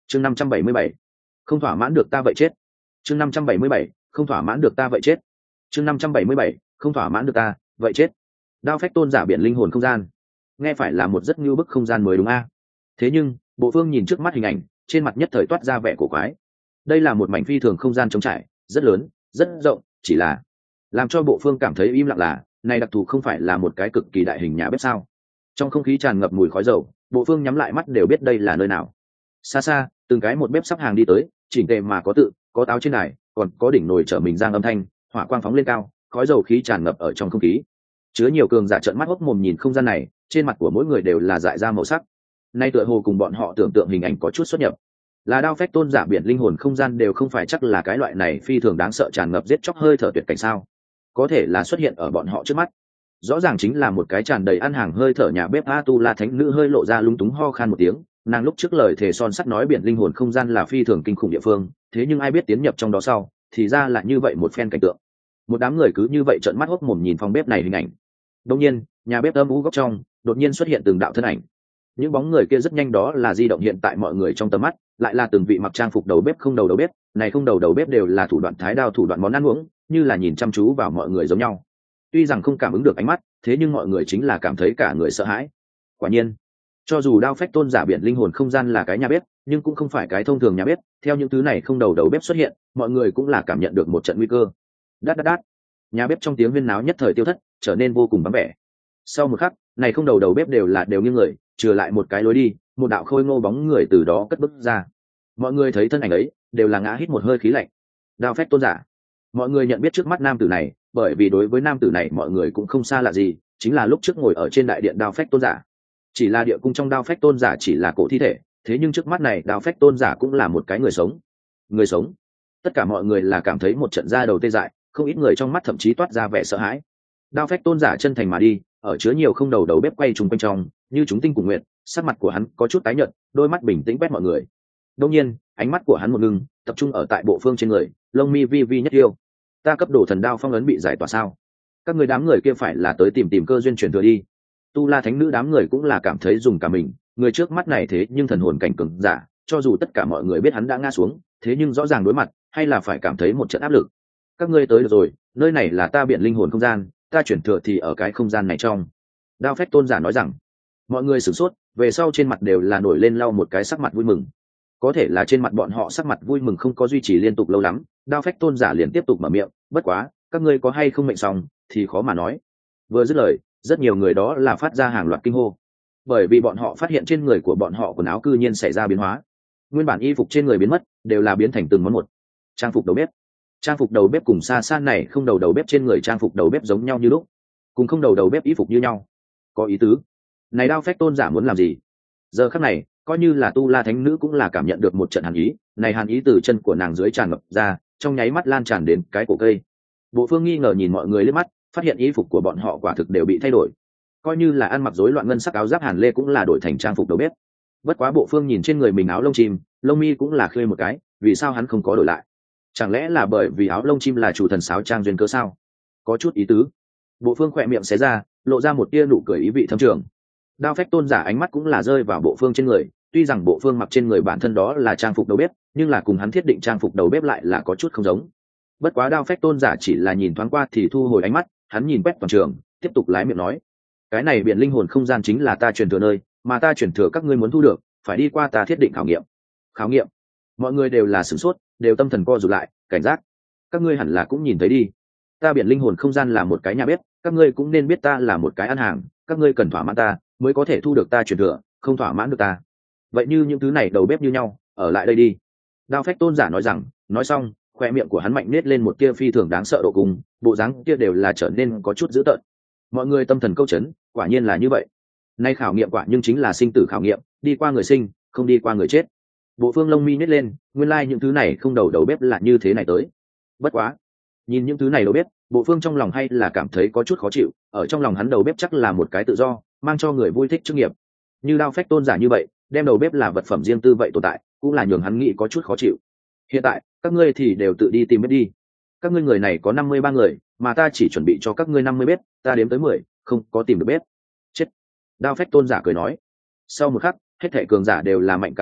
chương 577, không thỏa mãn được ta vậy chết. chương 577, không thỏa mãn được ta vậy chết. chương 577, không thỏa mãn được ta vậy chết. Đao phách tôn giả biển linh hồn không gian, nghe phải là một rất ngưu bức không gian mới đúng a? Thế nhưng bộ phương nhìn trước mắt hình ảnh, trên mặt nhất thời toát ra vẻ cổ quái. Đây là một mảnh phi thường không gian trống trải, rất lớn, rất rộng, chỉ là làm cho bộ phương cảm thấy im lặng là này đặc thù không phải là một cái cực kỳ đại hình nhà bếp sao? Trong không khí tràn ngập mùi khói dầu, bộ phương nhắm lại mắt đều biết đây là nơi nào. Xa xa từng cái một bếp sắp hàng đi tới, chỉnh tề mà có tự có táo trên này, còn có đỉnh nồi chở mình giang âm thanh, hỏa quang phóng lên cao, khói dầu khí tràn ngập ở trong không khí. Chứa nhiều cường giả trợn mắt hốc mồm nhìn không gian này, trên mặt của mỗi người đều là dại ra màu sắc. Nay tựa hồ cùng bọn họ tưởng tượng hình ảnh có chút xuất nhập. Là đao phách tôn giả biển linh hồn không gian đều không phải chắc là cái loại này phi thường đáng sợ tràn ngập giết chóc hơi thở tuyệt cảnh sao? Có thể là xuất hiện ở bọn họ trước mắt. Rõ ràng chính là một cái tràn đầy ăn hàng hơi thở nhà bếp. A Tu La thánh nữ hơi lộ ra lung túng ho khan một tiếng, nàng lúc trước lời thề son sắt nói biển linh hồn không gian là phi thường kinh khủng địa phương, thế nhưng ai biết tiến nhập trong đó sau thì ra là như vậy một phen cảnh tượng. Một đám người cứ như vậy trợn mắt hốc mồm nhìn phòng bếp này hình ảnh. Đột nhiên nhà bếp âm u góc trong đột nhiên xuất hiện từng đạo thân ảnh. Những bóng người kia rất nhanh đó là di động hiện tại mọi người trong tầm mắt, lại là từng vị mặc trang phục đầu bếp không đầu bếp, này không đầu bếp đều là thủ đoạn thái đao thủ đoạn món ăn uống, như là nhìn chăm chú vào mọi người giống nhau. Tuy rằng không cảm ứng được ánh mắt, thế nhưng mọi người chính là cảm thấy cả người sợ hãi. Quả nhiên, cho dù đao phách tôn giả biển linh hồn không gian là cái nhà bếp, nhưng cũng không phải cái thông thường nhà bếp, theo những thứ này không đầu bếp xuất hiện, mọi người cũng là cảm nhận được một trận nguy cơ. Đát đát đát. Nhà bếp trong tiếng huyên náo nhất thời tiêu thất, trở nên vô cùng vắng vẻ. Sau một khắc, này không đầu bếp đều nghiêng người, trừ lại một cái lối đi, một đạo khôi ngô bóng người từ đó cất bước ra. Mọi người thấy thân ảnh ấy, đều là ngã hít một hơi khí lạnh. Đao phách tôn giả. Mọi người nhận biết trước mắt nam tử này, bởi vì đối với nam tử này mọi người cũng không xa lạ gì, chính là lúc trước ngồi ở trên đại điện đao phách tôn giả. Chỉ là địa cung trong đao phách tôn giả chỉ là cổ thi thể, thế nhưng trước mắt này đao phách tôn giả cũng là một cái người sống. Người sống. Tất cả mọi người là cảm thấy một trận da đầu tê dại, không ít người trong mắt thậm chí toát ra vẻ sợ hãi. Đao phách tôn giả chân thành mà đi, ở chứa nhiều không đầu bếp quay trùng quanh trong, như chúng tinh cùng nguyện, sắc mặt của hắn có chút tái nhợt, đôi mắt bình tĩnh quét mọi người. Đương nhiên, ánh mắt của hắn một ngưng, tập trung ở tại bộ phương trên người, lông mi vi vi nhất yêu. Ta cấp đồ thần đao phong ấn bị giải tỏa sao? Các người đám người kia phải là tới tìm cơ duyên truyền thừa đi. Tu La thánh nữ đám người cũng là cảm thấy dùng cả mình, người trước mắt này thế nhưng thần hồn cảnh cường giả, cho dù tất cả mọi người biết hắn đã ngã xuống, thế nhưng rõ ràng đối mặt, hay là phải cảm thấy một trận áp lực. Các ngươi tới được rồi, nơi này là ta biển linh hồn không gian, ta chuyển thừa thì ở cái không gian này trong. Đao phách tôn giả nói rằng. Mọi người sửng sốt, về sau trên mặt đều là nổi lên lau một cái sắc mặt vui mừng. Có thể là trên mặt bọn họ sắc mặt vui mừng không có duy trì liên tục lâu lắm, đao phách tôn giả liền tiếp tục mở miệng, bất quá các ngươi có hay không mệnh xong thì khó mà nói. Vừa dứt lời, rất nhiều người đó là phát ra hàng loạt kinh hô, bởi vì bọn họ phát hiện trên người của bọn họ quần áo cư nhiên xảy ra biến hóa, nguyên bản y phục trên người biến mất, đều là biến thành từng món một. Trang phục đầu bếp, trang phục đầu bếp cùng xa xa này không đầu bếp trên người trang phục đầu bếp giống nhau như lúc, cùng không đầu bếp y phục như nhau. Có ý tứ, này đao phách tôn giả muốn làm gì? Giờ khắc này coi như là Tu La thánh nữ cũng là cảm nhận được một trận hàn ý, này hàn ý từ chân của nàng dưới tràn ngập ra, trong nháy mắt lan tràn đến cái cổ cây. Bộ phương nghi ngờ nhìn mọi người liếc mắt, phát hiện y phục của bọn họ quả thực đều bị thay đổi, coi như là ăn mặc rối loạn ngân sắc áo giáp hàn lê cũng là đổi thành trang phục đầu bếp. Bất quá bộ phương nhìn trên người mình áo lông chim, lông mi cũng là khơi một cái, vì sao hắn không có đổi lại? Chẳng lẽ là bởi vì áo lông chim là chủ thần sáo trang duyên cớ sao? Có chút ý tứ. Bộ phương khỏe miệng xé ra, lộ ra một tia nụ cười ý vị thâm trường. Đao phách tôn giả ánh mắt cũng là rơi vào bộ phương trên người, tuy rằng bộ phương mặc trên người bản thân đó là trang phục đầu bếp, nhưng là cùng hắn thiết định trang phục đầu bếp lại là có chút không giống. Bất quá đao phách tôn giả chỉ là nhìn thoáng qua thì thu hồi ánh mắt, hắn nhìn quét toàn trường, tiếp tục lái miệng nói: cái này biển linh hồn không gian chính là ta truyền thừa nơi, mà ta truyền thừa các ngươi muốn thu được, phải đi qua ta thiết định khảo nghiệm. Khảo nghiệm? Mọi người đều là sửng sốt, đều tâm thần co rụt lại, cảnh giác. Các ngươi hẳn là cũng nhìn thấy đi, ta biển linh hồn không gian là một cái nhà bếp, các ngươi cũng nên biết ta là một cái ăn hàng, các ngươi cần thỏa mãn ta mới có thể thu được ta truyền thừa, không thỏa mãn được ta, vậy như những thứ này đầu bếp như nhau, ở lại đây đi. Đao phách tôn giả nói rằng, nói xong khoe miệng của hắn mạnh nết lên một tia phi thường đáng sợ độ cùng, bộ dáng kia đều là trở nên có chút dữ tợn. Mọi người tâm thần câu chấn, quả nhiên là như vậy. Nay khảo nghiệm quả nhưng chính là sinh tử khảo nghiệm, đi qua người sinh, không đi qua người chết. Bộ phương lông mi nết lên, nguyên lai những thứ này không đầu bếp là như thế này tới. Bất quá, nhìn những thứ này đầu bếp, bộ phương trong lòng hay là cảm thấy có chút khó chịu, ở trong lòng hắn đầu bếp chắc là một cái tự do, mang cho người vui thích chức nghiệp. Như đao phách tôn giả như vậy, đem đầu bếp là vật phẩm riêng tư vậy tồn tại, cũng là nhường hắn nghĩ có chút khó chịu. Hiện tại các ngươi thì đều tự đi tìm bếp đi, các ngươi người này có 53 người, mà ta chỉ chuẩn bị cho các ngươi 50 bếp, ta đếm tới 10, không có tìm được bếp chết. Đao phách tôn giả cười nói. Sau một khắc, hết thảy cường giả đều là mạnh cả kinh,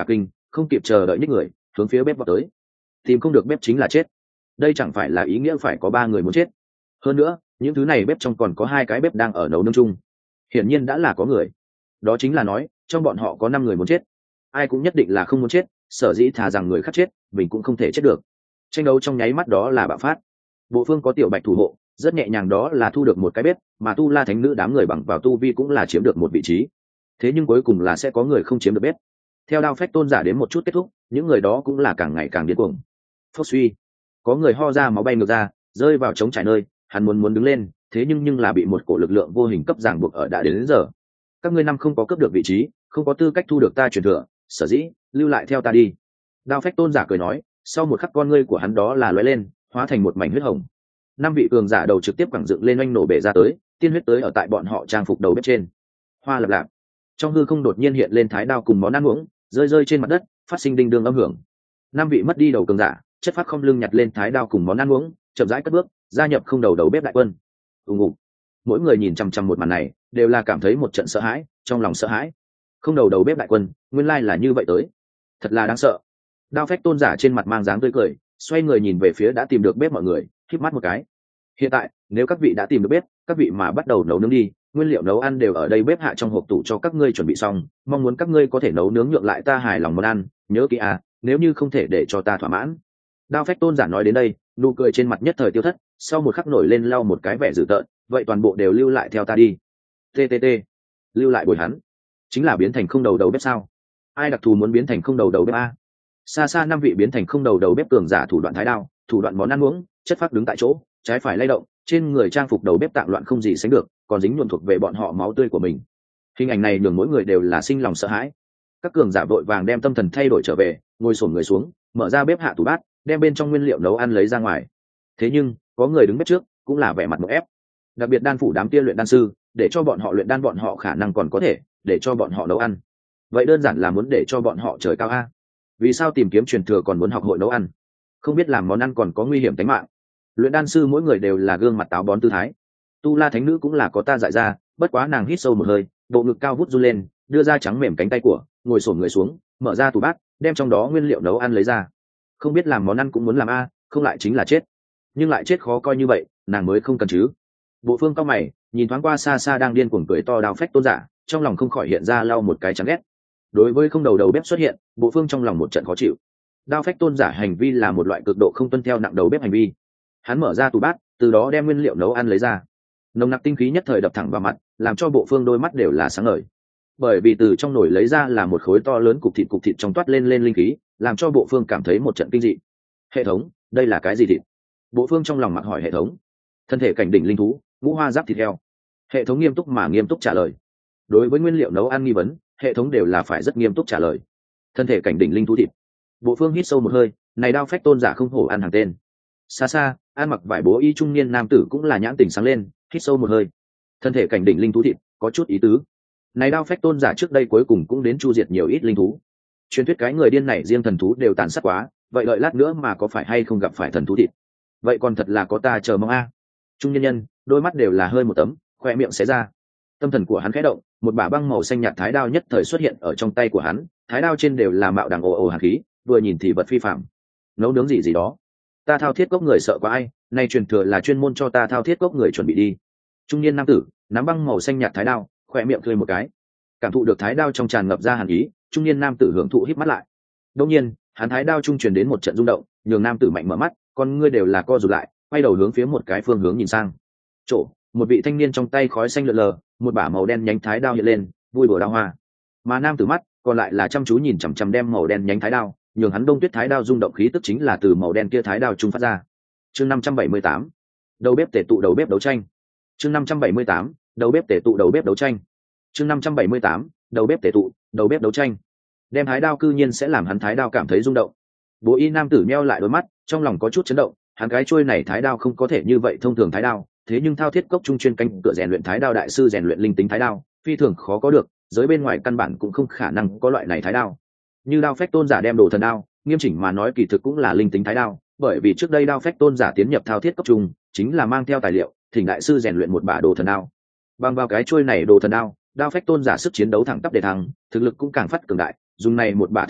không kịp chờ đợi nhích người hướng phía bếp vào tới. Tìm không được bếp chính là chết. Đây chẳng phải là ý nghĩa phải có 3 người muốn chết. Hơn nữa những thứ này bếp trong còn có 2 cái bếp đang ở nấu nướng chung, hiển nhiên đã là có người. Đó chính là nói trong bọn họ có 5 người muốn chết. Ai cũng nhất định là không muốn chết, sở dĩ thà rằng người khác chết mình cũng không thể chết được. Tranh đấu trong nháy mắt đó là bạo phát. Bộ phương có tiểu bạch thủ hộ, rất nhẹ nhàng đó là thu được một cái bếp, mà tu la thánh nữ đám người bằng vào tu vi cũng là chiếm được một vị trí. Thế nhưng cuối cùng là sẽ có người không chiếm được bếp. Theo đao phách tôn giả đến một chút kết thúc, những người đó cũng là càng ngày càng điên cuồng. Phốc suy, có người ho ra máu bay ngược ra, rơi vào trống trải nơi, hắn muốn đứng lên, thế nhưng là bị một cổ lực lượng vô hình cấp ràng buộc ở đã đến giờ. Các ngươi năm không có cướp được vị trí, không có tư cách thu được ta truyền thừa, sở dĩ lưu lại theo ta đi. Đao phách tôn giả cười nói, sau một khắc con ngươi của hắn đó là lóe lên, hóa thành một mảnh huyết hồng. 5 vị cường giả đầu trực tiếp quẳng dựng lên oanh nổ bể ra tới, tiên huyết tới ở tại bọn họ trang phục đầu bếp trên. Hoa lập lạp, trong hư không đột nhiên hiện lên thái đao cùng món ăn uống, rơi trên mặt đất, phát sinh đinh đương âm hưởng. 5 vị mất đi đầu cường giả chất phát không lưng nhặt lên thái đao cùng món ăn uống, chậm rãi cất bước gia nhập không đầu bếp đại quân. ùng ùng, mỗi người nhìn chăm chăm một màn này đều là cảm thấy một trận sợ hãi, trong lòng sợ hãi. Không đầu bếp đại quân nguyên lai là như vậy tới, thật là đáng sợ. Đao phách tôn giả trên mặt mang dáng tươi cười, xoay người nhìn về phía đã tìm được bếp mọi người, khép mắt một cái. Hiện tại nếu các vị đã tìm được bếp, các vị mà bắt đầu nấu nướng đi, nguyên liệu nấu ăn đều ở đây bếp hạ trong hộp tủ cho các ngươi chuẩn bị xong, mong muốn các ngươi có thể nấu nướng nhượng lại ta hài lòng món ăn, nhớ kỹ à, nếu như không thể để cho ta thỏa mãn. Đao phách tôn giả nói đến đây, nụ cười trên mặt nhất thời tiêu thất, sau một khắc nổi lên lau một cái vẻ dữ tợn, vậy toàn bộ đều lưu lại theo ta đi. TTT, lưu lại bồi hắn chính là biến thành không đầu bếp sao? Ai đặc thù muốn biến thành không đầu bếp a? Xa xa 5 vị biến thành không đầu bếp cường giả thủ đoạn thái đao, thủ đoạn món ăn uống, chất phát đứng tại chỗ, trái phải lay động, trên người trang phục đầu bếp tạng loạn không gì sánh được, còn dính nhuộm thuộc về bọn họ máu tươi của mình. Hình ảnh này nhường mỗi người đều là sinh lòng sợ hãi. Các cường giả vội vàng đem tâm thần thay đổi trở về, ngồi xổm người xuống, mở ra bếp hạ tủ bát, đem bên trong nguyên liệu nấu ăn lấy ra ngoài. Thế nhưng có người đứng bếp trước cũng là vẻ mặt một ép, đặc biệt đan phủ đám kia luyện đan sư, để cho bọn họ luyện đan bọn họ khả năng còn có thể để cho bọn họ nấu ăn, vậy đơn giản là muốn để cho bọn họ trời cao a. Vì sao tìm kiếm truyền thừa còn muốn học hội nấu ăn? Không biết làm món ăn còn có nguy hiểm tính mạng. Luyện đan sư mỗi người đều là gương mặt táo bón tư thái. Tu la thánh nữ cũng là có ta dại ra, bất quá nàng hít sâu một hơi, bộ ngực cao vút run lên, đưa ra trắng mềm cánh tay của, ngồi xổm người xuống, mở ra tủ bát, đem trong đó nguyên liệu nấu ăn lấy ra. Không biết làm món ăn cũng muốn làm a, không lại chính là chết. Nhưng lại chết khó coi như vậy, nàng mới không cần chứ. Bộ phương cao mày, nhìn thoáng qua xa xa đang điên cuồng cười to đao phách tôn giả, trong lòng không khỏi hiện ra lau một cái chán ghét. Đối với không đầu bếp xuất hiện, bộ phương trong lòng một trận khó chịu. Đao phách tôn giả hành vi là một loại cực độ không tuân theo nặng đầu bếp hành vi. Hắn mở ra tủ bát, từ đó đem nguyên liệu nấu ăn lấy ra. Nồng nặc tinh khí nhất thời đập thẳng vào mặt, làm cho bộ phương đôi mắt đều là sáng ngời. Bởi vì từ trong nồi lấy ra là một khối to lớn cục thịt trong toát lên linh khí, làm cho bộ phương cảm thấy một trận kinh dị. Hệ thống, đây là cái gì thịt? Bộ phương trong lòng mặc hỏi hệ thống. Thân thể cảnh đỉnh linh thú, ngũ hoa giáp thịt heo. Hệ thống nghiêm túc trả lời. Đối với nguyên liệu nấu ăn nghi vấn, hệ thống đều là phải rất nghiêm túc trả lời. Thân thể cảnh đỉnh linh thú thịt. Bộ phương hít sâu một hơi, này đao phách tôn giả không hổ ăn hàng tên. Xa xa, ăn mặc vải bố y trung niên nam tử cũng là nhãn tỉnh sáng lên, hít sâu một hơi. Thân thể cảnh đỉnh linh thú thịt, có chút ý tứ. Này đao phách tôn giả trước đây cuối cùng cũng đến chu diệt nhiều ít linh thú. Truyền thuyết cái người điên này riêng thần thú đều tàn sát quá, vậy đợi lát nữa mà có phải hay không gặp phải thần thú thịt. Vậy còn thật là có ta chờ mong a. Trung nhân nhân, đôi mắt đều là hơi một tấm, khoe miệng xé ra. Tâm thần của hắn khẽ động, một bả băng màu xanh nhạt thái đao nhất thời xuất hiện ở trong tay của hắn, thái đao trên đều là mạo đằng ồ hàn khí, vừa nhìn thì vật phi phạm. Nấu nướng gì đó, ta thao thiết cốc người sợ quá ai, nay truyền thừa là chuyên môn cho ta thao thiết cốc người chuẩn bị đi. Trung niên nam tử nắm băng màu xanh nhạt thái đao, khoe miệng cười một cái, cảm thụ được thái đao trong tràn ngập ra hàn ý, trung niên nam tử hưởng thụ híp mắt lại. Đương nhiên, hắn thái đao trung truyền đến một trận rung động, nhường nam tử mạnh mở mắt, con ngươi đều là co rụt lại, quay đầu hướng phía một cái phương hướng nhìn sang. Chỗ, một vị thanh niên trong tay khói xanh lượn lờ, một bả màu đen nhánh thái đao hiện lên, vui đùa đao hoa. Mà nam tử mắt còn lại là chăm chú nhìn chằm chằm đem màu đen nhánh thái đao, nhường hắn đông tuyết thái đao rung động khí tức chính là từ màu đen kia thái đao trung phát ra. Chương 578, đầu bếp tể tụ đầu bếp đấu tranh. Chương 578, đầu bếp tể tụ đầu bếp đấu tranh. Chương 578, đầu bếp tể tụ đầu bếp đấu tranh. Đem thái đao cư nhiên sẽ làm hắn thái đao cảm thấy rung động. Bố y nam tử meo lại đôi mắt, trong lòng có chút chấn động, hắn cái chuôi này thái đao không có thể như vậy thông thường thái đao, thế nhưng thao thiết cốc trung chuyên canh cửa rèn luyện thái đao đại sư rèn luyện linh tính thái đao, phi thường khó có được, giới bên ngoài căn bản cũng không khả năng có loại này thái đao. Như đao phách tôn giả đem đồ thần đao, nghiêm chỉnh mà nói kỳ thực cũng là linh tính thái đao, bởi vì trước đây đao phách tôn giả tiến nhập thao thiết cốc trung, chính là mang theo tài liệu, thỉnh đại sư rèn luyện một bả đồ thần đao. Bằng vào cái chuôi này đồ thần đao, đao phách tôn giả sức chiến đấu thẳng tắp để thăng, thực lực cũng càng phát cường đại, dùng này một bả thái đao,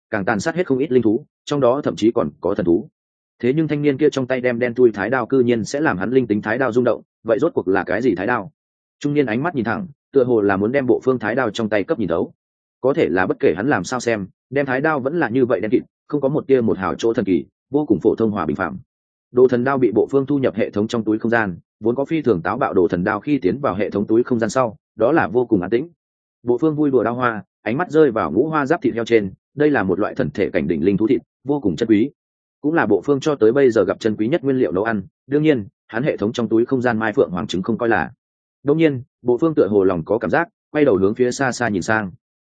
càng tàn sát hết không ít linh thú, trong đó thậm chí còn có thần thú. Thế nhưng thanh niên kia trong tay đem đen thui thái đao cư nhiên sẽ làm hắn linh tính thái đao rung động, vậy rốt cuộc là cái gì thái đao? Trung niên ánh mắt nhìn thẳng, tựa hồ là muốn đem bộ phương thái đao trong tay cấp nhìn thấu. Có thể là bất kể hắn làm sao xem, đem thái đao vẫn là như vậy đen kịt, không có một tia một hào chỗ thần kỳ, vô cùng phổ thông hòa bình phạm. Đồ thần đao bị bộ phương thu nhập hệ thống trong túi không gian, vốn có phi thường táo bạo đồ thần đao khi tiến vào hệ thống túi không gian sau, đó là vô cùng an tĩnh. Bộ phương vui đùa đao hoa, ánh mắt rơi vào ngũ hoa giáp thịt heo trên, đây là một loại thần thể cảnh đỉnh linh thú thịt, vô cùng chân quý, cũng là bộ phương cho tới bây giờ gặp chân quý nhất nguyên liệu nấu ăn. Đương nhiên, hắn hệ thống trong túi không gian mai phượng hoàng trứng không coi là. Đương nhiên, bộ phương tựa hồ lòng có cảm giác, quay đầu hướng phía xa xa nhìn sang.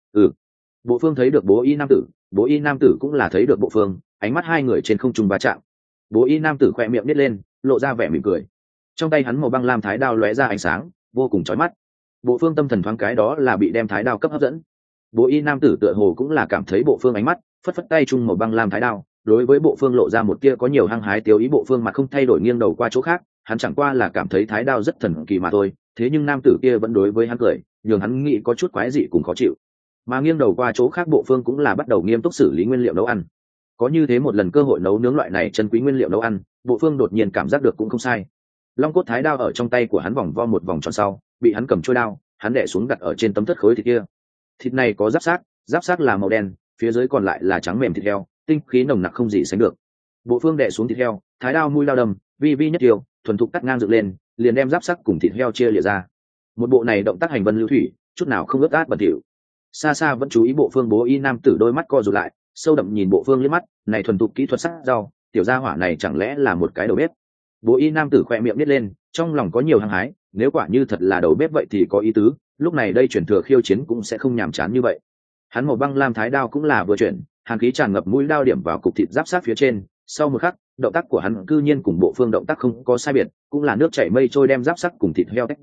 Bộ phương thấy được bố y nam tử, bố y nam tử cũng là thấy được bộ phương, ánh mắt hai người trên không trung va chạm. Bố y nam tử khoe miệng nít lên, lộ ra vẻ mỉm cười. Trong tay hắn màu băng lam thái đao lóe ra ánh sáng, vô cùng chói mắt. Bộ phương tâm thần thoáng cái đó là bị đem thái đao cấp hấp dẫn. Bố y nam tử tựa hồ cũng là cảm thấy bộ phương ánh mắt, phất phất tay chung màu băng lam thái đao, đối với bộ phương lộ ra một tia có nhiều hăng hái tiêu ý. Bộ phương mặt không thay đổi nghiêng đầu qua chỗ khác, hắn chẳng qua là cảm thấy thái đao rất thần kỳ mà thôi. Thế nhưng nam tử kia vẫn đối với hắn cười, nhường hắn nghĩ có chút quái dị cùng khó chịu. Mà nghiêng đầu qua chỗ khác bộ phương cũng là bắt đầu nghiêm túc xử lý nguyên liệu nấu ăn. Có như thế một lần cơ hội nấu nướng loại này chân quý nguyên liệu nấu ăn, bộ phương đột nhiên cảm giác được cũng không sai. Long cốt thái đao ở trong tay của hắn vòng vo một vòng tròn sau, bị hắn cầm trôi đao, hắn đè xuống đặt ở trên tấm thất khối thịt kia. Thịt này có giáp xác là màu đen, phía dưới còn lại là trắng mềm thịt heo, tinh khí nồng nặc không gì sánh được. Bộ phương đè xuống thịt heo, thái đao mũi đao đầm, vi vi nhất điều, thuần thục cắt ngang dựng lên, liền đem giáp xác cùng thịt heo chia lìa ra. Một bộ này động tác hành vân lưu thủy, chút nào không ướt át bẩn thỉu. Xa xa vẫn chú ý bộ phương bố y nam tử đôi mắt co rụt lại, sâu đậm nhìn bộ phương liếc mắt, này thuần thục kỹ thuật sắc rau, tiểu gia hỏa này chẳng lẽ là một cái đầu bếp? Bố y nam tử khoe miệng nít lên, trong lòng có nhiều hăng hái, nếu quả như thật là đầu bếp vậy thì có ý tứ, lúc này đây chuyển thừa khiêu chiến cũng sẽ không nhàm chán như vậy. Hắn màu băng lam thái đao cũng là vừa chuyển, hàn khí tràn ngập mũi đao điểm vào cục thịt giáp sát phía trên, sau một khắc, động tác của hắn cư nhiên cùng bộ phương động tác không có sai biệt, cũng là nước chảy mây trôi đem giáp sát cùng thịt heo tách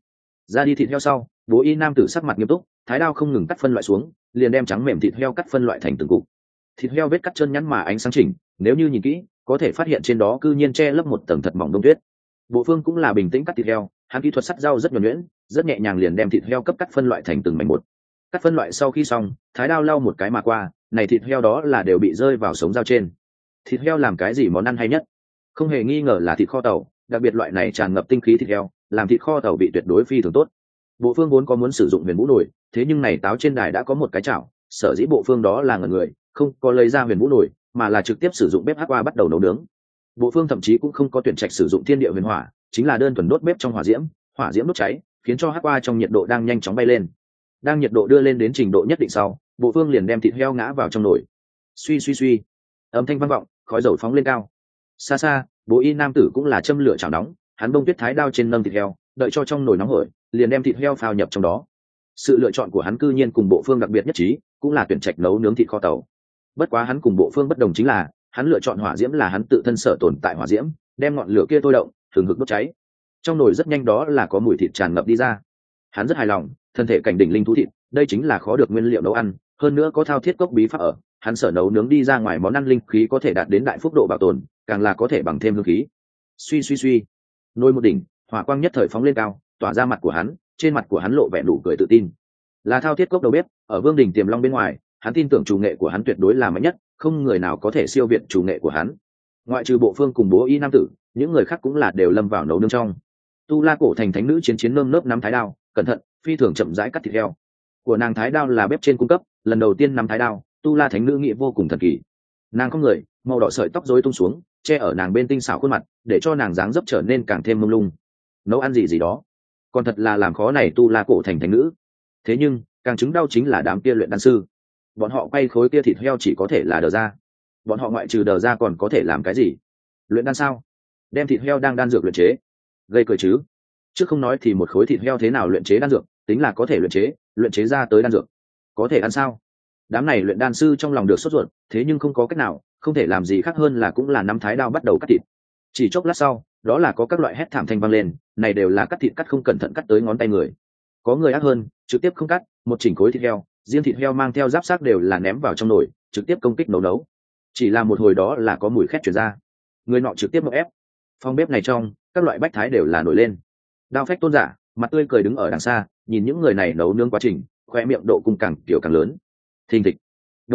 ra đi thịt heo sau, bố y nam tử sắc mặt nghiêm túc, thái đao không ngừng cắt phân loại xuống, liền đem trắng mềm thịt heo cắt phân loại thành từng cục. Thịt heo vết cắt chân nhẵn mà ánh sáng chỉnh, nếu như nhìn kỹ, có thể phát hiện trên đó cư nhiên che lấp một tầng thật mỏng đông tuyết. Bộ phương cũng là bình tĩnh cắt thịt heo, hắn kỹ thuật sắt rau rất nhuần nhuyễn, rất nhẹ nhàng liền đem thịt heo cấp cắt phân loại thành từng mảnh một. Cắt phân loại sau khi xong, thái đao lau một cái mà qua, này thịt heo đó là đều bị rơi vào sống dao trên. Thịt heo làm cái gì món ăn hay nhất? Không hề nghi ngờ là thịt kho tàu, đặc biệt loại này tràn ngập tinh khí thịt heo, làm thịt kho tàu bị tuyệt đối phi thường tốt. Bộ phương vốn có muốn sử dụng huyền vũ nồi, thế nhưng này táo trên đài đã có một cái chảo, sở dĩ bộ phương đó là ngẩn người, không có lấy ra huyền vũ nồi, mà là trực tiếp sử dụng bếp hắc qua bắt đầu nấu nướng. Bộ phương thậm chí cũng không có tuyển trạch sử dụng thiên địa huyền hỏa, chính là đơn thuần đốt bếp trong hỏa diễm đốt cháy, khiến cho hắc qua trong nhiệt độ đang nhanh chóng bay lên. Đang nhiệt độ đưa lên đến trình độ nhất định sau, bộ phương liền đem thịt heo ngã vào trong nồi. Suy, âm thanh vang vọng, khói dầu phóng lên cao. Xa xa, bố y nam tử cũng là châm lửa chảo nóng, hắn bông tuyết thái đao trên nâng thịt heo, đợi cho trong nồi nóng hổi, liền đem thịt heo phao nhập trong đó. Sự lựa chọn của hắn cư nhiên cùng bộ phương đặc biệt nhất trí, cũng là tuyển trạch nấu nướng thịt kho tàu. Bất quá hắn cùng bộ phương bất đồng chính là, hắn lựa chọn hỏa diễm là hắn tự thân sở tồn tại hỏa diễm, đem ngọn lửa kia thôi động, thường hực đốt cháy. Trong nồi rất nhanh đó là có mùi thịt tràn ngập đi ra. Hắn rất hài lòng, thân thể cảnh đỉnh linh thú thịt, đây chính là khó được nguyên liệu nấu ăn, hơn nữa có thao thiết cốc bí pháp ở, hắn sở nấu nướng đi ra ngoài món ăn linh khí có thể đạt đến đại phúc độ bảo tồn, càng là có thể bằng thêm hương khí. Suy, nồi một đỉnh, hỏa quang nhất thời phóng lên cao, tỏa ra mặt của hắn, trên mặt của hắn lộ vẻ nụ cười tự tin. Là thao thiết cốc đầu bếp, ở Vương Đình Tiềm Long bên ngoài, hắn tin tưởng chủ nghệ của hắn tuyệt đối là mạnh nhất, không người nào có thể siêu việt chủ nghệ của hắn. Ngoại trừ bộ phương cùng bố y nam tử, những người khác cũng là đều lâm vào nấu nướng trong. Tu La cổ thành thánh nữ chiến nơm nớp nắm thái đao, cẩn thận, phi thường chậm rãi cắt thịt heo. Của nàng thái đao là bếp trên cung cấp, lần đầu tiên nắm thái đao, Tu La thánh nữ nghĩ vô cùng thần kỳ. Nàng không người, màu đỏ sợi tóc rối tung xuống, che ở nàng bên tinh xảo khuôn mặt, để cho nàng dáng dấp trở nên càng thêm mông lung. Nấu ăn gì đó, còn thật là làm khó này Tu La cổ thành thánh nữ. Thế nhưng càng chứng đau chính là đám kia luyện đan sư, bọn họ quay khối kia thịt heo chỉ có thể là đờ ra, bọn họ ngoại trừ đờ ra còn có thể làm cái gì? Luyện đan sao? Đem thịt heo đang đan dược luyện chế, gây cười chứ? Chứ không nói thì một khối thịt heo thế nào luyện chế đan dược, tính là có thể luyện chế ra tới đan dược, có thể ăn sao? Đám này luyện đan sư trong lòng được sốt ruột, thế nhưng không có cách nào, không thể làm gì khác hơn là cũng là nắm thái đao bắt đầu cắt thịt. Chỉ chốc lát sau, đó là có các loại hét thảm thanh vang lên, này đều là cắt thịt cắt không cẩn thận cắt tới ngón tay người. Có người ác hơn, trực tiếp không cắt, một chỉnh khối thịt heo, riêng thịt heo mang theo giáp xác đều là ném vào trong nồi, trực tiếp công kích nấu. Chỉ là một hồi đó là có mùi khét truyền ra. Người nọ trực tiếp nộp ép. Phòng bếp này trong, các loại bách thái đều là nổi lên. Đao Phách tôn giả, mặt tươi cười đứng ở đằng xa, nhìn những người này nấu nướng quá trình, khoe miệng độ cung càng kiểu càng lớn. Thình thịch. Đột nhiên,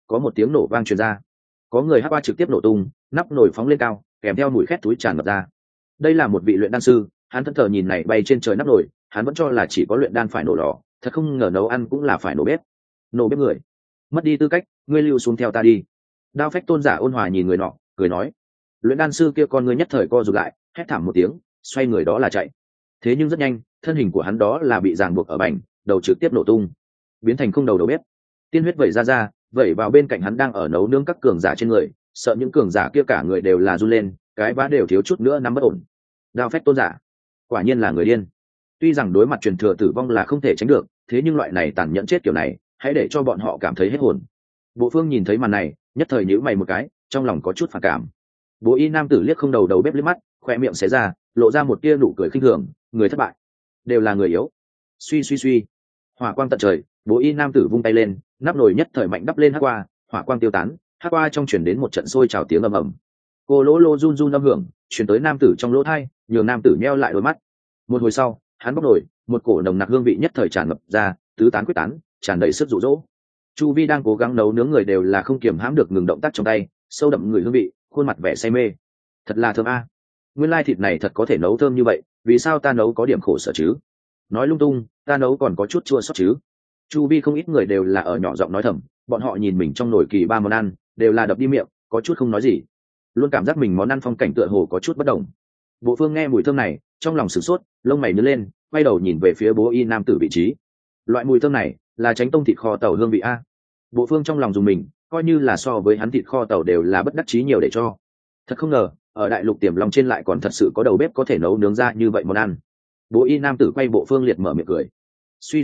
có một tiếng nổ vang truyền ra, có người hắc qua trực tiếp nổ tung, nắp nồi phóng lên cao, kèm theo mùi khét túi tràn ngập ra. Đây là một vị luyện đan sư, hắn thẫn thờ nhìn này bay trên trời nắp nồi, hắn vẫn cho là chỉ có luyện đan phải nổ lò, thật không ngờ nấu ăn cũng là phải nổ bếp. Nổ bếp người, mất đi tư cách, ngươi lưu xuống theo ta đi. Đao Phách tôn giả ôn hòa nhìn người nọ, cười nói. Luyện đan sư kia con ngươi nhất thời co rụt lại, hét thảm một tiếng, xoay người đó là chạy. Thế nhưng rất nhanh, thân hình của hắn đó là bị ràng buộc ở bành, đầu trực tiếp nổ tung, biến thành không đầu bếp. Tiên huyết vẩy ra, vẩy vào bên cạnh hắn đang ở nấu nướng các cường giả trên người, sợ những cường giả kia cả người đều là run lên, cái vá đều thiếu chút nữa nắm bất ổn. Đao Phách tôn giả, quả nhiên là người điên. Tuy rằng đối mặt truyền thừa tử vong là không thể tránh được, thế nhưng loại này tàn nhẫn chết kiểu này, hãy để cho bọn họ cảm thấy hết hồn. Bộ Phương nhìn thấy màn này, nhất thời nhíu mày một cái, trong lòng có chút phản cảm. Bố y nam tử liếc không đầu bếp liếc mắt, khoe miệng xé ra, lộ ra một tia nụ cười khinh thường, người thất bại đều là người yếu. Suy, hỏa quang tận trời, bố y nam tử vung tay lên, nắp nồi nhất thời mạnh đắp lên hắc qua, hỏa quang tiêu tán, hắc qua trong chuyển đến một trận sôi trào tiếng ầm ầm. Cô lỗ lô run run âm hưởng chuyển tới nam tử trong lỗ thai, nhường nam tử nheo lại đôi mắt. Một hồi sau, hắn bốc nổi, một cổ nồng nặc hương vị nhất thời tràn ngập ra, tứ tán quyết tán, tràn đầy sức dụ dỗ. Chu vi đang cố gắng nấu nướng người đều là không kiềm hãm được ngừng động tác trong tay, sâu đậm người hương vị, khuôn mặt vẻ say mê. Thật là thơm a, nguyên lai thịt này thật có thể nấu thơm như vậy, vì sao ta nấu có điểm khổ sở chứ? Nói lung tung, ta nấu còn có chút chua xót chứ? Chu vi không ít người đều là ở nhỏ giọng nói thầm, bọn họ nhìn mình trong nồi kỳ ba món ăn, đều là đập đi miệng, có chút không nói gì, luôn cảm giác mình món ăn phong cảnh tựa hồ có chút bất đồng. Bộ Phương nghe mùi thơm này, trong lòng sửng sốt, lông mày nhướng lên, quay đầu nhìn về phía bố y nam tử vị trí. Loại mùi thơm này là Chánh Tông thịt kho tàu hương vị a. Bộ Phương trong lòng dùng mình, coi như là so với hắn thịt kho tàu đều là bất đắc chí nhiều để cho. Thật không ngờ, ở đại lục Tiềm Long trên lại còn thật sự có đầu bếp có thể nấu nướng ra như vậy món ăn. Bố y nam tử quay Bộ Phương liệt mở miệng cười. Suy,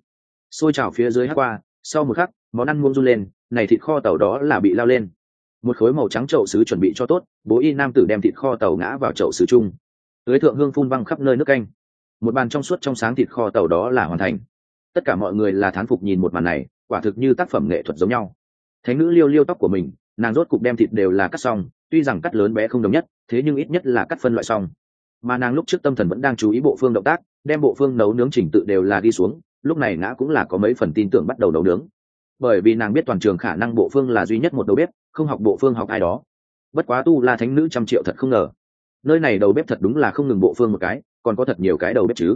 xôi trào phía dưới hắc qua, sau một khắc, món ăn muông run lên, này thịt kho tàu đó là bị lao lên. Một khối màu trắng chậu sứ chuẩn bị cho tốt, bố y nam tử đem thịt kho tàu ngã vào chậu sứ chung, tưới thượng hương phun văng khắp nơi nước canh. Một bàn trong suốt trong sáng thịt kho tàu đó là hoàn thành. Tất cả mọi người là thán phục nhìn một màn này, quả thực như tác phẩm nghệ thuật giống nhau. Thánh nữ liêu liêu tóc của mình, nàng rốt cục đem thịt đều là cắt xong, tuy rằng cắt lớn bé không đồng nhất, thế nhưng ít nhất là cắt phân loại xong. Mà nàng lúc trước tâm thần vẫn đang chú ý Bộ Phương động tác, đem Bộ Phương nấu nướng trình tự đều là đi xuống, lúc này ngã cũng là có mấy phần tin tưởng bắt đầu nấu nướng. Bởi vì nàng biết toàn trường khả năng Bộ Phương là duy nhất một đầu bếp, không học Bộ Phương học ai đó. Bất quá tu la thánh nữ trăm triệu thật không ngờ, nơi này đầu bếp thật đúng là không ngừng Bộ Phương một cái, còn có thật nhiều cái đầu bếp chứ.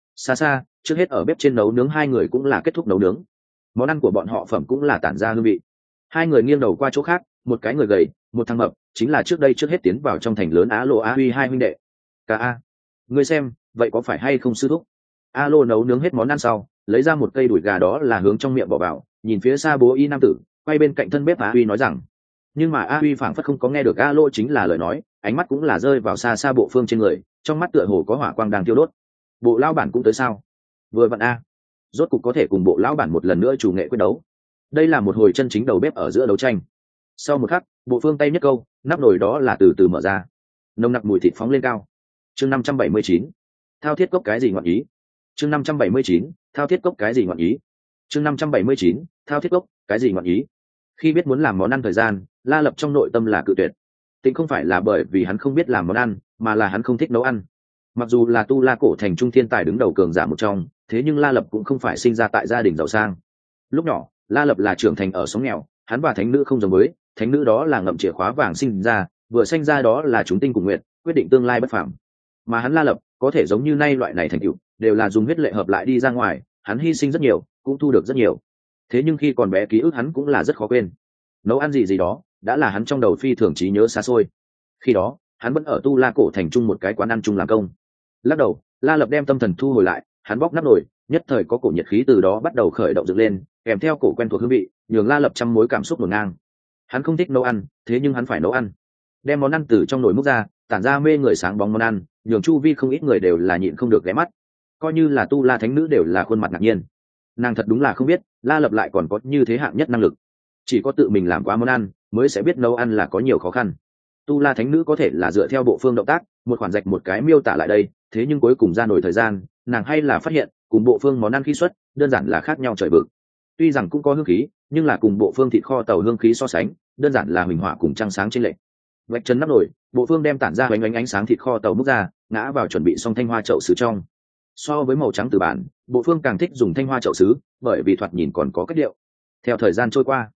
Xa trước hết ở bếp trên nấu nướng hai người cũng là kết thúc nấu nướng, món ăn của bọn họ phẩm cũng là tản ra hương vị. Hai người nghiêng đầu qua chỗ khác, một cái người gầy, một thằng mập, chính là trước đây trước hết tiến vào trong thành lớn Á Lô Á Huy hai huynh đệ. Cả a, ngươi xem, vậy có phải hay không sư thúc? A Lô nấu nướng hết món ăn sau, lấy ra một cây đùi gà đó là hướng trong miệng bỏ vào, nhìn phía xa bố y nam tử, quay bên cạnh thân bếp A Huy nói rằng. Nhưng mà A Huy phảng phất không có nghe được A Lô chính là lời nói, ánh mắt cũng là rơi vào xa Bộ Phương trên người, trong mắt tựa hồ có hỏa quang đang thiêu đốt. Bộ lão bản cũng tới sao? Vừa vặn a, rốt cục có thể cùng Bộ lão bản một lần nữa chủ nghệ quyết đấu. Đây là một hồi chân chính đầu bếp ở giữa đấu tranh. Sau một khắc, Bộ Phương tay nhất câu, nắp nồi đó là từ từ mở ra, nồng nặc mùi thịt phóng lên cao. Chương 579, thao thiết cốc cái gì ngọn ý? Chương 579, thao thiết cốc cái gì ngọn ý? Chương 579, thao thiết cốc cái gì ngọn ý? Khi biết muốn làm món ăn thời gian, La Lập trong nội tâm là cự tuyệt. Tính không phải là bởi vì hắn không biết làm món ăn, mà là hắn không thích nấu ăn. Mặc dù là tu la cổ thành trung thiên tài đứng đầu cường giả một trong, thế nhưng La Lập cũng không phải sinh ra tại gia đình giàu sang. Lúc nhỏ, La Lập là trưởng thành ở xóm nghèo, hắn và thánh nữ không giống với, thánh nữ đó là ngậm chìa khóa vàng sinh ra, vừa sinh ra đó là chúng tinh cùng nguyện, quyết định tương lai bất phàm. Mà hắn La Lập có thể giống như nay loại này thành tựu, đều là dùng huyết lệ hợp lại đi ra ngoài, hắn hy sinh rất nhiều, cũng thu được rất nhiều. Thế nhưng khi còn bé ký ức hắn cũng là rất khó quên. Nấu ăn gì đó, đã là hắn trong đầu phi thường trí nhớ xa xôi. Khi đó, hắn vẫn ở tu la cổ thành trung một cái quán ăn chung làm công. Lắc đầu, La Lập đem tâm thần thu hồi lại, hắn bóc nắp nồi, nhất thời có cổ nhiệt khí từ đó bắt đầu khởi động dựng lên, kèm theo cổ quen thuộc hương vị, nhường La Lập trăm mối cảm xúc ngổn ngang. Hắn không thích nấu ăn, thế nhưng hắn phải nấu ăn. Đem món ăn từ trong nồi múc ra, tản ra mê người sáng bóng món ăn, nhường chu vi không ít người đều là nhịn không được ghé mắt. Coi như là tu la thánh nữ đều là khuôn mặt ngạc nhiên. Nàng thật đúng là không biết, La Lập lại còn có như thế hạng nhất năng lực. Chỉ có tự mình làm quá món ăn, mới sẽ biết nấu ăn là có nhiều khó khăn. Tu la thánh nữ có thể là dựa theo Bộ Phương động tác, một khoản rạch một cái miêu tả lại đây, thế nhưng cuối cùng ra nổi thời gian, nàng hay là phát hiện cùng Bộ Phương món ăn khí xuất đơn giản là khác nhau trời vực. Tuy rằng cũng có hương khí, nhưng là cùng Bộ Phương thịt kho tàu hương khí so sánh, đơn giản là huỳnh hỏa cùng trăng sáng trên lệ. Vạch chân nắp nồi, Bộ Phương đem tản ra ánh ánh sáng thịt kho tàu múc ra, ngã vào chuẩn bị xong thanh hoa chậu sứ trong. So với màu trắng từ bản, Bộ Phương càng thích dùng thanh hoa chậu sứ, bởi vì thoạt nhìn còn có cách điệu. Theo thời gian trôi qua,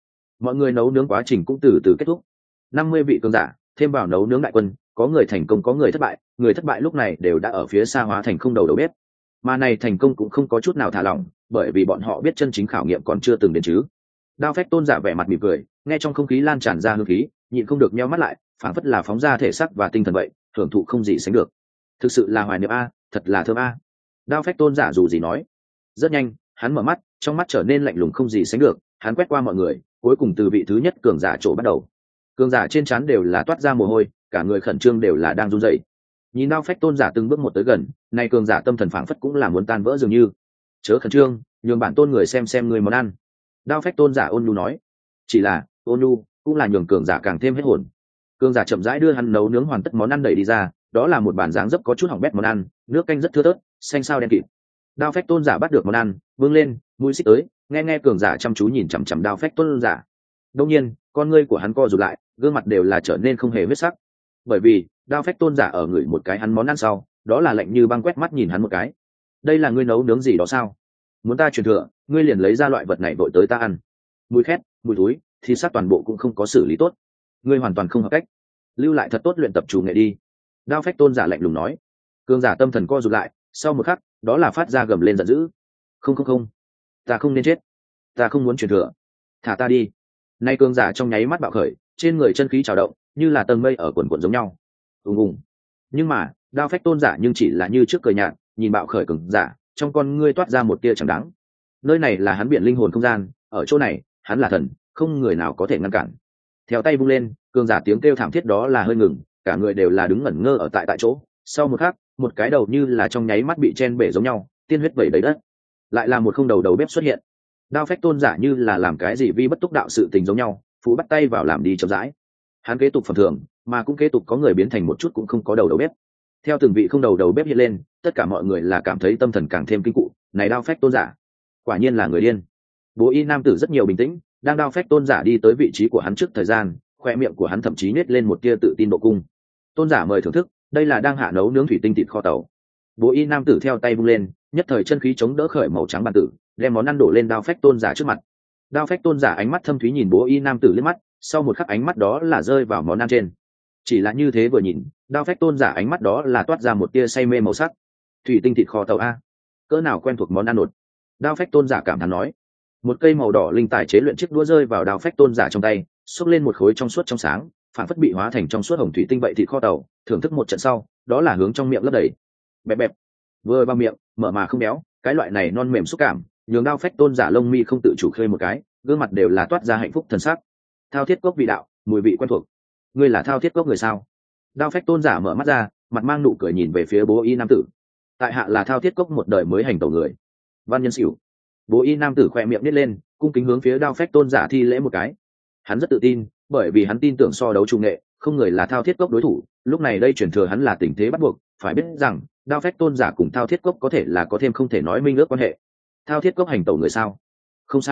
mọi người nấu nướng quá trình cũng từ từ kết thúc. 50 vị cường giả thêm vào nấu nướng đại quân, có người thành công có người thất bại, người thất bại lúc này đều đã ở phía xa hóa thành không đầu bếp. Mà này thành công cũng không có chút nào thả lỏng, bởi vì bọn họ biết chân chính khảo nghiệm còn chưa từng đến chứ. Đao phách tôn giả vẻ mặt mỉm cười, nghe trong không khí lan tràn ra hương khí, nhịn không được nheo mắt lại, phảng phất là phóng ra thể xác và tinh thần vậy, hưởng thụ không gì sánh được. Thực sự là hoài niệm a, thật là thơm a. Đao phách tôn giả dù gì nói. Rất nhanh, hắn mở mắt, trong mắt trở nên lạnh lùng không gì sánh được, hắn quét qua mọi người, cuối cùng từ vị thứ nhất cường giả chỗ bắt đầu. Cường giả trên trán đều là toát ra mồ hôi, cả người khẩn trương đều là đang run rẩy. Nhìn Đao phách tôn giả từng bước một tới gần, nay cường giả tâm thần phảng phất cũng là muốn tan vỡ dường như. Chớ khẩn trương, nhường bản tôn người xem người món ăn. Đao phách tôn giả ôn nhu nói. Chỉ là ôn nhu cũng là nhường cường giả càng thêm hết hồn. Cường giả chậm rãi đưa hắn nấu nướng hoàn tất món ăn đẩy đi ra, đó là một bản dáng dấp có chút hỏng bét món ăn, nước canh rất thưa thớt, xanh sao đen kịt. Đao phách tôn giả bắt được món ăn, vươn lên, mũi xích tới, nghe cường giả chăm chú nhìn chằm chằm đao phách tôn giả. Đương nhiên, con ngươi của hắn co rụt lại, gương mặt đều là trở nên không hề huyết sắc. Bởi vì, đao phách tôn giả ở ngửi một cái hắn món ăn sau, đó là lạnh như băng quét mắt nhìn hắn một cái. Đây là ngươi nấu nướng gì đó sao? Muốn ta truyền thừa, ngươi liền lấy ra loại vật này vội tới ta ăn. Mùi khét, mùi thối, thì sát toàn bộ cũng không có xử lý tốt. Ngươi hoàn toàn không hợp cách. Lưu lại thật tốt luyện tập chủ nghệ đi. Đao phách tôn giả lạnh lùng nói. Cường giả tâm thần co rụt lại, sau một khắc, đó là phát ra gầm lên giận dữ. Không, ta không nên chết, ta không muốn truyền thừa, thả ta đi. Nay cường giả trong nháy mắt bạo khởi, trên người chân khí trào động, như là tầng mây ở quần giống nhau. Ùng. Nhưng mà, đao phách tôn giả nhưng chỉ là như trước cười nhạt, nhìn bạo khởi cường giả, trong con ngươi toát ra một tia chẳng đáng. Nơi này là hắn biển linh hồn không gian, ở chỗ này, hắn là thần, không người nào có thể ngăn cản. Theo tay vung lên, cường giả tiếng kêu thảm thiết đó là hơi ngừng, cả người đều là đứng ngẩn ngơ ở tại chỗ. Sau một khắc, một cái đầu như là trong nháy mắt bị chen bể giống nhau, tiên huyết vẩy đầy đất. Lại là một không đầu đầu bếp xuất hiện. Đao phách tôn giả như là làm cái gì vi bất túc đạo sự tình giống nhau, phú bắt tay vào làm đi chậm rãi. Hắn kế tục phẩm thường, mà cũng kế tục có người biến thành một chút cũng không có đầu bếp. Theo từng vị không đầu bếp hiện lên, tất cả mọi người là cảm thấy tâm thần càng thêm kinh cụ. Này đao phách tôn giả, quả nhiên là người điên. Bố y nam tử rất nhiều bình tĩnh, đang đao phách tôn giả đi tới vị trí của hắn trước thời gian, khoe miệng của hắn thậm chí nết lên một tia tự tin độ cung. Tôn giả mời thưởng thức, đây là đang hạ nấu nướng thủy tinh thịt kho tàu. Bố y nam tử theo tay vung lên, nhất thời chân khí chống đỡ khởi màu trắng bàn tử, đem món ăn đổ lên đao phách tôn giả trước mặt. Đao phách tôn giả ánh mắt thâm thúy nhìn bố y nam tử liếc mắt, sau một khắc ánh mắt đó là rơi vào món ăn trên. Chỉ là như thế vừa nhìn, đao phách tôn giả ánh mắt đó là toát ra một tia say mê màu sắc. Thủy tinh thịt kho tàu a, cỡ nào quen thuộc món ăn nột. Đao phách tôn giả cảm thán nói. Một cây màu đỏ linh tài chế luyện chiếc đũa rơi vào đao phách tôn giả trong tay, xốc lên một khối trong suốt trong sáng, phản phất bị hóa thành trong suốt hồng thủy tinh vậy thịt kho tàu. Thưởng thức một trận sau, đó là hướng trong miệng lấp đầy. Bẹp bẹp, vừa vào miệng, mở mà không béo, cái loại này non mềm xúc cảm, nhường đao phách tôn giả lông mi không tự chủ khơi một cái, gương mặt đều là toát ra hạnh phúc thần sắc. Thao thiết cốc vị đạo, mùi vị quen thuộc. Ngươi là thao thiết cốc người sao? Đao phách tôn giả mở mắt ra, mặt mang nụ cười nhìn về phía bố y nam tử. Tại hạ là thao thiết cốc một đời mới hành tẩu người, Văn Nhân Sửu. Bố y nam tử khoe miệng nít lên, cung kính hướng phía đao phách tôn giả thi lễ một cái. Hắn rất tự tin, bởi vì hắn tin tưởng so đấu trung nghệ, không người là thao thiết cốc đối thủ. Lúc này đây chuyển thừa hắn là tình thế bắt buộc, phải biết rằng đao phách tôn giả cùng thao thiết cốc có thể là có thêm không thể nói minh ước quan hệ. Thao thiết cốc hành tẩu người sao? Không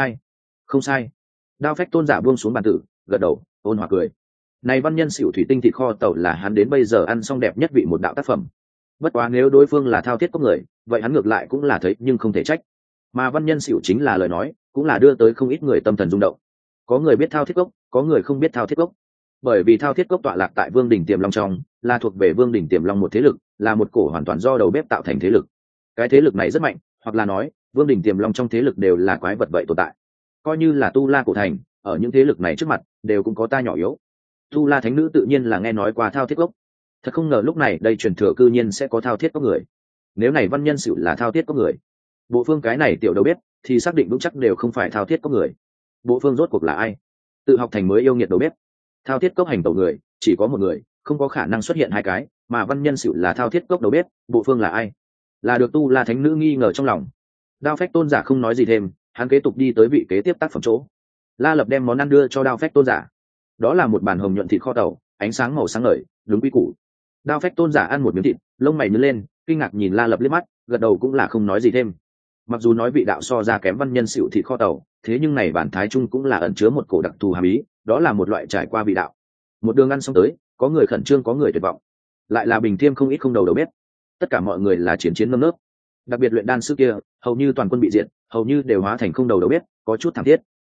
sai. Đao phách tôn giả buông xuống bàn tử, gật đầu, ôn hòa cười. Này Văn Nhân Sửu thủy tinh thịt kho tàu là hắn đến bây giờ ăn xong đẹp nhất vị một đạo tác phẩm. Bất quá nếu đối phương là thao thiết cốc người, vậy hắn ngược lại cũng là thấy nhưng không thể trách. Mà Văn Nhân Sửu chính là lời nói, cũng là đưa tới không ít người tâm thần rung động. Có người biết thao thiết cốc, có người không biết thao thiết cốc. Bởi vì thao thiết cốc tọa lạc tại Vương đỉnh Tiềm Long trong, là thuộc về Vương đỉnh Tiềm Long một thế lực, là một cổ hoàn toàn do đầu bếp tạo thành thế lực. Cái thế lực này rất mạnh, hoặc là nói, Vương đỉnh Tiềm Long trong thế lực đều là quái vật vậy tồn tại. Coi như là Tu La cổ thành, ở những thế lực này trước mặt, đều cũng có ta nhỏ yếu. Tu La thánh nữ tự nhiên là nghe nói qua thao thiết cốc. Thật không ngờ lúc này đây truyền thừa cư nhiên sẽ có thao thiết cốc người. Nếu này Văn Nhân Sửu là thao thiết cốc người, bộ phương cái này tiểu đầu bếp thì xác định vững chắc đều không phải thao thiết cốc người. Bộ phương rốt cuộc là ai? Tự học thành mới yêu nghiệt đầu bếp. Thao thiết cốc hành tẩu người chỉ có một người, không có khả năng xuất hiện hai cái, mà Văn Nhân Sửu là thao thiết cốc đầu bếp, bộ phương là ai? Là được Tu La thánh nữ nghi ngờ trong lòng. Đao phách tôn giả không nói gì thêm, hắn kế tục đi tới vị kế tiếp tác phẩm chỗ. La Lập đem món ăn đưa cho đao phách tôn giả. Đó là một bàn hồng nhuận thịt kho tàu, ánh sáng màu sáng ngời, đúng quy củ. Đao phách tôn giả ăn một miếng thịt, lông mày nhướng lên, kinh ngạc nhìn La Lập liếc mắt, gật đầu cũng là không nói gì thêm. Mặc dù nói vị đạo so ra kém Văn Nhân Sửu thịt kho tàu, thế nhưng này bản thái trung cũng là ẩn chứa một cổ đặc thù hàm ý, đó là một loại trải qua vị đạo. Một đường ăn xong tới, có người khẩn trương có người tuyệt vọng, lại là bình thiêm không ít không đầu bếp. Tất cả mọi người là chiến nơm nớp. Đặc biệt luyện đan sư kia, hầu như toàn quân bị diệt, hầu như đều hóa thành không đầu bếp, có chút thảm thiết.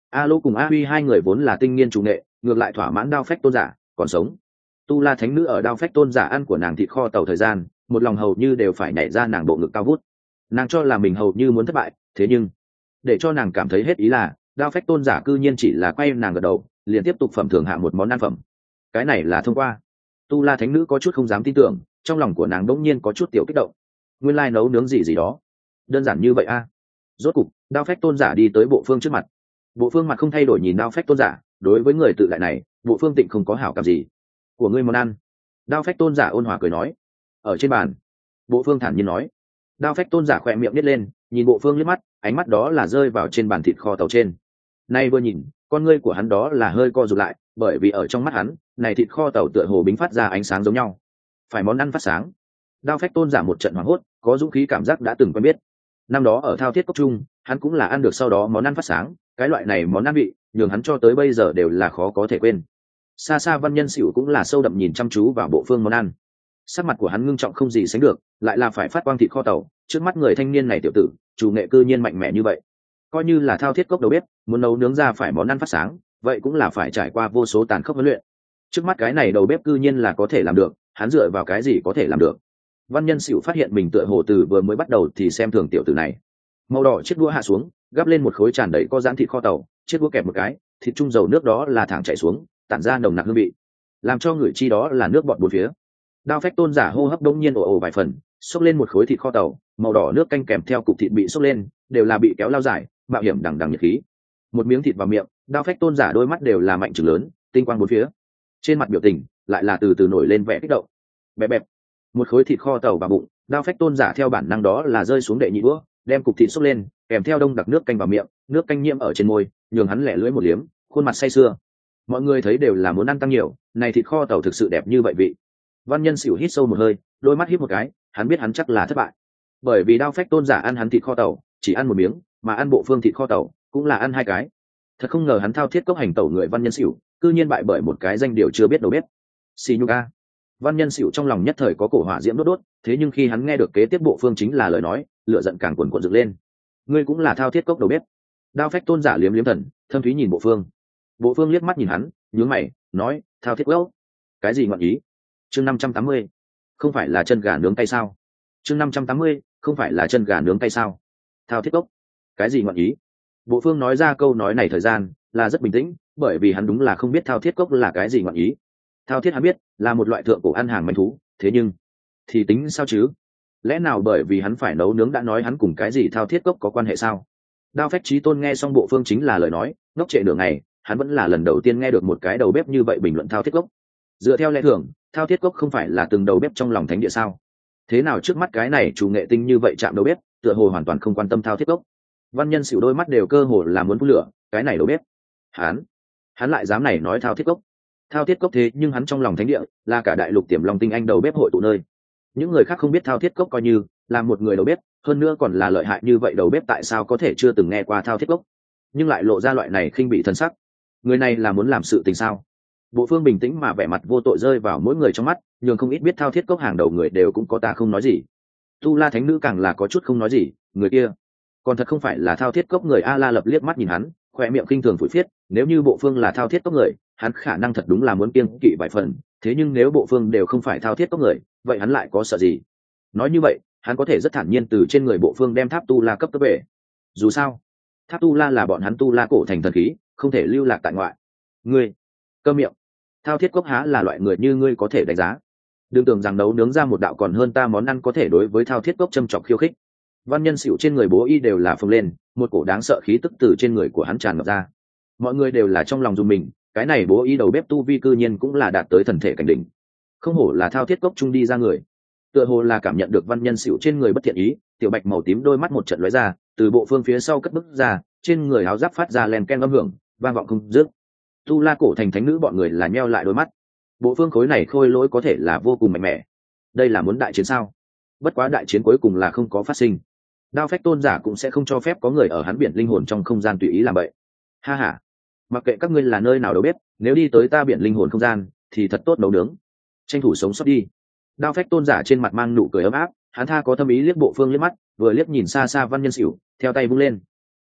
A Lô cùng A Huy hai người vốn là tinh nghiên chủ nghệ, ngược lại thỏa mãn đao phách tôn giả còn sống. Tu La thánh nữ ở đao phách tôn giả ăn của nàng thịt kho tàu thời gian, một lòng hầu như đều phải nhảy ra nàng bộ ngực cao vút. Nàng cho là mình hầu như muốn thất bại, thế nhưng để cho nàng cảm thấy hết ý là đao phách tôn giả cư nhiên chỉ là quay nàng gật đầu, liền tiếp tục phẩm thưởng hạ một món ăn phẩm. Cái này là thông qua. Tu La thánh nữ có chút không dám tin tưởng, trong lòng của nàng đống nhiên có chút tiểu kích động. Nguyên lai nấu nướng gì gì đó đơn giản như vậy a. Rốt cục đao phách tôn giả đi tới bộ phương trước mặt. Bộ phương mặt không thay đổi nhìn đao phách tôn giả, đối với người tự đại này bộ phương tịnh không có hảo cảm gì. Của ngươi món ăn. Đao phách tôn giả ôn hòa cười nói. Ở trên bàn. Bộ phương thản nhiên nói. Đao phách tôn giả khỏe miệng nít lên, nhìn bộ phương liếc mắt, ánh mắt đó là rơi vào trên bàn thịt kho tàu trên. Nay vừa nhìn, con ngươi của hắn đó là hơi co rụt lại, bởi vì ở trong mắt hắn, này thịt kho tàu tựa hồ bính phát ra ánh sáng giống nhau. Phải món ăn phát sáng. Đao phách tôn giả một trận hoảng hốt, có dũng khí cảm giác đã từng quen biết. Năm đó ở thao thiết cốc trung, hắn cũng là ăn được sau đó món ăn phát sáng, cái loại này món ăn vị, nhường hắn cho tới bây giờ đều là khó có thể quên. Xa xa Văn Nhân Sửu cũng là sâu đậm nhìn chăm chú vào bộ phương món ăn. Sắc mặt của hắn ngưng trọng không gì sánh được, lại là phải phát quang thịt kho tàu, trước mắt người thanh niên này tiểu tử, chủ nghệ cư nhiên mạnh mẽ như vậy. Coi như là thao thiết cốc đầu bếp, muốn nấu nướng ra phải món ăn phát sáng, vậy cũng là phải trải qua vô số tàn khốc huấn luyện. Trước mắt cái này đầu bếp cư nhiên là có thể làm được, hắn dựa vào cái gì có thể làm được? Văn Nhân Sửu phát hiện mình tựa hồ từ vừa mới bắt đầu thì xem thường tiểu tử này. Màu đỏ chiếc đũa hạ xuống, gắp lên một khối tràn đầy có dán thịt kho tàu, chiếc đũa kẹp một cái, thịt trung dầu nước đó là thẳng chảy xuống, tản ra nồng nặc hương vị, làm cho người chi đó là nước bọt bốn phía. Đao phách tôn giả hô hấp đống nhiên ồ ồ vài phần, xốc lên một khối thịt kho tàu, màu đỏ nước canh kèm theo cục thịt bị xốc lên, đều là bị kéo lao dài, mạo hiểm đằng đằng nhiệt khí. Một miếng thịt vào miệng, đao phách tôn giả đôi mắt đều là mạnh trừng lớn, tinh quang bốn phía. Trên mặt biểu tình lại là từ từ nổi lên vẻ kích động. Bẹp bẹp. Một khối thịt kho tàu vào bụng, đao phách tôn giả theo bản năng đó là rơi xuống đệ nhị đũa, đem cục thịt xốc lên, kèm theo đông đặc nước canh vào miệng, nước canh nhiễm ở trên môi, nhường hắn lẻ lưỡi một liếm, khuôn mặt say sưa. Mọi người thấy đều là muốn ăn tăng nhiều, này thịt kho tàu thực sự đẹp như vậy vị. Văn Nhân Sửu hít sâu một hơi, đôi mắt híp một cái, hắn biết hắn chắc là thất bại, bởi vì đao phách tôn giả ăn hắn thịt kho tàu chỉ ăn một miếng, mà ăn bộ phương thịt kho tàu cũng là ăn hai cái. Thật không ngờ hắn thao thiết cốc hành tẩu người Văn Nhân Sửu, cư nhiên bại bởi một cái danh điều chưa biết đầu bếp. Xì nhục a. Văn Nhân Sửu trong lòng nhất thời có cổ hỏa diễm đốt đốt, thế nhưng khi hắn nghe được kế tiếp bộ phương chính là lời nói, lửa giận càng cuồn cuộn dựng lên. Ngươi cũng là thao thiết cốc đầu bếp? Đao phách tôn giả liếm liếm thần, thâm thúy nhìn bộ phương. Bộ phương liếc mắt nhìn hắn, nhướng mày, nói, thao thiết cốc? Cái gì ngọn ý? Chương 580. Không phải là chân gà nướng cay sao? Chương 580. Không phải là chân gà nướng cay sao? Thao thiết cốc? Cái gì ngọn ý? Bộ phương nói ra câu nói này thời gian là rất bình tĩnh, bởi vì hắn đúng là không biết thao thiết cốc là cái gì ngọn ý. Thao thiết hắn biết là một loại thượng cổ ăn hàng manh thú, thế nhưng thì tính sao chứ? Lẽ nào bởi vì hắn phải nấu nướng đã nói hắn cùng cái gì thao thiết cốc có quan hệ sao? Đao phách chí tôn nghe xong bộ phương chính là lời nói, ngốc trệ nửa ngày, hắn vẫn là lần đầu tiên nghe được một cái đầu bếp như vậy bình luận thao thiết cốc. Dựa theo lẽ thường, thao thiết cốc không phải là từng đầu bếp trong lòng thánh địa sao? Thế nào trước mắt cái này chủ nghệ tinh như vậy chạm đầu bếp, tựa hồ hoàn toàn không quan tâm thao thiết cốc. Văn Nhân Sửu đôi mắt đều cơ hồ là muốn phun lửa, cái này đầu bếp, hắn lại dám này nói thao thiết cốc. Thao thiết cốc thế nhưng hắn trong lòng thánh địa là cả đại lục tiềm long tinh anh đầu bếp hội tụ nơi. Những người khác không biết thao thiết cốc coi như là một người đầu bếp, hơn nữa còn là lợi hại như vậy đầu bếp tại sao có thể chưa từng nghe qua thao thiết cốc, nhưng lại lộ ra loại này khinh bị thân sắc. Người này là muốn làm sự tình sao? Bộ phương bình tĩnh mà vẻ mặt vô tội rơi vào mỗi người trong mắt, nhường không ít biết thao thiết cốc hàng đầu người đều cũng có ta không nói gì. Tu La thánh nữ càng là có chút không nói gì, người kia còn thật không phải là thao thiết cốc người. A La lập liếc mắt nhìn hắn, khoe miệng khinh thường phủi phiết, nếu như bộ phương là thao thiết cốc người, hắn khả năng thật đúng là muốn kiêng kỵ vài phần, thế nhưng nếu bộ phương đều không phải thao thiết cốc người, vậy hắn lại có sợ gì? Nói như vậy, hắn có thể rất thản nhiên từ trên người bộ phương đem tháp tu la cấp về. Dù sao, tháp tu la là bọn hắn tu la cổ thành thần khí, không thể lưu lạc tại ngoại. Ngươi câm miệng. Thao thiết cốc há là loại người như ngươi có thể đánh giá. Đừng tưởng rằng nấu nướng ra một đạo còn hơn ta món ăn có thể đối với thao thiết cốc châm chọc khiêu khích. Văn Nhân Sửu trên người bố y đều là phồng lên, một cổ đáng sợ khí tức từ trên người của hắn tràn ngập ra. Mọi người đều là trong lòng run mình, cái này bố y đầu bếp tu vi cư nhiên cũng là đạt tới thần thể cảnh đỉnh. Không hổ là thao thiết cốc trung đi ra người. Tựa hồ là cảm nhận được Văn Nhân Sửu trên người bất thiện ý, tiểu bạch màu tím đôi mắt một trận lóe ra, từ bộ phương phía sau cất bước ra, trên người áo giáp phát ra len ken âm hưởng, vang vọng không dứt. Tu La cổ thành thánh nữ bọn người là nheo lại đôi mắt. Bộ phương khối này khôi lỗi có thể là vô cùng mạnh mẽ. Đây là muốn đại chiến sao? Bất quá đại chiến cuối cùng là không có phát sinh. Đao phách tôn giả cũng sẽ không cho phép có người ở hắn biển linh hồn trong không gian tùy ý làm vậy. Ha ha, mặc kệ các ngươi là nơi nào đâu biết, nếu đi tới ta biển linh hồn không gian thì thật tốt nấu nướng, tranh thủ sống sót đi. Đao phách tôn giả trên mặt mang nụ cười ấm áp, hắn tha có thâm ý liếc bộ phương liếc mắt, vừa liếc nhìn xa xa Văn Nhân Sửu, theo tay vung lên.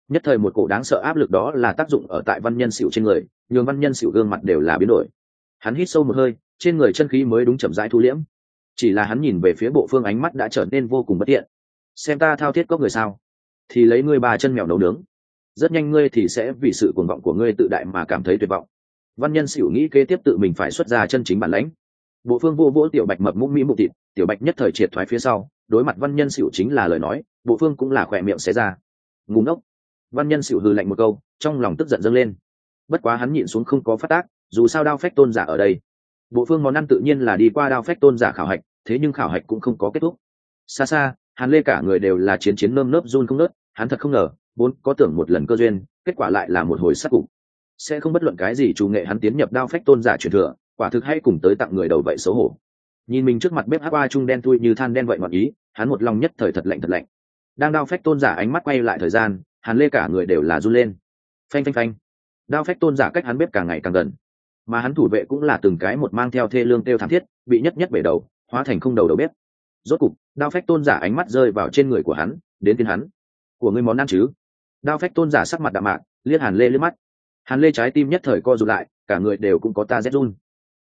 Nhất thời một cổ đáng sợ áp lực đó là tác dụng ở tại Văn Nhân Sửu trên người, nhường Văn Nhân Sửu gương mặt đều là biến đổi. Hắn hít sâu một hơi, trên người chân khí mới đúng chậm rãi thu liễm. Chỉ là hắn nhìn về phía Bộ Phương, ánh mắt đã trở nên vô cùng bất tiện. Xem ta thao thiết cốc người sao, thì lấy ngươi 3 chân mèo nấu nướng. Rất nhanh ngươi thì sẽ vì sự cuồng vọng của ngươi tự đại mà cảm thấy tuyệt vọng. Văn Nhân Sửu nghĩ kế tiếp tự mình phải xuất ra chân chính bản lãnh. Bộ Phương vô vỗ Tiểu Bạch mập mũm mỹ mụ thịt, Tiểu Bạch nhất thời triệt thoái phía sau, đối mặt Văn Nhân Sửu chính là lời nói, Bộ Phương cũng là khỏe miệng xé ra. Ngu ngốc. Văn Nhân Sửu hừ lạnh một câu, trong lòng tức giận dâng lên. Bất quá hắn nhịn xuống không có phát tác, dù sao Đao Phách Tôn giả ở đây. Bộ Phương món ăn tự nhiên là đi qua Đao Phách Tôn giả khảo hạch, thế nhưng khảo hạch cũng không có kết thúc. Xa xa, Hàn Lê cả người đều là chiến nơm nớp run không nớt, hắn thật không ngờ, vốn có tưởng một lần cơ duyên, kết quả lại là một hồi sát cục. Sẽ không bất luận cái gì chủ nghệ hắn tiến nhập Đao Phách Tôn giả truyền thừa, quả thực hay cùng tới tặng người đầu vậy xấu hổ. Nhìn mình trước mặt bếp hắc qua trung đen thui như than đen vậy ngọn ý, hắn một lòng nhất thời thật lạnh thật lạnh. Đang Đao Phách Tôn giả ánh mắt quay lại thời gian, Hàn Lê cả người đều là run lên. Phanh phanh phanh. Đao Phách Tôn giả cách hắn bếp càng ngày càng gần, mà hắn thủ vệ cũng là từng cái một mang theo thê lương tiêu thảm thiết, bị nhất nhất bể đầu, hóa thành không đầu bếp. Rốt cục, Đao Phách Tôn giả ánh mắt rơi vào trên người của hắn, đến tiên hắn. Của ngươi món ăn chứ? Đao Phách Tôn giả sắc mặt đạm mạc, liếc Hàn Lê liếc mắt. Hàn Lê trái tim nhất thời co rụt lại, cả người đều cũng có ta rét run.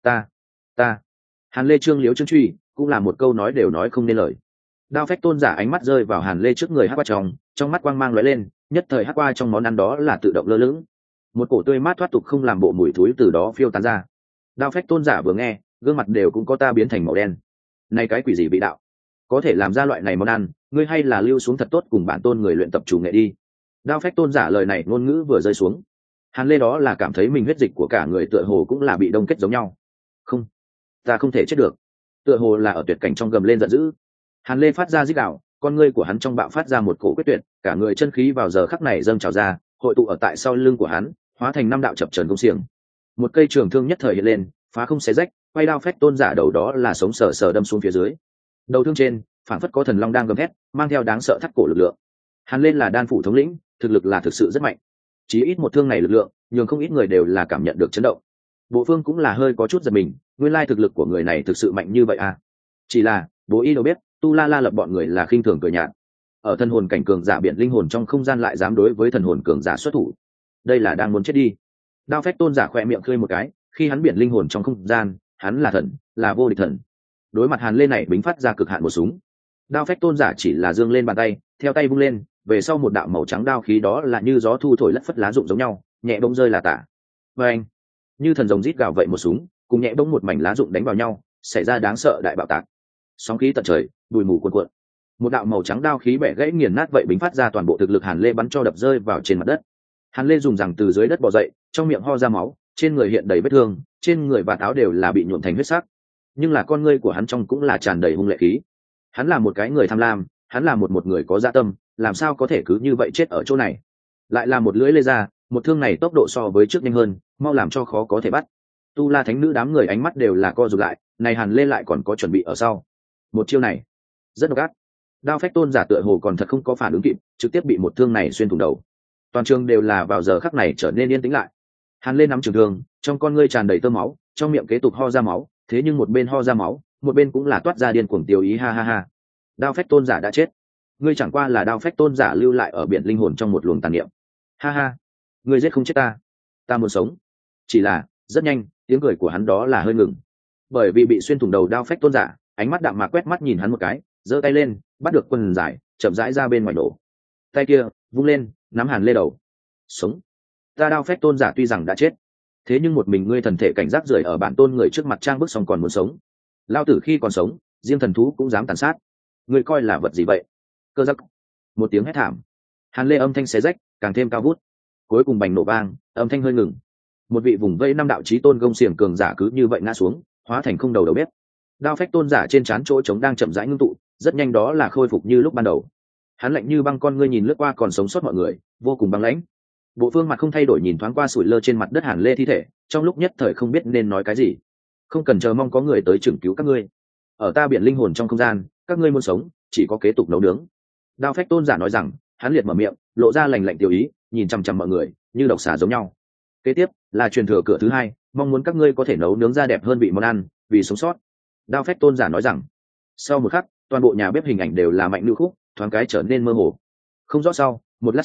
Ta. Hàn Lê trương liếu trương truy, cũng là một câu nói đều nói không nên lời. Đao Phách Tôn giả ánh mắt rơi vào Hàn Lê trước người hắc qua trong mắt quang mang lóe lên, nhất thời hắc qua trong món ăn đó là tự động lơ lửng. Một cổ tươi mát thoát tục không làm bộ mùi thối từ đó phiêu tán ra. Đao Phách Tôn giả vừa nghe, gương mặt đều cũng có ta biến thành màu đen. Này cái quỷ gì vị đạo? Có thể làm ra loại này món ăn, ngươi hay là lưu xuống thật tốt cùng bản tôn người luyện tập chủ nghệ đi. Đao Phách Tôn giả lời này ngôn ngữ vừa rơi xuống, Hàn Lê đó là cảm thấy mình huyết dịch của cả người tựa hồ cũng là bị đông kết giống nhau. Không, ta không thể chết được. Tựa hồ là ở tuyệt cảnh trong gầm lên giận dữ. Hàn Lê phát ra rít gào, con ngươi của hắn trong bạo phát ra một cổ quyết tuyệt, cả người chân khí vào giờ khắc này dâng trào ra, hội tụ ở tại sau lưng của hắn, hóa thành 5 đạo chập chờn công xiềng. Một cây trường thương nhất thời hiện lên, phá không xé rách, quay Đao Phách Tôn giả đầu đó là sống sờ sờ đâm xuống phía dưới. Đầu thương trên, phản phất có thần long đang gầm thét, mang theo đáng sợ thắt cổ lực lượng. Hàn Lên là đan phủ thống lĩnh, thực lực là thực sự rất mạnh. Chỉ ít một thương này lực lượng, nhưng không ít người đều là cảm nhận được chấn động. Bộ Phương cũng là hơi có chút giật mình, nguyên lai thực lực của người này thực sự mạnh như vậy à? Chỉ là, Bố Y đâu biết, Tu La La lập bọn người là khinh thường cười nhạt. Ở thần hồn cảnh cường giả biển linh hồn trong không gian lại dám đối với thần hồn cường giả xuất thủ. Đây là đang muốn chết đi. Đao Phách Tôn giả khẽ miệng khơi một cái, khi hắn biển linh hồn trong không gian, hắn là thần, là vô địch thần. Đối mặt Hàn Lên này bính phát ra cực hạn một súng. Đao Phách Tôn giả chỉ là giương lên bàn tay, theo tay vung lên, về sau một đạo màu trắng đao khí đó là như gió thu thổi lất phất lá rụng giống nhau, nhẹ bỗng rơi là tả. Và anh, như thần rồng rít gào vậy một súng, cùng nhẹ bỗng một mảnh lá rụng đánh vào nhau, xảy ra đáng sợ đại bạo tạc. Sóng khí tận trời, bụi mù cuồn cuộn. Một đạo màu trắng đao khí bẻ gãy nghiền nát vậy bính phát ra toàn bộ thực lực Hàn Lê bắn cho đập rơi vào trên mặt đất. Hàn Lê dùng rằng từ dưới đất bò dậy, trong miệng ho ra máu, trên người hiện đầy vết thương, trên người và áo đều là bị nhuộm thành huyết sắc. Nhưng là con ngươi của hắn trong cũng là tràn đầy hung lệ khí. Hắn là một cái người tham lam, hắn là một người có dạ tâm, làm sao có thể cứ như vậy chết ở chỗ này? Lại là một lưỡi lê ra, một thương này tốc độ so với trước nhanh hơn, mau làm cho khó có thể bắt. Tu La thánh nữ đám người ánh mắt đều là co rụt lại, này Hàn Lê lại còn có chuẩn bị ở sau. Một chiêu này rất độc ác. Đao Phách Tôn giả tựa hồ còn thật không có phản ứng kịp, trực tiếp bị một thương này xuyên thủng đầu. Toàn trường đều là vào giờ khắc này trở nên yên tĩnh lại. Hàn Lê nắm trường thương, trong con ngươi tràn đầy tơ máu, trong miệng kế tục ho ra máu, thế nhưng một bên ho ra máu, một bên cũng là toát ra điên cuồng tiêu ý ha ha ha. Đao Phách Tôn giả đã chết, ngươi chẳng qua là Đao Phách Tôn giả lưu lại ở biển linh hồn trong một luồng tàn niệm. Ha ha, ngươi giết không chết ta, ta muốn sống. Chỉ là, rất nhanh, tiếng cười của hắn đó là hơi ngừng. Bởi vì bị xuyên thủng đầu Đao Phách Tôn giả, ánh mắt đạm mạc quét mắt nhìn hắn một cái, giơ tay lên, bắt được quần dài, chậm rãi ra bên ngoài đổ. Tay kia vung lên, nắm Hàn Lê đầu. Sống. Ta Đao Phách Tôn giả tuy rằng đã chết, thế nhưng một mình ngươi thần thể cảnh giác rời ở bản tôn người trước mặt trang bức xong còn muốn sống. Lao tử khi còn sống, riêng thần thú cũng dám tàn sát. Ngươi coi là vật gì vậy? Cơ giắc. Một tiếng hét thảm. Hàn Lê âm thanh xé rách, càng thêm cao vút. Cuối cùng bành nổ vang, âm thanh hơi ngừng. Một vị vùng vây 5 đạo chí tôn gông xiềng cường giả cứ như vậy ngã xuống, hóa thành không đầu đầu bếp. Đao Phách Tôn giả trên trán chỗ trống đang chậm rãi ngưng tụ, rất nhanh đó là khôi phục như lúc ban đầu. Hắn lạnh như băng con ngươi nhìn lướt qua còn sống sót mọi người, vô cùng băng lãnh. Bộ Phương mặt không thay đổi nhìn thoáng qua sủi lơ trên mặt đất Hàn Lê thi thể, trong lúc nhất thời không biết nên nói cái gì. Không cần chờ mong có người tới chừng cứu các ngươi. Ở ta biển linh hồn trong không gian, các ngươi muốn sống, chỉ có kế tục nấu nướng. Đao Phách Tôn giả nói rằng, hắn liệt mở miệng, lộ ra lành lạnh tiêu ý, nhìn chằm chằm mọi người, như độc xà giống nhau. Kế tiếp là truyền thừa cửa thứ 2, mong muốn các ngươi có thể nấu nướng ra đẹp hơn vị món ăn, vì sống sót. Đao Phách Tôn giả nói rằng. Sau một khắc, toàn bộ nhà bếp hình ảnh đều là mạnh lưu khúc, thoáng cái trở nên mơ hồ. Không rõ sau, một lát sau,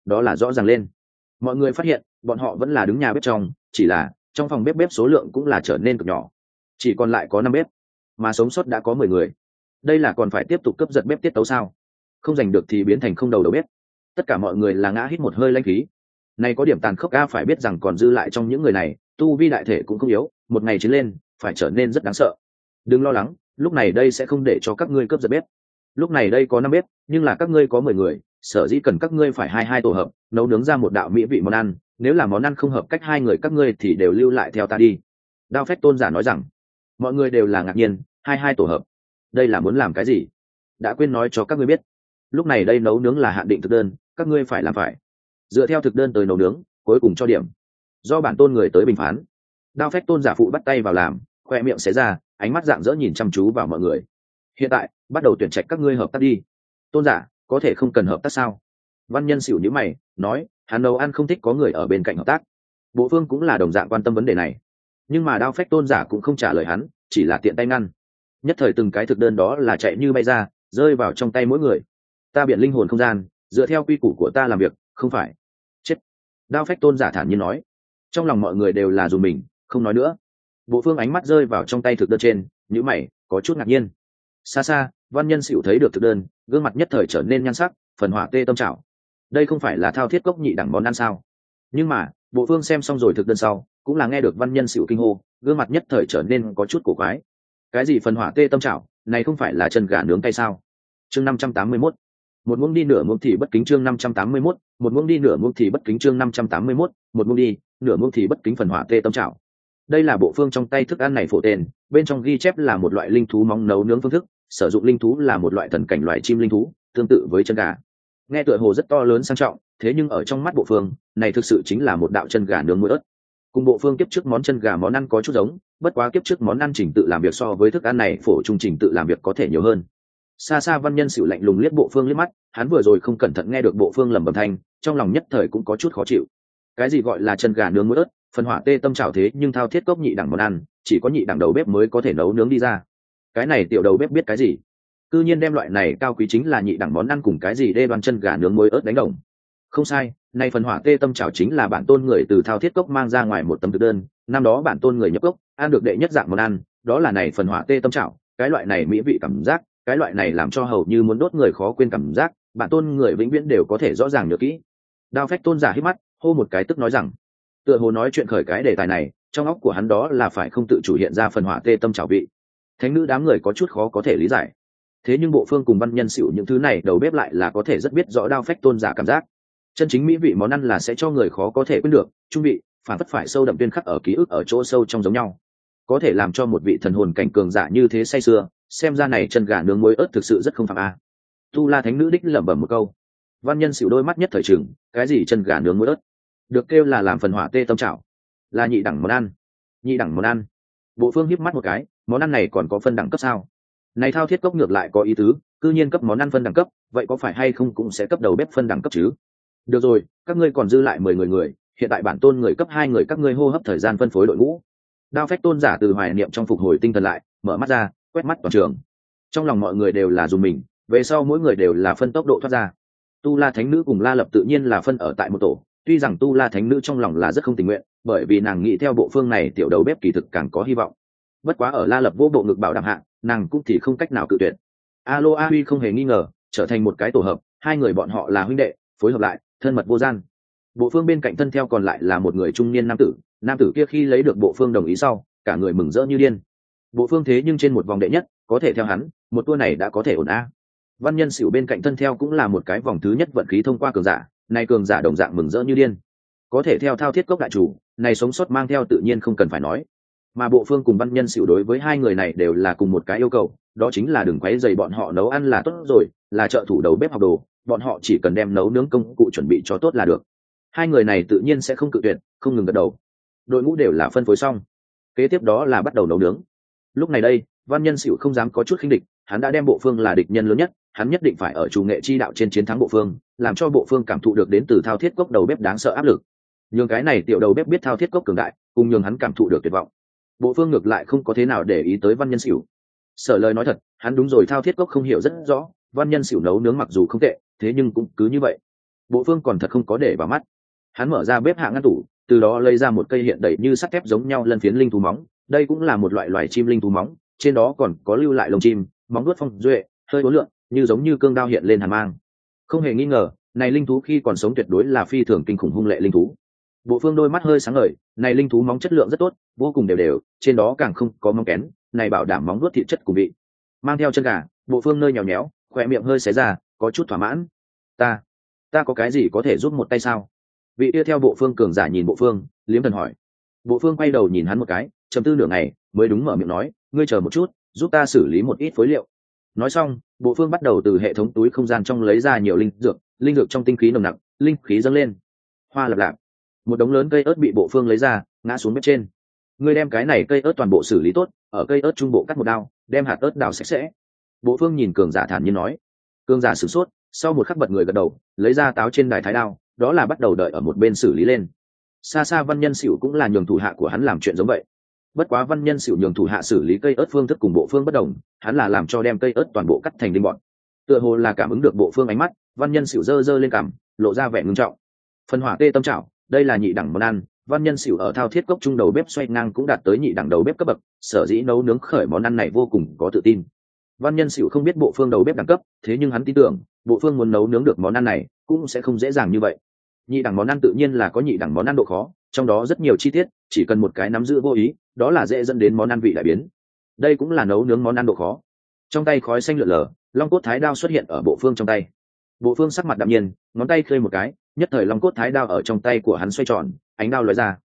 đó là rõ ràng lên. Mọi người phát hiện bọn họ vẫn là đứng nhà bếp trong, chỉ là trong phòng bếp số lượng cũng là trở nên cực nhỏ, chỉ còn lại có 5 bếp, mà sống sót đã có 10 người. Đây là còn phải tiếp tục cướp giật bếp tiết tấu sao? Không giành được thì biến thành không đầu đầu bếp. Tất cả mọi người là ngã hít một hơi lãnh khí. Này có điểm tàn khốc a, phải biết rằng còn dư lại trong những người này, tu vi đại thể cũng không yếu, một ngày chiến lên, phải trở nên rất đáng sợ. Đừng lo lắng, lúc này đây sẽ không để cho các ngươi cướp giật bếp. Lúc này đây có 5 bếp, nhưng là các ngươi có 10 người, sở dĩ cần các ngươi phải hai tổ hợp, nấu nướng ra một đạo mỹ vị món ăn, nếu là món ăn không hợp cách hai người các ngươi thì đều lưu lại theo ta đi. Đao Phách tôn giả nói rằng. Mọi người đều là ngạc nhiên, hai tổ hợp. Đây là muốn làm cái gì? Đã quên nói cho các ngươi biết. Lúc này đây nấu nướng là hạn định thực đơn, các ngươi phải làm phải. Dựa theo thực đơn tới nấu nướng, cuối cùng cho điểm. Do bản tôn người tới bình phán. Đao Phách tôn giả phụ bắt tay vào làm, khoe miệng xé ra, ánh mắt rạng rỡ nhìn chăm chú vào mọi người. Hiện tại, bắt đầu tuyển trạch các ngươi hợp tác đi. Tôn giả, có thể không cần hợp tác sao? Văn Nhân xỉu nhíu mày, nói, hắn nấu ăn không thích có người ở bên cạnh hợp tác. Bộ Phương cũng là đồng dạng quan tâm vấn đề này, nhưng mà Đao Phách tôn giả cũng không trả lời hắn, chỉ là tiện tay ngăn. Nhất thời từng cái thực đơn đó là chạy như bay ra, rơi vào trong tay mỗi người. Ta biện linh hồn không gian, dựa theo quy củ của ta làm việc, không phải chết. Đao Phách tôn giả thản nhiên nói. Trong lòng mọi người đều là dùng mình, không nói nữa. Bộ Phương ánh mắt rơi vào trong tay thực đơn trên, nhíu mày, có chút ngạc nhiên. Xa xa, Văn Nhân xỉu thấy được thực đơn, gương mặt nhất thời trở nên nhan sắc, phần hỏa tê tâm trảo. Đây không phải là thao thiết cốc nhị đẳng món ăn sao? Nhưng mà Bộ Phương xem xong rồi thực đơn sau, cũng là nghe được Văn Nhân xỉu kinh hô, gương mặt nhất thời trở nên có chút cổ quái. Cái gì phần hỏa tê tâm trảo, này không phải là chân gà nướng cay sao? Chương 581. Một muỗng đi nửa muỗng thì bất kính. Chương 581. Một muỗng đi nửa muỗng thì bất kính. Chương 581. Một muỗng đi nửa muỗng thì bất kính. Phần hỏa tê tâm trảo. Đây là Bộ Phương trong tay thức ăn này phổ tên, bên trong ghi chép là một loại linh thú móng nấu nướng phương thức, sử dụng linh thú là một loại thần cảnh loại chim linh thú, tương tự với chân gà. Nghe tựa hồ rất to lớn sang trọng, thế nhưng ở trong mắt Bộ Phương, này thực sự chính là một đạo chân gà nướng muối ớt. Cùng Bộ Phương kiếp trước món chân gà món ăn có chút giống, bất quá kiếp trước món ăn trình tự làm việc so với thức ăn này phổ trung trình tự làm việc có thể nhiều hơn. Xa xa Văn Nhân xỉu lạnh lùng liếc Bộ Phương liếc mắt, hắn vừa rồi không cẩn thận nghe được Bộ Phương lẩm bẩm thanh, trong lòng nhất thời cũng có chút khó chịu. Cái gì gọi là chân gà nướng muối ớt, phần hỏa tê tâm trảo thế nhưng thao thiết cốc nhị đẳng món ăn, chỉ có nhị đẳng đầu bếp mới có thể nấu nướng đi ra. Cái này tiểu đầu bếp biết cái gì? Cư nhiên đem loại này cao quý chính là nhị đẳng món ăn cùng cái gì đê đoan chân gà nướng muối ớt đánh đồng. Không sai, này phần hỏa tê tâm trảo chính là bản tôn người từ thao thiết cốc mang ra ngoài một tấm thực đơn, năm đó bản tôn người nhập cốc, ăn được đệ nhất dạng món ăn, đó là này phần hỏa tê tâm trảo, cái loại này mỹ vị cảm giác, cái loại này làm cho hầu như muốn đốt người khó quên cảm giác, bản tôn người vĩnh viễn đều có thể rõ ràng nhớ kỹ. Đao Phách tôn giả hít mắt, hô một cái tức nói rằng, tựa hồ nói chuyện khởi cái đề tài này, trong óc của hắn đó là phải không tự chủ hiện ra phần hỏa tê tâm trảo vị. Thánh nữ đám người có chút khó có thể lý giải. Thế nhưng Bộ Phương cùng Văn Nhân xỉu những thứ này đầu bếp lại là có thể rất biết rõ Đao Phách tôn giả cảm giác. Chân chính mỹ vị món ăn là sẽ cho người khó có thể quên được, trung vị, phản phất phải sâu đậm tuyên khắc ở ký ức ở chỗ sâu trong giống nhau. Có thể làm cho một vị thần hồn cảnh cường giả như thế say sưa, xem ra này chân gà nướng muối ớt thực sự rất không phàm a. Tu La thánh nữ đích lẩm bẩm một câu. Văn Nhân xỉu đôi mắt nhất thời trừng, cái gì chân gà nướng muối ớt? Được kêu là làm phần hỏa tê tâm trảo, là nhị đẳng món ăn. Nhị đẳng món ăn? Bộ Phương híp mắt một cái, món ăn này còn có phân đẳng cấp sao? Này thao thiết cốc ngược lại có ý tứ, cư nhiên cấp món ăn phân đẳng cấp, vậy có phải hay không cũng sẽ cấp đầu bếp phân đẳng cấp chứ? Được rồi, các ngươi còn dư lại 10 người, hiện tại bản tôn người cấp 2 người các ngươi hô hấp thời gian phân phối đội ngũ. Đao Phách tôn giả từ hoài niệm trong phục hồi tinh thần lại, mở mắt ra, quét mắt toàn trường. Trong lòng mọi người đều là dùng mình, về sau mỗi người đều là phân tốc độ thoát ra. Tu La thánh nữ cùng La Lập tự nhiên là phân ở tại một tổ, tuy rằng Tu La thánh nữ trong lòng là rất không tình nguyện, bởi vì nàng nghĩ theo Bộ Phương này tiểu đầu bếp kỳ thực càng có hy vọng. Bất quá ở La Lập vô bộ ngực bảo đảm hạ, nàng cũng thì không cách nào cự tuyệt. Alo A Huy không hề nghi ngờ, trở thành một cái tổ hợp, hai người bọn họ là huynh đệ, phối hợp lại, thân mật vô gian. Bộ Phương bên cạnh thân theo còn lại là một người trung niên nam tử kia khi lấy được Bộ Phương đồng ý sau, cả người mừng rỡ như điên. Bộ Phương thế nhưng trên một vòng đệ nhất, có thể theo hắn, một tour này đã có thể ổn a. Văn Nhân xỉu bên cạnh thân theo cũng là một cái vòng thứ nhất vận khí thông qua cường giả, này cường giả đồng dạng mừng rỡ như điên. Có thể theo thao thiết cốc đại chủ, này sống sót mang theo tự nhiên không cần phải nói. Mà Bộ Phương cùng Văn Nhân xỉu đối với hai người này đều là cùng một cái yêu cầu, đó chính là đừng quấy rầy bọn họ nấu ăn là tốt rồi, là trợ thủ đầu bếp học đồ, bọn họ chỉ cần đem nấu nướng công cụ chuẩn bị cho tốt là được. Hai người này tự nhiên sẽ không cự tuyệt, không ngừng gật đầu. Đội ngũ đều là phân phối xong, kế tiếp đó là bắt đầu nấu nướng. Lúc này đây, Văn Nhân xỉu không dám có chút khinh địch, hắn đã đem Bộ Phương là địch nhân lớn nhất, hắn nhất định phải ở chủ nghệ chi đạo trên chiến thắng Bộ Phương, làm cho Bộ Phương cảm thụ được đến từ thao thiết cốc đầu bếp đáng sợ áp lực. Nhường cái này tiểu đầu bếp biết thao thiết cốc cường đại, cùng nhường hắn cảm thụ được tuyệt vọng. Bộ Phương ngược lại không có thế nào để ý tới Văn Nhân xỉu. Sở lời nói thật, hắn đúng rồi thao thiết cốc không hiểu rất rõ, Văn Nhân xỉu nấu nướng mặc dù không tệ, thế nhưng cũng cứ như vậy. Bộ Phương còn thật không có để vào mắt. Hắn mở ra bếp hạ ngăn tủ, từ đó lấy ra một cây hiện đầy như sắt thép giống nhau lân phiến linh thú móng. Đây cũng là một loại loài chim linh thú móng, trên đó còn có lưu lại lông chim, móng vuốt phong duệ, hơi uốn lượn, giống như cương đao hiện lên hàn mang. Không hề nghi ngờ, này linh thú khi còn sống tuyệt đối là phi thường kinh khủng hung lệ linh thú. Bộ Phương đôi mắt hơi sáng ngời, này linh thú móng chất lượng rất tốt, vô cùng đều đều, trên đó càng không có móng kén, này bảo đảm móng vuốt thịt chất cùng vị. Mang theo chân gà, Bộ Phương nơi nhéo nhéo, khóe miệng hơi xé ra, có chút thỏa mãn. Ta có cái gì có thể giúp một tay sao? Vị kia theo Bộ Phương cường giả nhìn Bộ Phương, liếm thần hỏi. Bộ Phương quay đầu nhìn hắn một cái, trầm tư nửa ngày, mới đúng mở miệng nói, ngươi chờ một chút, giúp ta xử lý một ít phối liệu. Nói xong, Bộ Phương bắt đầu từ hệ thống túi không gian trong lấy ra nhiều linh dược trong tinh khí nồng nặc, linh khí dâng lên. Hoa lập lạp, một đống lớn cây ớt bị Bộ Phương lấy ra, ngã xuống bếp trên. Ngươi đem cái này cây ớt toàn bộ xử lý tốt, ở cây ớt trung bộ cắt một đao, đem hạt ớt đào sạch sẽ. Bộ Phương nhìn cường giả thản nhiên nói. Cường giả sửng sốt, sau một khắc bật người gật đầu, lấy ra táo trên đài thái đao, đó là bắt đầu đợi ở một bên xử lý lên. Xa xa Văn Nhân Sửu cũng là nhường thủ hạ của hắn làm chuyện giống vậy. Bất quá Văn Nhân Sửu nhường thủ hạ xử lý cây ớt phương thức cùng Bộ Phương bất đồng, hắn là làm cho đem cây ớt toàn bộ cắt thành đinh bọn. Tựa hồ là cảm ứng được Bộ Phương ánh mắt, Văn Nhân Sửu giơ lên cằm, lộ ra vẻ ngưng trọng. Phần hỏa tê tâm chảo, đây là nhị đẳng món ăn, Văn Nhân Sửu ở thao thiết cốc trung đầu bếp xoay ngang cũng đạt tới nhị đẳng đầu bếp cấp bậc, sở dĩ nấu nướng khởi món ăn này vô cùng có tự tin. Văn Nhân Sửu không biết Bộ Phương đầu bếp đẳng cấp, thế nhưng hắn tin tưởng, Bộ Phương muốn nấu nướng được món ăn này, cũng sẽ không dễ dàng như vậy. Nhị đẳng món ăn tự nhiên là có nhị đẳng món ăn độ khó, trong đó rất nhiều chi tiết, chỉ cần một cái nắm giữ vô ý, đó là dễ dẫn đến món ăn vị đại biến. Đây cũng là nấu nướng món ăn độ khó. Trong tay khói xanh lượn lờ, long cốt thái đao xuất hiện ở Bộ Phương trong tay. Bộ Phương sắc mặt đạm nhiên, ngón tay khơi một cái, nhất thời long cốt thái đao ở trong tay của hắn xoay tròn, ánh đao lóe ra.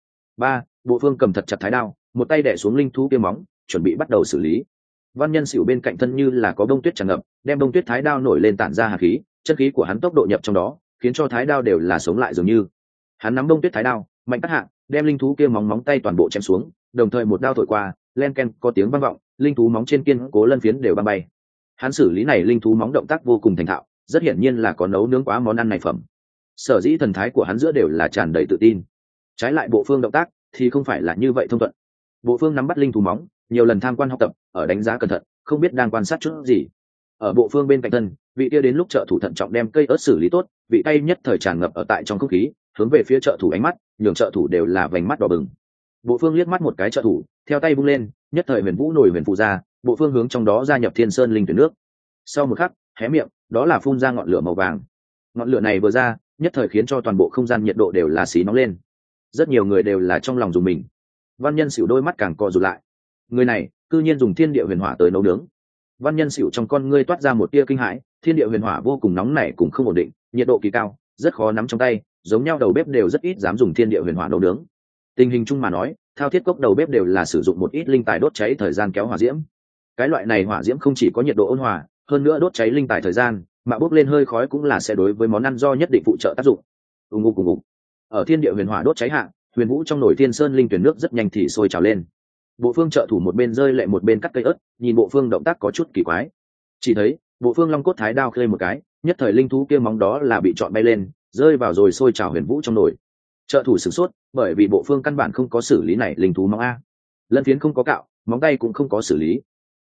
Bộ Phương cầm thật chặt thái đao, một tay đè xuống linh thú kia móng, chuẩn bị bắt đầu xử lý. Văn Nhân Sửu bên cạnh thân như là có bông tuyết tràn ngập, đem bông tuyết thái đao nổi lên tản ra hàn khí, chân khí của hắn tốc độ nhập trong đó, khiến cho thái đao đều là sống lại dường như. Hắn nắm bông tuyết thái đao, mạnh cắt hạ, đem linh thú kia móng tay toàn bộ chém xuống, đồng thời một đao thổi qua, len ken có tiếng vang vọng, linh thú móng trên kiên cố lân phiến đều băng bay. Hắn xử lý này linh thú móng động tác vô cùng thành thạo, rất hiển nhiên là có nấu nướng quá món ăn này phẩm. Sở dĩ thần thái của hắn giữa đều là tràn đầy tự tin. Trái lại Bộ Phương động tác thì không phải là như vậy thông thuận. Bộ Phương nắm bắt linh thú móng, nhiều lần tham quan học tập, ở đánh giá cẩn thận, không biết đang quan sát chút gì. Ở Bộ Phương bên cạnh thân, vị kia đến lúc trợ thủ thận trọng đem cây ớt xử lý tốt, vị tay nhất thời tràn ngập ở tại trong không khí, hướng về phía trợ thủ ánh mắt, nhường trợ thủ đều là vành mắt đỏ bừng. Bộ Phương liếc mắt một cái trợ thủ, theo tay vung lên, nhất thời huyền vũ nổi huyền phụ ra, Bộ Phương hướng trong đó gia nhập Thiên Sơn linh tuyển nước. Sau một khắc, hé miệng, đó là phun ra ngọn lửa màu vàng. Ngọn lửa này vừa ra, nhất thời khiến cho toàn bộ không gian nhiệt độ đều là xí nóng lên. Rất nhiều người đều là trong lòng dùng mình. Văn Nhân Sửu đôi mắt càng co rụt lại. Người này, cư nhiên dùng thiên địa huyền hỏa tới nấu nướng. Văn Nhân Sửu trong con ngươi toát ra một tia kinh hãi, thiên địa huyền hỏa vô cùng nóng nảy cùng không ổn định, nhiệt độ kỳ cao, rất khó nắm trong tay, giống nhau đầu bếp đều rất ít dám dùng thiên địa huyền hỏa nấu nướng. Tình hình chung mà nói, thao thiết cốc đầu bếp đều là sử dụng một ít linh tài đốt cháy thời gian kéo hỏa diễm. Cái loại này hỏa diễm không chỉ có nhiệt độ ôn hòa, hơn nữa đốt cháy linh tài thời gian, mà bốc lên hơi khói cũng là sẽ đối với món ăn do nhất định phụ trợ tác dụng. Ùng ục. Ở thiên địa huyền hỏa đốt cháy hạ, huyền vũ trong nồi Thiên Sơn linh tuyển nước rất nhanh thì sôi trào lên. Bộ Phương trợ thủ một bên rơi lệ một bên cắt cây ớt, nhìn Bộ Phương động tác có chút kỳ quái. Chỉ thấy Bộ Phương long cốt thái đao khơi một cái, nhất thời linh thú kia móng đó là bị chọn bay lên, rơi vào rồi sôi trào huyền vũ trong nồi. Trợ thủ sửng sốt, bởi vì Bộ Phương căn bản không có xử lý này linh thú móng a, lân phiến không có cạo, móng tay cũng không có xử lý.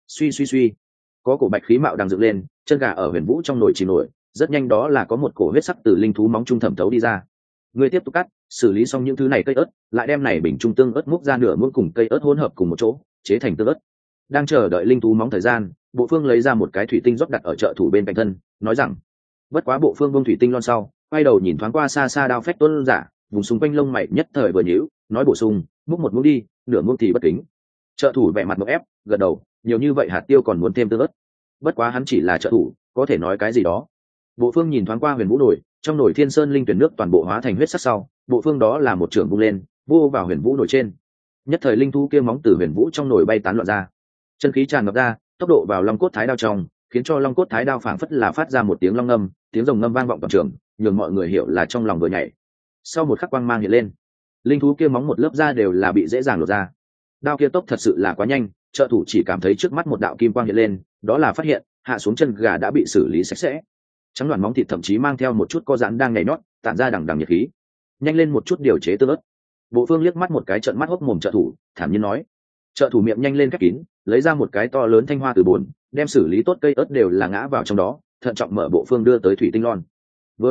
Suy, có cổ bạch khí mạo đang dựng lên, chân gà ở huyền vũ trong nồi chìm nổi, rất nhanh đó là có một cổ huyết sắc từ linh thú móng trung thẩm thấu đi ra. Người tiếp tục cắt, xử lý xong những thứ này cây ớt, lại đem này bình trung tương ớt múc ra nửa muỗng cùng cây ớt hỗn hợp cùng một chỗ, chế thành tương ớt. Đang chờ đợi linh thú móng thời gian, Bộ Phương lấy ra một cái thủy tinh rót đặt ở trợ thủ bên cạnh thân, nói rằng: bất quá Bộ Phương bông thủy tinh lon sau, quay đầu nhìn thoáng qua xa xa đao phách tuân giả, vùng xung quanh lông mày nhất thời vừa nhíu, nói bổ sung: múc một muỗng đi, nửa muỗng thì bất kính. Trợ thủ vẻ mặt ngộp ép, gật đầu, nhiều như vậy hạt tiêu còn muốn thêm tương ớt. Bất quá hắn chỉ là trợ thủ, có thể nói cái gì đó. Bộ Phương nhìn thoáng qua huyền vũ nổi, trong nồi Thiên Sơn linh tuyển nước toàn bộ hóa thành huyết sắc sau, Bộ Phương đó là một trường vung lên, vô vào huyền vũ nổi trên. Nhất thời linh thú kia móng từ huyền vũ trong nồi bay tán loạn ra, chân khí tràn ngập ra, tốc độ vào long cốt thái đao trong, khiến cho long cốt thái đao phảng phất là phát ra một tiếng long ngâm, tiếng rồng ngâm vang vọng toàn trường, nhường mọi người hiểu là trong lòng vừa nhảy. Sau một khắc quang mang hiện lên, linh thú kia móng một lớp da đều là bị dễ dàng lột ra. Đao kia tốc thật sự là quá nhanh, trợ thủ chỉ cảm thấy trước mắt một đạo kim quang hiện lên, đó là phát hiện hạ xuống chân gà đã bị xử lý sạch sẽ, trắng đoàn móng thịt thậm chí mang theo một chút co giãn đang nhảy nhót, tản ra đằng đằng nhiệt khí. Nhanh lên một chút điều chế tương ớt. Bộ Phương liếc mắt một cái trợn mắt hốc mồm trợ thủ, thản nhiên nói. Trợ thủ miệng nhanh lên khép kín, lấy ra một cái to lớn thanh hoa từ bồn, đem xử lý tốt cây ớt đều là ngã vào trong đó, thận trọng mở Bộ Phương đưa tới thủy tinh lon. Vừa mở đắp,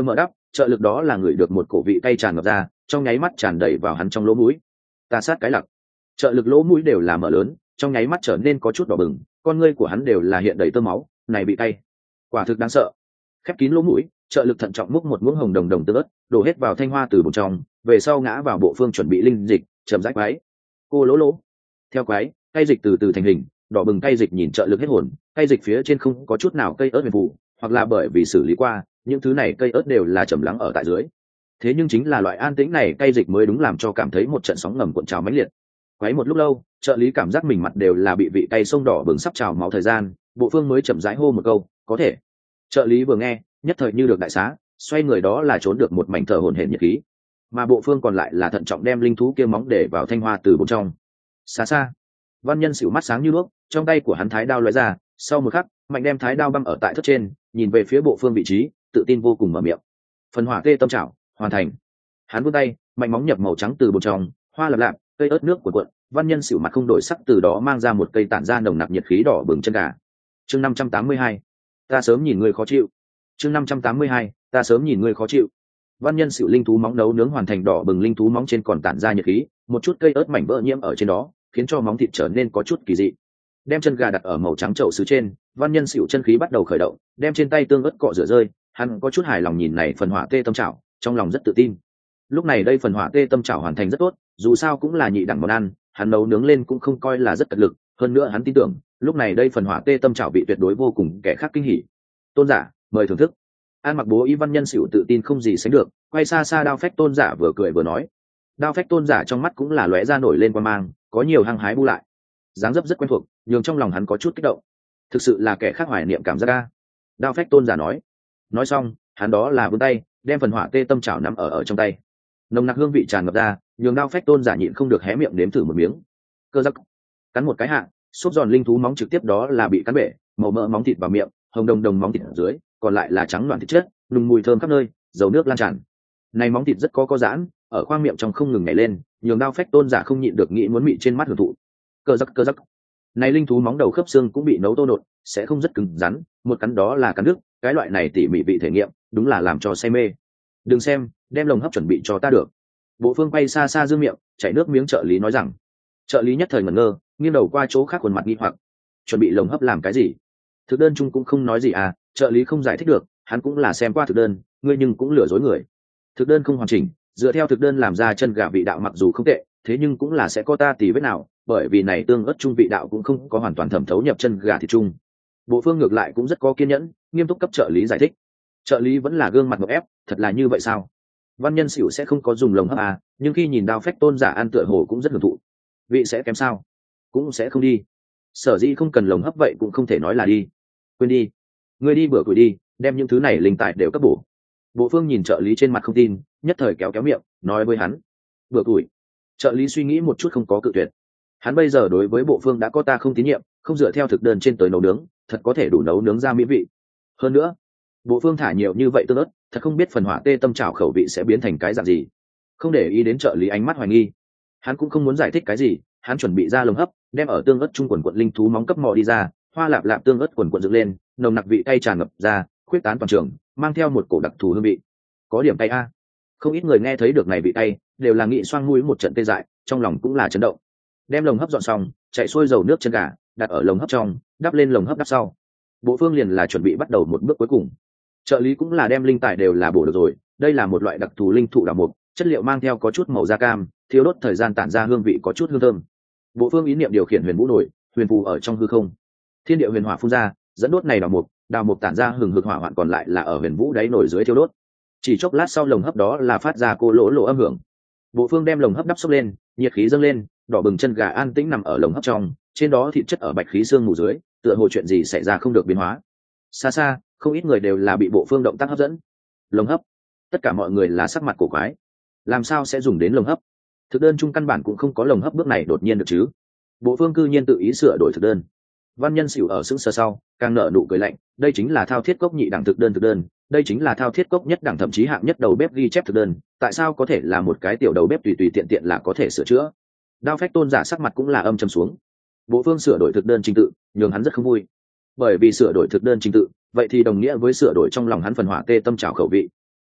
trợ lực đó là người được một cổ vị cay tràn ngập ra, trong nháy mắt tràn đầy vào hắn trong lỗ mũi. Ta sát cái lặc. Trợ lực lỗ mũi đều là mở lớn, trong nháy mắt trở nên có chút đỏ bừng, con ngươi của hắn đều là hiện đầy tơ máu, này bị cay, quả thực đáng sợ. Khép kín lỗ mũi, trợ lực thận trọng múc một muỗng hồng đồng đồng tương ớt, đổ hết vào thanh hoa từ bồn trong, về sau ngã vào bộ phương chuẩn bị linh dịch, chậm rãi quái. Cô lỗ lỗ. Theo quái, cay dịch từ từ thành hình, đỏ bừng cay dịch nhìn trợ lực hết hồn, cay dịch phía trên không có chút nào cây ớt huyền phù, hoặc là bởi vì xử lý qua, những thứ này cây ớt đều là trầm lắng ở tại dưới. Thế nhưng chính là loại an tĩnh này cay dịch mới đúng làm cho cảm thấy một trận sóng ngầm cuộn trào mãnh liệt. Quấy một lúc lâu, trợ lý cảm giác mình mặt đều là bị vị cay sông đỏ bừng sắp trào máu thời gian, bộ phương mới chậm rãi hô một câu, có thể. Trợ lý vừa nghe, nhất thời như được đại xá, xoay người đó là trốn được một mảnh thở hổn hển nhiệt khí, mà bộ phương còn lại là thận trọng đem linh thú kia móng để vào thanh hoa từ bên trong. Xa xa, Văn Nhân xỉu mắt sáng như đuốc, trong tay của hắn thái đao lóe ra, sau một khắc, mạnh đem thái đao băm ở tại thất trên, nhìn về phía bộ phương vị trí, tự tin vô cùng mở miệng. Phần hỏa tê tâm trảo, hoàn thành. Hắn vươn tay, mạnh móng nhập màu trắng từ bên trong, hoa lập lạp, cây ớt nước của cuộn, Văn Nhân xỉu mặt không đổi sắc từ đó mang ra một cây tản ra nồng nặc nhiệt khí đỏ bừng chân gà. Chương 582, ta sớm nhìn ngươi khó chịu. Chương 582, ta sớm nhìn ngươi khó chịu. Văn Nhân xỉu linh thú móng nấu nướng hoàn thành đỏ bừng linh thú móng trên còn tản ra nhiệt khí, một chút cây ớt mảnh vỡ nhiễm ở trên đó, khiến cho móng thịt trở nên có chút kỳ dị. Đem chân gà đặt ở màu trắng chậu sứ trên, Văn Nhân xỉu chân khí bắt đầu khởi động, đem trên tay tương ớt cọ rửa rơi, hắn có chút hài lòng nhìn này phần hỏa tê tâm chảo, trong lòng rất tự tin. Lúc này đây phần hỏa tê tâm chảo hoàn thành rất tốt, dù sao cũng là nhị đẳng món ăn, hắn nấu nướng lên cũng không coi là rất cật lực, hơn nữa hắn tin tưởng, lúc này đây phần hỏa tê tâm chảo bị tuyệt đối vô cùng kẻ khác kinh hỉ. Tôn giả, mời thưởng thức. An Mặc Bố Y Văn Nhân xỉu tự tin không gì sánh được, quay xa xa Đao Phách Tôn giả vừa cười vừa nói. Đao Phách Tôn giả trong mắt cũng là lóe ra nổi lên quan mang, có nhiều hăng hái bu lại. Dáng dấp rất quen thuộc, nhưng trong lòng hắn có chút kích động. Thực sự là kẻ khác hoài niệm cảm giác a. Đao Phách Tôn giả nói. Nói xong, hắn đó là vươn tay, đem phần hỏa tê tâm chảo nắm ở trong tay. Nồng nặc hương vị tràn ngập ra, nhường Đao Phách Tôn giả nhịn không được hé miệng nếm thử một miếng. Cơ giắc, cắn một cái hạ, xốp giòn linh thú móng trực tiếp đó là bị cắn bể, màu mỡ móng thịt vào miệng, hồng đồng đồng móng thịt ở dưới, còn lại là trắng loạn thịt chất, nùng mùi thơm khắp nơi, dầu nước lan tràn. Này móng thịt rất có giãn, ở khoang miệng trong không ngừng nhảy lên, nhường Đao Phách Tôn giả không nhịn được nghĩ muốn mị trên mắt hưởng thụ. Cơ giắc. Này linh thú móng đầu khớp xương cũng bị nấu tô nột, sẽ không rất cứng rắn, một cắn đó là cắn đứt, cái loại này tỉ mỉ vị thể nghiệm, đúng là làm cho say mê. Đừng xem, đem lồng hấp chuẩn bị cho ta được. Bộ Phương quay xa xa dương miệng, chảy nước miếng trợ lý nói rằng. Trợ lý nhất thời ngẩn ngơ, nghiêng đầu qua chỗ khác khuôn mặt nghi hoặc. Chuẩn bị lồng hấp làm cái gì? Thực đơn chung cũng không nói gì à, trợ lý không giải thích được, hắn cũng là xem qua thực đơn, ngươi nhưng cũng lừa dối người. Thực đơn không hoàn chỉnh, dựa theo thực đơn làm ra chân gà vị đạo mặc dù không tệ, thế nhưng cũng là sẽ có ta tỉ vết nào, bởi vì này tương ớt chung vị đạo cũng không có hoàn toàn thẩm thấu nhập chân gà thịt chung. Bộ Phương ngược lại cũng rất có kiên nhẫn, nghiêm túc cấp trợ lý giải thích. Trợ lý vẫn là gương mặt ngộp ép, thật là như vậy sao? Văn Nhân xỉu sẽ không có dùng lồng hấp à, nhưng khi nhìn Đao Phách Tôn giả ăn tựa hồ cũng rất hưởng thụ. Vị sẽ kém sao? Cũng sẽ không đi. Sở dĩ không cần lồng hấp vậy cũng không thể nói là đi. Quên đi, ngươi đi bữa tuổi đi, đem những thứ này linh tài đều cấp bổ. Bộ Phương nhìn trợ lý trên mặt không tin, nhất thời kéo miệng, nói với hắn. Bữa tuổi. Trợ lý suy nghĩ một chút không có cự tuyệt. Hắn bây giờ đối với Bộ Phương đã có ta không tín nhiệm, không dựa theo thực đơn trên tới nấu nướng, thật có thể đủ nấu nướng ra mỹ vị. Hơn nữa, Bộ Phương thả nhiều như vậy tương ớt, thật không biết phần hỏa tê tâm trảo khẩu vị sẽ biến thành cái dạng gì. Không để ý đến trợ lý ánh mắt hoài nghi, hắn cũng không muốn giải thích cái gì, hắn chuẩn bị ra lồng hấp, đem ở tương ớt trung quần quận linh thú móng cấp mò đi ra, hoa lạp lạp tương ớt quần quận dựng lên, nồng nặc vị cay tràn ngập ra, khuyết tán toàn trường, mang theo một cổ đặc thù hương vị. Có điểm cay a. Không ít người nghe thấy được này vị cay, đều là nghị xoang mũi một trận tê dại, trong lòng cũng là chấn động. Đem lồng hấp dọn xong, chạy xuôi dầu nước chân gà, đặt ở lồng hấp trong, đắp lên lồng hấp đắp sau. Bộ Phương liền là chuẩn bị bắt đầu một bước cuối cùng. Trợ lý cũng là đem linh tài đều là bổ được rồi, đây là một loại đặc thù linh thụ đào mục, chất liệu mang theo có chút màu da cam, thiếu đốt thời gian tản ra hương vị có chút hương thơm. Bộ Phương ý niệm điều khiển huyền vũ nổi, huyền phù ở trong hư không, thiên địa huyền hỏa phun ra, dẫn đốt này đào mục tản ra hừng hực hỏa hoạn, còn lại là ở huyền vũ đáy nổi dưới thiêu đốt. Chỉ chốc lát sau lồng hấp đó là phát ra cô lỗ âm hưởng. Bộ Phương đem lồng hấp đắp xốc lên, nhiệt khí dâng lên, đỏ bừng chân gà an tĩnh nằm ở lồng hấp trong, trên đó thịt chất ở bạch khí xương mù dưới, tựa hồ chuyện gì xảy ra không được biến hóa. Xa xa, không ít người đều là bị Bộ Phương động tác hấp dẫn. Lồng hấp, tất cả mọi người là sắc mặt cổ quái. Làm sao sẽ dùng đến lồng hấp? Thực đơn chung căn bản cũng không có lồng hấp bước này đột nhiên được chứ. Bộ Phương cư nhiên tự ý sửa đổi thực đơn. Văn Nhân xỉu ở sững sờ sau, càng nở nụ cười lạnh, đây chính là thao thiết cốc nhị đẳng thực đơn, đây chính là thao thiết cốc nhất đẳng thậm chí hạng nhất đầu bếp ghi chép thực đơn, tại sao có thể là một cái tiểu đầu bếp tùy tùy tiện tiện là có thể sửa chữa? Đao Phách Tôn giả sắc mặt cũng là âm trầm xuống. Bộ Phương sửa đổi thực đơn trình tự, nhường hắn rất không vui. Bởi vì sửa đổi thực đơn trình tự, vậy thì đồng nghĩa với sửa đổi trong lòng hắn phần hỏa tê tâm trào khẩu vị.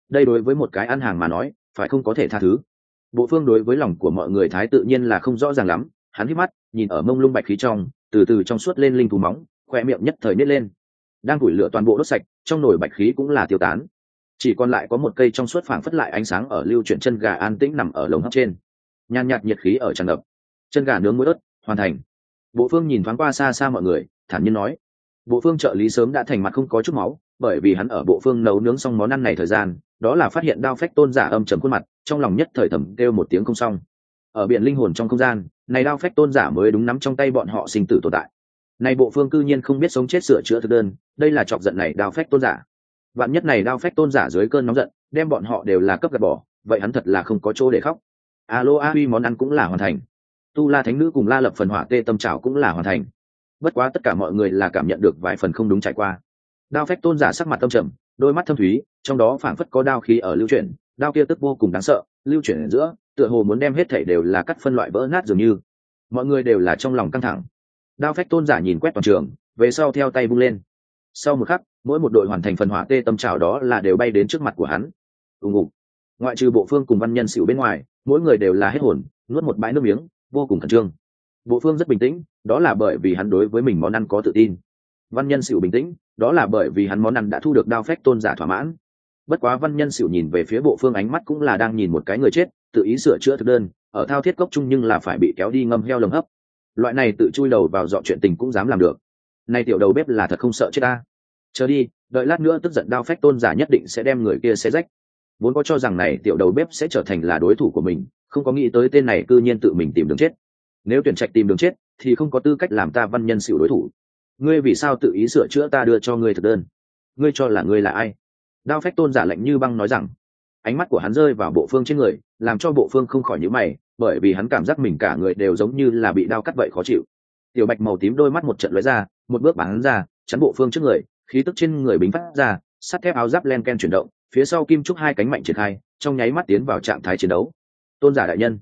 đây đối với một cái ăn hàng mà nói phải không có thể tha thứ. Bộ Phương đối với lòng của mọi người thái tự nhiên là không rõ ràng lắm, hắn hít mắt nhìn ở mông lung bạch khí trong, từ từ trong suốt lên linh thú móng, khoe miệng nhất thời nít lên. Đang củi lửa toàn bộ đốt sạch, trong nồi bạch khí cũng là tiêu tán, chỉ còn lại có một cây trong suốt phảng phất lại ánh sáng ở lưu chuyển chân gà an tĩnh nằm ở lồng hấp trên, nhàn nhạt nhiệt khí ở tràn ngập. Chân gà nướng muối ớt hoàn thành. Bộ Phương nhìn thoáng qua xa xa mọi người, thản nhiên nói. Bộ Phương trợ lý sớm đã thành mặt không có chút máu, bởi vì hắn ở Bộ Phương nấu nướng xong món ăn này thời gian, đó là phát hiện Đao Phách Tôn giả âm trầm khuôn mặt, trong lòng nhất thời thầm kêu một tiếng không xong. Ở biển linh hồn trong không gian, này Đao Phách Tôn giả mới đúng nắm trong tay bọn họ sinh tử tồn tại. Này Bộ Phương cư nhiên không biết sống chết sửa chữa thực đơn, đây là chọc giận này Đao Phách Tôn giả. Vạn nhất này Đao Phách Tôn giả dưới cơn nóng giận, đem bọn họ đều là cấp gạt bỏ, vậy hắn thật là không có chỗ để khóc. Alo a huy món ăn cũng là hoàn thành. Tu La Thánh Nữ cùng La Lập phần hỏa tê tâm trảo cũng là hoàn thành. Bất quá tất cả mọi người là cảm nhận được vài phần không đúng trải qua. Đao Phách Tôn giả sắc mặt tâm trầm, đôi mắt thâm thúy, trong đó phảng phất có đao khí ở lưu chuyển, đao kia tức vô cùng đáng sợ, lưu chuyển ở giữa, tựa hồ muốn đem hết thảy đều là cắt phân loại vỡ nát dường như. Mọi người đều là trong lòng căng thẳng. Đao Phách Tôn giả nhìn quét toàn trường, về sau theo tay vung lên. Sau một khắc, mỗi một đội hoàn thành phần hỏa tê tâm trảo đó là đều bay đến trước mặt của hắn. Ùng ùng. Ngoại trừ Bộ Phương cùng Văn Nhân Sửu bên ngoài, mỗi người đều là hết hồn, nuốt một bãi nước miếng, vô cùng khẩn trương. Bộ Phương rất bình tĩnh, đó là bởi vì hắn đối với mình món ăn có tự tin. Văn Nhân Sửu bình tĩnh, đó là bởi vì hắn món ăn đã thu được Đao Phách Tôn giả thỏa mãn. Bất quá Văn Nhân Sửu nhìn về phía Bộ Phương ánh mắt cũng là đang nhìn một cái người chết, tự ý sửa chữa thực đơn, ở thao thiết cốc chung nhưng là phải bị kéo đi ngâm heo lồng hấp. Loại này tự chui đầu vào dọ chuyện tình cũng dám làm được. Này tiểu đầu bếp là thật không sợ chết ta. Chờ đi, đợi lát nữa tức giận Đao Phách Tôn giả nhất định sẽ đem người kia xé rách. Vốn có cho rằng này tiểu đầu bếp sẽ trở thành là đối thủ của mình, không có nghĩ tới tên này cư nhiên tự mình tìm đường chết. Nếu tuyển trạch tìm đường chết thì không có tư cách làm ta Văn Nhân Sửu đối thủ. Ngươi vì sao tự ý sửa chữa ta đưa cho ngươi thực đơn? Ngươi cho là ngươi là ai? Đao Phách Tôn giả lạnh như băng nói rằng. Ánh mắt của hắn rơi vào Bộ Phương trên người, làm cho Bộ Phương không khỏi nhíu mày, bởi vì hắn cảm giác mình cả người đều giống như là bị đao cắt vậy khó chịu. Tiểu bạch màu tím đôi mắt một trận lóe ra, một bước bắn ra, chắn Bộ Phương trước người, khí tức trên người bính phát ra, sắt thép áo giáp len ken chuyển động, phía sau kim trúc hai cánh mạnh triển khai, trong nháy mắt tiến vào trạng thái chiến đấu. Tôn giả đại nhân,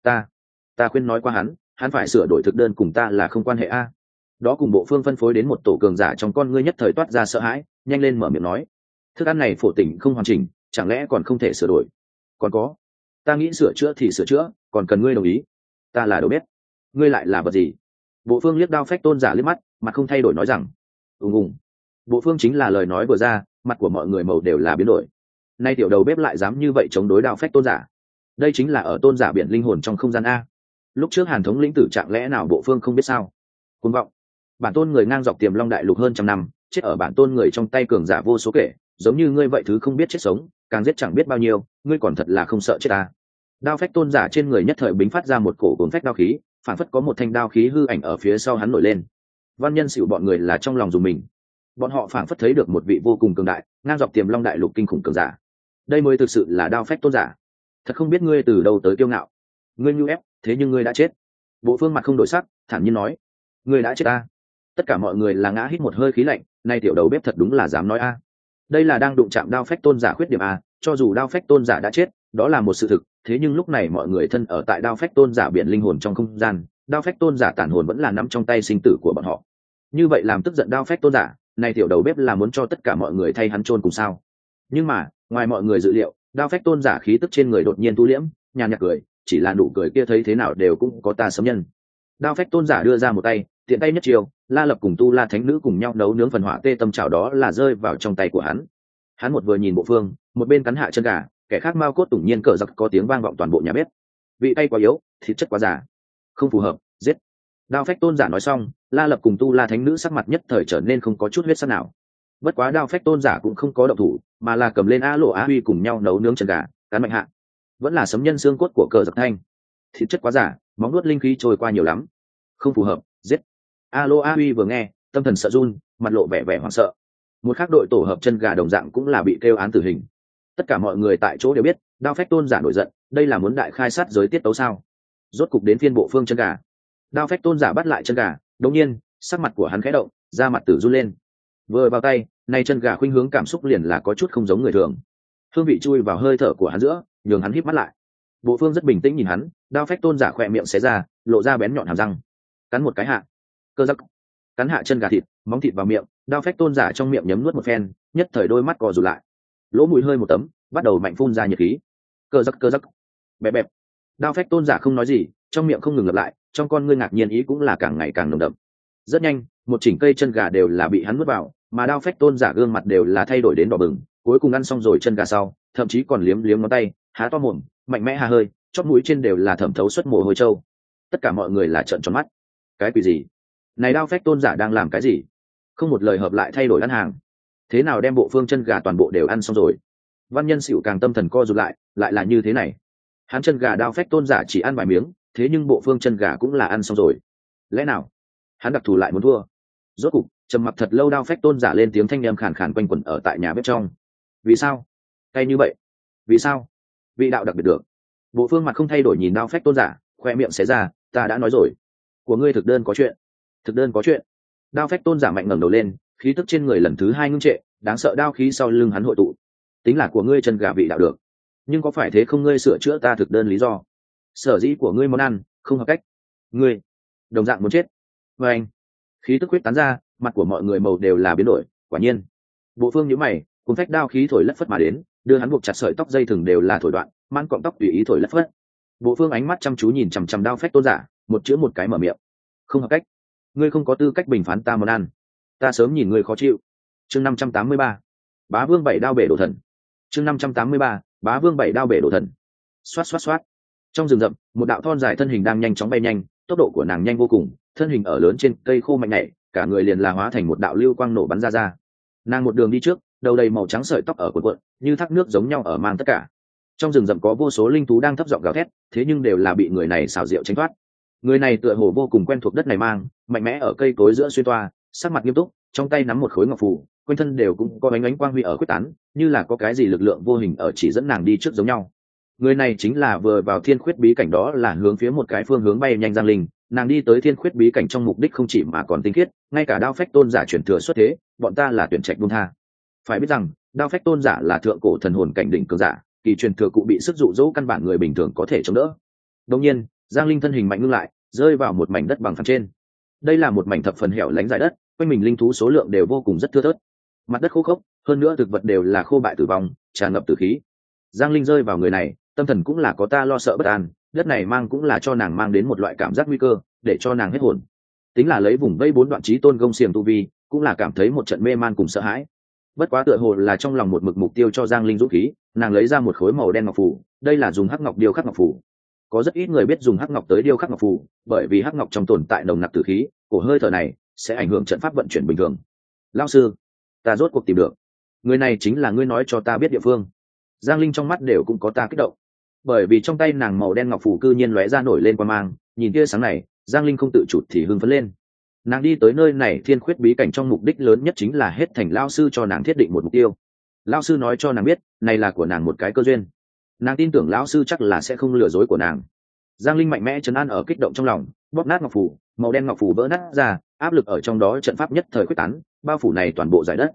ta khuyên nói qua hắn phải sửa đổi thực đơn cùng ta là không quan hệ a. Đó cùng Bộ Phương phân phối đến một tổ cường giả trong con ngươi nhất thời toát ra sợ hãi, nhanh lên mở miệng nói, thức ăn này phổ tỉnh không hoàn chỉnh, chẳng lẽ còn không thể sửa đổi? Còn có, ta nghĩ sửa chữa thì sửa chữa, còn cần ngươi đồng ý. Ta là đầu bếp, ngươi lại là vật gì? Bộ Phương liếc Đao Phách Tôn giả liếc mắt, mặt không thay đổi nói rằng, ùng ùng. Bộ Phương chính là lời nói vừa ra, mặt của mọi người màu đều là biến đổi. Nay tiểu đầu bếp lại dám như vậy chống đối Đao Phách Tôn giả, đây chính là ở Tôn giả biển linh hồn trong không gian a. Lúc trước Hàn thống lĩnh tử trạng lẽ nào Bộ Phương không biết sao? Cuồng vọng. Bản tôn người ngang dọc Tiềm Long đại lục hơn trăm năm, chết ở bản tôn người trong tay cường giả vô số kể, giống như ngươi vậy thứ không biết chết sống, càng giết chẳng biết bao nhiêu, ngươi còn thật là không sợ chết ta. Đao Phách Tôn giả trên người nhất thời bính phát ra một cổ cuốn phách đao khí, phản phất có một thanh đao khí hư ảnh ở phía sau hắn nổi lên. Văn Nhân Sửu bọn người là trong lòng dùng mình, bọn họ phản phất thấy được một vị vô cùng cường đại, ngang dọc Tiềm Long đại lục kinh khủng cường giả. Đây mới thực sự là Đao Phách Tôn giả. Thật không biết ngươi từ đâu tới kiêu ngạo. Ngươi nhu ép, thế nhưng ngươi đã chết. Bộ Phương mặt không đổi sắc, thản nhiên nói, ngươi đã chết ta. Tất cả mọi người là ngã hít một hơi khí lạnh, nay tiểu đầu bếp thật đúng là dám nói a. Đây là đang đụng chạm Đao Phách Tôn giả khuyết điểm a, cho dù Đao Phách Tôn giả đã chết, đó là một sự thực, thế nhưng lúc này mọi người thân ở tại Đao Phách Tôn giả biển linh hồn trong không gian, Đao Phách Tôn giả tản hồn vẫn là nắm trong tay sinh tử của bọn họ. Như vậy làm tức giận Đao Phách Tôn giả, nay tiểu đầu bếp là muốn cho tất cả mọi người thay hắn chôn cùng sao? Nhưng mà, ngoài mọi người dự liệu, Đao Phách Tôn giả khí tức trên người đột nhiên thu liễm, nhàn nhạt cười, chỉ là nụ cười kia thấy thế nào đều cũng có ta sấm nhân. Đao Phách Tôn giả đưa ra một tay, tiện tay nhất chiều, La Lập cùng Tu La Thánh Nữ cùng nhau nấu nướng phần hỏa tê tâm chảo đó là rơi vào trong tay của hắn. Hắn một vừa nhìn Bộ Phương, một bên cắn hạ chân gà, kẻ khác mau cốt tủng nhiên cờ giặc có tiếng vang vọng toàn bộ nhà bếp. Vị tay quá yếu, thịt chất quá già, không phù hợp, giết. Đao Phách Tôn giả nói xong, La Lập cùng Tu La Thánh Nữ sắc mặt nhất thời trở nên không có chút huyết sắc nào. Bất quá Đao Phách Tôn giả cũng không có động thủ, mà là cầm lên A Lộ Á Huy cùng nhau nấu nướng chân gà, cắn mạnh hạ. Vẫn là sấm nhân xương cốt của cờ giặc thanh. Thịt chất quá già, móng nuốt linh khí trôi qua nhiều lắm, không phù hợp, giết. A Lộ Á Huy vừa nghe, tâm thần sợ run, mặt lộ vẻ vẻ hoảng sợ. Một khác đội tổ hợp chân gà đồng dạng cũng là bị kêu án tử hình. Tất cả mọi người tại chỗ đều biết, Đao Phách Tôn giả nổi giận, đây là muốn đại khai sát giới tiết tấu sao? Rốt cục đến phiên Bộ Phương chân gà. Đao Phách Tôn giả bắt lại chân gà, đột nhiên, sắc mặt của hắn khẽ động, da mặt tử run lên. Vừa vào tay, nay chân gà khuynh hướng cảm xúc liền là có chút không giống người thường. Hương vị chui vào hơi thở của hắn giữa, nhường hắn híp mắt lại. Bộ Phương rất bình tĩnh nhìn hắn, Đao Phách Tôn giả khỏe miệng xé ra, lộ ra bén nhọn hàm răng, cắn một cái hạ. Cơ giắc, cắn hạ chân gà thịt, móng thịt vào miệng, Đao Phách Tôn giả trong miệng nhấm nuốt một phen, nhất thời đôi mắt co rụt lại, lỗ mũi hơi một tấm, bắt đầu mạnh phun ra nhiệt khí. Cơ giắc bẹp bẹp. Đao phách tôn giả không nói gì, trong miệng không ngừng lặp lại, trong con ngươi ngạc nhiên ý cũng là càng ngày càng nồng đậm. Rất nhanh, một chỉnh cây chân gà đều là bị hắn nuốt vào, mà đao phách tôn giả gương mặt đều là thay đổi đến đỏ bừng. Cuối cùng ăn xong rồi chân gà sau, thậm chí còn liếm liếm ngón tay, há to mồm, mạnh mẽ hà hơi, chóp mũi trên đều là thẩm thấu xuất mồ hôi trâu. Tất cả mọi người là trợn tròn mắt. Cái quỷ gì? Này đao phách tôn giả đang làm cái gì? Không một lời hợp lại thay đổi ăn hàng. Thế nào đem bộ phương chân gà toàn bộ đều ăn xong rồi? Văn Nhân Sửu càng tâm thần co rụt lại là như thế này. Hắn chân gà đao phách tôn giả chỉ ăn vài miếng, thế nhưng bộ phương chân gà cũng là ăn xong rồi. Lẽ nào hắn đặc thù lại muốn thua? Rốt cục trầm mặc thật lâu, đao phách tôn giả lên tiếng thanh âm khàn khàn quanh quẩn ở tại nhà bếp trong. Vì sao cay như vậy? Vì sao? Vị đạo đặc biệt được. Bộ phương mặt không thay đổi nhìn đao phách tôn giả, khoe miệng xé ra, ta đã nói rồi, của ngươi thực đơn có chuyện. Thực đơn có chuyện? Đao phách tôn giả mạnh ngẩng đầu lên, khí tức trên người lần thứ hai ngưng trệ, đáng sợ đao khí sau lưng hắn hội tụ. Tính là của ngươi chân gà vị đạo được, nhưng có phải thế không? Ngươi sửa chữa ta thực đơn lý do, sở dĩ của ngươi món ăn không hợp cách, ngươi đồng dạng muốn chết. Và anh khí tức huyết tán ra, mặt của mọi người màu đều là biến đổi. Quả nhiên bộ phương nhíu mày, cùng phách đao khí thổi lất phất mà đến, đưa hắn buộc chặt sợi tóc dây thừng đều là thổi đoạn, mãn cọng tóc tùy ý thổi lất phất. Bộ phương ánh mắt chăm chú nhìn chằm chằm đao phách tôn giả, một chữ một cái mở miệng, không hợp cách. Ngươi không có tư cách bình phán ta món ăn, ta sớm nhìn ngươi khó chịu. Chương 583, bá vương bảy đao bể đổ thần. Chương 583, bá vương bảy đao bể đổ thần. Xoát xoát xoát. Trong rừng rậm, một đạo thon dài thân hình đang nhanh chóng bay nhanh, tốc độ của nàng nhanh vô cùng, thân hình ở lớn trên cây khô mạnh nhảy, cả người liền là hóa thành một đạo lưu quang nổ bắn ra. Nàng một đường đi trước, đầu đầy màu trắng sợi tóc ở cuộn cuộn, như thác nước giống nhau ở mang tất cả. Trong rừng rậm có vô số linh thú đang thấp giọng gào thét, thế nhưng đều là bị người này xảo diệu tránh thoát. Người này tựa hồ vô cùng quen thuộc đất này mang, mạnh mẽ ở cây cối giữa xuyên toa, sắc mặt nghiêm túc, trong tay nắm một khối ngọc phù, quanh thân đều cũng có ánh ánh quang huy ở quyết tán, như là có cái gì lực lượng vô hình ở chỉ dẫn nàng đi trước giống nhau. Người này chính là vừa vào thiên khuyết bí cảnh, đó là hướng phía một cái phương hướng bay nhanh Giang Linh. Nàng đi tới thiên khuyết bí cảnh trong mục đích không chỉ mà còn tinh khiết, ngay cả đao phách tôn giả truyền thừa xuất thế, bọn ta là tuyển trạch buông tha. Phải biết rằng đao phách tôn giả là thượng cổ thần hồn cảnh đỉnh cường giả, kỳ truyền thừa cụ bị sức dụ dỗ căn bản người bình thường có thể chống đỡ. Đương nhiên Giang Linh thân hình mạnh ngưng lại, rơi vào một mảnh đất bằng phẳng trên. Đây là một mảnh thập phần hẻo lánh dài đất, quanh mình linh thú số lượng đều vô cùng rất thưa thớt, mặt đất khô khốc, hơn nữa thực vật đều là khô bại tử vong, tràn ngập tử khí. Giang Linh rơi vào người này, tâm thần cũng là có ta lo sợ bất an, đất này mang cũng là cho nàng mang đến một loại cảm giác nguy cơ, để cho nàng hết hồn. Tính là lấy vùng vây 4 đoạn chí tôn gông xiềng tu vi, cũng là cảm thấy một trận mê man cùng sợ hãi. Bất quá tựa hồ là trong lòng một mực mục tiêu cho Giang Linh dũng khí, nàng lấy ra một khối màu đen ngọc phù, đây là dùng hắc ngọc điêu khắc ngọc phù. Có rất ít người biết dùng hắc ngọc tới điêu khắc ngọc phù, bởi vì hắc ngọc trong tồn tại nồng nặc tử khí, cổ hơi thở này sẽ ảnh hưởng trận pháp vận chuyển bình thường. Lão sư, ta rốt cuộc tìm được, người này chính là ngươi nói cho ta biết địa phương. Giang Linh trong mắt đều cũng có ta kích động, bởi vì trong tay nàng màu đen ngọc phù cư nhiên lóe ra nổi lên quang mang, nhìn tia sáng này, Giang Linh không tự chủ thì hưng phấn lên. Nàng đi tới nơi này thiên khuyết bí cảnh trong mục đích lớn nhất chính là hết thành lão sư cho nàng thiết định một mục tiêu. Lão sư nói cho nàng biết, này là của nàng một cái cơ duyên. Nàng tin tưởng lão sư chắc là sẽ không lừa dối của nàng. Giang Linh mạnh mẽ trấn an ở kích động trong lòng, bóp nát ngọc phù, màu đen ngọc phù vỡ nát ra, áp lực ở trong đó trận pháp nhất thời quyết tán, bao phủ này toàn bộ giải đất.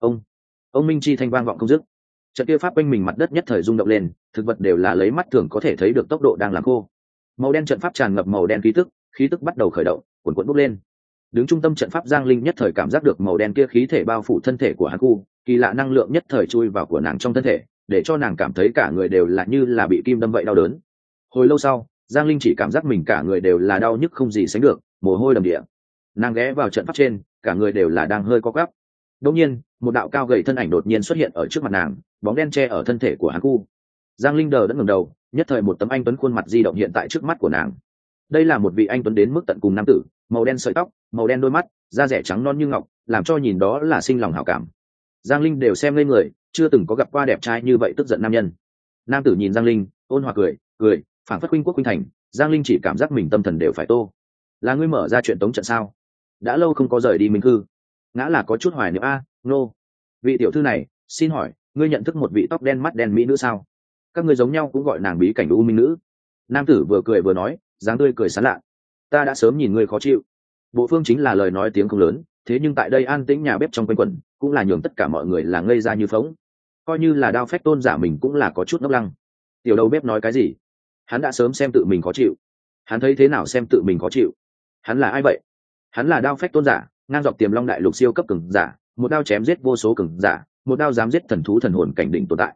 Ông minh chi thanh vang vọng không dứt. Trận kia pháp quanh mình mặt đất nhất thời rung động lên, thực vật đều là lấy mắt thường có thể thấy được tốc độ đang làm khô. Màu đen trận pháp tràn ngập màu đen khí tức bắt đầu khởi động, cuồn cuộn bốc lên. Đứng trung tâm trận pháp Giang Linh nhất thời cảm giác được màu đen kia khí thể bao phủ thân thể của hắn khu, kỳ lạ năng lượng nhất thời chui vào của nàng trong thân thể, để cho nàng cảm thấy cả người đều là như là bị kim đâm vậy đau đớn. Hồi lâu sau, Giang Linh chỉ cảm giác mình cả người đều là đau nhức không gì sánh được, mồ hôi đầm đìa. Nàng ghé vào trận pháp trên, cả người đều là đang hơi co quắp. Đột nhiên, một đạo cao gầy thân ảnh đột nhiên xuất hiện ở trước mặt nàng, bóng đen che ở thân thể của hắn khu. Giang Linh đờ đẫn ngẩng đầu, nhất thời một tấm anh tuấn khuôn mặt di động hiện tại trước mắt của nàng. Đây là một vị anh tuấn đến mức tận cùng nam tử, màu đen sợi tóc, màu đen đôi mắt, da rẻ trắng non như ngọc, làm cho nhìn đó là sinh lòng hảo cảm. Giang Linh đều xem lên người, chưa từng có gặp qua đẹp trai như vậy tức giận nam nhân. Nam tử nhìn Giang Linh, ôn hòa cười, phảng phất khuynh quốc khuynh thành. Giang Linh chỉ cảm giác mình tâm thần đều phải tô. Là ngươi mở ra chuyện tống trận sao? Đã lâu không có rời đi Minh Cư, ngã là có chút hoài niệm a. Nô, vị tiểu thư này, xin hỏi, ngươi nhận thức một vị tóc đen mắt đen mỹ nữ sao? Các ngươi giống nhau cũng gọi nàng bí cảnh u minh nữ. Nam tử vừa cười vừa nói, dáng tươi cười sán lạ. Ta đã sớm nhìn ngươi khó chịu. Bộ phương chính là lời nói tiếng không lớn, thế nhưng tại đây an tĩnh nhà bếp trong quanh quẩn, cũng là nhường tất cả mọi người là ngây ra như phóng. Coi như là đao phách tôn giả mình cũng là có chút ngốc lăng. Tiểu đầu bếp nói cái gì? Hắn đã sớm xem tự mình khó chịu. Hắn thấy thế nào xem tự mình khó chịu? Hắn là ai vậy? Hắn là đao phách tôn giả, ngang dọc tiềm long đại lục siêu cấp cường giả, một đao chém giết vô số cường giả, một đao dám giết thần thú thần hồn cảnh đỉnh tồn tại.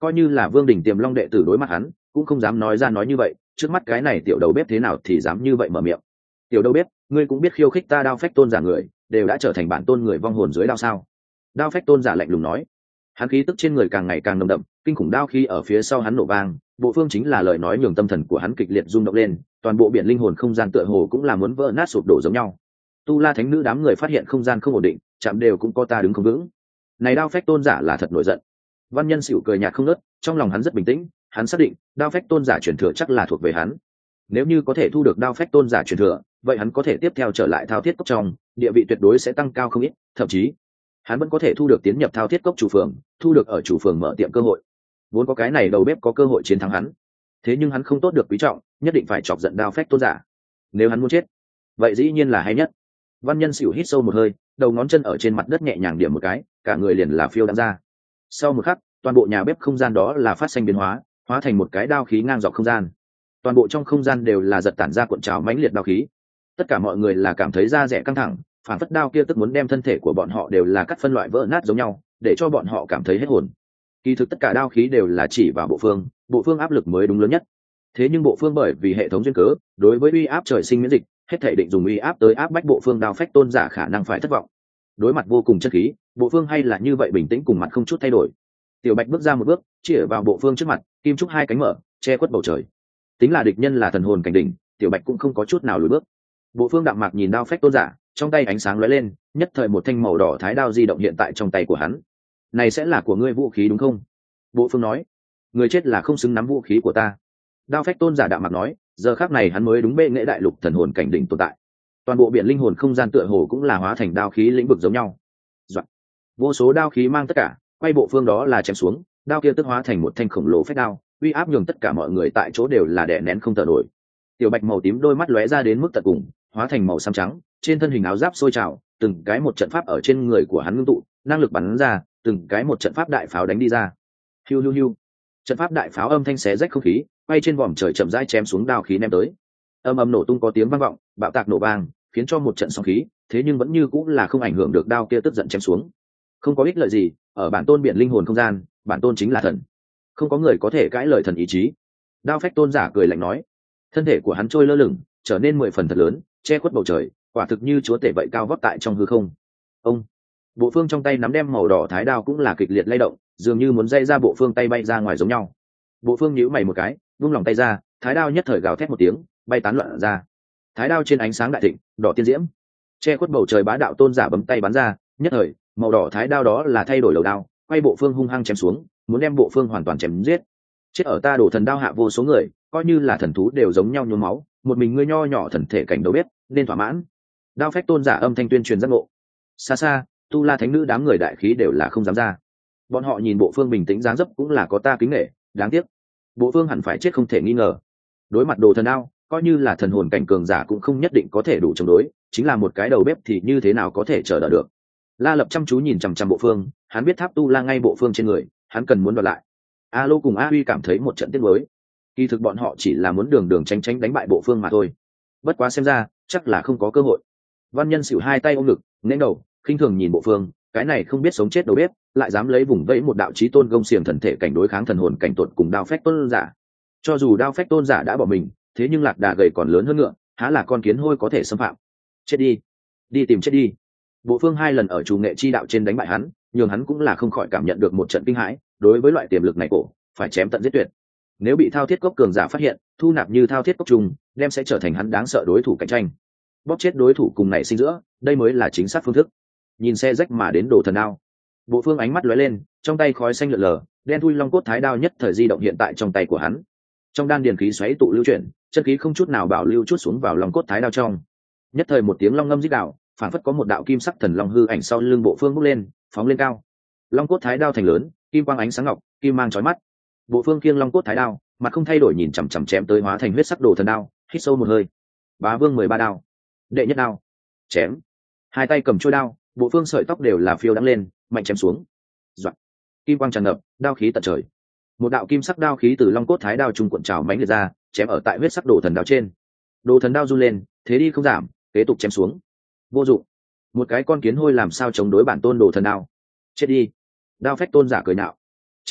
coi như là Vương Đình Tiềm Long đệ tử đối mặt hắn cũng không dám nói ra nói như vậy, trước mắt cái này tiểu đầu bếp thế nào thì dám như vậy mở miệng. Tiểu đầu bếp, ngươi cũng biết khiêu khích ta Đao Phách Tôn giả người đều đã trở thành bản tôn người vong hồn dưới đao sao? Đao Phách Tôn giả lạnh lùng nói. Hắn khí tức trên người càng ngày càng nồng đậm, kinh khủng đao khí ở phía sau hắn nổ vang, bộ phương chính là lời nói nhường tâm thần của hắn kịch liệt rung động lên, toàn bộ biển linh hồn không gian tựa hồ cũng là muốn vỡ nát sụp đổ giống nhau. Tu La Thánh Nữ đám người phát hiện không gian không ổn định, chạm đều cũng có ta đứng không vững. Này Đao Phách Tôn giả là thật nổi giận. Văn Nhân xỉu cười nhạt không ngớt, trong lòng hắn rất bình tĩnh, hắn xác định Đao Phách Tôn giả truyền thừa chắc là thuộc về hắn. Nếu như có thể thu được Đao Phách Tôn giả truyền thừa, vậy hắn có thể tiếp theo trở lại Thao Thiết Cốc trong, địa vị tuyệt đối sẽ tăng cao không ít, thậm chí hắn vẫn có thể thu được tiến nhập Thao Thiết Cốc chủ phường, thu được ở chủ phường mở tiệm cơ hội. Vốn có cái này đầu bếp có cơ hội chiến thắng hắn, thế nhưng hắn không tốt được quý trọng, nhất định phải chọc giận Đao Phách Tôn giả. Nếu hắn muốn chết, vậy dĩ nhiên là hay nhất. Văn Nhân xỉu hít sâu một hơi, đầu ngón chân ở trên mặt đất nhẹ nhàng điểm một cái, cả người liền là phiêu đãng ra. Sau một khắc, toàn bộ nhà bếp không gian đó là phát sinh biến hóa, hóa thành một cái đao khí ngang dọc không gian. Toàn bộ trong không gian đều là giật tản ra cuộn trào mãnh liệt đao khí. Tất cả mọi người là cảm thấy da rẻ căng thẳng, phản phất đao kia tức muốn đem thân thể của bọn họ đều là cắt phân loại vỡ nát giống nhau, để cho bọn họ cảm thấy hết hồn. Kỳ thực tất cả đao khí đều là chỉ vào bộ phương áp lực mới đúng lớn nhất. Thế nhưng bộ phương bởi vì hệ thống duyên cớ, đối với uy áp trời sinh miễn dịch, hết thể định dùng uy áp tới áp bách bộ phương Đao Phách Tôn giả khả năng phải thất vọng. Đối mặt vô cùng chất khí, bộ phương hay là như vậy bình tĩnh cùng mặt không chút thay đổi. Tiểu Bạch bước ra một bước, chĩa vào bộ phương trước mặt, kim trúc hai cánh mở, che khuất bầu trời. Tính là địch nhân là thần hồn cảnh đỉnh, Tiểu Bạch cũng không có chút nào lùi bước. Bộ phương đạm mạc nhìn Đao Phách Tôn giả, trong tay ánh sáng lóe lên, nhất thời một thanh màu đỏ thái đao di động hiện tại trong tay của hắn. Này sẽ là của ngươi vũ khí đúng không? Bộ phương nói. Người chết là không xứng nắm vũ khí của ta. Đao Phách Tôn giả đạm mạc nói, giờ khắc này hắn mới đúng bệ nghệ đại lục thần hồn cảnh đỉnh tồn tại. Toàn bộ biển linh hồn không gian tựa hồ cũng là hóa thành đao khí lĩnh vực giống nhau. Doạn. Vô số đao khí mang tất cả, quay bộ phương đó là chém xuống, đao kia tức hóa thành một thanh khổng lồ phách đao, uy áp nhường tất cả mọi người tại chỗ đều là đè nén không thở nổi. Tiểu Bạch màu tím đôi mắt lóe ra đến mức tận cùng, hóa thành màu xám trắng, trên thân hình áo giáp sôi trào, từng cái một trận pháp ở trên người của hắn ngưng tụ, năng lực bắn ra, từng cái một trận pháp đại pháo đánh đi ra. Hiu hiu hiu. Trận pháp đại pháo âm thanh xé rách không khí, quay trên vòm trời chậm rãi chém xuống đao khí ném tới. Âm ầm nổ tung có tiếng vang vọng, bạo tạc nổ vang, khiến cho một trận sóng khí, thế nhưng vẫn như cũng là không ảnh hưởng được đao kia tức giận chém xuống. Không có ích lợi gì, ở bản tôn biển linh hồn không gian, bản tôn chính là thần, không có người có thể cãi lời thần ý chí. Đao Phách Tôn giả cười lạnh nói. Thân thể của hắn trôi lơ lửng, trở nên 10 phần thật lớn, che khuất bầu trời, quả thực như chúa tể vậy cao vóc tại trong hư không. Ông, bộ phương trong tay nắm đem màu đỏ thái đao cũng là kịch liệt lay động, dường như muốn dây ra bộ phương tay bay ra ngoài giống nhau. Bộ phương nhíu mày một cái, vung lòng tay ra, thái đao nhất thời gào thét một tiếng, bay tán loạn ra. Thái đao trên ánh sáng đại thịnh, đỏ tiên diễm, che khuất bầu trời bá đạo tôn giả bấm tay bắn ra, nhất thời màu đỏ thái đao đó là thay đổi đầu đao, quay bộ phương hung hăng chém xuống, muốn đem bộ phương hoàn toàn chém giết. Chết ở ta Đổ Thần đao hạ vô số người, coi như là thần thú đều giống nhau nhuốm máu, một mình ngươi nho nhỏ thần thể cảnh đâu biết, nên thỏa mãn. Đao Phách Tôn giả âm thanh tuyên truyền giác ngộ. Xa xa, Tu La Thánh Nữ đám người đại khí đều là không dám ra. Bọn họ nhìn bộ phương bình tĩnh dáng dấp cũng là có ta kính nể, đáng tiếc bộ phương hẳn phải chết không thể nghi ngờ. Đối mặt Đồ Thần đao, coi như là thần hồn cảnh cường giả cũng không nhất định có thể đủ chống đối, chính là một cái đầu bếp thì như thế nào có thể chờ đợi được. La Lập chăm chú nhìn chằm chằm bộ phương, hắn biết tháp tu la ngay bộ phương trên người, hắn cần muốn đoạt lại. A Lô cùng A Huy cảm thấy một trận tiếc mới. Kỳ thực bọn họ chỉ là muốn đường đường tránh tránh đánh bại bộ phương mà thôi. Bất quá xem ra, chắc là không có cơ hội. Văn Nhân xỉu hai tay ôm ngực, nghênh đầu, khinh thường nhìn bộ phương, cái này không biết sống chết đầu bếp, lại dám lấy vùng vẫy một đạo chí tôn gông xiềng thần thể cảnh đối kháng thần hồn cảnh tuột cùng Đao Phách Tôn giả. Cho dù Đao Phách Tôn giả đã bỏ mình, thế nhưng lạc đà gầy còn lớn hơn ngựa, há là con kiến hôi có thể xâm phạm. Chết đi, đi tìm chết đi. Bộ phương hai lần ở chủ nghệ chi đạo trên đánh bại hắn, nhường hắn cũng là không khỏi cảm nhận được một trận kinh hãi, đối với loại tiềm lực này cổ, phải chém tận giết tuyệt. Nếu bị Thao Thiết Cốc cường giả phát hiện, thu nạp như Thao Thiết Cốc trùng, đem sẽ trở thành hắn đáng sợ đối thủ cạnh tranh. Bóp chết đối thủ cùng này sinh giữa, đây mới là chính xác phương thức. Nhìn xe rách mà đến Đồ Thần đao, bộ phương ánh mắt lóe lên, trong tay khói xanh lượn lờ, đen thui long cốt thái đao nhất thời di động hiện tại trong tay của hắn. Trong đan điền khí xoáy tụ lưu chuyển, chân khí không chút nào bảo lưu chút xuống vào long cốt thái đao trong. Nhất thời một tiếng long ngâm rít đạo, phản phất có một đạo kim sắc thần long hư ảnh sau lưng bộ phương bốc lên, phóng lên cao. Long cốt thái đao thành lớn, kim quang ánh sáng ngọc, kim mang chói mắt. Bộ phương kiêng long cốt thái đao, mặt không thay đổi nhìn chằm chằm chém tới hóa thành huyết sắc Đồ Thần đao, hít sâu một hơi. Bá vương 13 đao, đệ nhất đao, chém. Hai tay cầm chuôi đao, bộ phương sợi tóc đều là phiêu đắng lên, mạnh chém xuống. Doạn. Kim quang tràn ngập, đao khí tận trời. Một đạo kim sắc đao khí từ long cốt thái đao trung cuộn trào mãnh liệt ra, chém ở tại huyết sắc Đồ Thần đao trên. Đồ Thần đao run lên, thế đi không giảm, kế tục chém xuống. Vô dụng. Một cái con kiến hôi làm sao chống đối bản tôn Đồ Thần đao. Chết đi. Đao Phách Tôn giả cười nạo. Chỉ là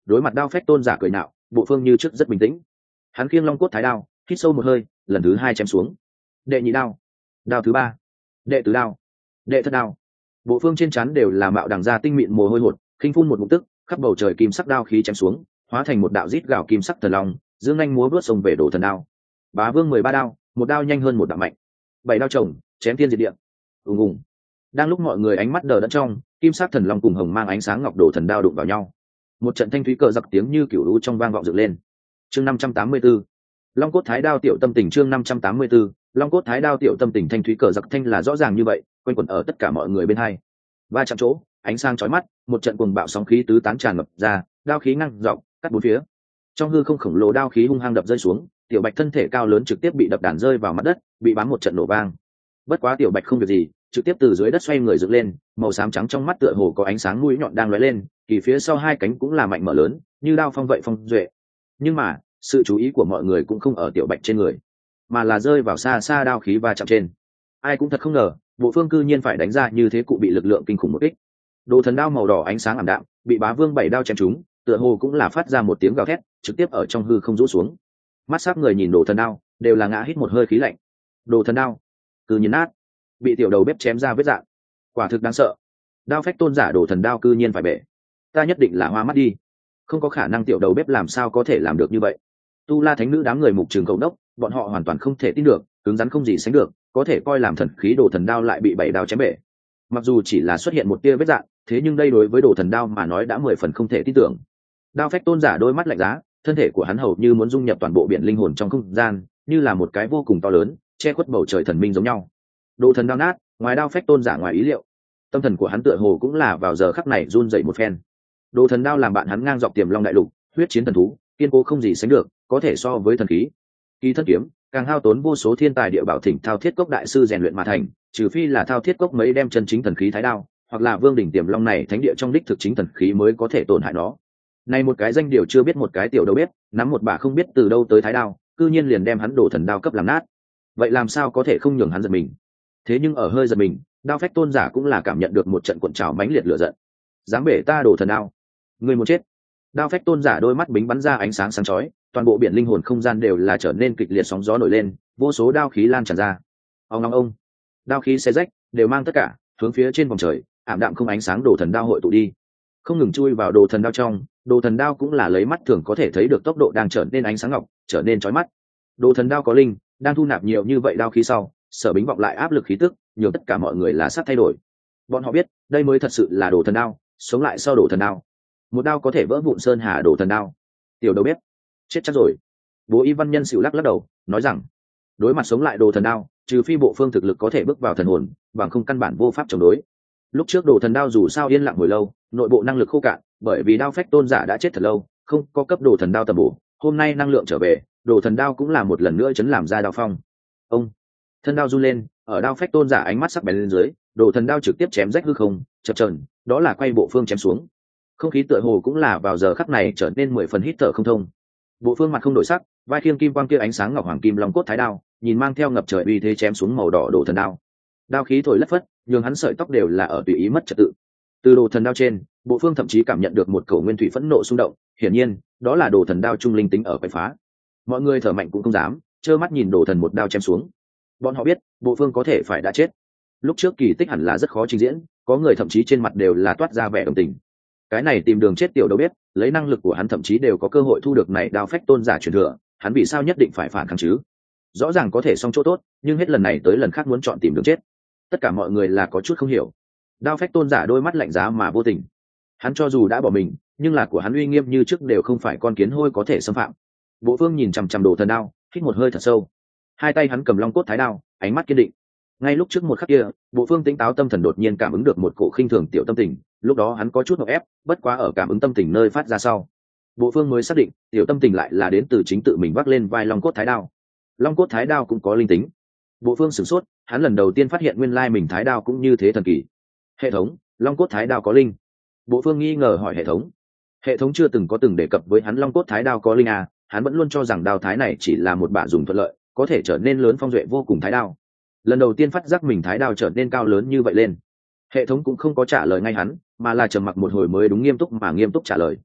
đối mặt đao phách tôn giả cười nạo, Bộ Phương như trước rất bình tĩnh. Hắn khiêng long cốt thái đao, hít sâu một hơi, lần thứ 2 chém xuống. Đệ nhị đao, đao thứ 3, đệ tứ đao, đệ thất đao. Bộ Phương trên trán đều là mạo đằng ra tinh mịn mồ hôi hột, khinh phun một ngụm tức, khắp bầu trời kim sắc đao khí chém xuống, hóa thành một đạo rít gào kim sắc thần long, dương anh múa vớt sông về Đồ Thần đao. Bá Vương 13 đao, một đao nhanh hơn một đạo mạnh. 7 đao chồng, chém thiên diệt địa. Ùng ùng. Đang lúc mọi người ánh mắt đờ đẫn trong, kim sắc thần long cùng hồng mang ánh sáng ngọc Đồ Thần đao đụng vào nhau. Một trận thanh thúy cờ giặc tiếng như cửu lũ trong vang vọng dựng lên. Chương 584. Long cốt thái đao tiểu tâm tình. Chương 584. Long cốt thái đao tiểu tâm tình. Thanh thúy cờ giặc thanh là rõ ràng như vậy, quanh quẩn ở tất cả mọi người bên hai. Va chạm chỗ, ánh sáng chói mắt, một trận cuồng bạo sóng khí tứ tán tràn ngập ra, đao khí ngăn dọc, cắt bốn phía. Trong hư không khổng lồ đao khí hung hăng đập rơi xuống, tiểu bạch thân thể cao lớn trực tiếp bị đập đàn rơi vào mặt đất, bị bám một trận nổ vang. Bất quá tiểu bạch không việc gì, trực tiếp từ dưới đất xoay người dựng lên, màu xám trắng trong mắt tựa hồ có ánh sáng mũi nhọn đang lóe lên, kỳ phía sau hai cánh cũng là mạnh mở lớn, như đao phong vậy phong duệ. Nhưng mà, sự chú ý của mọi người cũng không ở tiểu bạch trên người, mà là rơi vào xa xa đao khí va chạm trên. Ai cũng thật không ngờ, Bộ Phương cư nhiên phải đánh ra như thế cụ bị lực lượng kinh khủng một kích. Đồ Thần đao màu đỏ ánh sáng ảm đạm, bị Bá Vương 7 đao chém trúng, tựa hồ cũng là phát ra một tiếng gào thét, trực tiếp ở trong hư không rũ xuống. Mắt sắc người nhìn Đồ Thần đao, đều là ngã hít một hơi khí lạnh. Đồ Thần đao, cư nhiên nát, bị tiểu đầu bếp chém ra vết rạn, quả thực đáng sợ. Đao phách tôn giả Đồ Thần đao cư nhiên phải bể, ta nhất định là hoa mắt đi, không có khả năng tiểu đầu bếp làm sao có thể làm được như vậy. Tu La thánh nữ đám người mục trường cầu đốc, bọn họ hoàn toàn không thể tin được, cứng rắn không gì sánh được, có thể coi làm thần khí Đồ Thần đao lại bị 7 đao chém bể. Mặc dù chỉ là xuất hiện một tia vết rạn, thế nhưng đây đối với Đồ Thần đao mà nói đã 10 phần không thể tin tưởng. Đao phách tôn giả đôi mắt lạnh giá, thân thể của hắn hầu như muốn dung nhập toàn bộ biển linh hồn trong không gian, như là một cái vô cùng to lớn, che khuất bầu trời thần minh giống nhau. Đồ Thần đao nát, ngoài đao phách tôn giả ngoài ý liệu, tâm thần của hắn tựa hồ cũng là vào giờ khắc này run dậy một phen. Đồ Thần đao làm bạn hắn ngang dọc tiềm long đại lục, huyết chiến thần thú, kiên cố không gì sánh được, có thể so với thần khí. Kỳ thất kiếm, càng hao tốn vô số thiên tài địa bảo thỉnh Thao Thiết Cốc đại sư rèn luyện mà thành, trừ phi là Thao Thiết Cốc mấy đem chân chính thần khí thái đao, hoặc là Vương đỉnh tiềm long này thánh địa trong đích thực chính thần khí mới có thể tổn hại nó. Này một cái danh điều chưa biết một cái tiểu đâu biết, nắm một bả không biết từ đâu tới thái đao, cư nhiên liền đem hắn Đồ Thần đao cấp làm nát. Vậy làm sao có thể không nhường hắn giật mình? Thế nhưng ở hơi giật mình, đao phách tôn giả cũng là cảm nhận được một trận cuộn trào mãnh liệt lửa giận. Dám bể ta Đồ Thần đao, ngươi muốn chết! Đao phách tôn giả đôi mắt bính bắn ra ánh sáng sáng chói, toàn bộ biển linh hồn không gian đều là trở nên kịch liệt sóng gió nổi lên, vô số đao khí lan tràn ra. Ông, đao khí xé rách, đều mang tất cả hướng phía trên vòng trời, ảm đạm không ánh sáng Đồ Thần đao hội tụ đi, không ngừng chui vào Đồ Thần đao trong. Đồ Thần đao cũng là lấy mắt thường có thể thấy được tốc độ đang trở nên ánh sáng ngọc, trở nên chói mắt. Đồ Thần đao có linh, đang thu nạp nhiều như vậy đao khí sau, Sở Bính vọng lại áp lực khí tức, nhiều tất cả mọi người là sắp thay đổi. Bọn họ biết, đây mới thật sự là Đồ Thần đao, sống lại sau Đồ Thần đao. Một đao có thể vỡ vụn sơn hà Đồ Thần đao. Tiểu đầu bếp, chết chắc rồi. Bố Y Văn Nhân xỉu lắc lắc đầu, nói rằng, đối mặt sống lại Đồ Thần đao, trừ phi Bộ Phương thực lực có thể bước vào thần hồn, bằng không căn bản vô pháp chống đối. Lúc trước Đồ Thần đao dù sao yên lặng hồi lâu, nội bộ năng lực khô cạn, bởi vì đao phách tôn giả đã chết thật lâu, không có cấp Đồ Thần đao tầm bổ. Hôm nay năng lượng trở về, Đồ Thần đao cũng là một lần nữa chấn làm ra đao phong. Ông, thân đao run lên, ở đao phách tôn giả ánh mắt sắc bén lên dưới, Đồ Thần đao trực tiếp chém rách hư không, chập chờn, đó là quay Bộ Phương chém xuống. Không khí tựa hồ cũng là vào giờ khắc này trở nên 10 phần hít thở không thông. Bộ Phương mặt không đổi sắc, vai khiêng kim quang kia ánh sáng ngọc hoàng kim long cốt thái đao, nhìn mang theo ngập trời uy thế chém xuống màu đỏ Đồ Thần đao. Đao khí thổi lất phất, nhường hắn sợi tóc đều là ở tùy ý mất trật tự. Từ Đồ Thần đao trên, Bộ Phương thậm chí cảm nhận được một cổ nguyên thủy phẫn nộ xung động, hiển nhiên, đó là Đồ Thần đao trung linh tính ở quậy phá. Mọi người thở mạnh cũng không dám, trơ mắt nhìn Đồ Thần một đao chém xuống. Bọn họ biết, Bộ Phương có thể phải đã chết. Lúc trước kỳ tích hẳn là rất khó trình diễn, có người thậm chí trên mặt đều là toát ra vẻ đồng tình. Cái này tìm đường chết tiểu đâu biết, lấy năng lực của hắn thậm chí đều có cơ hội thu được này đao phách tôn giả truyền thừa, hắn vì sao nhất định phải phản kháng chứ? Rõ ràng có thể xong chỗ tốt, nhưng hết lần này tới lần khác muốn chọn tìm đường chết. Tất cả mọi người là có chút không hiểu. Đao phách tôn giả đôi mắt lạnh giá mà vô tình. Hắn cho dù đã bỏ mình, nhưng là của hắn uy nghiêm như trước đều không phải con kiến hôi có thể xâm phạm. Bộ Phương nhìn chằm chằm Đồ Thần đao, hít một hơi thật sâu. Hai tay hắn cầm long cốt thái đao, ánh mắt kiên định. Ngay lúc trước một khắc kia, Bộ Phương tính táo tâm thần đột nhiên cảm ứng được một cổ khinh thường tiểu tâm tình, lúc đó hắn có chút ngộp ép, bất quá ở cảm ứng tâm tình nơi phát ra sau, Bộ Phương mới xác định, tiểu tâm tình lại là đến từ chính tự mình vác lên vai long cốt thái đao. Long cốt thái đao cũng có linh tính. Bộ Phương sửng sốt, hắn lần đầu tiên phát hiện nguyên lai mình thái đao cũng như thế thần kỳ. Hệ thống, long cốt thái đao có linh. Bộ Phương nghi ngờ hỏi hệ thống. Hệ thống chưa từng có từng đề cập với hắn long cốt thái đao có linh à, hắn vẫn luôn cho rằng đao thái này chỉ là một bả dùng thuận lợi, có thể trở nên lớn phong duệ vô cùng thái đao. Lần đầu tiên phát giác mình thái đao trở nên cao lớn như vậy lên. Hệ thống cũng không có trả lời ngay hắn, mà là trầm mặc một hồi mới đúng nghiêm túc trả lời.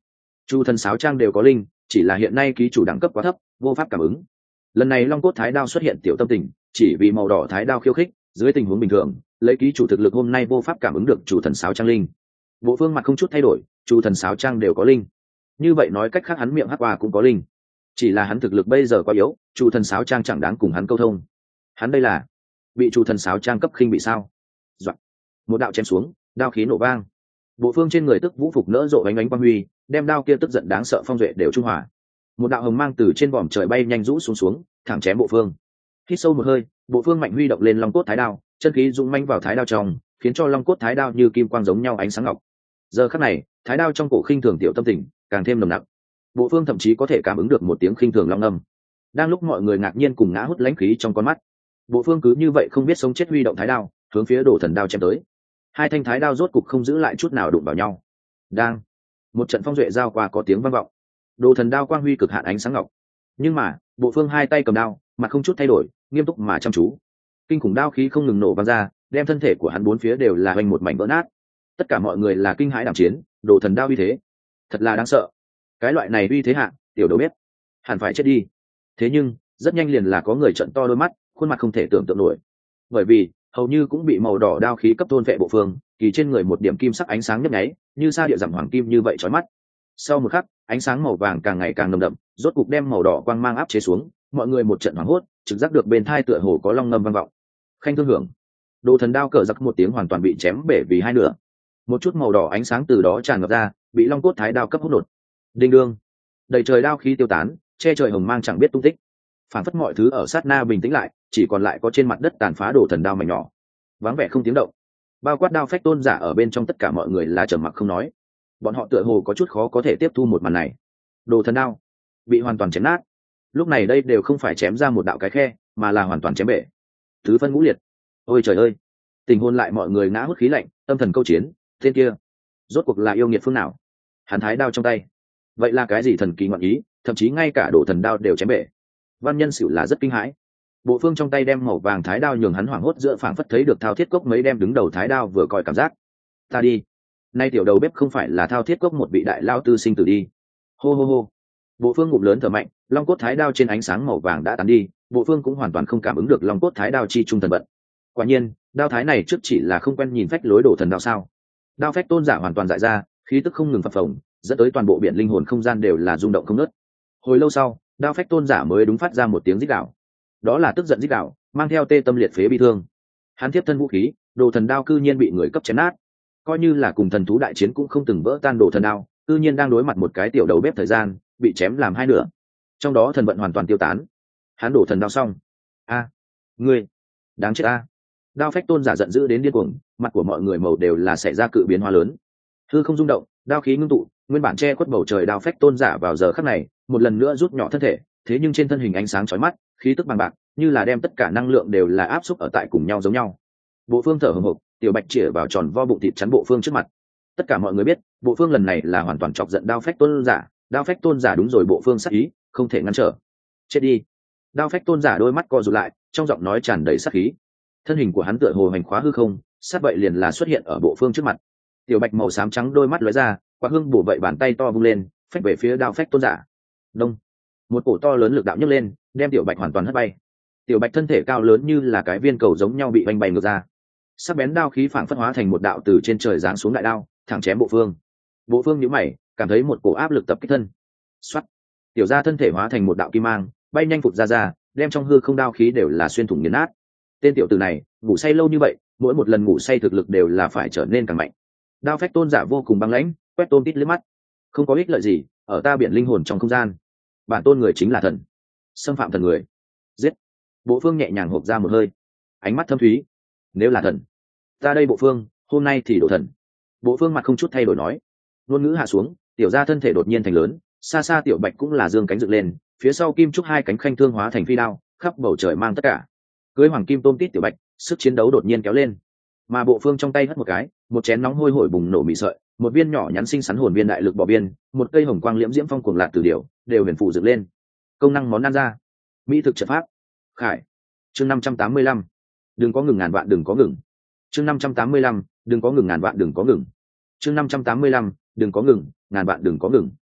chu thần sáo trang đều có linh, chỉ là hiện nay ký chủ đẳng cấp quá thấp, vô pháp cảm ứng. Lần này long cốt thái đao xuất hiện tiểu tâm tình, chỉ vì màu đỏ thái đao khiêu khích, dưới tình huống bình thường lấy ký chủ thực lực hôm nay vô pháp cảm ứng được chủ thần sáo trang linh. Bộ phương mặt không chút thay đổi, chủ thần sáo trang đều có linh, như vậy nói cách khác hắn miệng hắc qua cũng có linh, chỉ là hắn thực lực bây giờ quá yếu, chủ thần sáo trang chẳng đáng cùng hắn câu thông. Hắn đây là bị chủ thần sáo trang cấp khinh bị sao? Doạn. Một đạo chém xuống, đao khí nổ vang, bộ phương trên người tức vũ phục nỡ rộ ánh ánh quang huy, đem đao kia tức giận đáng sợ phong duệ đều trung hòa. Một đạo hồng mang từ trên vòm trời bay nhanh rũ xuống thẳng chém bộ phương. Hít sâu một hơi, bộ phương mạnh huy động lên long cốt thái đao, chân khí dũng manh vào thái đao trong, khiến cho long cốt thái đao như kim quang giống nhau ánh sáng ngọc. Giờ khắc này thái đao trong cổ khinh thường tiểu tâm tình càng thêm nồng nặc, bộ phương thậm chí có thể cảm ứng được một tiếng khinh thường long âm. Đang lúc mọi người ngạc nhiên cùng ngã hút lãnh khí trong con mắt, bộ phương cứ như vậy không biết sống chết huy động thái đao hướng phía đồ thần đao chém tới. Hai thanh thái đao rốt cục không giữ lại chút nào đụng vào nhau. Đang một trận phong duệ giao qua có tiếng vang vọng, đồ thần đao quang huy cực hạn ánh sáng ngọc, nhưng mà bộ phương hai tay cầm đao mặt không chút thay đổi, nghiêm túc mà chăm chú. Kinh khủng đao khí không ngừng nổ vang ra, đem thân thể của hắn bốn phía đều là hoành một mảnh vỡ nát. Tất cả mọi người là kinh hãi đảm chiến, đồ thần đao uy thế thật là đáng sợ. Cái loại này uy thế hạ, tiểu đầu biết hẳn phải chết đi. Thế nhưng rất nhanh liền là có người trợn to đôi mắt, khuôn mặt không thể tưởng tượng nổi, bởi vì hầu như cũng bị màu đỏ đao khí cấp thôn vệ bộ phương, kỳ trên người một điểm kim sắc ánh sáng nhấp nháy, như sa địa giảm hoàng kim như vậy chói mắt. Sau một khắc, ánh sáng màu vàng càng ngày càng nồng đậm, rốt cục đem màu đỏ quang mang áp chế xuống, mọi người một trận hoảng hốt, trực giác được bên thai tựa hồ có long ngâm vang vọng. Khanh thương hưởng, đồ thần đao cờ giặc một tiếng hoàn toàn bị chém bể vì hai nửa, một chút màu đỏ ánh sáng từ đó tràn ngập ra, bị long cốt thái đao cấp hút nột. Đinh đương, đầy trời đao khí tiêu tán, che trời hồng mang chẳng biết tung tích, phản phất mọi thứ ở sát na bình tĩnh lại, chỉ còn lại có trên mặt đất tàn phá đồ thần đao mảnh nhỏ, vắng vẻ không tiếng động. Bao quát đao phách tôn giả ở bên trong tất cả mọi người là trầm mặc không nói, bọn họ tựa hồ có chút khó có thể tiếp thu một màn này. Đồ thần đao bị hoàn toàn chém nát, lúc này đây đều không phải chém ra một đạo cái khe, mà là hoàn toàn chém bể, tứ phân ngũ liệt. Ôi trời ơi, tình hôn lại mọi người ngã hút khí lạnh, tâm thần câu chiến, tên kia rốt cuộc là yêu nghiệt phương nào? Hắn thái đao trong tay vậy là cái gì thần kỳ ngọn ý, thậm chí ngay cả đồ thần đao đều chém bể. Văn nhân xỉu là rất kinh hãi, bộ phương trong tay đem màu vàng thái đao nhường hắn hoảng hốt, giữa phảng phất thấy được thao thiết cốc mấy đem đứng đầu thái đao vừa coi cảm giác. Ta đi, nay tiểu đầu bếp không phải là thao thiết cốc một vị đại lao tư sinh tử đi. Hô hô hô, bộ phương ngụm lớn thở mạnh, long cốt thái đao trên ánh sáng màu vàng đã tán đi, bộ phương cũng hoàn toàn không cảm ứng được long cốt thái đao chi trung thần vận. Quả nhiên đao thái này trước chỉ là không quen nhìn phách lối đồ thần đao sao? Đao phách tôn giả hoàn toàn dại ra, khí tức không ngừng phập phồng, dẫn tới toàn bộ biển linh hồn không gian đều là rung động không ngớt. Hồi lâu sau, đao phách tôn giả mới đúng phát ra một tiếng rít gào, đó là tức giận rít gào, mang theo tê tâm liệt phế bi thương. Hắn tiếp thân vũ khí đồ thần đao cư nhiên bị người cấp chém nát, coi như là cùng thần thú đại chiến cũng không từng vỡ tan đồ thần đao, cư nhiên đang đối mặt một cái tiểu đầu bếp thời gian bị chém làm hai nửa, trong đó thần vận hoàn toàn tiêu tán. Hắn đổ thần đao xong, a ngươi đáng chết a. Đao phách tôn giả giận dữ đến điên cuồng, mặt của mọi người màu đều là xảy ra cự biến hóa lớn, hư không rung động, đao khí ngưng tụ, nguyên bản che khuất bầu trời đao phách tôn giả vào giờ khắc này một lần nữa rút nhỏ thân thể, thế nhưng trên thân hình ánh sáng chói mắt, khí tức bằng bạc, như là đem tất cả năng lượng đều là áp xúc ở tại cùng nhau giống nhau. Bộ phương thở hổn hộc, tiểu bạch chĩa vào tròn vo bụng thịt chắn bộ phương trước mặt. Tất cả mọi người biết bộ phương lần này là hoàn toàn chọc giận đao phách tôn giả, đao phách tôn giả đúng rồi bộ phương sát ý không thể ngăn trở. Chết đi. Đao phách tôn giả đôi mắt co rụt lại, trong giọng nói tràn đầy sát khí. Thân hình của hắn tựa hồ hành khóa hư không, sát vậy liền là xuất hiện ở bộ phương trước mặt. Tiểu bạch màu xám trắng đôi mắt lóe ra, quả hương bổ vậy bàn tay to vung lên, phách về phía đao phách tôn giả. Đông, một cổ to lớn lực đạo nhấc lên, đem tiểu bạch hoàn toàn hất bay. Tiểu bạch thân thể cao lớn như là cái viên cầu giống nhau bị vanh bay ngược ra, sắc bén đao khí phảng phất hóa thành một đạo từ trên trời giáng xuống đại đao, thẳng chém bộ phương. Bộ phương nhíu mày, cảm thấy một cổ áp lực tập kích thân. Xoát, tiểu gia thân thể hóa thành một đạo kim mang, bay nhanh phụt ra, đem trong hư không đao khí đều là xuyên thủng nghiền nát. Tên tiểu tử này ngủ say lâu như vậy, mỗi một lần ngủ say thực lực đều là phải trở nên càng mạnh. Đao phách tôn giả vô cùng băng lãnh, quét Tôn Tít liếc mắt. Không có ích lợi gì, ở ta biển linh hồn trong không gian, bản tôn người chính là thần, xâm phạm thần người, giết. Bộ phương nhẹ nhàng hộp ra một hơi, ánh mắt thâm thúy. Nếu là thần, ta đây bộ phương hôm nay thì đổ thần. Bộ phương mặt không chút thay đổi nói. Ngôn ngữ hạ xuống, tiểu gia thân thể đột nhiên thành lớn, xa xa tiểu bạch cũng là dương cánh dựng lên, phía sau kim trúc hai cánh khanh thương hóa thành phi đao, khắp bầu trời mang tất cả. Cưới hoàng kim Tôn Tít tiểu bạch, sức chiến đấu đột nhiên kéo lên. Mà bộ phương trong tay hất một cái, một chén nóng hôi hổi bùng nổ mị sợi, một viên nhỏ nhắn xinh xắn hồn viên đại lực bỏ viên, một cây hồng quang liễm diễm phong cuồng lạc từ điều, đều huyền phù dựng lên. Công năng món ăn ra, mỹ thực trận pháp. Khải. Chương 585. Đừng có ngừng ngàn vạn đừng có ngừng. Chương 585. Đừng có ngừng ngàn vạn đừng có ngừng. Chương 585. Đừng có ngừng, ngàn vạn đừng có ngừng.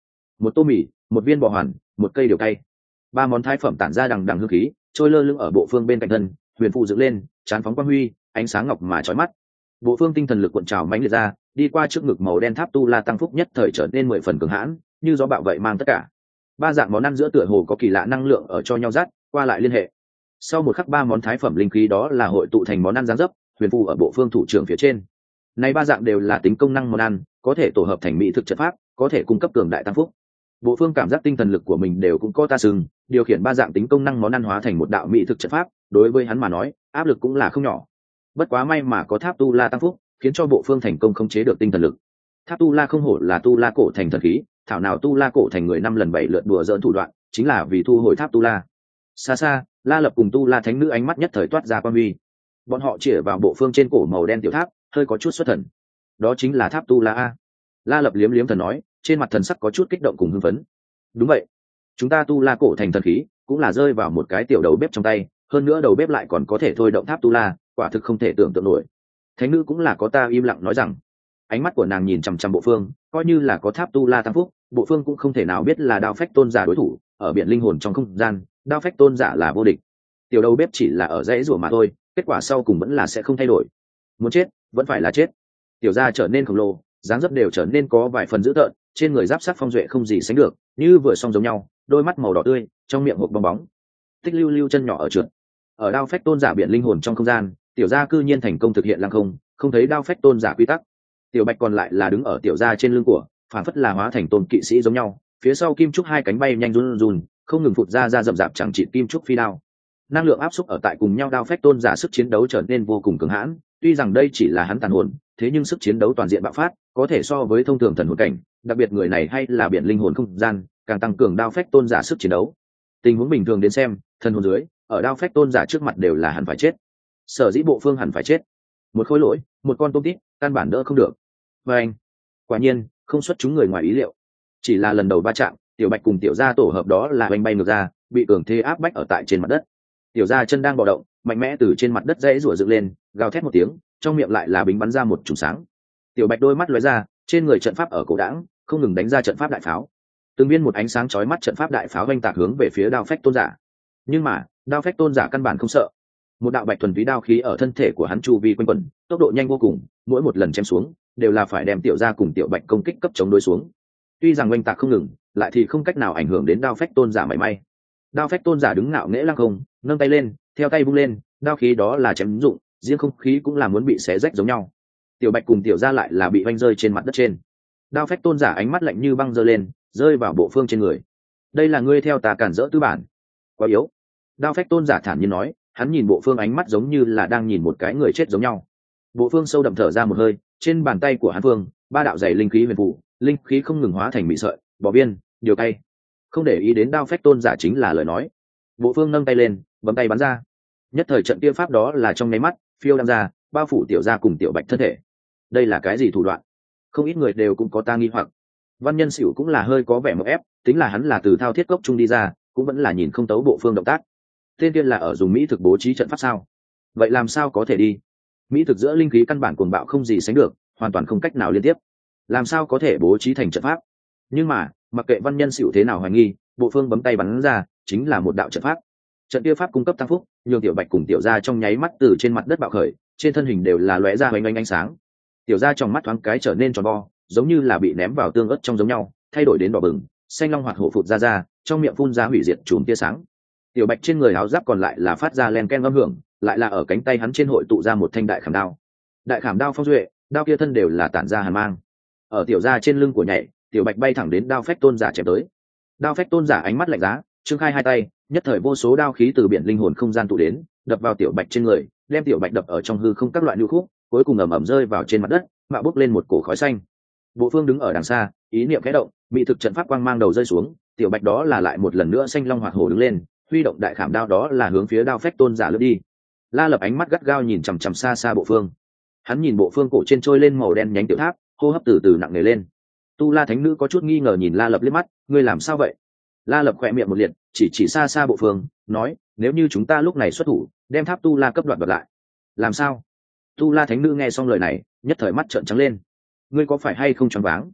một tô mì, một viên bò hoàn, một cây điều cay. Ba món thái phẩm tản ra đằng đằng hương khí, trôi lơ lửng ở bộ phương bên cạnh thân, huyền phụ dựng lên, chán phóng quang huy, ánh sáng ngọc mà chói mắt. Bộ phương tinh thần lực cuộn trào mãnh liệt ra, đi qua trước ngực màu đen tháp tu la tăng phúc nhất thời trở nên 10 phần cường hãn, như gió bạo vậy mang tất cả. Ba dạng món ăn giữa tựa hồ có kỳ lạ năng lượng ở cho nhau dắt, qua lại liên hệ. Sau một khắc ba món thái phẩm linh khí đó là hội tụ thành món ăn dáng dấp, huyền phù ở bộ phương thủ trưởng phía trên. Này ba dạng đều là tính công năng món ăn, có thể tổ hợp thành mỹ thực trận pháp, có thể cung cấp cường đại tăng phúc. Bộ phương cảm giác tinh thần lực của mình đều cũng có ta sừng, điều khiển ba dạng tính công năng món ăn hóa thành một đạo mỹ thực trận pháp, đối với hắn mà nói, áp lực cũng là không nhỏ. Bất quá may mà có tháp tu la tăng phúc, khiến cho bộ phương thành công khống chế được tinh thần lực. Tháp tu la không hổ là tu la cổ thành thần khí, thảo nào tu la cổ thành người 5 lần 7 lượt đùa giỡn thủ đoạn, chính là vì thu hồi tháp tu la. Xa xa, La Lập cùng tu la thánh nữ ánh mắt nhất thời toát ra quan huy. Bọn họ chĩa vào bộ phương trên cổ màu đen tiểu tháp, hơi có chút xuất thần. Đó chính là tháp tu la a. La Lập liếm liếm thần nói, trên mặt thần sắc có chút kích động cùng hưng phấn. Đúng vậy, chúng ta tu la cổ thành thần khí, cũng là rơi vào một cái tiểu đầu bếp trong tay, hơn nữa đầu bếp lại còn có thể thôi động tháp tu la, quả thực không thể tưởng tượng nổi. Thánh nữ cũng là có ta im lặng nói rằng. Ánh mắt của nàng nhìn chằm chằm bộ phương, coi như là có tháp tu la tăng phúc, bộ phương cũng không thể nào biết là đao phách tôn giả đối thủ, ở biển linh hồn trong không gian, đao phách tôn giả là vô địch. Tiểu đầu bếp chỉ là ở dãy rủa mà thôi, kết quả sau cùng vẫn là sẽ không thay đổi. Muốn chết, vẫn phải là chết. Tiểu gia trở nên khổng lồ, dáng dấp đều trở nên có vài phần dữ tợn, trên người giáp sắt phong duệ không gì sánh được, như vừa xong giống nhau, đôi mắt màu đỏ tươi, trong miệng hộp bong bóng. Tích lưu lưu chân nhỏ ở trượt. Ở đao phách tôn giả biển linh hồn trong không gian, tiểu gia cư nhiên thành công thực hiện lăng không, không thấy đao phách tôn giả quy tắc. Tiểu bạch còn lại là đứng ở tiểu gia trên lưng của, phản phất là hóa thành tôn kỵ sĩ giống nhau, phía sau kim trúc hai cánh bay nhanh run run, không ngừng phụt ra rậm rạp chẳng chịt kim trúc phi đao. Năng lượng áp xúc ở tại cùng nhau, đao phách tôn giả sức chiến đấu trở nên vô cùng cường hãn, tuy rằng đây chỉ là hắn tàn hồn, thế nhưng sức chiến đấu toàn diện bạo phát, có thể so với thông thường thần hồn cảnh, đặc biệt người này hay là biển linh hồn không gian, càng tăng cường đao phách tôn giả sức chiến đấu. Tình huống bình thường đến xem, thần hồn dưới, ở đao phách tôn giả trước mặt đều là hẳn phải chết. Sở dĩ bộ phương hẳn phải chết. Một khối lỗi, một con tôm tít, căn bản đỡ không được. Và anh, quả nhiên, không xuất chúng người ngoài ý liệu. Chỉ là lần đầu va chạm, tiểu bạch cùng tiểu gia tổ hợp đó là oanh bay ngược ra, bị cường thế áp bách ở tại trên mặt đất. Tiểu gia chân đang bạo động, mạnh mẽ từ trên mặt đất dãy rủa dựng lên, gào thét một tiếng, trong miệng lại là bính bắn ra một chùm sáng. Tiểu bạch đôi mắt lóe ra, trên người trận pháp ở cổ đãng, không ngừng đánh ra trận pháp đại pháo. Từng viên một ánh sáng chói mắt trận pháp đại pháo vanh tạc hướng về phía đao phách tôn giả. Nhưng mà, đao phách tôn giả căn bản không sợ. Một đạo bạch thuần túy đao khí ở thân thể của hắn chu vi quanh quẩn, tốc độ nhanh vô cùng, mỗi một lần chém xuống đều là phải đem tiểu gia cùng tiểu bạch công kích cấp chống đối xuống. Tuy rằng oanh tạc không ngừng, lại thì không cách nào ảnh hưởng đến đao phách tôn giả mảy may. Đao phách tôn giả đứng ngạo nghễ lăng không, nâng tay lên, theo tay vung lên, đao khí đó là chém dụng, riêng không khí cũng là muốn bị xé rách giống nhau. Tiểu bạch cùng tiểu gia lại là bị oanh rơi trên mặt đất trên. Đao phách tôn giả ánh mắt lạnh như băng giơ lên, rơi vào bộ phương trên người. Đây là ngươi theo ta cản rỡ tư bản, quá yếu. Đao phách tôn giả thản nhiên nói, hắn nhìn bộ phương ánh mắt giống như là đang nhìn một cái người chết giống nhau. Bộ phương sâu đậm thở ra một hơi, trên bàn tay của hắn phương, ba đạo dày linh khí huyền phù, linh khí không ngừng hóa thành mị sợi, bò viên, điều cay. Không để ý đến đao phách tôn giả chính là lời nói. Bộ phương nâng tay lên, bấm tay bắn ra. Nhất thời trận kia pháp đó là trong nháy mắt, phiêu đâm ra, bao phủ tiểu gia cùng tiểu bạch thân thể. Đây là cái gì thủ đoạn? Không ít người đều cũng có ta nghi hoặc. Văn Nhân Sửu cũng là hơi có vẻ mộng ép, tính là hắn là từ thao thiết cốc trung đi ra, cũng vẫn là nhìn không tấu bộ phương động tác. Tên tiên là ở dùng mỹ thực bố trí trận pháp sao? Vậy làm sao có thể đi? Mỹ thực giữa linh khí căn bản cuồng bạo không gì sánh được, hoàn toàn không cách nào liên tiếp. Làm sao có thể bố trí thành trận pháp? Nhưng mà, mặc kệ Văn Nhân Sửu thế nào hoài nghi, bộ phương bấm tay bắn ra, chính là một đạo trận pháp. Trận kia pháp cung cấp tăng phúc, nhường tiểu bạch cùng tiểu gia trong nháy mắt từ trên mặt đất bạo khởi, trên thân hình đều là lóe ra hoành ánh sáng. Tiểu gia trong mắt thoáng cái trở nên tròn vo, giống như là bị ném vào tương ớt trong giống nhau, thay đổi đến đỏ bừng, xanh long hoạt hổ phụt ra, trong miệng phun ra hủy diệt chùm tia sáng. Tiểu bạch trên người áo giáp còn lại là phát ra len ken âm hưởng, lại là ở cánh tay hắn trên hội tụ ra một thanh đại khảm đao. Đại khảm đao phong duệ, đao kia thân đều là tản ra hàn mang. Ở tiểu gia trên lưng của nhảy, tiểu bạch bay thẳng đến đao phách tôn giả chém tới. Đao phách tôn giả ánh mắt lạnh giá, trương khai hai tay, nhất thời vô số đao khí từ biển linh hồn không gian tụ đến, đập vào tiểu bạch trên người, đem tiểu bạch đập ở trong hư không các loại nhu khúc, cuối cùng ầm ầm rơi vào trên mặt đất, mạ bốc lên một cổ khói xanh. Bộ phương đứng ở đằng xa, ý niệm khẽ động, bị thực trận pháp quang mang đầu rơi xuống, tiểu bạch đó là lại một lần nữa xanh long hoạt hổ đứng lên, huy động đại khảm đao đó là hướng phía đao phách tôn giả lướt đi. La Lập ánh mắt gắt gao nhìn chằm chằm xa xa bộ phương. Hắn nhìn bộ phương cổ trên trôi lên màu đen nhánh tiểu tháp, hô hấp từ từ nặng nề lên. Tu La thánh nữ có chút nghi ngờ nhìn La Lập liếc mắt, ngươi làm sao vậy? La Lập khẽ miệng một liệt, chỉ xa xa bộ phương, nói, nếu như chúng ta lúc này xuất thủ, đem tháp Tu La cấp đoạt lại. Làm sao? Tu La thánh nữ nghe xong lời này, nhất thời mắt trợn trắng lên. Ngươi có phải hay không choáng váng?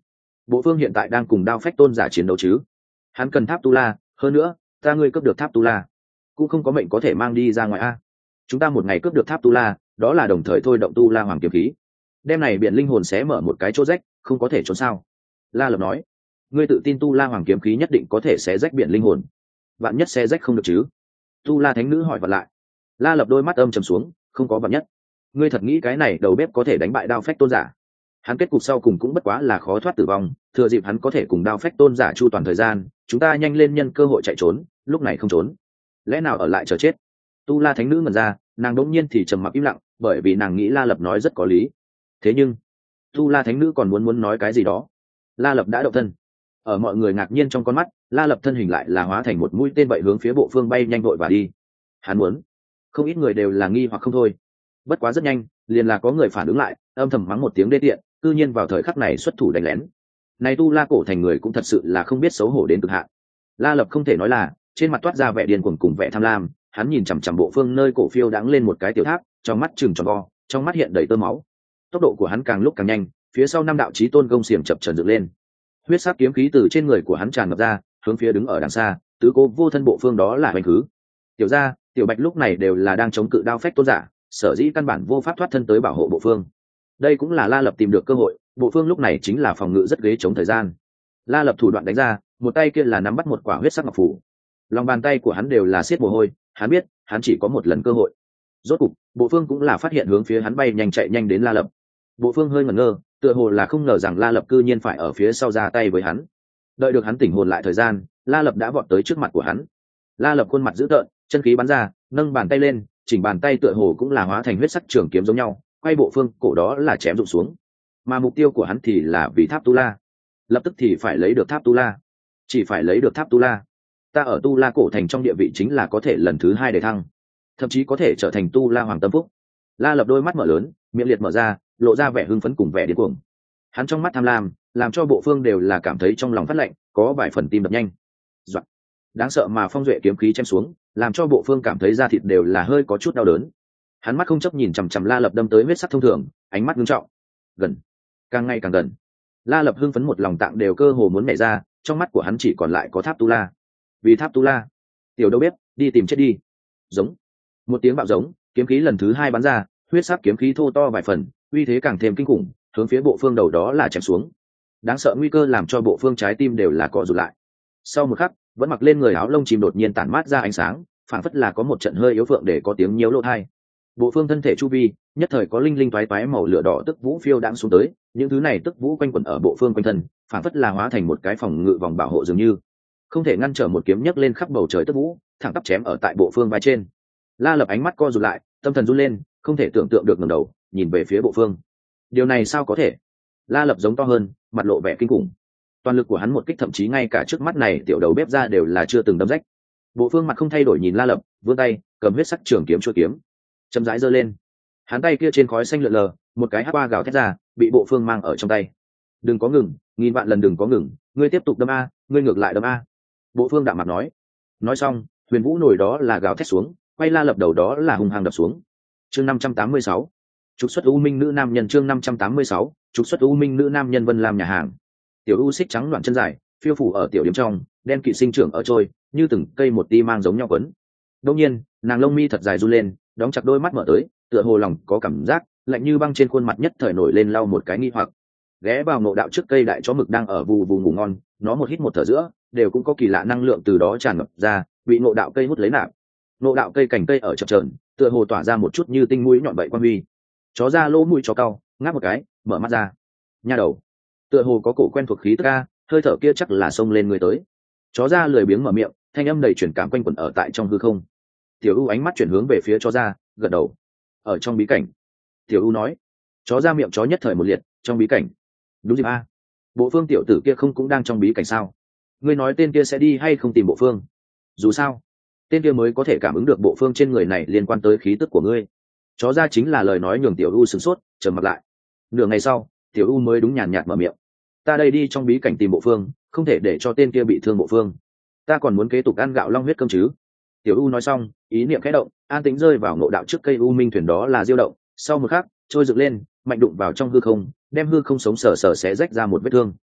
Bộ Phương hiện tại đang cùng Đao Phách Tôn giả chiến đấu chứ? Hắn cần tháp tu la, hơn nữa, ta ngươi cướp được tháp tu la, cũng không có mệnh có thể mang đi ra ngoài a. Chúng ta một ngày cướp được tháp tu la, đó là đồng thời thôi động tu la hoàng kiếm khí. Đêm này biển linh hồn sẽ mở một cái chỗ rách, không có thể trốn sao? La Lập nói. Ngươi tự tin tu la hoàng kiếm khí nhất định có thể xé rách biển linh hồn? Vạn nhất xé rách không được chứ? Tu la thánh nữ hỏi vặn lại. La Lập đôi mắt âm trầm xuống, không có vạn nhất. Ngươi thật nghĩ cái này đầu bếp có thể đánh bại Đao Phách Tôn giả? Hắn kết cục sau cùng cũng bất quá là khó thoát tử vong, thừa dịp hắn có thể cùng Đao Phách Tôn giả chu toàn thời gian, chúng ta nhanh lên nhân cơ hội chạy trốn, lúc này không trốn, lẽ nào ở lại chờ chết? Tu la thánh nữ ngẩn ra, nàng đỗng nhiên thì trầm mặc im lặng, bởi vì nàng nghĩ La Lập nói rất có lý. Thế nhưng tu la thánh nữ còn muốn nói cái gì đó. La Lập đã động thân. Ở mọi người ngạc nhiên trong con mắt, La Lập thân hình lại là hóa thành một mũi tên vậy hướng phía Bộ Phương bay nhanh vội và đi. Hắn muốn, không ít người đều là nghi hoặc không thôi. Bất quá rất nhanh, liền là có người phản ứng lại, âm thầm mắng một tiếng đê tiện, cư nhiên vào thời khắc này xuất thủ đánh lén. Này tu la cổ thành người cũng thật sự là không biết xấu hổ đến cực hạn. La Lập không thể nói là, trên mặt toát ra vẻ điên cuồng cùng vẻ tham lam, hắn nhìn chằm chằm Bộ Phương nơi cổ phiêu đãng lên một cái tiểu tháp, trong mắt trừng tròn vo, trong mắt hiện đầy tơ máu. Tốc độ của hắn càng lúc càng nhanh, phía sau năm đạo chí tôn công xiềng chập chờn dựng lên. Huyết sắc kiếm khí từ trên người của hắn tràn ngập ra, hướng phía đứng ở đằng xa, tứ cố vô thân Bộ Phương đó là hoành khứ. Tiểu gia, Tiểu Bạch lúc này đều là đang chống cự Đao Phách Tôn giả, sở dĩ căn bản vô pháp thoát thân tới bảo hộ Bộ Phương. Đây cũng là La Lập tìm được cơ hội, Bộ Phương lúc này chính là phòng ngự rất ghế chống thời gian. La Lập thủ đoạn đánh ra, một tay kia là nắm bắt một quả huyết sắc ngọc phù. Lòng bàn tay của hắn đều là xiết mồ hôi, hắn biết, hắn chỉ có một lần cơ hội. Rốt cục, Bộ Phương cũng là phát hiện hướng phía hắn bay nhanh chạy nhanh đến La Lập. Bộ Phương hơi ngẩn ngơ, tựa hồ là không ngờ rằng La Lập cư nhiên phải ở phía sau ra tay với hắn. Đợi được hắn tỉnh hồn lại thời gian, La Lập đã vọt tới trước mặt của hắn. La Lập khuôn mặt dữ tợn, chân khí bắn ra, nâng bàn tay lên, chỉnh bàn tay tựa hồ cũng là hóa thành huyết sắc trường kiếm giống nhau, quay Bộ Phương cổ đó là chém rụng xuống. Mà mục tiêu của hắn thì là vì tháp tu la. Lập tức thì phải lấy được tháp tu la. Chỉ phải lấy được tháp tu la, ta ở tu la cổ thành trong địa vị chính là có thể lần thứ 2 để thăng, thậm chí có thể trở thành tu la hoàng tâm phúc. La Lập đôi mắt mở lớn, miệng liệt mở ra, lộ ra vẻ hưng phấn cùng vẻ điên cuồng. Hắn trong mắt tham lam, làm cho Bộ Phương đều là cảm thấy trong lòng phát lạnh, có vài phần tim đập nhanh. Doạn. Đáng sợ mà phong duệ kiếm khí chém xuống, làm cho Bộ Phương cảm thấy da thịt đều là hơi có chút đau đớn. Hắn mắt không chấp nhìn chằm chằm La Lập đâm tới huyết sắc thông thường, ánh mắt nghiêm trọng. Gần, càng ngày càng gần. La Lập hưng phấn một lòng tạng đều cơ hồ muốn nhảy ra, trong mắt của hắn chỉ còn lại có tháp tu la. Vì tháp tu la, tiểu đầu bếp, đi tìm chết đi. Giống. Một tiếng bạo giống, kiếm khí lần thứ 2 bắn ra, huyết sắc kiếm khí thô to vài phần, uy thế càng thêm kinh khủng, hướng phía Bộ Phương đầu đó là chém xuống. Đáng sợ nguy cơ làm cho Bộ Phương trái tim đều là co rụt lại. Sau một khắc, vẫn mặc lên người áo lông chim đột nhiên tản mát ra ánh sáng, phảng phất là có một trận hơi yếu phượng để có tiếng nhiễu lỗ tai. Bộ Phương thân thể chu vi, nhất thời có linh linh toái toái màu lửa đỏ tức vũ phiêu đãng xuống tới, những thứ này tức vũ quanh quẩn ở Bộ Phương quanh thân, phảng phất là hóa thành một cái phòng ngự vòng bảo hộ dường như, không thể ngăn trở một kiếm nhấc lên khắp bầu trời tức vũ, thẳng tắp chém ở tại Bộ Phương vai trên. La Lập ánh mắt co rụt lại, tâm thần run lên, không thể tưởng tượng được ngẩng đầu, nhìn về phía Bộ Phương. Điều này sao có thể? La Lập giống to hơn, mặt lộ vẻ kinh khủng. Toàn lực của hắn một kích thậm chí ngay cả trước mắt này tiểu đầu bếp ra đều là chưa từng đâm rách. Bộ Phương mặt không thay đổi nhìn La Lập, vươn tay, cầm huyết sắc trường kiếm chuôi kiếm, chậm rãi giơ lên. Hắn tay kia trên khói xanh lượn lờ, một cái hắc qua gào thét ra, bị Bộ Phương mang ở trong tay. Đừng có ngừng, nghìn vạn lần đừng có ngừng, ngươi tiếp tục đâm a, ngươi ngược lại đâm a. Bộ Phương đạm mặt nói. Nói xong, huyền vũ nổi đó là gào thét xuống, quay La Lập đầu đó là hung hăng đập xuống. Chương 586. Trục xuất U Minh nữ nam nhân. Chương 586. Trục xuất U Minh nữ nam nhân. Vân Lam nhà hàng. Tiểu U xích trắng loạn chân dài, phiêu phủ ở tiểu điểm trong, đen kỵ sinh trưởng ở trôi, như từng cây một ti mang giống nhau quấn. Đương nhiên, nàng lông mi thật dài run lên, đóng chặt đôi mắt mở tới, tựa hồ lòng có cảm giác lạnh như băng trên khuôn mặt nhất thời nổi lên lau một cái nghi hoặc. Ghé vào Ngộ Đạo trước cây đại chó mực đang ở vù vù ngủ ngon, nó một hít một thở giữa, đều cũng có kỳ lạ năng lượng từ đó tràn ngập ra, bị Ngộ Đạo cây hút lấy nạp. Ngộ Đạo cây cành cây ở chập chờn, tựa hồ tỏa ra một chút như tinh mũi nhọn vậy quan huy. Chó ra lỗ mũi chó cau, ngáp một cái, mở mắt ra. Nha đầu, tựa hồ có cổ quen thuộc khí tức a, hơi thở kia chắc là xông lên người tới. Chó ra lười biếng mở miệng, thanh âm đầy truyền cảm quanh quẩn ở tại trong hư không. Tiểu U ánh mắt chuyển hướng về phía chó ra, gật đầu. Ở trong bí cảnh. Tiểu U nói. Chó ra miệng chó nhất thời một liệt, trong bí cảnh. Đúng dịp a. Bộ Phương tiểu tử kia không cũng đang trong bí cảnh sao? Ngươi nói tên kia sẽ đi hay không tìm Bộ Phương? Dù sao, tên kia mới có thể cảm ứng được Bộ Phương trên người này liên quan tới khí tức của ngươi. Chó ra chính là lời nói nhường Tiểu U sửng sốt, trầm mặt lại. Nửa ngày sau, Tiểu U mới đúng nhàn nhạt mở miệng. Ta đây đi trong bí cảnh tìm Bộ Phương, không thể để cho tên kia bị thương Bộ Phương. Ta còn muốn kế tục ăn gạo long huyết cơm chứ. Tiểu U nói xong, ý niệm khẽ động, an tĩnh rơi vào Ngộ Đạo trước cây U Minh thuyền đó là diêu động, sau một khắc, trôi dựng lên, mạnh đụng vào trong hư không, đem hư không sống sờ sờ xé rách ra một vết thương.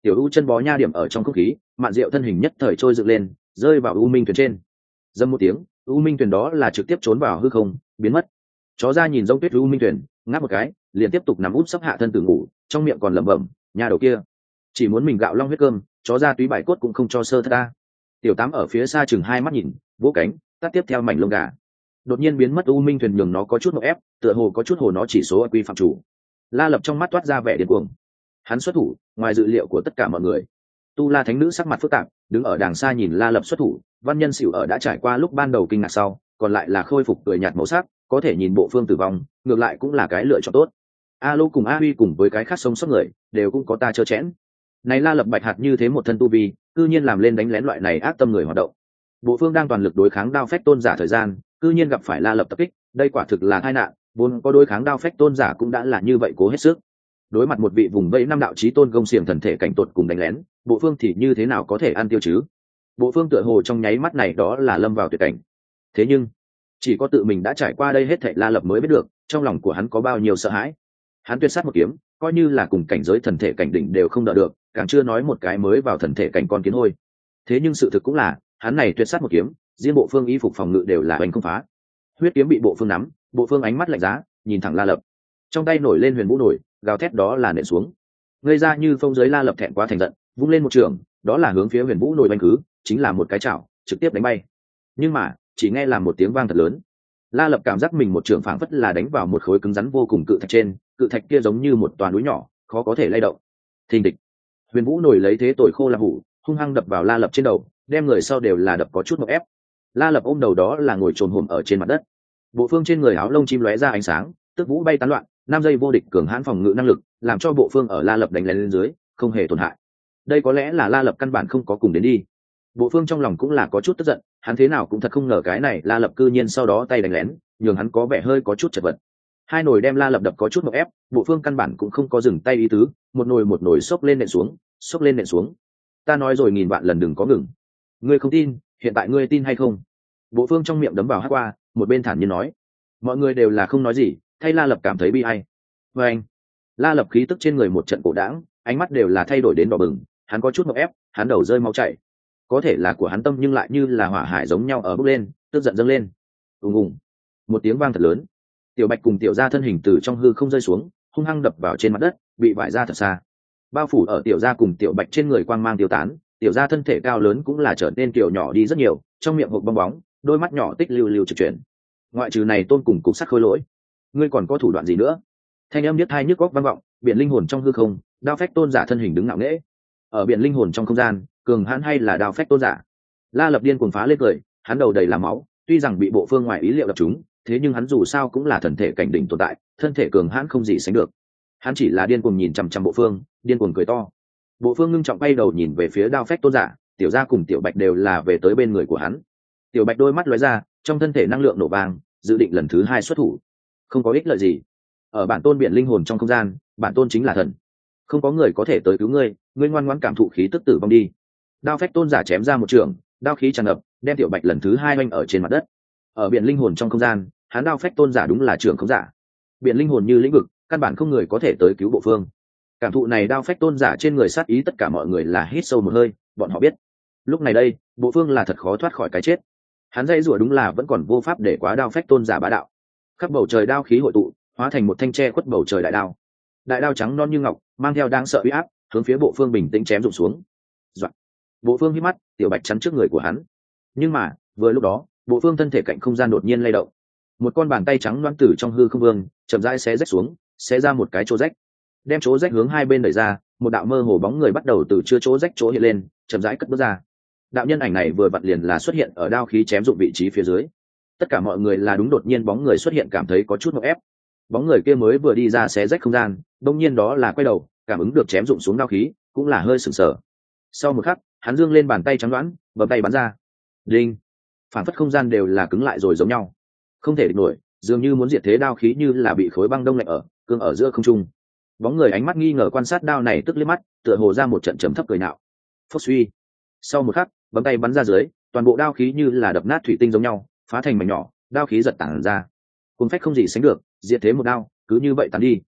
Tiểu u chân bó nha điểm ở trong không khí, Mạn Diệu thân hình nhất thời trôi dựng lên, rơi vào u minh thuyền trên. Dâm một tiếng, u minh thuyền đó là trực tiếp trốn vào hư không, biến mất. Chó ra nhìn giống tuyết u minh thuyền, ngáp một cái, liền tiếp tục nằm úp sấp hạ thân tử ngủ, trong miệng còn lẩm bẩm, nhà đầu kia, chỉ muốn mình gạo long huyết cơm, chó ra túy bài cốt cũng không cho sơ thất ta. Tiểu Tám ở phía xa chừng hai mắt nhìn, vỗ cánh, tắt tiếp theo mảnh lông gà. Đột nhiên biến mất u minh thuyền nhường nó có chút ngộp ép, tựa hồ có chút hồ nó chỉ số ở quy phạm chủ. La Lập trong mắt toát ra vẻ điên cuồng. Hắn xuất thủ, ngoài dự liệu của tất cả mọi người. Tu La thánh nữ sắc mặt phức tạp, đứng ở đàng xa nhìn La Lập xuất thủ, Văn Nhân Sửu ở đã trải qua lúc ban đầu kinh ngạc sau, còn lại là khôi phục cười nhạt màu sắc, có thể nhìn bộ phương tử vong, ngược lại cũng là cái lựa chọn tốt. A Lô cùng A Huy cùng với cái khác sống sót người, đều cũng có ta chơ chẽn. Này La Lập bạch hạt như thế một thân tu vi, cư nhiên làm lên đánh lén loại này ác tâm người hoạt động. Bộ phương đang toàn lực đối kháng đao phách tôn giả thời gian, cư nhiên gặp phải La Lập tập kích, đây quả thực là tai nạn, vốn có đối kháng đao phách tôn giả cũng đã là như vậy cố hết sức. Đối mặt một vị vùng vẫy năm đạo chí tôn công xiềng thần thể cảnh tột cùng đánh lén, bộ phương thì như thế nào có thể ăn tiêu chứ? Bộ phương tựa hồ trong nháy mắt này đó là lâm vào tuyệt cảnh. Thế nhưng chỉ có tự mình đã trải qua đây hết thảy La Lập mới biết được, trong lòng của hắn có bao nhiêu sợ hãi. Hắn tuyệt sát một kiếm, coi như là cùng cảnh giới thần thể cảnh đỉnh đều không đỡ được, càng chưa nói một cái mới vào thần thể cảnh con kiến hôi. Thế nhưng sự thực cũng là, hắn này tuyệt sát một kiếm, riêng bộ phương y phục phòng ngự đều là hoành không phá. Huyết kiếm bị bộ phương nắm, bộ phương ánh mắt lạnh giá, nhìn thẳng La Lập. Trong tay nổi lên huyền vũ nổi, gào thét đó là nện xuống. Ngây ra như phong giới La Lập thẹn quá thành giận, vung lên một trường, đó là hướng phía huyền vũ nổi đánh cứ, chính là một cái chảo, trực tiếp đánh bay. Nhưng mà, chỉ nghe làm một tiếng vang thật lớn. La Lập cảm giác mình một trường phảng phất là đánh vào một khối cứng rắn vô cùng cự thạch trên, cự thạch kia giống như một toà núi nhỏ, khó có thể lay động. Thình địch. Huyền vũ nổi lấy thế tội khô là hủ, hung hăng đập vào La Lập trên đầu, đem người sau đều là đập có chút ngộp ép. La Lập ôm đầu đó là ngồi trồn hổm ở trên mặt đất. Bộ phương trên người áo lông chim lóe ra ánh sáng, tức vũ bay tán loạn, 5 giây vô địch cường hãn phòng ngự năng lực, làm cho bộ phương ở La Lập đánh lên dưới, không hề tổn hại. Đây có lẽ là La Lập căn bản không có cùng đến đi. Bộ phương trong lòng cũng là có chút tức giận, hắn thế nào cũng thật không ngờ cái này La Lập cư nhiên sau đó tay đánh lén, nhường hắn có vẻ hơi có chút chật vật. Hai nồi đem La Lập đập có chút ngộp ép, bộ phương căn bản cũng không có dừng tay ý tứ, một nồi xốc lên nện xuống, xốc lên nện xuống. Ta nói rồi nghìn vạn lần đừng có ngừng. Ngươi không tin, hiện tại ngươi tin hay không? Bộ phương trong miệng đấm vào hát qua, một bên thản nhiên nói. Mọi người đều là không nói gì, thay La Lập cảm thấy bi ai. Và anh, La Lập khí tức trên người một trận cổ đãng, ánh mắt đều là thay đổi đến đỏ bừng, hắn có chút ngộp ép, hắn đầu rơi máu chảy. Có thể là của hắn tâm nhưng lại như là hỏa hải giống nhau ở bốc lên, tức giận dâng lên. Ùng ùng, một tiếng vang thật lớn. Tiểu Bạch cùng Tiểu Gia thân hình từ trong hư không rơi xuống, hung hăng đập vào trên mặt đất, bị vải ra thật xa. Bao phủ ở Tiểu Gia cùng Tiểu Bạch trên người quang mang tiêu tán, Tiểu Gia thân thể cao lớn cũng là trở nên kiểu nhỏ đi rất nhiều, trong miệng hộp bong bóng, đôi mắt nhỏ tích lưu lưu trực chuyển. Ngoại trừ này tôn cùng cục sắt khôi lỗi, ngươi còn có thủ đoạn gì nữa? Thanh âm biết hai nhức góc vang vọng, biển linh hồn trong hư không, đao phách tôn giả thân hình đứng ngạo nghễ. Ở biển linh hồn trong không gian, cường hãn hay là đao phách tôn giả? La Lập điên cuồng phá lên cười, hắn đầu đầy là máu, tuy rằng bị bộ phương ngoài ý liệu đập trúng, thế nhưng hắn dù sao cũng là thần thể cảnh đỉnh tồn tại, thân thể cường hãn không gì sánh được. Hắn chỉ là điên cuồng nhìn chằm chằm bộ phương, điên cuồng cười to. Bộ phương ngưng trọng bay đầu nhìn về phía đao phách tôn giả, Tiểu Gia cùng Tiểu Bạch đều là về tới bên người của hắn. Tiểu Bạch đôi mắt lóe ra, trong thân thể năng lượng nổ vang, dự định lần thứ hai xuất thủ. Không có ích lợi gì. Ở bản tôn biển linh hồn trong không gian, bản tôn chính là thần, không có người có thể tới cứu ngươi, ngươi ngoan ngoãn cảm thụ khí tức tử vong đi. Đao phách tôn giả chém ra một trường, đao khí tràn ngập, đem Tiểu Bạch lần thứ hai oanh ở trên mặt đất. Ở biển linh hồn trong không gian, hắn đao phách tôn giả đúng là trường không giả. Biển linh hồn như lĩnh vực, căn bản không người có thể tới cứu bộ phương. Cảm thụ này đao phách tôn giả trên người sát ý, tất cả mọi người là hít sâu một hơi, bọn họ biết lúc này đây bộ phương là thật khó thoát khỏi cái chết. Hắn dây rủa đúng là vẫn còn vô pháp để quá đao phách tôn giả bá đạo. Khắp bầu trời đao khí hội tụ, hóa thành một thanh tre khuất bầu trời đại đao. Đại đao trắng non như ngọc, mang theo đáng sợ uy áp, hướng phía bộ phương bình tĩnh chém rụng xuống. Doạn. Bộ phương hít mắt, Tiểu Bạch chắn trước người của hắn. Nhưng mà vừa lúc đó, bộ phương thân thể cạnh không gian đột nhiên lay động, một con bàn tay trắng loãng từ trong hư không vương chậm rãi xé rách xuống, xé ra một cái chỗ rách, đem chỗ rách hướng hai bên đẩy ra, một đạo mơ hồ bóng người bắt đầu từ chưa chỗ rách chỗ hiện lên, chậm rãi cất bước ra. Đạo nhân ảnh này vừa vặn liền là xuất hiện ở đao khí chém dụng vị trí phía dưới. Tất cả mọi người là đúng đột nhiên bóng người xuất hiện cảm thấy có chút ngợp ép. Bóng người kia mới vừa đi ra xé rách không gian, đông nhiên đó là quay đầu, cảm ứng được chém dụng xuống đao khí, cũng là hơi sửng sở. Sau một khắc, hắn giương lên bàn tay trắng đoán, bấm tay bắn ra. Đinh! Phản phất không gian đều là cứng lại rồi giống nhau, không thể địch nổi, dường như muốn diệt thế đao khí như là bị khối băng đông lạnh ở cương ở giữa không trung. Bóng người ánh mắt nghi ngờ quan sát đao này, tức liếc mắt, tựa hồ ra một trận trầm thấp cười nạo. Phốc suy! Sau một khắc, bấm tay bắn ra dưới, toàn bộ đao khí như là đập nát thủy tinh giống nhau, phá thành mảnh nhỏ, đao khí giật tản ra. Cuồng phách không gì sánh được, diệt thế một đao, cứ như vậy tàn đi.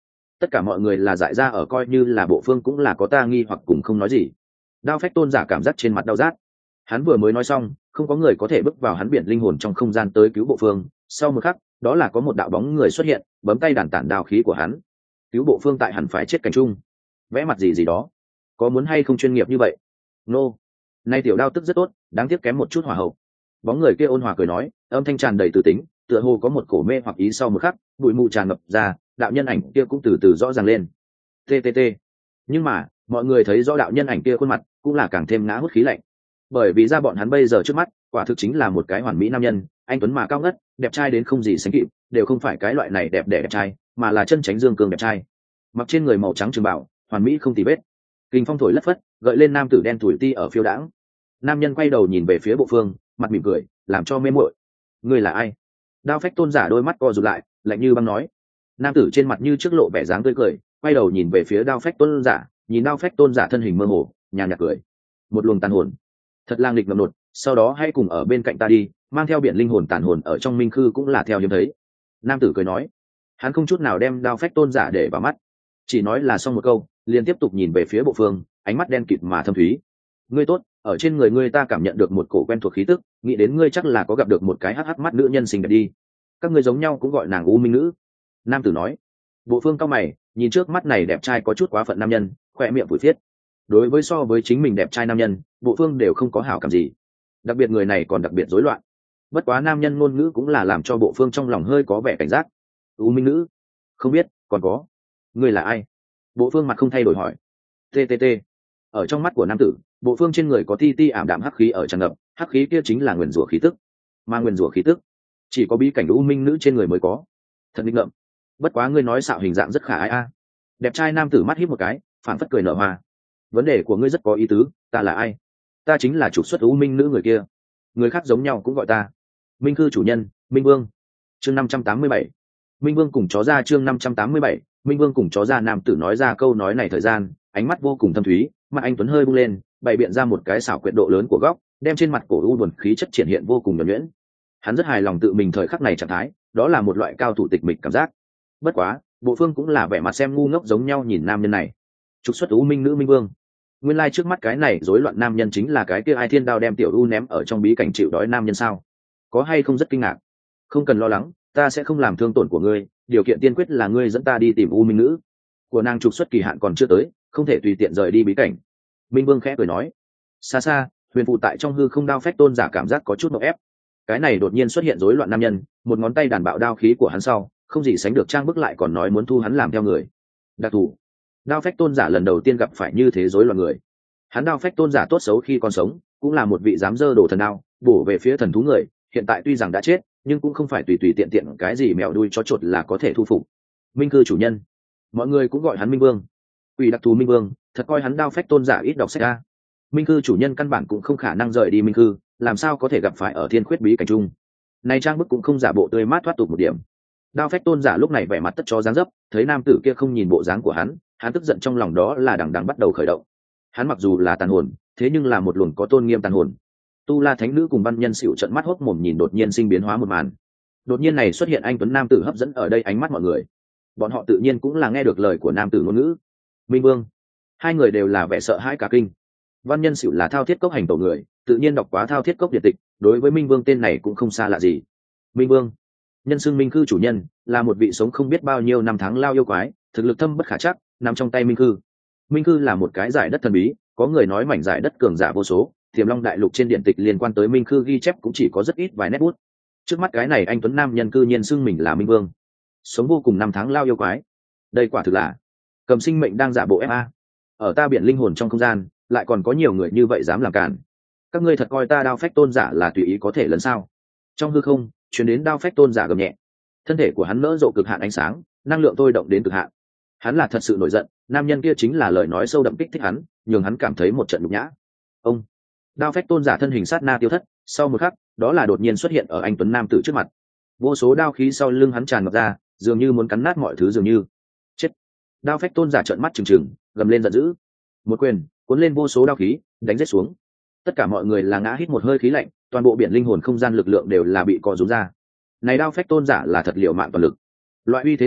tất cả mọi người là giải ra ở coi như là bộ phương cũng là có ta nghi hoặc cùng không nói gì. Đao phách tôn giả cảm giác trên mặt đau rát. Hắn vừa mới nói xong, không có người có thể bước vào hắn biển linh hồn trong không gian tới cứu bộ phương. Sau một khắc, đó là có một đạo bóng người xuất hiện, bấm tay đàn tản đao khí của hắn. Cứu bộ phương tại hẳn phải chết cảnh chung. Vẽ mặt gì gì đó, có muốn hay không chuyên nghiệp như vậy? Nô, nay tiểu đao tức rất tốt, đáng tiếc kém một chút hỏa hậu. Bóng người kia ôn hòa cười nói, âm thanh tràn đầy từ tính, tựa hồ có một cổ mê hoặc ý. Sau một khắc, bụi mù tràn ngập ra, đạo nhân ảnh kia cũng từ từ rõ ràng lên. TTT. Nhưng mà mọi người thấy rõ đạo nhân ảnh kia khuôn mặt cũng là càng thêm ngã hút khí lạnh, bởi vì ra bọn hắn bây giờ trước mắt quả thực chính là một cái hoàn mỹ nam nhân, anh tuấn mà cao ngất, đẹp trai đến không gì sánh kịp, đều không phải cái loại này đẹp đẽ đẹp trai, mà là chân chánh dương cường đẹp trai. Mặc trên người màu trắng trường bảo, hoàn mỹ không tì vết, kinh phong thổi lất phất gợi lên nam tử đen thủi ti ở phiêu đãng. Nam nhân quay đầu nhìn về phía bộ phương, mặt mỉm cười làm cho mê muội. Ngươi là ai? Đao phách tôn giả đôi mắt co rụt lại, lạnh như băng nói. Nam tử trên mặt như trước lộ vẻ dáng tươi cười, quay đầu nhìn về phía đao phách tôn giả, nhìn đao phách tôn giả thân hình mơ hồ, nhàn nhạt cười. Một luồng tàn hồn, thật lang lịch ngậm nột, sau đó hãy cùng ở bên cạnh ta đi, mang theo biển linh hồn tàn hồn ở trong minh khư cũng là theo hiếm thấy. Nam tử cười nói. Hắn không chút nào đem đao phách tôn giả để vào mắt, chỉ nói là xong một câu, liền tiếp tục nhìn về phía bộ phương, ánh mắt đen kịt mà thâm thúy. Ngươi tốt, ở trên người ngươi ta cảm nhận được một cổ quen thuộc khí tức, nghĩ đến ngươi chắc là có gặp được một cái hắc hắc mắt nữ nhân xinh đẹp đi. Các ngươi giống nhau cũng gọi nàng U Minh nữ. Nam tử nói. Bộ phương cao mày, nhìn trước mắt này đẹp trai có chút quá phận nam nhân, khỏe miệng phủi phiết. Đối với so với chính mình đẹp trai nam nhân, bộ phương đều không có hảo cảm gì, đặc biệt người này còn đặc biệt rối loạn. Bất quá nam nhân ngôn ngữ cũng là làm cho bộ phương trong lòng hơi có vẻ cảnh giác. U Minh nữ? Không biết, còn có. Ngươi là ai? Bộ phương mặt không thay đổi hỏi. TTT. Ở trong mắt của nam tử, bộ phương trên người có ti ti ảm đạm hắc khí ở tràn ngập, hắc khí kia chính là nguyền rủa khí tức. Mà nguyền rủa khí tức chỉ có bí cảnh U Minh nữ trên người mới có. Thật nghịch ngợm. Bất quá ngươi nói xạo hình dạng rất khả ái a. Đẹp trai nam tử mắt híp một cái, phản phất cười nở hoa. Vấn đề của ngươi rất có ý tứ, ta là ai? Ta chính là trục xuất U Minh nữ người kia. Người khác giống nhau cũng gọi ta Minh Cư chủ nhân, Minh Vương. Chương 587. Minh Vương cùng chó ra. Chương 587. Minh Vương cùng chó ra. Nam tử nói ra câu nói này thời gian, ánh mắt vô cùng thâm thúy, mặt anh tuấn hơi bung lên, bày biện ra một cái xảo quyệt độ lớn của góc, đem trên mặt cổ u buồn khí chất triển hiện vô cùng nhuần nhuyễn. Hắn rất hài lòng tự mình thời khắc này trạng thái, đó là một loại cao thủ tịch mịch cảm giác. Bất quá, bộ phương cũng là vẻ mặt xem ngu ngốc giống nhau nhìn nam nhân này. Trục xuất U Minh nữ Minh Vương. Nguyên lai trước mắt cái này rối loạn nam nhân chính là cái kia Ai Thiên Đao đem tiểu u ném ở trong bí cảnh chịu đói nam nhân sao? Có hay không rất kinh ngạc? Không cần lo lắng, ta sẽ không làm thương tổn của ngươi, điều kiện tiên quyết là ngươi dẫn ta đi tìm U Minh nữ. Của nàng trục xuất kỳ hạn còn chưa tới, không thể tùy tiện rời đi bí cảnh. Minh Vương khẽ cười nói. Xa xa, huyền phụ tại trong hư không đao phách tôn giả cảm giác có chút ngộp ép. Cái này đột nhiên xuất hiện rối loạn nam nhân, một ngón tay đàn bạo đao khí của hắn sau, không gì sánh được trang bức lại còn nói muốn thu hắn làm theo người. Đặc thù, đao phách tôn giả lần đầu tiên gặp phải như thế rối loạn người. Hắn đao phách tôn giả tốt xấu khi còn sống, cũng là một vị dám dơ đồ thần đao, bổ về phía thần thú người, hiện tại tuy rằng đã chết, nhưng cũng không phải tùy tùy tiện tiện cái gì mèo đuôi chó chuột là có thể thu phục. Minh Cư chủ nhân, mọi người cũng gọi hắn Minh Vương. Ủy đặc thù Minh Vương, thật coi hắn đao phách tôn giả ít đọc sách ra. Minh Cư chủ nhân căn bản cũng không khả năng rời đi Minh Cư, làm sao có thể gặp phải ở thiên khuyết bí cảnh chung. Này trang bức cũng không giả bộ tươi mát thoát tục một điểm. Đao phách tôn giả lúc này vẻ mặt tất chó dáng dấp, thấy nam tử kia không nhìn bộ dáng của hắn tức giận trong lòng đó là đằng đằng bắt đầu khởi động. Hắn mặc dù là tàn hồn, thế nhưng là một luồng có tôn nghiêm tàn hồn. Tu La thánh nữ cùng văn nhân xỉu trận mắt hốc mồm nhìn đột nhiên sinh biến hóa một màn. Đột nhiên này xuất hiện anh tuấn nam tử hấp dẫn ở đây ánh mắt mọi người. Bọn họ tự nhiên cũng là nghe được lời của nam tử ngôn ngữ. Minh Vương. Hai người đều là vẻ sợ hãi cả kinh. Văn nhân xỉu là thao thiết cốc hành tổ người, tự nhiên đọc quá thao thiết cốc điện tịch, đối với Minh Vương tên này cũng không xa lạ gì. Minh Vương, nhân xưng Minh Cư chủ nhân, là một vị sống không biết bao nhiêu năm tháng lao yêu quái, thực lực thâm bất khả trắc, nằm trong tay Minh Cư. Minh Cư là một cái giải đất thần bí, có người nói mảnh giải đất cường giả vô số, Tiềm Long đại lục trên điện tịch liên quan tới Minh Cư ghi chép cũng chỉ có rất ít vài nét bút. Trước mắt cái này anh tuấn nam nhân cư nhiên xưng mình là Minh Vương, sống vô cùng năm tháng lao yêu quái, đây quả thực là cầm sinh mệnh đang giả bộ fa. Ở ta biển linh hồn trong không gian, lại còn có nhiều người như vậy dám làm cản. Các ngươi thật coi ta đao phách tôn giả là tùy ý có thể lấn sao? Trong hư không truyền đến đao phách tôn giả gầm nhẹ, thân thể của hắn nỡ rộ cực hạn ánh sáng, năng lượng tôi động đến cực hạn. Hắn là thật sự nổi giận, nam nhân kia chính là lời nói sâu đậm kích thích hắn, nhường hắn cảm thấy một trận nhục nhã. Ông, đao phách tôn giả thân hình sát na tiêu thất, sau một khắc, đó là đột nhiên xuất hiện ở anh tuấn nam tử trước mặt. Vô số đao khí sau lưng hắn tràn ngập ra, dường như muốn cắn nát mọi thứ dường như. Chết! Đao phách tôn giả trợn mắt trừng trừng, gầm lên giận dữ. Một quyền cuốn lên vô số đao khí, đánh rết xuống. Tất cả mọi người là ngã hít một hơi khí lạnh, toàn bộ biển linh hồn không gian lực lượng đều là bị cò rúm ra. Này đao phách tôn giả là thật liệu mạng toàn lực. Loại uy thế này,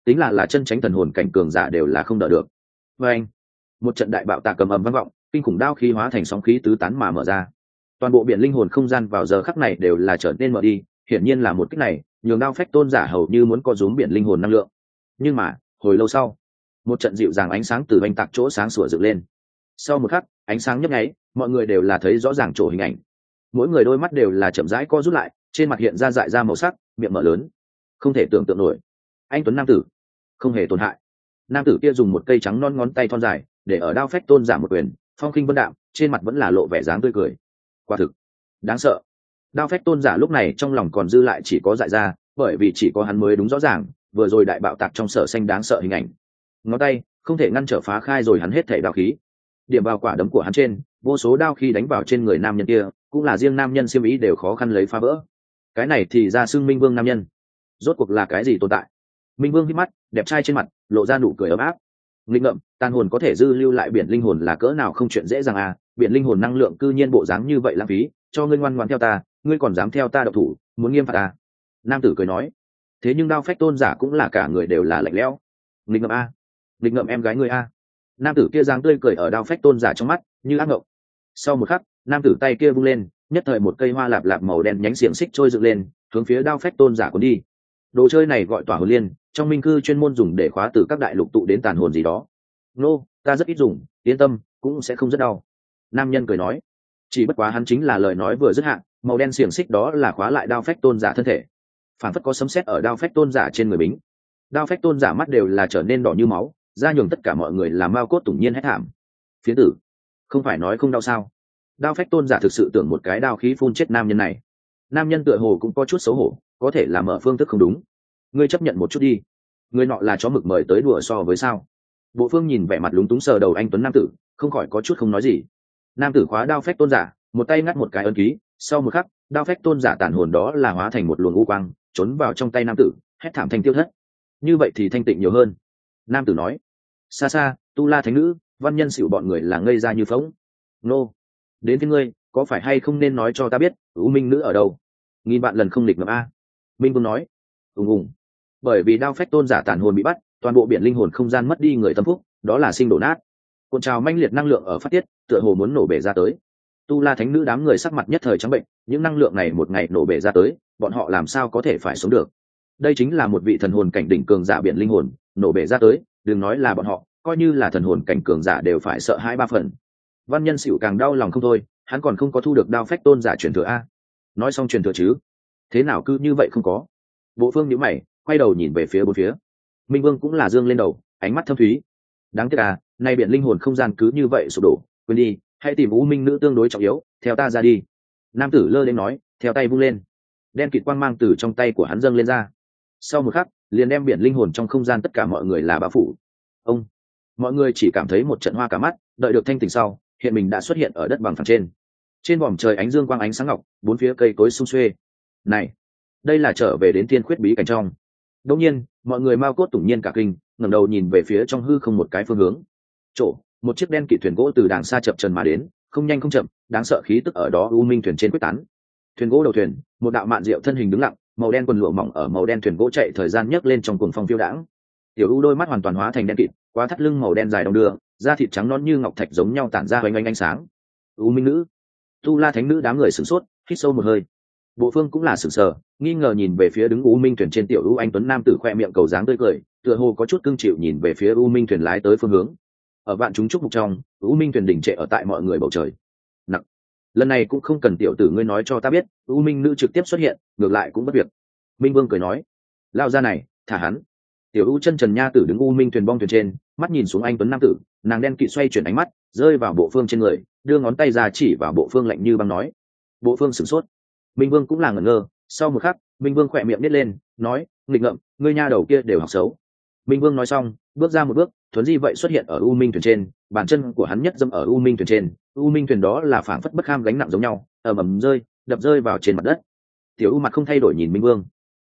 tính là chân tránh thần hồn cảnh cường giả đều là không đỡ được. Và anh, một trận đại bạo tạc cầm ầm vang vọng, kinh khủng đao khí hóa thành sóng khí tứ tán mà mở ra. Toàn bộ biển linh hồn không gian vào giờ khắc này đều là trở nên mở đi, hiển nhiên là một kích này nhường đao phách tôn giả hầu như muốn co rúm biển linh hồn năng lượng. Nhưng mà hồi lâu sau, một trận dịu dàng ánh sáng từ oanh tạc chỗ sáng sủa dựng lên. Sau một khắc, ánh sáng nhấp nháy, mọi người đều là thấy rõ ràng chỗ hình ảnh. Mỗi người đôi mắt đều là chậm rãi co rút lại, trên mặt hiện ra dại ra màu sắc, miệng mở lớn. Không thể tưởng tượng nổi, anh tuấn nam tử không hề tổn hại. Nam tử kia dùng một cây trắng non ngón tay thon dài để ở đao phách tôn giả một quyền, phong khinh vân đạm, trên mặt vẫn là lộ vẻ dáng tươi cười. Quả thực đáng sợ. Đao phách tôn giả lúc này trong lòng còn dư lại chỉ có dại ra, bởi vì chỉ có hắn mới đúng rõ ràng vừa rồi đại bạo tạc trong sở xanh đáng sợ hình ảnh. Ngón tay không thể ngăn trở phá khai rồi hắn hết thể đao khí, điểm vào quả đấm của hắn trên, vô số đao khí đánh vào trên người nam nhân kia, cũng là riêng nam nhân xiêm ý đều khó khăn lấy phá vỡ. Cái này thì ra xưng Minh Vương nam nhân, rốt cuộc là cái gì tồn tại? Minh Vương hít mắt, đẹp trai trên mặt lộ ra nụ cười ấm áp. Nghịch ngợm, tàn hồn có thể dư lưu lại biển linh hồn là cỡ nào không chuyện dễ dàng à? Biển linh hồn năng lượng cư nhiên bộ dáng như vậy lãng phí, cho ngươi ngoan ngoãn theo ta, ngươi còn dám theo ta độc thủ, muốn nghiêm phạt ta? Nam tử cười nói. Thế nhưng đao phách tôn giả cũng là cả người đều là lạnh lẽo. Nghịch ngợm a, nghịch ngợm em gái ngươi a. Nam tử kia dáng tươi cười ở đao phách tôn giả trong mắt như ác ngộng. Sau một khắc, nam tử tay kia vung lên, nhất thời một cây hoa lạp lạp màu đen nhánh xiềng xích trôi dựng lên, hướng phía đao phách tôn giả cuốn đi. Đồ chơi này gọi tỏa hồn liên, trong minh cư chuyên môn dùng để khóa từ các đại lục tụ đến tàn hồn gì đó. Nô, ta rất ít dùng, yên tâm, cũng sẽ không rất đau. Nam nhân cười nói. Chỉ bất quá hắn chính là lời nói vừa dứt hạn, màu đen xiềng xích đó là khóa lại đao phách tôn giả thân thể. Phản phất có sấm sét ở đao phách tôn giả trên người bính. Đao phách tôn giả mắt đều là trở nên đỏ như máu, ra nhường tất cả mọi người làm mao cốt tủng nhiên hét thảm. Phiến tử, không phải nói không đau sao? Đao phách tôn giả thực sự tưởng một cái đao khí phun chết nam nhân này. Nam nhân tựa hồ cũng có chút xấu hổ, có thể là mở phương thức không đúng. Ngươi chấp nhận một chút đi. Người nọ là chó mực mời tới đùa so với sao? Bộ Phương nhìn vẻ mặt lúng túng sờ đầu anh tuấn nam tử, không khỏi có chút không nói gì. Nam tử khóa đao phách tôn giả, một tay ngắt một cái ấn ký, sau một khắc, đao phách tôn giả tàn hồn đó là hóa thành một luồng u quang, trốn vào trong tay nam tử, hét thảm thành tiêu thất. Như vậy thì thanh tịnh nhiều hơn. Nam tử nói. Xa xa, tu la thánh nữ, văn nhân xỉu bọn người là ngây ra như phỗng. Nô, đến với ngươi, có phải hay không nên nói cho ta biết U Minh nữ ở đâu? Nghìn bạn lần không địch ngập a. Minh Vương nói. Ùng. Bởi vì đao phách tôn giả tàn hồn bị bắt, toàn bộ biển linh hồn không gian mất đi người tâm phúc, đó là sinh đổ nát. Cuộn trào manh liệt năng lượng ở phát tiết, tựa hồ muốn nổ bể ra tới. Tu la thánh nữ đám người sắc mặt nhất thời trắng bệnh, những năng lượng này một ngày nổ bể ra tới, bọn họ làm sao có thể phải sống được? Đây chính là một vị thần hồn cảnh đỉnh cường giả biển linh hồn, nổ bể ra tới, đừng nói là bọn họ, coi như là thần hồn cảnh cường giả đều phải sợ hãi ba phần. Văn nhân xỉu càng đau lòng không thôi, hắn còn không có thu được đao phách tôn giả truyền thừa a. Nói xong truyền thừa chứ? Thế nào cứ như vậy không có? Bộ Phương nhíu mày, quay đầu nhìn về phía bốn phía. Minh Vương cũng là dương lên đầu, ánh mắt thâm thúy. Đáng tiếc à, nay biển linh hồn không gian cứ như vậy sụp đổ, quên đi, hãy tìm U Minh nữ tương đối trọng yếu, theo ta ra đi. Nam tử lơ lên nói, theo tay vung lên, đen kịt quang mang từ trong tay của hắn dâng lên ra. Sau một khắc, liền đem biển linh hồn trong không gian tất cả mọi người là bao phủ. Ông, mọi người chỉ cảm thấy một trận hoa cả mắt, đợi được thanh tỉnh sau, hiện mình đã xuất hiện ở đất bằng phẳng trên. Trên vòm trời ánh dương quang ánh sáng ngọc, bốn phía cây cối sum xuê. Này, đây là trở về đến thiên khuyết bí cảnh trong. Đương nhiên, mọi người mau cốt tủng nhiên cả kinh, ngẩng đầu nhìn về phía trong hư không một cái phương hướng. Chỗ, một chiếc đen kịt thuyền gỗ từ đàng xa chập chờn mà đến, không nhanh không chậm, đáng sợ khí tức ở đó u minh thuyền trên quyết tán. Thuyền gỗ đầu thuyền, một đạo mạn diệu thân hình đứng lặng, màu đen quần lụa mỏng ở màu đen thuyền gỗ chạy thời gian nhấc lên trong cuồng phong phiêu đãng. Tiểu u đôi mắt hoàn toàn hóa thành đen kịt, quá thắt lưng màu đen dài đong đưa, da thịt trắng nõn như ngọc thạch giống nhau tản ra hoành ánh sáng. U minh nữ, tu la thánh nữ đám người sửng sốt, hít sâu một hơi. Bộ Phương cũng là sửng sờ, nghi ngờ nhìn về phía đứng u minh thuyền trên tiểu u anh tuấn nam tử khoe miệng cầu dáng tươi cười, tựa hồ có chút cưng chịu nhìn về phía u minh thuyền lái tới phương hướng. Ở vạn chúng chúc mục trong, u minh thuyền đỉnh trệ ở tại mọi người bầu trời. Nặng, lần này cũng không cần tiểu tử ngươi nói cho ta biết, u minh nữ trực tiếp xuất hiện, ngược lại cũng bất việc. Minh Vương cười nói, lao ra này, thả hắn. Tiểu u chân trần nha tử đứng u minh thuyền bong thuyền trên, mắt nhìn xuống anh tuấn nam tử, nàng đen kịt xoay chuyển ánh mắt, rơi vào Bộ Phương trên người, đưa ngón tay ra chỉ vào Bộ Phương lạnh như băng nói. Bộ Phương sửng sốt. Minh Vương cũng là ngẩn ngơ, sau một khắc, Minh Vương khỏe miệng nít lên, nói, nghịch ngợm, ngươi nha đầu kia đều học xấu. Minh Vương nói xong, bước ra một bước, thuấn di vậy xuất hiện ở u minh thuyền trên, bàn chân của hắn nhất dâm ở u minh thuyền trên, u minh thuyền đó là phảng phất bất kham gánh nặng giống nhau, ầm ầm rơi, đập rơi vào trên mặt đất. Tiểu u mặt không thay đổi nhìn Minh Vương.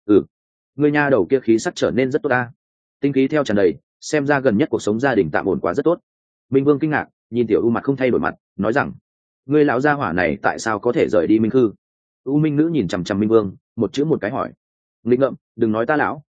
Ngươi nha đầu kia khí sắc trở nên rất tốt ta, tinh khí theo tràn đầy, xem ra gần nhất cuộc sống gia đình tạm ổn quá rất tốt. Minh Vương kinh ngạc, nhìn tiểu u mặt không thay đổi mặt, nói rằng, ngươi lão gia hỏa này tại sao có thể rời đi Minh Khư? U minh nữ nhìn chằm chằm Minh Vương, một chữ một cái hỏi. Nghịch ngợm, đừng nói ta lão,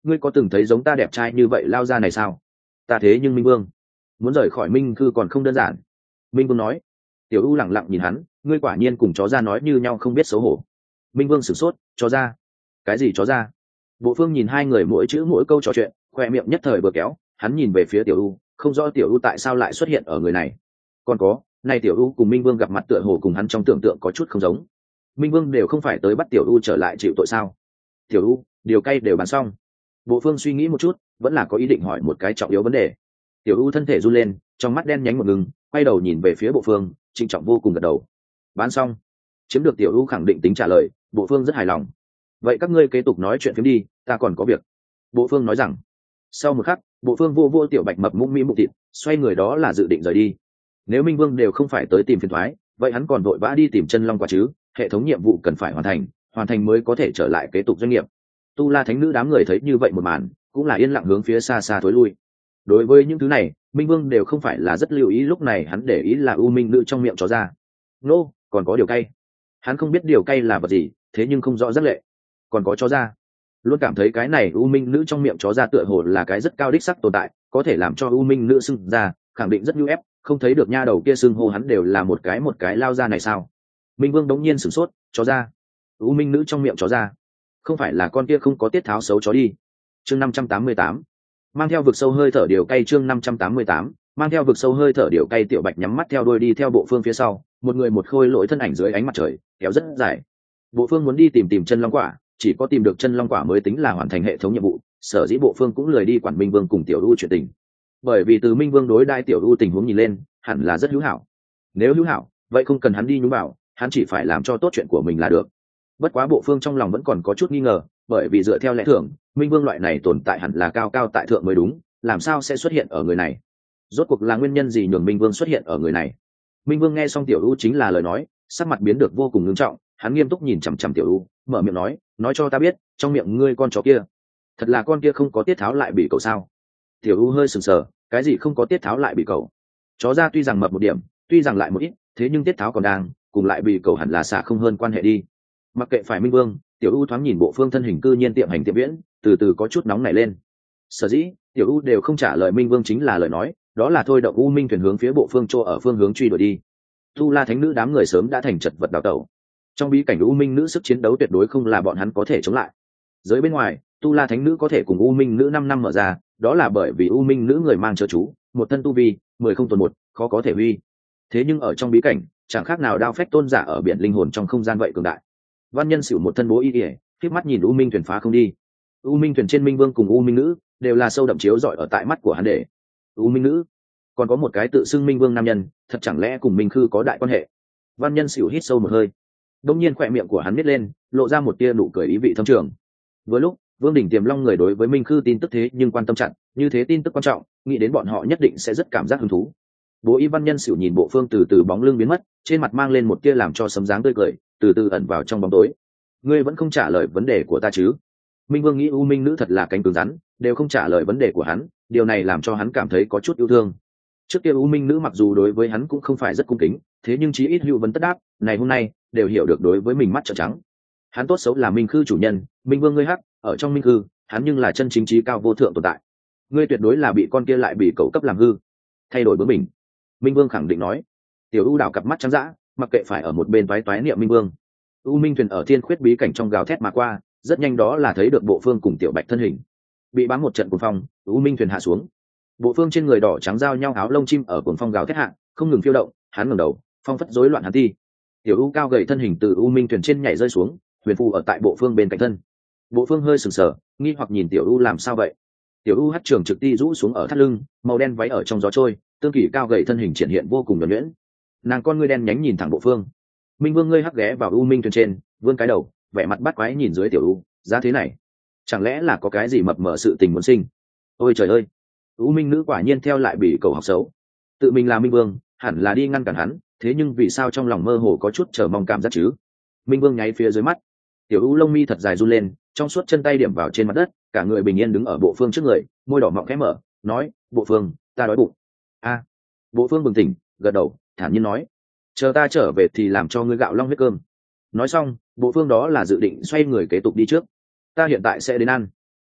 ngươi có từng thấy giống ta đẹp trai như vậy lao ra này sao? Ta thế nhưng Minh Vương muốn rời khỏi Minh Khư còn không đơn giản. Minh Vương nói. Tiểu U lẳng lặng nhìn hắn, ngươi quả nhiên cùng chó ra nói như nhau không biết xấu hổ. Minh Vương sửng sốt, chó ra? Cái gì chó ra? Bộ Phương nhìn hai người mỗi chữ mỗi câu trò chuyện, khoe miệng nhất thời vừa kéo, hắn nhìn về phía Tiểu U, không rõ Tiểu U tại sao lại xuất hiện ở người này. Còn có, này Tiểu U cùng Minh Vương gặp mặt tựa hồ cùng hắn trong tưởng tượng có chút không giống. Minh Vương đều không phải tới bắt Tiểu U trở lại chịu tội sao? Tiểu U, điều cay đều bán xong. Bộ Phương suy nghĩ một chút, vẫn là có ý định hỏi một cái trọng yếu vấn đề. Tiểu U thân thể run lên, trong mắt đen nhánh một ngừng, quay đầu nhìn về phía Bộ Phương, trịnh trọng vô cùng gật đầu. Bán xong. Chiếm được Tiểu U khẳng định tính trả lời, Bộ Phương rất hài lòng. Vậy các ngươi kế tục nói chuyện phiếm đi, ta còn có việc. Bộ Phương nói rằng. Sau một khắc, Bộ Phương vô vô Tiểu Bạch mập mũm mĩm bụng thịt, xoay người đó là dự định rời đi. Nếu Minh Vương đều không phải tới tìm phiền toái, vậy hắn còn vội vã đi tìm chân long quả chứ? Hệ thống nhiệm vụ cần phải hoàn thành mới có thể trở lại kế tục doanh nghiệp. Tu La Thánh Nữ đám người thấy như vậy một màn, cũng là yên lặng hướng phía xa xa thối lui. Đối với những thứ này, Minh Vương đều không phải là rất lưu ý, lúc này hắn để ý là U Minh Nữ trong miệng chó ra. Nô, còn có điều cay. Hắn không biết điều cay là vật gì, thế nhưng không rõ rất lệ. Còn có chó ra. Luôn cảm thấy cái này U Minh Nữ trong miệng chó ra tựa hồ là cái rất cao đích sắc tồn tại, có thể làm cho U Minh Nữ xưng ra, khẳng định rất nhu ép, không thấy được nha đầu kia xưng hô hắn đều là một cái lao ra này sao? Minh Vương đống nhiên sửng sốt, chó ra. U Minh Nữ trong miệng chó ra. Không phải là con kia không có tiết tháo xấu chó đi. Chương 588. Mang theo vực sâu hơi thở điều cay. Chương 588. Mang theo vực sâu hơi thở điều cay. Tiểu Bạch nhắm mắt theo đuôi đi theo Bộ Phương phía sau, một người một khôi lỗi thân ảnh dưới ánh mặt trời, kéo rất dài. Bộ Phương muốn đi tìm chân long quả, chỉ có tìm được chân long quả mới tính là hoàn thành hệ thống nhiệm vụ, sở dĩ Bộ Phương cũng lười đi quản Minh Vương cùng Tiểu U chuyện tình. Bởi vì từ Minh Vương đối đãi Tiểu U tình huống nhìn lên, hẳn là rất hữu hảo. Nếu hữu hảo, vậy không cần hắn đi nhúng vào, hắn chỉ phải làm cho tốt chuyện của mình là được. Bất quá Bộ Phương trong lòng vẫn còn có chút nghi ngờ, bởi vì dựa theo lẽ thường, Minh Vương loại này tồn tại hẳn là cao cao tại thượng mới đúng, làm sao sẽ xuất hiện ở người này? Rốt cuộc là nguyên nhân gì nhường Minh Vương xuất hiện ở người này? Minh Vương nghe xong Tiểu U chính là lời nói, sắc mặt biến được vô cùng nghiêm trọng, hắn nghiêm túc nhìn chằm chằm Tiểu U, mở miệng nói cho ta biết, trong miệng ngươi con chó kia, thật là con kia không có tiết tháo lại bị cậu sao? Tiểu U hơi sừng sờ, cái gì không có tiết tháo lại bị cậu? Chó ra tuy rằng mập một điểm, tuy rằng lại một ít, thế nhưng tiết tháo còn đang, cùng lại bị cậu hẳn là xả không hơn quan hệ đi. Mặc kệ phải Minh Vương, Tiểu U thoáng nhìn Bộ Phương thân hình cư nhiên tiệm hành tiệm viễn, từ từ có chút nóng nảy lên. Sở dĩ Tiểu U đều không trả lời Minh Vương chính là lời nói, đó là thôi động U Minh thuyền hướng phía Bộ Phương chỗ ở phương hướng truy đuổi đi. Tu La Thánh Nữ đám người sớm đã thành chật vật đào tẩu. Trong bí cảnh U Minh Nữ sức chiến đấu tuyệt đối không là bọn hắn có thể chống lại. Giới bên ngoài, Tu La Thánh Nữ có thể cùng U Minh Nữ 5 năm mở ra, đó là bởi vì U Minh Nữ người mang chớ chú, một thân tu vi 10 không tồn một, khó có thể huy. Thế nhưng ở trong bí cảnh, chẳng khác nào Đao Phách tôn giả ở biển linh hồn trong không gian vậy cường đại. Văn Nhân xỉu một thân bố y ỉa, khép mắt nhìn U Minh thuyền phá không đi. U Minh thuyền trên Minh Vương cùng U Minh Nữ đều là sâu đậm chiếu rọi ở tại mắt của hắn để. U Minh Nữ, còn có một cái tự xưng Minh Vương nam nhân, thật chẳng lẽ cùng Minh Khư có đại quan hệ? Văn Nhân xỉu hít sâu một hơi, đông nhiên khỏe miệng của hắn nít lên, lộ ra một tia nụ cười ý vị thâm trường. Vừa lúc Vương Đỉnh Tiềm Long người đối với Minh Khư tin tức thế nhưng quan tâm chặt, như thế tin tức quan trọng, nghĩ đến bọn họ nhất định sẽ rất cảm giác hứng thú. Bố y Văn Nhân xỉu nhìn Bộ Phương từ từ bóng lưng biến mất, trên mặt mang lên một tia làm cho sấm dáng tươi cười, từ từ ẩn vào trong bóng tối. Ngươi vẫn không trả lời vấn đề của ta chứ? Minh Vương nghĩ U Minh Nữ thật là cánh cứng rắn, đều không trả lời vấn đề của hắn, điều này làm cho hắn cảm thấy có chút yêu thương. Trước kia U Minh Nữ mặc dù đối với hắn cũng không phải rất cung kính, thế nhưng chí ít hữu vấn tất đáp, này hôm nay đều hiểu được đối với mình mắt trợn trắng. Hắn tốt xấu là Minh Khư chủ nhân, Minh Vương ngươi hắc, ở trong Minh Khư, hắn nhưng là chân chính trí cao vô thượng tồn tại. Ngươi tuyệt đối là bị con kia lại bị cậu cấp làm hư, thay đổi bướng mình. Minh Vương khẳng định nói. Tiểu U đảo cặp mắt trắng dã, mặc kệ phải ở một bên toái toái niệm Minh Vương. U Minh thuyền ở thiên khuyết bí cảnh trong gào thét mà qua, rất nhanh đó là thấy được Bộ Phương cùng Tiểu Bạch thân hình. Bị bám một trận cuồng phong, U Minh thuyền hạ xuống. Bộ Phương trên người đỏ trắng giao nhau áo lông chim ở cuồng phong gào thét hạ, không ngừng phiêu động, hắn ngẩng đầu, phong phất rối loạn hắn ti. Tiểu U cao gầy thân hình từ U Minh thuyền trên nhảy rơi xuống, huyền phù ở tại Bộ Phương bên cạnh thân. Bộ Phương hơi sừng sờ, nghi hoặc nhìn Tiểu U làm sao vậy. Tiểu U hất trường trực ti rũ xuống ở thắt lưng, màu đen váy ở trong gió trôi, tương kỳ cao gầy thân hình triển hiện vô cùng nhuần nhuyễn. Nàng con ngươi đen nhánh nhìn thẳng Bộ Phương. Minh Vương ngươi hắc ghé vào U Minh thuyền trên, vươn cái đầu, vẻ mặt bắt quái nhìn dưới Tiểu U, giá thế này, chẳng lẽ là có cái gì mập mờ sự tình muốn sinh? Ôi trời ơi, U Minh Nữ quả nhiên theo lại bị cầu học xấu. Tự mình là Minh Vương, hẳn là đi ngăn cản hắn, thế nhưng vì sao trong lòng mơ hồ có chút chờ mong cảm giác chứ? Minh Vương nháy phía dưới mắt, Tiểu U lông mi thật dài run lên, trong suốt chân tay điểm vào trên mặt đất, cả người bình yên đứng ở Bộ Phương trước người, môi đỏ mọng khẽ mở, nói: Bộ Phương, ta đói bụng. A. Bộ Phương bừng tỉnh, gật đầu, thản nhiên nói: chờ ta trở về thì làm cho ngươi gạo long huyết cơm. Nói xong, Bộ Phương đó là dự định xoay người kế tục đi trước. Ta hiện tại sẽ đến ăn.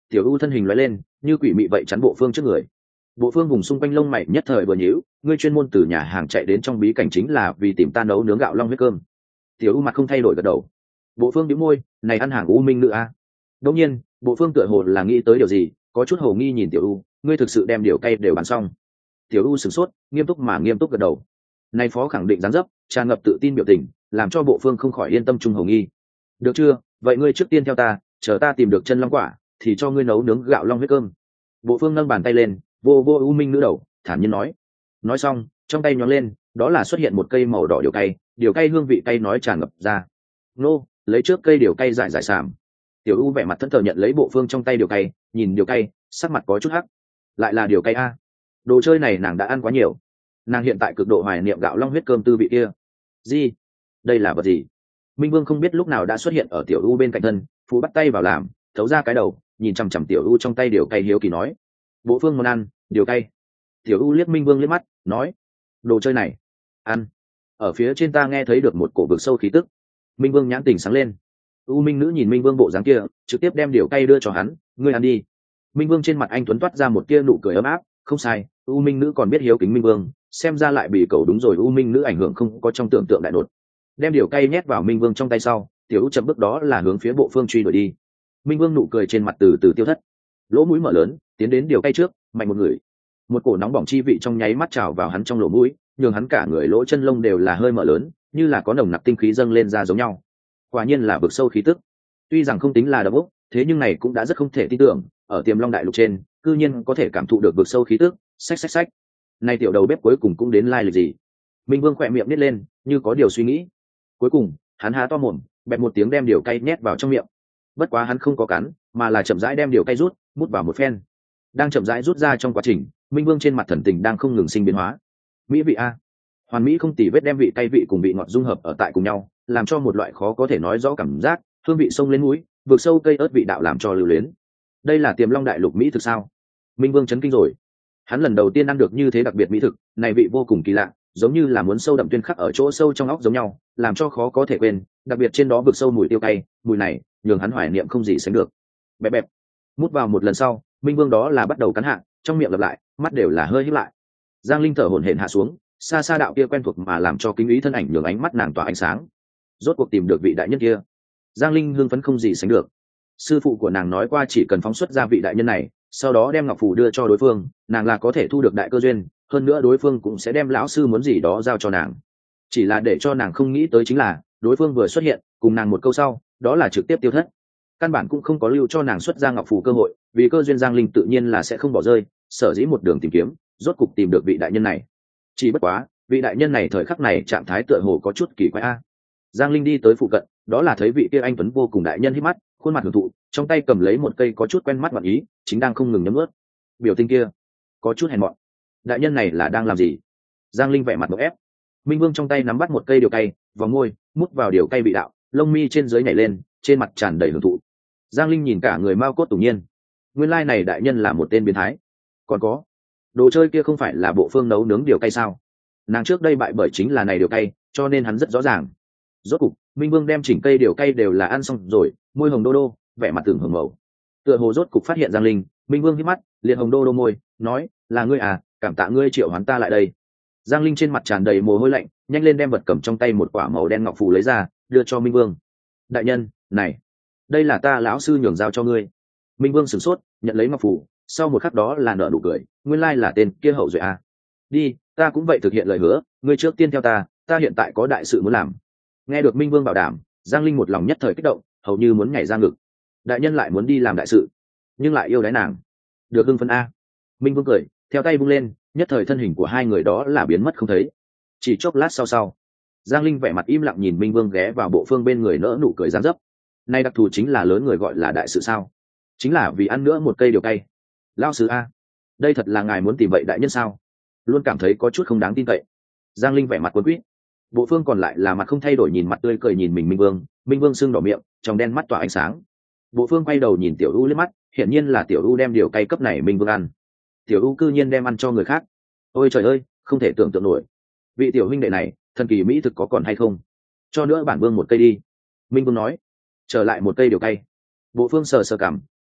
Tiểu U thân hình lóe lên như quỷ mị vậy chắn Bộ Phương trước người. Bộ Phương vùng xung quanh lông mày nhất thời vừa nhíu, ngươi chuyên môn từ nhà hàng chạy đến trong bí cảnh chính là vì tìm ta nấu nướng gạo long huyết cơm. Tiểu U mặt không thay đổi gật đầu. Bộ Phương bĩu môi, này ăn hàng U Minh nữ a. Đương nhiên, Bộ Phương tựa hồ là nghĩ tới điều gì, có chút hồ nghi nhìn Tiểu U, ngươi thực sự đem điều cay đều bán xong? Tiểu U sửng sốt, nghiêm túc gật đầu. Này phó khẳng định dáng dấp, tràn ngập tự tin biểu tình, làm cho Bộ Phương không khỏi yên tâm trung hồ nghi. Được chưa, vậy ngươi trước tiên theo ta, chờ ta tìm được chân long quả thì cho ngươi nấu nướng gạo long huyết cơm. Bộ Phương nâng bàn tay lên, vô U Minh nữ đầu, thản nhiên nói xong trong tay nhón lên, đó là xuất hiện một cây màu đỏ điều cay hương vị cay nói tràn ngập ra. Nô, lấy trước cây điều cay giải sàm. Tiểu U vẻ mặt thẫn thờ nhận lấy Bộ Phương trong tay điều cay, nhìn điều cay, sắc mặt có chút hắc. Lại là điều cay a. Đồ chơi này nàng đã ăn quá nhiều, nàng hiện tại cực độ hoài niệm gạo long huyết cơm tư vị kia. Gì? Đây là vật gì? Minh Vương không biết lúc nào đã xuất hiện ở Tiểu U bên cạnh thân, phụ bắt tay vào làm, thấu ra cái đầu, nhìn chằm chằm Tiểu U trong tay điều cay hiếu kỳ nói: Bộ Phương muốn ăn điều cay. Tiểu U liếc Minh Vương liếc mắt, nói: đồ chơi này ăn. Ở phía trên ta nghe thấy được một cổ vực sâu khí tức. Minh Vương nhãn tình sáng lên. U Minh nữ nhìn Minh Vương bộ dáng kia, trực tiếp đem điều cay đưa cho hắn, ngươi ăn đi. Minh Vương trên mặt anh tuấn toát ra một tia nụ cười ấm áp, không sai, U Minh nữ còn biết hiếu kính Minh Vương, xem ra lại bị cầu đúng rồi. U Minh nữ ảnh hưởng không có trong tưởng tượng đại đột. Đem điều cay nhét vào Minh Vương trong tay sau, Tiểu U chậm bước đó là hướng phía Bộ Phương truy đuổi đi. Minh Vương nụ cười trên mặt từ từ tiêu thất, lỗ mũi mở lớn, tiến đến điều cay trước, mạnh một người. Một cổ nóng bỏng chi vị trong nháy mắt trào vào hắn trong lỗ mũi, nhường hắn cả người lỗ chân lông đều là hơi mở lớn, như là có nồng nặc tinh khí dâng lên ra giống nhau. Quả nhiên là vực sâu khí tức. Tuy rằng không tính là độc ốc, thế nhưng này cũng đã rất không thể tin tưởng, ở Tiềm Long đại lục trên, cư nhiên có thể cảm thụ được vực sâu khí tức. Xách. Này tiểu đầu bếp cuối cùng cũng đến lai lịch gì? Minh Vương khỏe miệng nít lên, như có điều suy nghĩ. Cuối cùng, hắn há to mồm, bẹp một tiếng đem điều cay nhét vào trong miệng. Bất quá hắn không có cắn, mà là chậm rãi đem điều cay mút vào một phen. Đang chậm rãi rút ra trong quá trình, Minh Vương trên mặt thần tình đang không ngừng sinh biến hóa. Mỹ vị a, hoàn mỹ không tì vết đem vị cay vị cùng vị ngọt dung hợp ở tại cùng nhau, làm cho một loại khó có thể nói rõ cảm giác, hương vị sông lên mũi, vượt sâu cây ớt vị đạo làm cho lưu luyến. Đây là Tiềm Long đại lục mỹ thực sao? Minh Vương chấn kinh rồi. Hắn lần đầu tiên ăn được như thế đặc biệt mỹ thực, này vị vô cùng kỳ lạ, giống như là muốn sâu đậm tuyên khắc ở chỗ sâu trong óc giống nhau, làm cho khó có thể quên, đặc biệt trên đó vượt sâu mùi tiêu cay, mùi này nhường hắn hoài niệm không gì sánh được. Bẹp. Mút vào một lần sau, Minh Vương đó là bắt đầu cắn hạ, trong miệng lặp lại, mắt đều là hơi híp lại. Giang Linh thở hổn hển hạ xuống, xa đạo kia quen thuộc mà làm cho kính ý thân ảnh nhường ánh mắt nàng tỏa ánh sáng. Rốt cuộc tìm được vị đại nhân kia. Giang Linh hưng phấn không gì sánh được. Sư phụ của nàng nói qua chỉ cần phóng xuất ra vị đại nhân này, sau đó đem ngọc phù đưa cho đối phương, nàng là có thể thu được đại cơ duyên, hơn nữa đối phương cũng sẽ đem lão sư muốn gì đó giao cho nàng. Chỉ là để cho nàng không nghĩ tới chính là, đối phương vừa xuất hiện, cùng nàng một câu sau, đó là trực tiếp tiêu thất. Căn bản cũng không có lưu cho nàng xuất ra ngọc phù cơ hội, vì cơ duyên Giang Linh tự nhiên là sẽ không bỏ rơi, sở dĩ một đường tìm kiếm, rốt cục tìm được vị đại nhân này. Chỉ bất quá, vị đại nhân này thời khắc này trạng thái tựa hồ có chút kỳ quái a. Giang Linh đi tới phụ cận, đó là thấy vị kia anh tuấn vô cùng đại nhân hít mắt, khuôn mặt hưởng thụ, trong tay cầm lấy một cây có chút quen mắt ngọn ý, chính đang không ngừng nhấm nuốt. Biểu tình kia có chút hèn mọn. Đại nhân này là đang làm gì? Giang Linh vẻ mặt bực ép. Minh Vương trong tay nắm bắt một cây điều cay, vào môi, mút vào điều cay vị đạo, lông mi trên dưới nhảy lên, trên mặt tràn đầy hưởng thụ. Giang Linh nhìn cả người mau cốt tủng nhiên. Nguyên lai này đại nhân là một tên biến thái. Còn có, đồ chơi kia không phải là Bộ Phương nấu nướng điều cay sao? Nàng trước đây bại bởi chính là này điều cay, cho nên hắn rất rõ ràng. Rốt cục, Minh Vương đem chỉnh cây điều cay đều là ăn xong rồi, môi hồng đô đô, vẻ mặt tưởng hưởng màu. Tựa hồ rốt cục phát hiện Giang Linh, Minh Vương hít mắt, liền hồng đô đô môi, nói, là ngươi à, cảm tạ ngươi triệu hoán ta lại đây. Giang Linh trên mặt tràn đầy mồ hôi lạnh, nhanh lên đem vật cầm trong tay một quả màu đen ngọc phù lấy ra, đưa cho Minh Vương. Đại nhân, này, đây là ta lão sư nhường giao cho ngươi. Minh Vương sửng sốt, nhận lấy ngọc phù, sau một khắc đó là nở nụ cười, nguyên lai là tên kia hậu duệ à. Đi, ta cũng vậy thực hiện lời hứa, ngươi trước tiên theo ta hiện tại có đại sự muốn làm. Nghe được Minh Vương bảo đảm, Giang Linh một lòng nhất thời kích động, hầu như muốn nhảy ra ngực. Đại nhân lại muốn đi làm đại sự, nhưng lại yêu đái nàng, được hưng phấn a. Minh Vương cười, theo tay vung lên, nhất thời thân hình của hai người đó là biến mất không thấy. Chỉ chốc lát sau, Giang Linh vẻ mặt im lặng nhìn Minh Vương ghé vào Bộ Phương bên người nỡ nụ cười gián dấp. Nay đặc thù chính là lớn người gọi là đại sự sao? Chính là vì ăn nữa một cây điều cay. Lao sứ a, đây thật là ngài muốn tìm vậy đại nhân sao? Luôn cảm thấy có chút không đáng tin cậy. Giang Linh vẻ mặt cuốn quýt. Bộ Phương còn lại là mặt không thay đổi nhìn mặt tươi cười nhìn mình Minh Vương sưng đỏ miệng, trong đen mắt tỏa ánh sáng. Bộ Phương quay đầu nhìn Tiểu U liếc mắt, hiển nhiên là Tiểu U đem điều cay cấp này Minh Vương ăn. Tiểu U cư nhiên đem ăn cho người khác. Ôi trời ơi, không thể tưởng tượng nổi. Vị tiểu huynh đệ này, thần kỳ mỹ thực có còn hay không? Cho nữa bản vương một cây đi. Minh Vương nói. Trở lại một cây điều cay. Bộ Phương sờ cằm,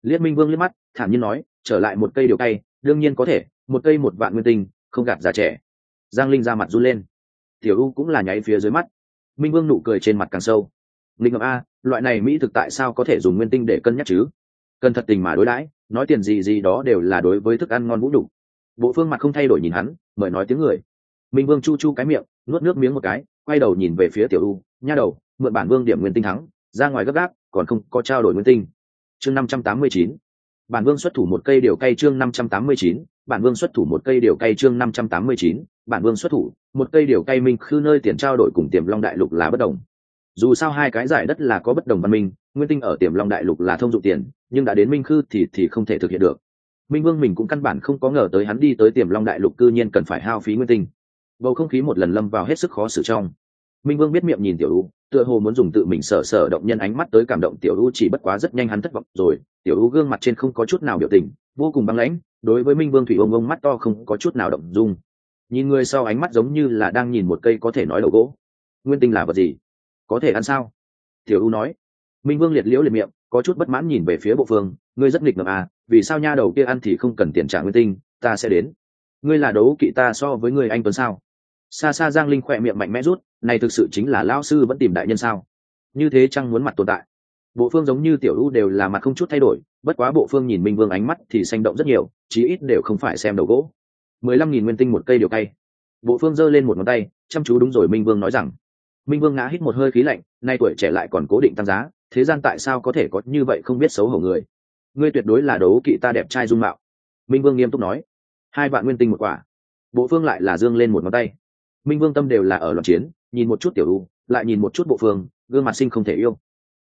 Liếc Minh Vương liếc mắt, thản nhiên nói, trở lại một cây điều cay, đương nhiên có thể, một cây 1 vạn nguyên tinh, không gạt già trẻ. Giang Linh ra mặt run lên. Tiểu U cũng là nháy phía dưới mắt. Minh Vương nụ cười trên mặt càng sâu. Linh ngọc a, loại này mỹ thực tại sao có thể dùng nguyên tinh để cân nhắc chứ? Cần thật tình mà đối đãi, nói tiền gì gì đó đều là đối với thức ăn ngon vũ đủ. Bộ Phương mặt không thay đổi nhìn hắn, mời nói tiếng người. Minh Vương chu chu cái miệng, nuốt nước miếng một cái, quay đầu nhìn về phía Tiểu U, nha đầu, mượn bản vương điểm nguyên tinh thắng, ra ngoài gấp gáp, còn không có trao đổi nguyên tinh. Chương 589. Bản vương xuất thủ một cây điều cay chương 589, bản vương xuất thủ một cây điều cay chương 589, bản vương xuất thủ, một cây điều cay minh khư nơi tiền trao đổi cùng Tiềm Long đại lục là bất đồng. Dù sao hai cái giải đất là có bất đồng văn minh, nguyên tinh ở Tiềm Long đại lục là thông dụng tiền, nhưng đã đến minh khư thì không thể thực hiện được. Minh Vương mình cũng căn bản không có ngờ tới hắn đi tới Tiềm Long đại lục cư nhiên cần phải hao phí nguyên tinh. Bầu không khí một lần lâm vào hết sức khó xử trong. Minh Vương biết miệng nhìn Tiểu U, tựa hồ muốn dùng tự mình sở động nhân ánh mắt tới cảm động Tiểu U, chỉ bất quá rất nhanh hắn thất vọng rồi. Tiểu U gương mặt trên không có chút nào biểu tình, vô cùng băng lãnh, đối với Minh Vương thủy ông mắt to không có chút nào động dung. Nhìn người sau ánh mắt giống như là đang nhìn một cây có thể nói đầu gỗ. Nguyên tinh là vật gì? Có thể ăn sao? Tiểu U nói. Minh Vương liệt liễu liệt miệng, có chút bất mãn nhìn về phía Bộ Phương, ngươi rất nghịch ngợm à, vì sao nha đầu kia ăn thì không cần tiền trả nguyên tinh, ta sẽ đến. Ngươi là đấu kỵ ta so với ngươi anh tuấn sao? Xa xa Giang Linh khỏe miệng mạnh mẽ rút, này thực sự chính là lão sư vẫn tìm đại nhân sao? Như thế chăng muốn mặt tồn tại? Bộ Phương giống như Tiểu U đều là mặt không chút thay đổi, bất quá Bộ Phương nhìn Minh Vương ánh mắt thì sinh động rất nhiều, chí ít đều không phải xem đầu gỗ. 15.000 nguyên tinh một cây điều cay. Bộ Phương giơ lên một ngón tay, chăm chú đúng rồi Minh Vương nói rằng. Minh Vương ngã hít một hơi khí lạnh, nay tuổi trẻ lại còn cố định tăng giá, thế gian tại sao có thể có như vậy không biết xấu hổ người? Ngươi tuyệt đối là đấu kỵ ta đẹp trai dung mạo. Minh Vương nghiêm túc nói. 2 vạn nguyên tinh một quả. Bộ Phương lại là dương lên một ngón tay. Minh Vương tâm đều là ở loạn chiến, nhìn một chút Tiểu U, lại nhìn một chút Bộ Phương, gương mặt sinh không thể yêu.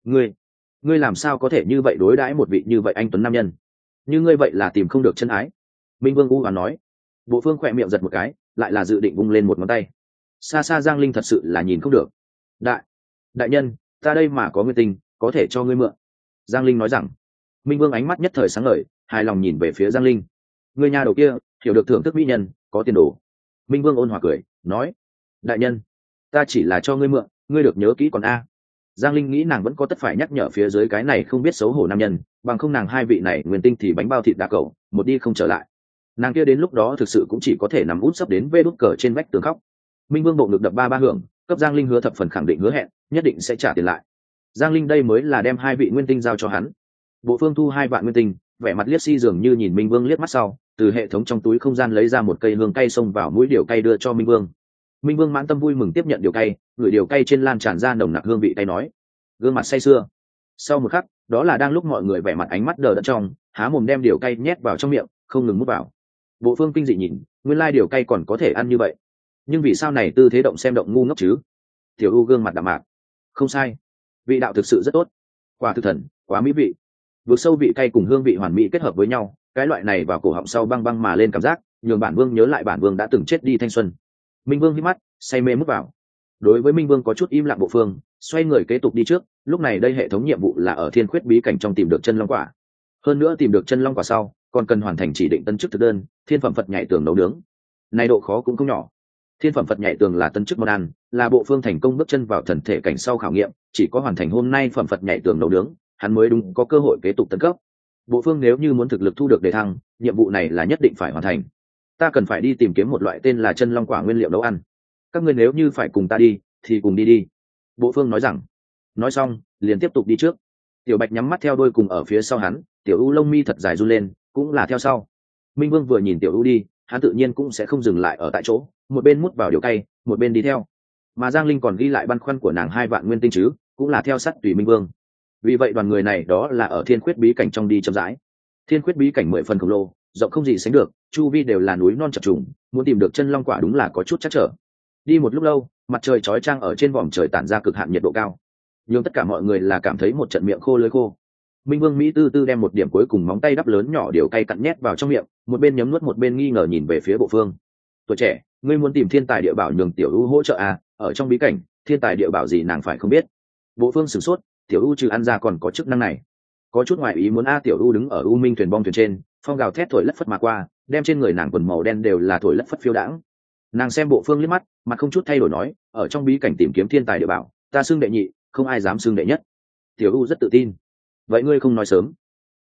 Ngươi làm sao có thể như vậy đối đãi một vị như vậy anh tuấn nam nhân? Như ngươi vậy là tìm không được chân ái. Minh Vương u hoán nói. Bộ Phương khỏe miệng giật một cái, lại là dự định vung lên một ngón tay. Xa xa Giang Linh thật sự là nhìn không được. Đại nhân, ta đây mà có nguyên tinh, có thể cho ngươi mượn. Giang Linh nói rằng. Minh Vương ánh mắt nhất thời sáng ngời, hài lòng nhìn về phía Giang Linh. Ngươi nhà đầu kia hiểu được thưởng thức mỹ nhân, có tiền đồ. Minh Vương ôn hòa cười, nói. Đại nhân, ta chỉ là cho ngươi mượn, ngươi được nhớ kỹ còn a. Giang Linh nghĩ nàng vẫn có tất phải nhắc nhở phía dưới cái này không biết xấu hổ nam nhân, bằng không nàng hai vị này nguyên tinh thì bánh bao thịt đá cẩu, một đi không trở lại. Nàng kia đến lúc đó thực sự cũng chỉ có thể nằm út sấp đến vê đút cờ trên vách tường khóc. Minh Vương bộ ngực đập ba hưởng, cấp Giang Linh hứa thập phần khẳng định hứa hẹn, nhất định sẽ trả tiền lại. Giang Linh đây mới là đem 2 vị nguyên tinh giao cho hắn. Bộ Phương thu 2 vạn nguyên tinh, vẻ mặt liếc si dường như nhìn Minh Vương liếc mắt sau, từ hệ thống trong túi không gian lấy ra một cây hương cay xông vào mũi điều cay đưa cho Minh Vương. Minh Vương mãn tâm vui mừng tiếp nhận điều cay, ngửi điều cay trên lan tràn ra nồng nặc hương vị cay nói, gương mặt say sưa. Sau một khắc, đó là đang lúc mọi người vẻ mặt ánh mắt đờ đẫn trong, há mồm đem điều cay nhét vào trong miệng, không ngừng mút vào. Bộ Phương kinh dị nhìn, nguyên lai điều cay còn có thể ăn như vậy. Nhưng vì sao này tư thế động xem động ngu ngốc chứ? Tiểu U gương mặt đạm mạc. Không sai, vị đạo thực sự rất tốt. Quả thực thần, quá mỹ vị. Vượt sâu vị cay cùng hương vị hoàn mỹ kết hợp với nhau, cái loại này vào cổ họng sau băng băng mà lên cảm giác, nhường bản vương nhớ lại bản vương đã từng chết đi thanh xuân. Minh Vương hít mắt, say mê mút vào. Đối với Minh Vương có chút im lặng Bộ Phương, xoay người kế tục đi trước, lúc này đây hệ thống nhiệm vụ là ở Thiên Khuyết bí cảnh trong tìm được chân long quả. Hơn nữa tìm được chân long quả sau, còn cần hoàn thành chỉ định tân chức thực đơn, thiên phẩm Phật nhảy tường nấu nướng. Này độ khó cũng không nhỏ. Thiên phẩm Phật nhảy tường là tân chức món ăn, là Bộ Phương thành công bước chân vào thần thể cảnh sau khảo nghiệm, chỉ có hoàn thành hôm nay phẩm Phật nhảy tường nấu nướng, hắn mới đúng có cơ hội kế tục tấn cấp. Bộ Phương nếu như muốn thực lực thu được đề thăng, nhiệm vụ này là nhất định phải hoàn thành. Ta cần phải đi tìm kiếm một loại tên là chân long quả nguyên liệu nấu ăn. Các ngươi nếu như phải cùng ta đi, thì cùng đi. Bộ Phương nói rằng. Nói xong, liền tiếp tục đi trước. Tiểu Bạch nhắm mắt theo đuôi cùng ở phía sau hắn, Tiểu U lông mi thật dài run lên, cũng là theo sau. Minh Vương vừa nhìn Tiểu U đi, hắn tự nhiên cũng sẽ không dừng lại ở tại chỗ, một bên mút vào điều cay, một bên đi theo. Mà Giang Linh còn ghi lại băn khoăn của nàng 2 vạn nguyên tinh chứ, cũng là theo sát tùy Minh Vương. Vì vậy đoàn người này đó là ở Thiên Khuyết bí cảnh trong đi chậm rãi. Thiên Khuyết bí cảnh 10 phần khổng lồ, rộng không gì sánh được, chu vi đều là núi non chập trùng, muốn tìm được chân long quả đúng là có chút chắc trở. Đi một lúc lâu, mặt trời chói chang ở trên vòm trời tản ra cực hạn nhiệt độ cao, nhưng tất cả mọi người là cảm thấy một trận miệng khô lưỡi khô. Minh Vương Mỹ tư tư đem một điểm cuối cùng móng tay đắp lớn nhỏ điều cay cặn nhét vào trong miệng, một bên nhấm nuốt một bên nghi ngờ nhìn về phía Bộ Phương. Tuổi trẻ, ngươi muốn tìm thiên tài địa bảo nhường Tiểu U hỗ trợ à? Ở trong bí cảnh, thiên tài địa bảo gì nàng phải không biết? Bộ Phương sửng sốt, Tiểu U trừ ăn ra còn có chức năng này. Có chút ngoài ý muốn Tiểu U đứng ở U Minh thuyền bong thuyền trên, phong gào thét thổi lất phất mà qua, đem trên người nàng quần màu đen đều là thổi lất phất phiêu đãng. Nàng xem Bộ Phương liếc mắt, mặt không chút thay đổi nói, ở trong bí cảnh tìm kiếm thiên tài địa bảo, ta xưng đệ nhị, không ai dám xưng đệ nhất. Tiểu U rất tự tin. Vậy ngươi không nói sớm?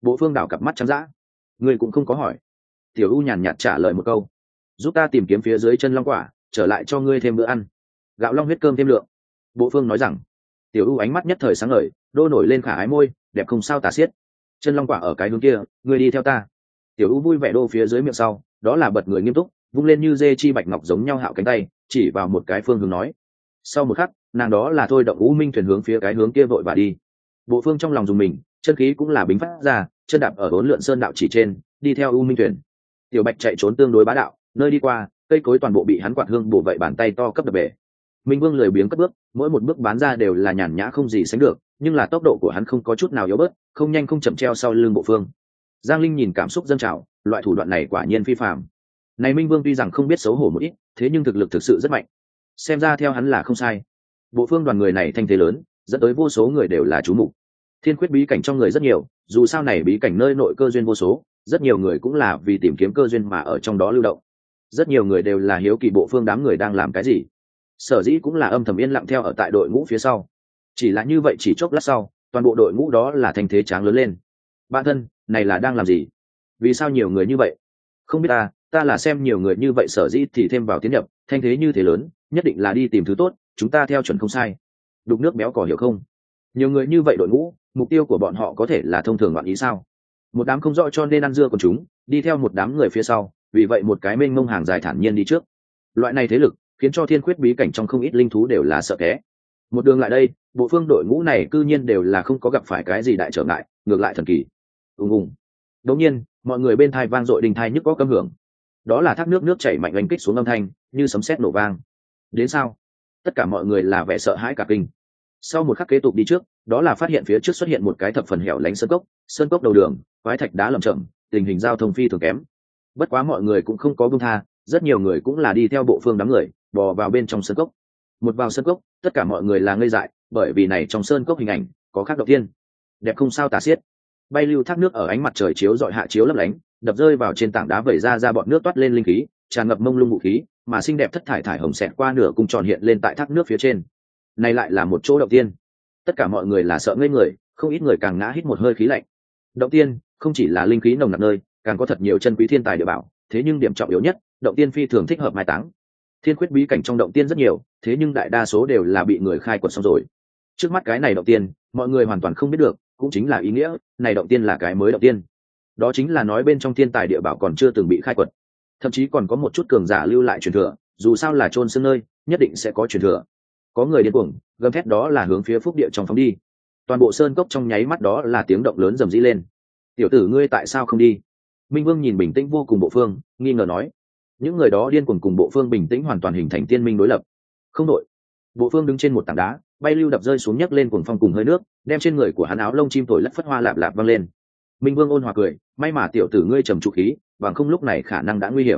Bộ Phương đảo cặp mắt trắng dã. Ngươi cũng không có hỏi. Tiểu U nhàn nhạt trả lời một câu. Giúp ta tìm kiếm phía dưới chân long quả, trở lại cho ngươi thêm bữa ăn. Gạo long huyết cơm thêm lượng. Bộ Phương nói rằng. Tiểu U ánh mắt nhất thời sáng ngời, đô nổi lên khả ái môi, đẹp không sao tả xiết. Chân long quả ở cái hướng kia, ngươi đi theo ta. Tiểu U vui vẻ đô phía dưới miệng sau, đó là bật người nghiêm túc, vung lên như dê chi bạch ngọc giống nhau hạo cánh tay, chỉ vào một cái phương hướng nói. Sau một khắc, nàng đó là thôi động U Minh thuyền hướng phía cái hướng kia vội và đi. Bộ Phương trong lòng dùng mình, chân khí cũng là bính phát ra, chân đạp ở bốn lượn sơn đạo chỉ trên, đi theo U Minh thuyền. Tiểu Bạch chạy trốn tương đối bá đạo, nơi đi qua, cây cối toàn bộ bị hắn quạt hương bổ vậy bàn tay to cấp đập bể. Minh Vương lười biếng cất bước, mỗi một bước bán ra đều là nhàn nhã không gì sánh được, nhưng là tốc độ của hắn không có chút nào yếu bớt, không nhanh không chậm treo sau lưng Bộ Phương. Giang Linh nhìn cảm xúc dâng trào, loại thủ đoạn này quả nhiên phi phàm. Này Minh Vương tuy rằng không biết xấu hổ một ít, thế nhưng thực lực thực sự rất mạnh. Xem ra theo hắn là không sai. Bộ Phương đoàn người này thanh thế lớn, dẫn tới vô số người đều là chú mục. Thiên Khuyết bí cảnh trong người rất nhiều, dù sao này bí cảnh nơi nội cơ duyên vô số, rất nhiều người cũng là vì tìm kiếm cơ duyên mà ở trong đó lưu động. Rất nhiều người đều là hiếu kỳ Bộ Phương đám người đang làm cái gì. Sở dĩ cũng là âm thầm yên lặng theo ở tại đội ngũ phía sau. Chỉ là như vậy chỉ chốc lát sau, toàn bộ đội ngũ đó là thanh thế tráng lớn lên. Bạn thân, này là đang làm gì? Vì sao nhiều người như vậy? Không biết ta là xem nhiều người như vậy sở dĩ thì thêm vào tiến nhập, thanh thế như thế lớn, nhất định là đi tìm thứ tốt, chúng ta theo chuẩn không sai. Đục nước béo cỏ hiểu không? Nhiều người như vậy đội ngũ, mục tiêu của bọn họ có thể là thông thường loạn ý sao? Một đám không rõ cho nên ăn dưa của chúng, đi theo một đám người phía sau, vì vậy một cái mênh mông hàng dài thản nhiên đi trước. Loại này thế lực, khiến cho Thiên Khuyết bí cảnh trong không ít linh thú đều là sợ té. Một đường lại đây, Bộ Phương đội ngũ này cư nhiên đều là không có gặp phải cái gì đại trở ngại, ngược lại thần kỳ. Ùng ùng. Đột nhiên, mọi người bên tai vang dội đình thai nhức có câm hưởng. Đó là thác nước chảy mạnh oanh kích xuống âm thanh, như sấm sét nổ vang. Đến sao? Tất cả mọi người là vẻ sợ hãi cả kinh. Sau một khắc kế tục đi trước, đó là phát hiện phía trước xuất hiện một cái thập phần hẻo lánh sơn cốc đầu đường, quái thạch đá lởm chởm, tình hình giao thông phi thường kém. Bất quá mọi người cũng không có buông tha, rất nhiều người cũng là đi theo Bộ Phương đám người, bò vào bên trong sơn cốc. Một vào sơn cốc, tất cả mọi người là ngây dại, bởi vì này trong sơn cốc hình ảnh có khác đầu tiên, đẹp không sao tả xiết. Bay lưu thác nước ở ánh mặt trời chiếu rọi hạ chiếu lấp lánh, đập rơi vào trên tảng đá vẩy ra bọt nước toát lên linh khí, tràn ngập mông lung vũ khí, mà xinh đẹp thất thải hồng xẹt qua nửa cung tròn hiện lên tại thác nước phía trên. Này lại là một chỗ động tiên. Tất cả mọi người là sợ ngây người, không ít người càng ngã hít một hơi khí lạnh. Động tiên không chỉ là linh khí nồng nặc nơi, càng có thật nhiều chân quý thiên tài địa bảo, thế nhưng điểm trọng yếu nhất, động tiên phi thường thích hợp mai táng. Thiên Khuyết bí cảnh trong động tiên rất nhiều, thế nhưng đại đa số đều là bị người khai quật xong rồi. Trước mắt cái này động tiên, mọi người hoàn toàn không biết được, cũng chính là ý nghĩa, này động tiên là cái mới động tiên. Đó chính là nói bên trong thiên tài địa bảo còn chưa từng bị khai quật, thậm chí còn có một chút cường giả lưu lại truyền thừa, dù sao là chôn xương nơi, nhất định sẽ có truyền thừa. Có người điên cuồng, gầm thét đó là hướng phía phúc địa trong phóng đi. Toàn bộ sơn cốc trong nháy mắt đó là tiếng động lớn rầm rĩ lên. Tiểu tử ngươi tại sao không đi? Minh Vương nhìn bình tĩnh vô cùng Bộ Phương, nghi ngờ nói. Những người đó điên cuồng cùng Bộ Phương bình tĩnh hoàn toàn hình thành tiên minh đối lập. Không đội. Bộ Phương đứng trên một tảng đá, bay lưu đập rơi xuống nhấc lên cuồng phong cùng hơi nước, đem trên người của hắn áo lông chim thổi lất phất hoa lạp lạp văng lên. Minh Vương ôn hòa cười, may mà tiểu tử ngươi trầm trụ khí, bằng không lúc này khả năng đã nguy hiểm.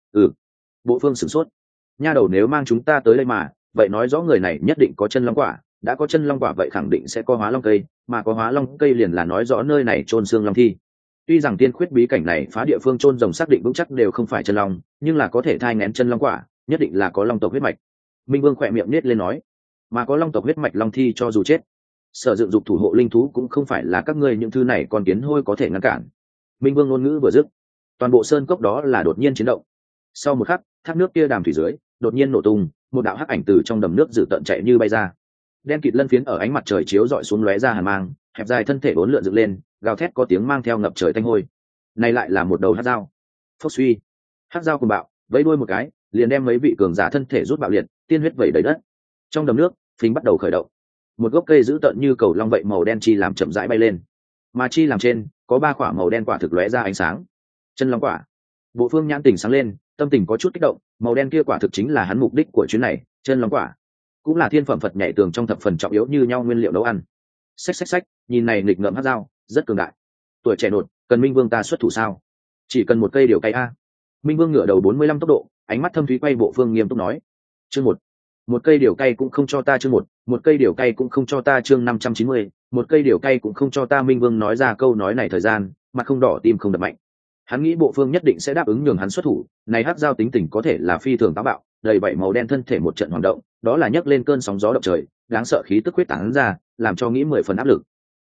Bộ Phương sửng sốt. Nha đầu nếu mang chúng ta tới đây mà, vậy nói rõ người này nhất định có chân long quả, đã có chân long quả vậy khẳng định sẽ có hóa long cây, mà có hóa long cây liền là nói rõ nơi này chôn xương long thi. Tuy rằng Tiên Khuyết bí cảnh này phá địa phương chôn rồng xác định vững chắc đều không phải chân long, nhưng là có thể thai nghén chân long quả, nhất định là có long tộc huyết mạch. Minh Vương khỏe miệng nết lên nói, mà có long tộc huyết mạch long thi cho dù chết, sở dựng dục thủ hộ linh thú cũng không phải là các ngươi những thứ này còn kiến hôi có thể ngăn cản. Minh Vương ngôn ngữ vừa dứt, toàn bộ sơn cốc đó là đột nhiên chiến động. Sau một khắc, thác nước kia đàm thủy dưới đột nhiên nổ tung, một đạo hắc ảnh từ trong đầm nước dữ tợn chạy như bay ra. Đen kịt lân phiến ở ánh mặt trời chiếu rọi xuống lóe ra hàn mang, hẹp dài thân thể uốn lượn dựng lên, gào thét có tiếng mang theo ngập trời tanh hôi. Này lại là một đầu hắc dao. Phốc suy, hắc dao cùng bạo, vẫy đuôi một cái, liền đem mấy vị cường giả thân thể rút bạo liệt, tiên huyết vẩy đầy đất. Trong đầm nước, phình bắt đầu khởi động. Một gốc cây dữ tợn như cầu long vậy màu đen chi làm chậm rãi bay lên, mà chi làm trên có ba quả màu đen quả thực lóe ra ánh sáng. Chân long quả. Bộ Phương nhãn tình sáng lên, tâm tình có chút kích động, màu đen kia quả thực chính là hắn mục đích của chuyến này, chân long quả cũng là thiên phẩm Phật nhảy tường trong thập phần trọng yếu như nhau nguyên liệu nấu ăn. Xách, nhìn này nghịch ngợm hắc dao, rất cường đại. Tuổi trẻ nột, cần Minh Vương ta xuất thủ sao? Chỉ cần một cây điều cây a. Minh Vương ngửa đầu 45 tốc độ, ánh mắt thâm thúy quay Bộ Phương nghiêm túc nói. Chương một cây điều cây cũng không cho ta. Chương một cây điều cây cũng không cho ta. Chương 590, một cây điều cây cũng không cho ta. Minh Vương nói ra câu nói này thời gian, mặt không đỏ tim không đập mạnh. Hắn nghĩ Bộ Phương nhất định sẽ đáp ứng nhường hắn xuất thủ, này hắc dao tính tình có thể là phi thường táo bạo, đầy vậy màu đen thân thể một trận hoạt động, đó là nhấc lên cơn sóng gió động trời, đáng sợ khí tức huyết tán ra, làm cho nghĩ 10 phần áp lực.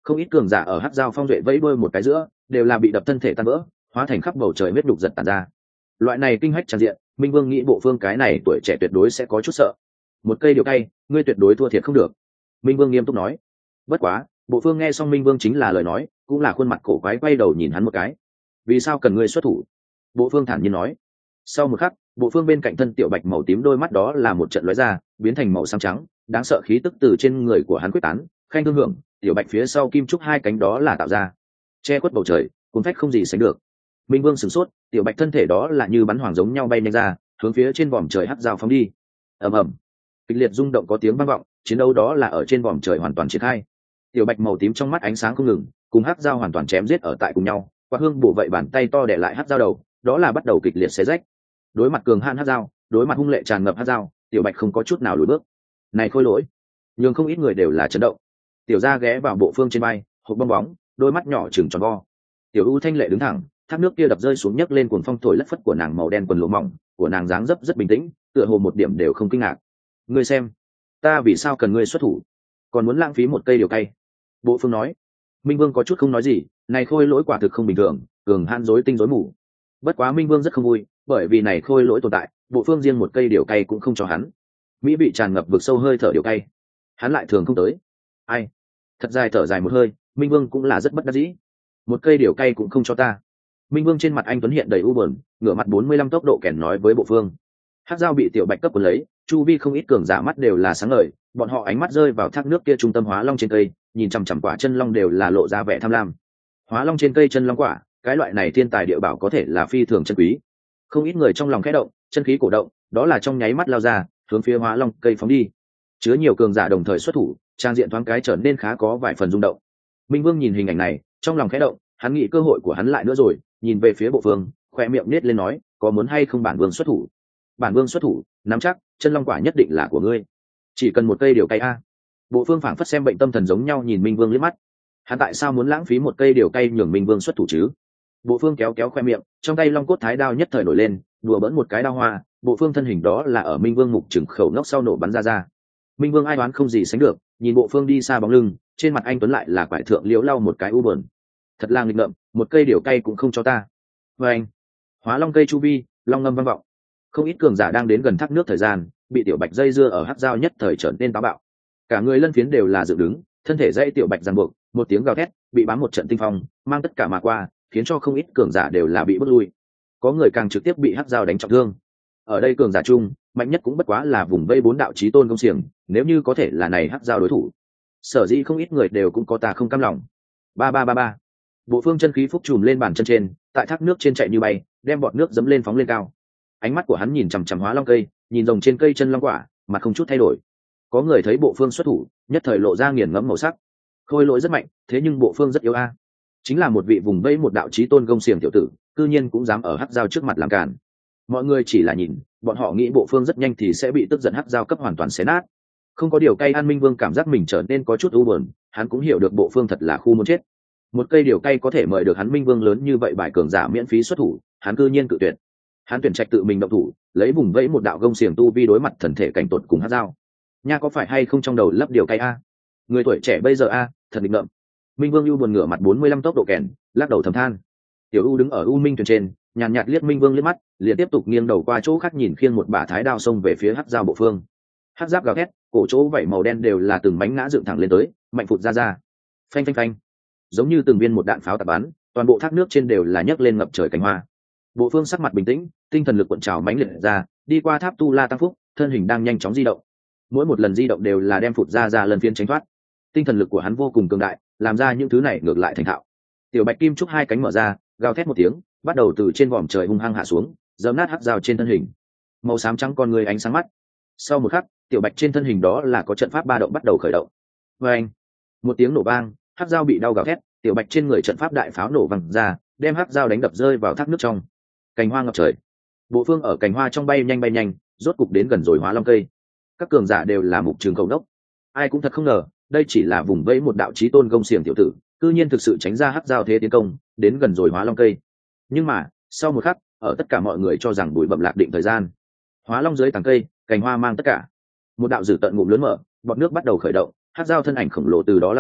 Không ít cường giả ở hắc giao phong duệ vẫy đuôi một cái giữa đều là bị đập thân thể tan vỡ, hóa thành khắp bầu trời huyết đục giật tàn ra. Loại này kinh hách tràn diện, Minh Vương nghĩ bộ phương cái này tuổi trẻ tuyệt đối sẽ có chút sợ. Một cây điều cay, ngươi tuyệt đối thua thiệt không được. Minh Vương nghiêm túc nói. Bất quá, bộ phương nghe xong Minh Vương chính là lời nói, cũng là khuôn mặt cổ quái quay đầu nhìn hắn một cái. Vì sao cần ngươi xuất thủ? Bộ phương thản nhiên nói. Sau một khắc, bộ phương bên cạnh thân tiểu bạch màu tím đôi mắt đó là một trận lóe ra, biến thành màu xám trắng, đáng sợ khí tức từ trên người của hắn quyết tán, khanh thương hưởng, tiểu bạch phía sau kim trúc hai cánh đó là tạo ra, che khuất bầu trời, cuốn phách không gì sánh được. Minh Vương sửng sốt, tiểu bạch thân thể đó là như bắn hoàng giống nhau bay nhanh ra, hướng phía trên vòm trời hắc giao phóng đi. Ầm ầm, kịch liệt rung động có tiếng vang vọng, chiến đấu đó là ở trên vòm trời hoàn toàn triển khai. Tiểu bạch màu tím trong mắt ánh sáng không ngừng, cùng hắc giao hoàn toàn chém giết ở tại cùng nhau, qua hương bổ vậy bàn tay to để lại hắc giao đầu, đó là bắt đầu kịch liệt xé rách. Đối mặt cường hạn hắc giao, đối mặt hung lệ tràn ngập hắc giao, tiểu bạch không có chút nào lùi bước. Này khôi lỗi, nhưng không ít người đều là chấn động. Tiểu gia ghé vào bộ phương trên bay, hộp bong bóng, đôi mắt nhỏ trừng tròn vo. Tiểu u thanh lệ đứng thẳng, thác nước kia đập rơi xuống nhấc lên cuồng phong thổi lất phất của nàng màu đen quần lụa mỏng, của nàng dáng dấp rất bình tĩnh, tựa hồ một điểm đều không kinh ngạc. Ngươi xem, ta vì sao cần ngươi xuất thủ, còn muốn lãng phí một cây điều cay? Bộ phương nói. Minh Vương có chút không nói gì, này khôi lỗi quả thực không bình thường, cường han rối tinh rối mù. Bất quá Minh Vương rất không vui, bởi vì này khôi lỗi tồn tại, bộ phương riêng một cây điều cay cũng không cho hắn. Mỹ bị tràn ngập vực sâu hơi thở điều cay, hắn lại thường không tới. Ai? Thật dài thở dài một hơi, Minh Vương cũng là rất bất đắc dĩ. Một cây điều cay cũng không cho ta. Minh Vương trên mặt anh tuấn hiện đầy u buồn, ngửa mặt 45 tốc độ kèn nói với bộ phương. Hắc giao bị tiểu bạch cấp cuốn lấy, chu vi không ít cường giả mắt đều là sáng ngời, bọn họ ánh mắt rơi vào thác nước kia trung tâm hóa long trên cây, nhìn chằm chằm quả chân long đều là lộ ra vẻ tham lam. Hóa long trên cây chân long quả, cái loại này thiên tài địa bảo có thể là phi thường chân quý. Không ít người trong lòng khẽ động, chân khí cổ động, đó là trong nháy mắt lao ra, hướng phía hóa long cây phóng đi. Chứa nhiều cường giả đồng thời xuất thủ, trang diện thoáng cái trở nên khá có vài phần rung động. Minh Vương nhìn hình ảnh này, trong lòng khẽ động, hắn nghĩ cơ hội của hắn lại nữa rồi, nhìn về phía bộ phương, khoe miệng nết lên nói, có muốn hay không bản vương xuất thủ? Bản vương xuất thủ, nắm chắc, chân long quả nhất định là của ngươi. Chỉ cần một cây điều cay a. Bộ phương phảng phất xem bệnh tâm thần giống nhau nhìn Minh Vương liếc mắt. Hắn tại sao muốn lãng phí một cây điều cay nhường Minh Vương xuất thủ chứ? Bộ phương kéo kéo khoe miệng, trong tay long cốt thái đao nhất thời nổi lên, đùa bỡn một cái đao hoa, bộ phương thân hình đó là ở Minh Vương mục trừng khẩu nóc sau nổ bắn ra. Minh Vương ai đoán không gì sánh được, nhìn bộ phương đi xa bóng lưng, trên mặt anh tuấn lại là quải thượng liễu lau một cái u buồn. Thật là nghịch ngợm, một cây điều cay cũng không cho ta. Và anh, hóa long cây chu vi, long ngâm vang vọng. Không ít cường giả đang đến gần thác nước thời gian, bị tiểu bạch dây dưa ở hắc giao nhất thời trở nên táo bạo. Cả người lân phiến đều là dựng đứng, thân thể dây tiểu bạch giằng buộc, một tiếng gào thét, bị bám một trận tinh phong, mang tất cả mà qua, khiến cho không ít cường giả đều là bị bước lui. Có người càng trực tiếp bị hắc giao đánh trọng thương. Ở đây cường giả chung, mạnh nhất cũng bất quá là vùng vây 4 đạo chí tôn công xiềng, nếu như có thể là này hắc giao đối thủ. Sở dĩ không ít người đều cũng có ta không cam lòng. Ba ba ba ba. Bộ phương chân khí phúc trùm lên bàn chân trên, tại thác nước trên chạy như bay, đem bọt nước dẫm lên phóng lên cao. Ánh mắt của hắn nhìn chằm chằm hóa long cây, nhìn rồng trên cây chân long quả, mà không chút thay đổi. Có người thấy bộ phương xuất thủ, nhất thời lộ ra nghiền ngẫm màu sắc. Khôi lỗi rất mạnh, thế nhưng bộ phương rất yếu a. Chính là một vị vùng vây một đạo chí tôn công xiềng tiểu tử, cư nhiên cũng dám ở hắc giao trước mặt làm cản. Mọi người chỉ là nhìn, bọn họ nghĩ bộ phương rất nhanh thì sẽ bị tức giận hắc giao cấp hoàn toàn xé nát. Không có điều cay An Minh Vương cảm giác mình trở nên có chút u buồn, hắn cũng hiểu được bộ phương thật là khu muốn chết. Một cây điều cay có thể mời được hắn Minh Vương lớn như vậy bài cường giả miễn phí xuất thủ, hắn cư nhiên cự tuyệt. Hắn tuyển trạch tự mình động thủ, lấy vùng vẫy một đạo gông xiềng tu vi đối mặt thần thể cảnh tuột cùng hắc giao. Nha có phải hay không trong đầu lấp điều cay a? Người tuổi trẻ bây giờ a, thật định ngậm. Minh Vương u buồn ngửa mặt 45 tốc độ kèn, lắc đầu thầm than. Tiểu U đứng ở U Minh thuyền trên, nhàn nhạt liếc Minh Vương liếc mắt, liền tiếp tục nghiêng đầu qua chỗ khác nhìn khiêng một bả thái đao xông về phía hắc giao bộ phương. Hắc giáp gào thét, cổ chỗ vảy màu đen đều là từng bánh ngã dựng thẳng lên tới, mạnh phụt ra. Phanh phanh phanh. Giống như từng viên một đạn pháo tạt bắn, toàn bộ thác nước trên đều là nhấc lên ngập trời cánh hoa. Bộ phương sắc mặt bình tĩnh, tinh thần lực cuộn trào mãnh liệt ra, đi qua tháp tu la tăng phúc, thân hình đang nhanh chóng di động. Mỗi một lần di động đều là đem phụt ra lần phiên tránh thoát. Tinh thần lực của hắn vô cùng cường đại, làm ra những thứ này ngược lại thành thạo. Tiểu bạch kim trúc hai cánh mở ra, gào thét một tiếng, bắt đầu từ trên vòm trời hung hăng hạ xuống, giẫm nát hắc giao trên thân hình. Màu xám trắng con người ánh sáng mắt. Sau một khắc, tiểu bạch trên thân hình đó là có trận pháp ba động bắt đầu khởi động. Và anh, một tiếng nổ vang, hắc giao bị đau gào thét, tiểu bạch trên người trận pháp đại pháo nổ văng ra, đem hắc giao đánh đập rơi vào thác nước trong. Cành hoa ngập trời. Bộ phương ở cành hoa trong bay nhanh, rốt cục đến gần rồi hóa long cây. Các cường giả đều là mục trường cầu đốc. Ai cũng thật không ngờ, đây chỉ là vùng vẫy một đạo chí tôn công xiềng tiểu tử, cư nhiên thực sự tránh ra hắc giao thế tiến công, đến gần rồi hóa long cây. Nhưng mà, sau một khắc, ở tất cả mọi người cho rằng bụi bậm lạc định thời gian. Hóa long dưới tàng cây, cành hoa mang tất cả. Một đạo dử tận ngụm lớn mở, bọt nước bắt đầu khởi động, hắc giao thân ảnh khổng lồ từ đó lao ra,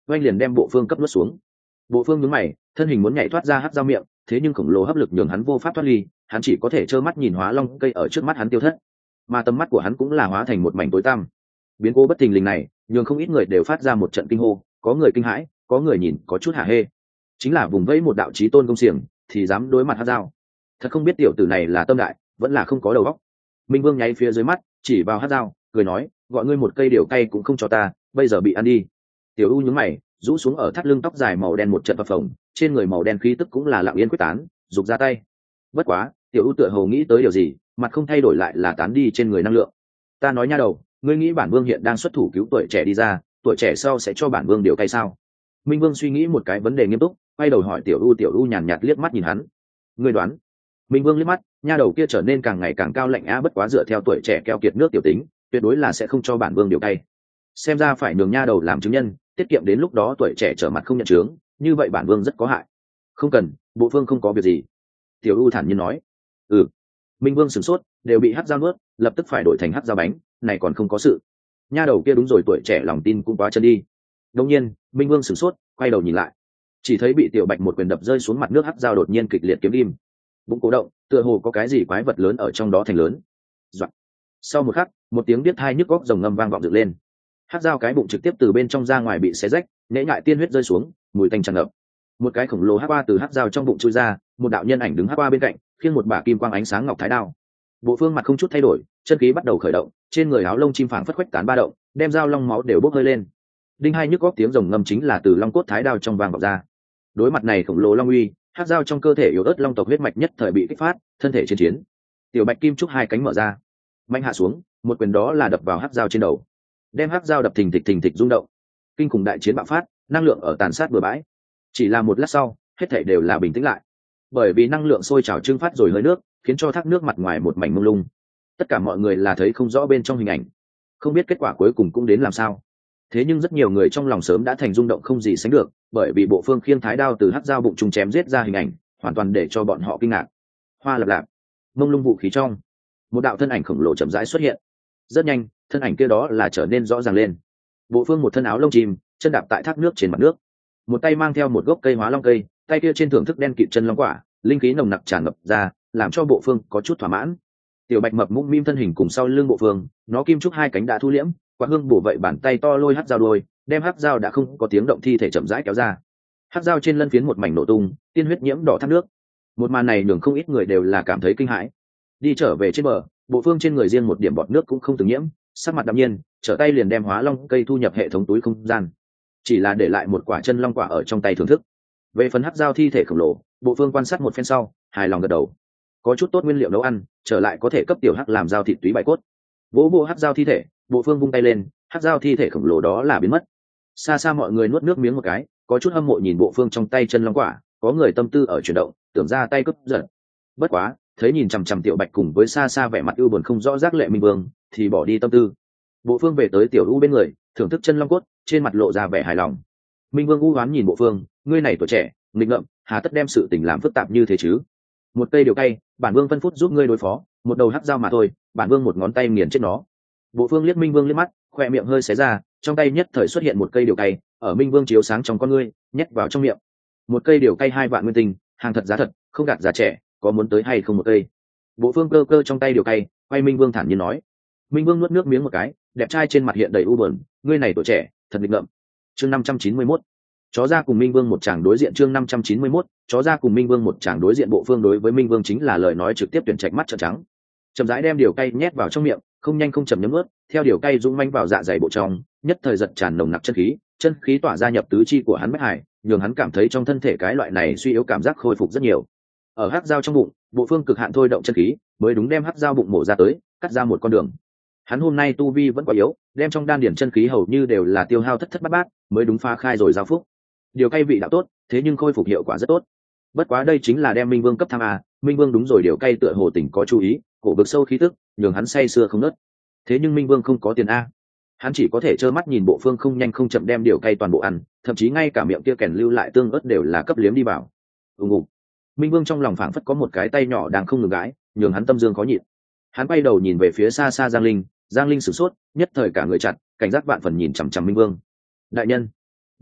oanh liền đem bộ phương cấp nuốt xuống. Bộ phương nhướng mày, thân hình muốn nhảy thoát ra hắc dao miệng, thế nhưng khổng lồ hấp lực nhường hắn vô pháp thoát ly, hắn chỉ có thể trơ mắt nhìn hóa long cây ở trước mắt hắn tiêu thất, mà tầm mắt của hắn cũng là hóa thành một mảnh tối tăm. Biến cố bất thình lình này nhường không ít người đều phát ra một trận kinh hô, có người kinh hãi, có người nhìn có chút hả hê. Chính là vùng vẫy một đạo chí tôn công xiềng thì dám đối mặt hắc dao, thật không biết tiểu tử này là tâm đại vẫn là không có đầu óc. Minh Vương nháy phía dưới mắt chỉ vào hắc dao cười nói, gọi ngươi một cây điều cay cũng không cho ta, bây giờ bị ăn đi. Tiểu U nhướng mày, rũ xuống ở thắt lưng tóc dài màu đen một trận phập phồng, trên người màu đen khí tức cũng là lặng yên quyết tán, rục ra tay. Bất quá Tiểu U tựa hồ nghĩ tới điều gì, mặt không thay đổi lại là tán đi trên người năng lượng. Ta nói nha đầu, ngươi nghĩ bản vương hiện đang xuất thủ cứu tuổi trẻ đi ra, tuổi trẻ sau sẽ cho bản vương điều cay sao? Minh Vương suy nghĩ một cái vấn đề nghiêm túc, quay đầu hỏi Tiểu U nhàn nhạt liếc mắt nhìn hắn. Ngươi đoán? Minh Vương liếc mắt, nha đầu kia trở nên càng ngày càng cao lạnh á, bất quá dựa theo tuổi trẻ keo kiệt nước tiểu tính, tuyệt đối là sẽ không cho bản vương điều cay. Xem ra phải nhường nha đầu làm chứng nhân, tiết kiệm đến lúc đó tuổi trẻ trở mặt không nhận chướng, như vậy bản vương rất có hại. Không cần, bộ phương không có việc gì. Tiểu U thản nhiên nói. Ừ. Minh Vương sửng sốt, đều bị hắc dao nuốt, lập tức phải đổi thành hắc dao bánh, này còn không có sự. Nha đầu kia đúng rồi, tuổi trẻ lòng tin cũng quá chân đi. Đương nhiên, Minh Vương sửng sốt, quay đầu nhìn lại, chỉ thấy bị Tiểu Bạch một quyền đập rơi xuống mặt nước hắc dao đột nhiên kịch liệt kiếm im, bụng cố động, tựa hồ có cái gì quái vật lớn ở trong đó thành lớn. Doạn. Sau một khắc, một tiếng biết thai nhức góc rồng ngâm vang vọng dựng lên, hắc dao cái bụng trực tiếp từ bên trong ra ngoài bị xé rách, nễ ngại tiên huyết rơi xuống, mùi tanh tràn ngập. Một cái khổng lồ hắc qua từ hắc dao trong bụng chui ra, một đạo nhân ảnh đứng hắc qua bên cạnh, khiêng một bả kim quang ánh sáng ngọc thái đao. Bộ phương mặt không chút thay đổi, chân khí bắt đầu khởi động, trên người áo lông chim phảng phất khuếch tán ba động, đem dao long máu đều bốc hơi lên. Đinh hai nhức góc tiếng rồng ngâm chính là từ long cốt thái đao trong vang vọng ra. Đối mặt này khổng lồ long uy, hắc dao trong cơ thể yếu ớt long tộc huyết mạch nhất thời bị kích phát, thân thể chiến chiến. Tiểu Bạch kim trúc hai cánh mở ra, mạnh hạ xuống, một quyền đó là đập vào hắc dao trên đầu, đem hắc dao đập thình thịch rung động. Kinh khủng đại chiến bạo phát, năng lượng ở tàn sát bừa bãi. Chỉ là một lát sau, hết thảy đều là bình tĩnh lại, bởi vì năng lượng sôi trào trưng phát rồi hơi nước, khiến cho thác nước mặt ngoài một mảnh mông lung. Tất cả mọi người là thấy không rõ bên trong hình ảnh, không biết kết quả cuối cùng cũng đến làm sao. Thế nhưng rất nhiều người trong lòng sớm đã thành rung động không gì sánh được, bởi vì bộ phương khiêng thái đao từ hắc dao bụng trùng chém giết ra hình ảnh, hoàn toàn để cho bọn họ kinh ngạc. Hoa lập lạp, mông lung vũ khí trong, một đạo thân ảnh khổng lồ chậm rãi xuất hiện. Rất nhanh, thân ảnh kia đó là trở nên rõ ràng lên. Bộ phương một thân áo lông chim, chân đạp tại thác nước trên mặt nước, một tay mang theo một gốc cây hóa long cây, tay kia trên thưởng thức đen kịt chân long quả, linh khí nồng nặc tràn ngập ra, làm cho bộ phương có chút thỏa mãn. Tiểu Bạch mập mũm mĩm thân hình cùng sau lưng bộ phương, nó kim trúc hai cánh đã thu liễm, quả hương bổ vậy bàn tay to lôi hắc dao đuôi, đem hắc dao đã không có tiếng động thi thể chậm rãi kéo ra. Hắc dao trên lân phiến một mảnh nổ tung, tiên huyết nhiễm đỏ thác nước. Một màn này nhường không ít người đều là cảm thấy kinh hãi. Đi trở về trên bờ, bộ phương trên người riêng một điểm bọt nước cũng không từng nhiễm, sắc mặt đạm nhiên, trở tay liền đem hóa long cây thu nhập hệ thống túi không gian, chỉ là để lại một quả chân long quả ở trong tay thưởng thức. Về phần hắc dao thi thể khổng lồ, bộ phương quan sát một phen sau, hài lòng gật đầu. Có chút tốt nguyên liệu nấu ăn, trở lại có thể cấp tiểu hắc làm dao thịt túy bại cốt. Vỗ bộ hắc dao thi thể, bộ phương vung tay lên, hắc dao thi thể khổng lồ đó là biến mất. Xa xa mọi người nuốt nước miếng một cái, có chút hâm mộ nhìn bộ phương trong tay chân long quả, có người tâm tư ở chuyển động, tưởng ra tay cướp giật. Bất quá, thấy nhìn chằm chằm Tiểu Bạch cùng với xa xa vẻ mặt ưu buồn không rõ giác lệ Minh Vương, thì bỏ đi tâm tư. Bộ phương về tới Tiểu U bên người, thưởng thức chân long cốt, trên mặt lộ ra vẻ hài lòng. Minh Vương u hoán nhìn bộ phương, ngươi này tuổi trẻ, nghịch ngợm, hà tất đem sự tình làm phức tạp như thế chứ? Một cây điều cay, bản vương phân phút giúp ngươi đối phó, một đầu hắc dao mà thôi, bản vương một ngón tay nghiền chết nó. Bộ phương liếc Minh Vương liếc mắt, khoe miệng hơi xé ra, trong tay nhất thời xuất hiện một cây điều cay, ở Minh Vương chiếu sáng trong con ngươi, nhét vào trong miệng. Một cây điều cay 2 vạn nguyên tinh, hàng thật giá thật, không gạt giá trẻ, có muốn tới hay không một cây? Bộ phương cơ cơ trong tay điều cay, quay Minh Vương thản nhiên nói. Minh Vương nuốt nước miếng một cái, đẹp trai trên mặt hiện đầy u buồn, ngươi này tuổi trẻ, thật nghịch ngợm. Chương 591. Chó ra cùng Minh Vương một chàng đối diện. Chương 591. Chó ra cùng Minh Vương một chàng đối diện. Bộ phương đối với Minh Vương chính là lời nói trực tiếp tuyển trạch mắt trợn trắng. Chậm rãi đem điều cay nhét vào trong miệng, không nhanh không chậm nhấm nuốt, theo điều cay dũng manh vào dạ dày bộ trong, nhất thời giật tràn nồng nặc chân khí tỏa ra nhập tứ chi của hắn bách hải, nhường hắn cảm thấy trong thân thể cái loại này suy yếu cảm giác khôi phục rất nhiều. Ở hắc dao trong bụng, bộ phương cực hạn thôi động chân khí, mới đúng đem hắc dao bụng mổ ra tới, cắt ra một con đường. Hắn hôm nay tu vi vẫn quá yếu, đem trong đan điển chân khí hầu như đều là tiêu hao thất thất bát bát, mới đúng phá khai rồi giao phúc. Điều cay vị đạo tốt, thế nhưng khôi phục hiệu quả rất tốt. Bất quá đây chính là đem Minh Vương cấp tham a, Minh Vương đúng rồi, điều cay tựa hồ tỉnh có chú ý, cổ vực sâu khí tức, nhường hắn say sưa không nớt. Thế nhưng Minh Vương không có tiền a, hắn chỉ có thể trơ mắt nhìn bộ phương không nhanh không chậm đem điều cay toàn bộ ăn, thậm chí ngay cả miệng kia kèn lưu lại tương ớt đều là cấp liếm đi vào. Ngủ. Minh Vương trong lòng phảng phất có một cái tay nhỏ đang không ngừng gãi, nhường hắn tâm dương khó nhịn. Hắn quay đầu nhìn về phía xa xa Giang Linh sửng sốt, nhất thời cả người chặt, cảnh giác vạn phần nhìn chằm chằm Minh Vương. Đại nhân,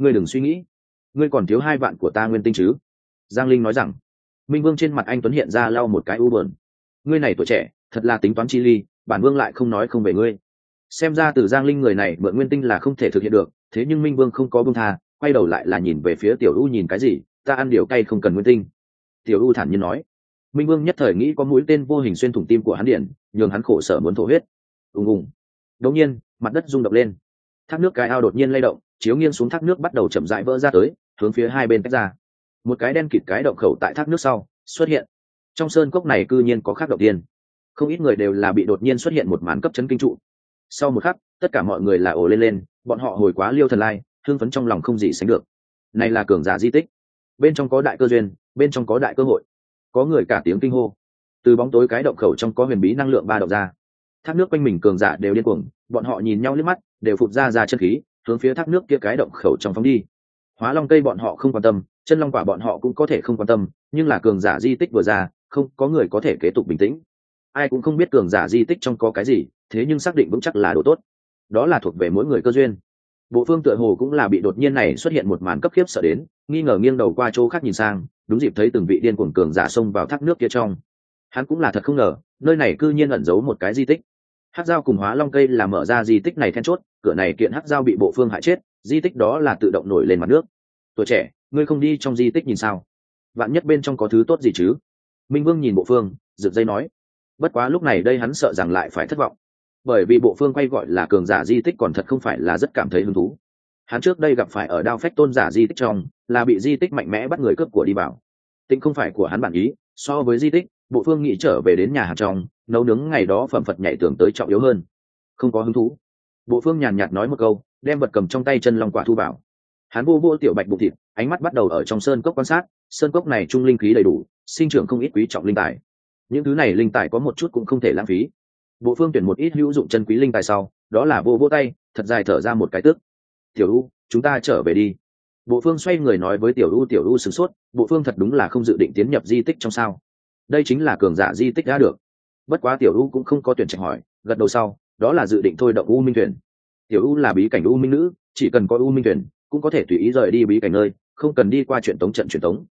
ngươi đừng suy nghĩ, ngươi còn thiếu 2 vạn của ta nguyên tinh chứ. Giang Linh nói rằng. Minh Vương trên mặt anh tuấn hiện ra lau một cái u buồn. Ngươi này tuổi trẻ thật là tính toán chi ly, bản vương lại không nói không về ngươi. Xem ra từ Giang Linh người này mượn nguyên tinh là không thể thực hiện được, thế nhưng Minh Vương không có buông tha, quay đầu lại là nhìn về phía Tiểu U, nhìn cái gì, ta ăn điều cay không cần nguyên tinh. Tiểu U thản nhiên nói. Minh Vương nhất thời nghĩ có mũi tên vô hình xuyên thủng tim của hắn điện, nhường hắn khổ sở muốn thổ huyết. Ùng ùng. Đột nhiên, mặt đất rung động lên. Thác nước cái ao đột nhiên lay động, chiếu nghiêng xuống thác nước bắt đầu chậm rãi vỡ ra tới, hướng phía hai bên tách ra. Một cái đen kịt cái động khẩu tại thác nước sau xuất hiện. Trong sơn cốc này cư nhiên có khác động tiên. Không ít người đều là bị đột nhiên xuất hiện một màn cấp chấn kinh trụ. Sau một khắc, tất cả mọi người là ồ lên lên, bọn họ hồi quá Liêu Thần Lai, hưng phấn trong lòng không gì sánh được. Này là cường giả di tích, bên trong có đại cơ duyên, bên trong có đại cơ hội. Có người cả tiếng kinh hô. Từ bóng tối cái động khẩu trong có huyền bí năng lượng ba động ra. Thác nước quanh mình cường giả đều điên cuồng, bọn họ nhìn nhau liếc mắt, đều phụt ra chân khí, hướng phía thác nước kia cái động khẩu trong phóng đi. Hóa long cây bọn họ không quan tâm, chân long quả bọn họ cũng có thể không quan tâm, nhưng là cường giả di tích vừa ra, không có người có thể kế tục bình tĩnh. Ai cũng không biết cường giả di tích trong có cái gì, thế nhưng xác định vững chắc là đồ tốt. Đó là thuộc về mỗi người cơ duyên. Bộ Phương tựa hồ cũng là bị đột nhiên này xuất hiện một màn cấp khiếp sợ đến, nghi ngờ nghiêng đầu qua chỗ khác nhìn sang, đúng dịp thấy từng vị điên cuồng cường giả xông vào thác nước kia trong. Hắn cũng là thật không ngờ, nơi này cư nhiên ẩn giấu một cái di tích. Hắc Dao cùng Hóa Long cây là mở ra di tích này then chốt, cửa này kiện Hắc Dao bị Bộ Phương hại chết, di tích đó là tự động nổi lên mặt nước. Tuổi trẻ, ngươi không đi trong di tích nhìn sao? Vạn nhất bên trong có thứ tốt gì chứ? Minh Vương nhìn Bộ Phương, rực dây nói. Bất quá lúc này đây hắn sợ rằng lại phải thất vọng, bởi vì Bộ Phương quay gọi là cường giả di tích còn thật không phải là rất cảm thấy hứng thú. Hắn trước đây gặp phải ở Đao Phách tôn giả di tích trong, là bị di tích mạnh mẽ bắt người cướp của đi vào. Tính không phải của hắn bản ý, so với di tích, Bộ Phương nghĩ trở về đến nhà hàng trong, nấu nướng ngày đó phẩm phật nhảy tưởng tới trọng yếu hơn. Không có hứng thú. Bộ Phương nhàn nhạt nói một câu, đem vật cầm trong tay chân long quả thu vào. Hắn vô vô tiểu bạch bụng thịt, ánh mắt bắt đầu ở trong sơn cốc quan sát, sơn cốc này trung linh khí đầy đủ, sinh trưởng không ít quý trọng linh tài. Những thứ này linh tài có một chút cũng không thể lãng phí. Bộ Phương tuyển một ít hữu dụng chân quý linh tài sau, đó là vô vô tay, thật dài thở ra một cái tức. Tiểu U, chúng ta trở về đi. Bộ Phương xoay người nói với Tiểu U sửng sốt, Bộ Phương thật đúng là không dự định tiến nhập di tích trong sao? Đây chính là cường giả di tích đã được. Bất quá Tiểu U cũng không có tuyển trạch hỏi, gật đầu sau, đó là dự định thôi động U Minh Thuyền. Tiểu U là bí cảnh U Minh nữ, chỉ cần có U Minh Thuyền, cũng có thể tùy ý rời đi bí cảnh nơi, không cần đi qua truyền tống trận truyền tống.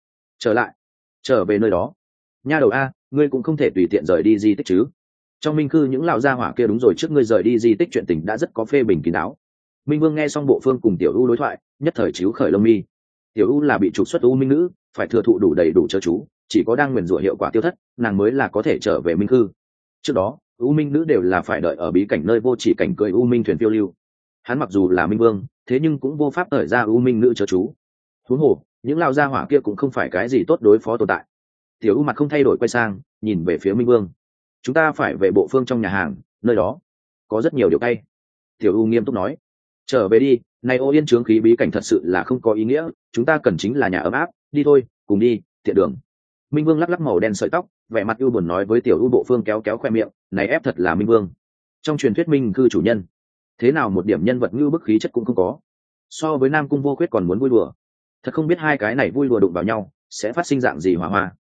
Trở về nơi đó. Nha đầu a, ngươi cũng không thể tùy tiện rời đi di tích chứ. Trong Minh Cư những lão gia hỏa kia đúng rồi, trước ngươi rời đi di tích chuyện tình đã rất có phê bình kín đáo. Minh Vương nghe xong Bộ Phương cùng Tiểu U đối thoại, nhất thời chíu khởi lông mi. Tiểu U là bị trục xuất U Minh nữ, phải thừa thụ đủ đầy đủ chớ chú, chỉ có đang nguyền rủa hiệu quả tiêu thất, nàng mới là có thể trở về Minh Cư. Trước đó, U Minh nữ đều là phải đợi ở bí cảnh nơi vô chỉ cảnh cười U Minh thuyền phiêu lưu. Hắn mặc dù là Minh Vương, thế nhưng cũng vô pháp thời ra U Minh nữ chớ chú. Huống hồ, những lão gia hỏa kia cũng không phải cái gì tốt đối phó tồn tại. Tiểu U mặt không thay đổi quay sang, nhìn về phía Minh Vương. Chúng ta phải về Bộ Phương trong nhà hàng, nơi đó có rất nhiều điều cay. Tiểu U nghiêm túc nói. Trở về đi, này ô yên chướng khí bí cảnh thật sự là không có ý nghĩa, chúng ta cần chính là nhà ấm áp, đi thôi, cùng đi, tiện đường. Minh Vương lắc lắc màu đen sợi tóc, vẻ mặt ưu buồn nói với Tiểu U. Bộ Phương kéo kéo khoe miệng, này ép thật là Minh Vương. Trong truyền thuyết Minh Cư chủ nhân, thế nào một điểm nhân vật ngưu bức khí chất cũng không có, so với Nam Cung Vô Khuyết còn muốn vui đùa. Thật không biết hai cái này vui đùa đụng vào nhau sẽ phát sinh dạng gì hỏa hoa.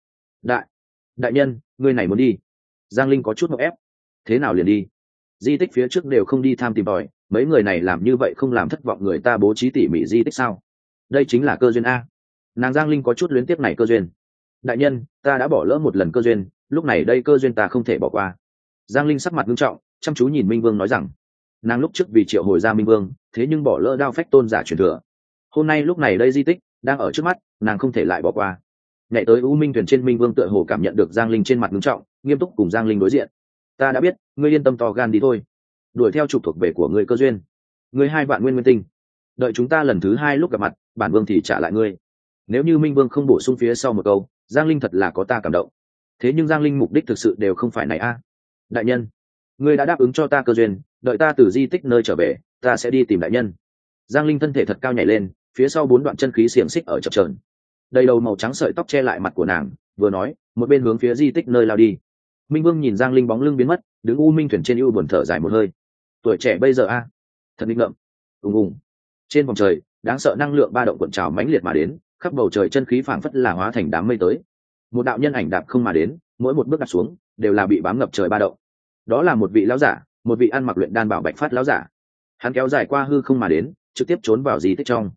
Đại nhân, ngươi này muốn đi? Giang Linh có chút ngợp ép. Thế nào liền đi? Di tích phía trước đều không đi tham tìm tòi, mấy người này làm như vậy không làm thất vọng người ta bố trí tỉ mỉ di tích sao? Đây chính là cơ duyên a. Nàng Giang Linh có chút luyến tiếc này cơ duyên. Đại nhân, ta đã bỏ lỡ một lần cơ duyên, lúc này đây cơ duyên ta không thể bỏ qua. Giang Linh sắc mặt nghiêm trọng, chăm chú nhìn Minh Vương nói rằng, nàng lúc trước vì triệu hồi ra Minh Vương, thế nhưng bỏ lỡ Đao Phách tôn giả truyền thừa. Hôm nay lúc này đây di tích đang ở trước mắt, nàng không thể lại bỏ qua. Nhảy tới U Minh thuyền trên, Minh Vương tựa hồ cảm nhận được Giang Linh trên mặt nghiêm trọng, nghiêm túc cùng Giang Linh đối diện. Ta đã biết, ngươi yên tâm to gan đi thôi, đuổi theo trục thuộc về của ngươi cơ duyên. Ngươi 2 vạn nguyên tinh, đợi chúng ta lần thứ 2 lúc gặp mặt, bản vương thì trả lại ngươi. Nếu như Minh Vương không bổ sung phía sau một câu, Giang Linh thật là có ta cảm động. Thế nhưng Giang Linh mục đích thực sự đều không phải này a. Đại nhân, ngươi đã đáp ứng cho ta cơ duyên, đợi ta từ di tích nơi trở về, ta sẽ đi tìm đại nhân. Giang Linh thân thể thật cao nhảy lên, phía sau 4 đoạn chân khí xiềng xích ở chập chờn, đầy đầu màu trắng sợi tóc che lại mặt của nàng, vừa nói một bên hướng phía di tích nơi lao đi. Minh Vương nhìn Giang Linh bóng lưng biến mất, đứng U Minh thuyền trên ưu buồn thở dài một hơi. Tuổi trẻ bây giờ a, thật nghịch ngợm. Ùng ùng. Trên vòng trời, đáng sợ năng lượng ba động cuộn trào mãnh liệt mà đến, khắp bầu trời chân khí phảng phất là hóa thành đám mây tới. Một đạo nhân ảnh đạp không mà đến, mỗi một bước đạp xuống đều là bị bám ngập trời ba động. Đó là một vị lão giả, một vị ăn mặc luyện đan bảo bạch phát lão giả. Hắn kéo dài qua hư không mà đến, trực tiếp trốn vào di tích trong.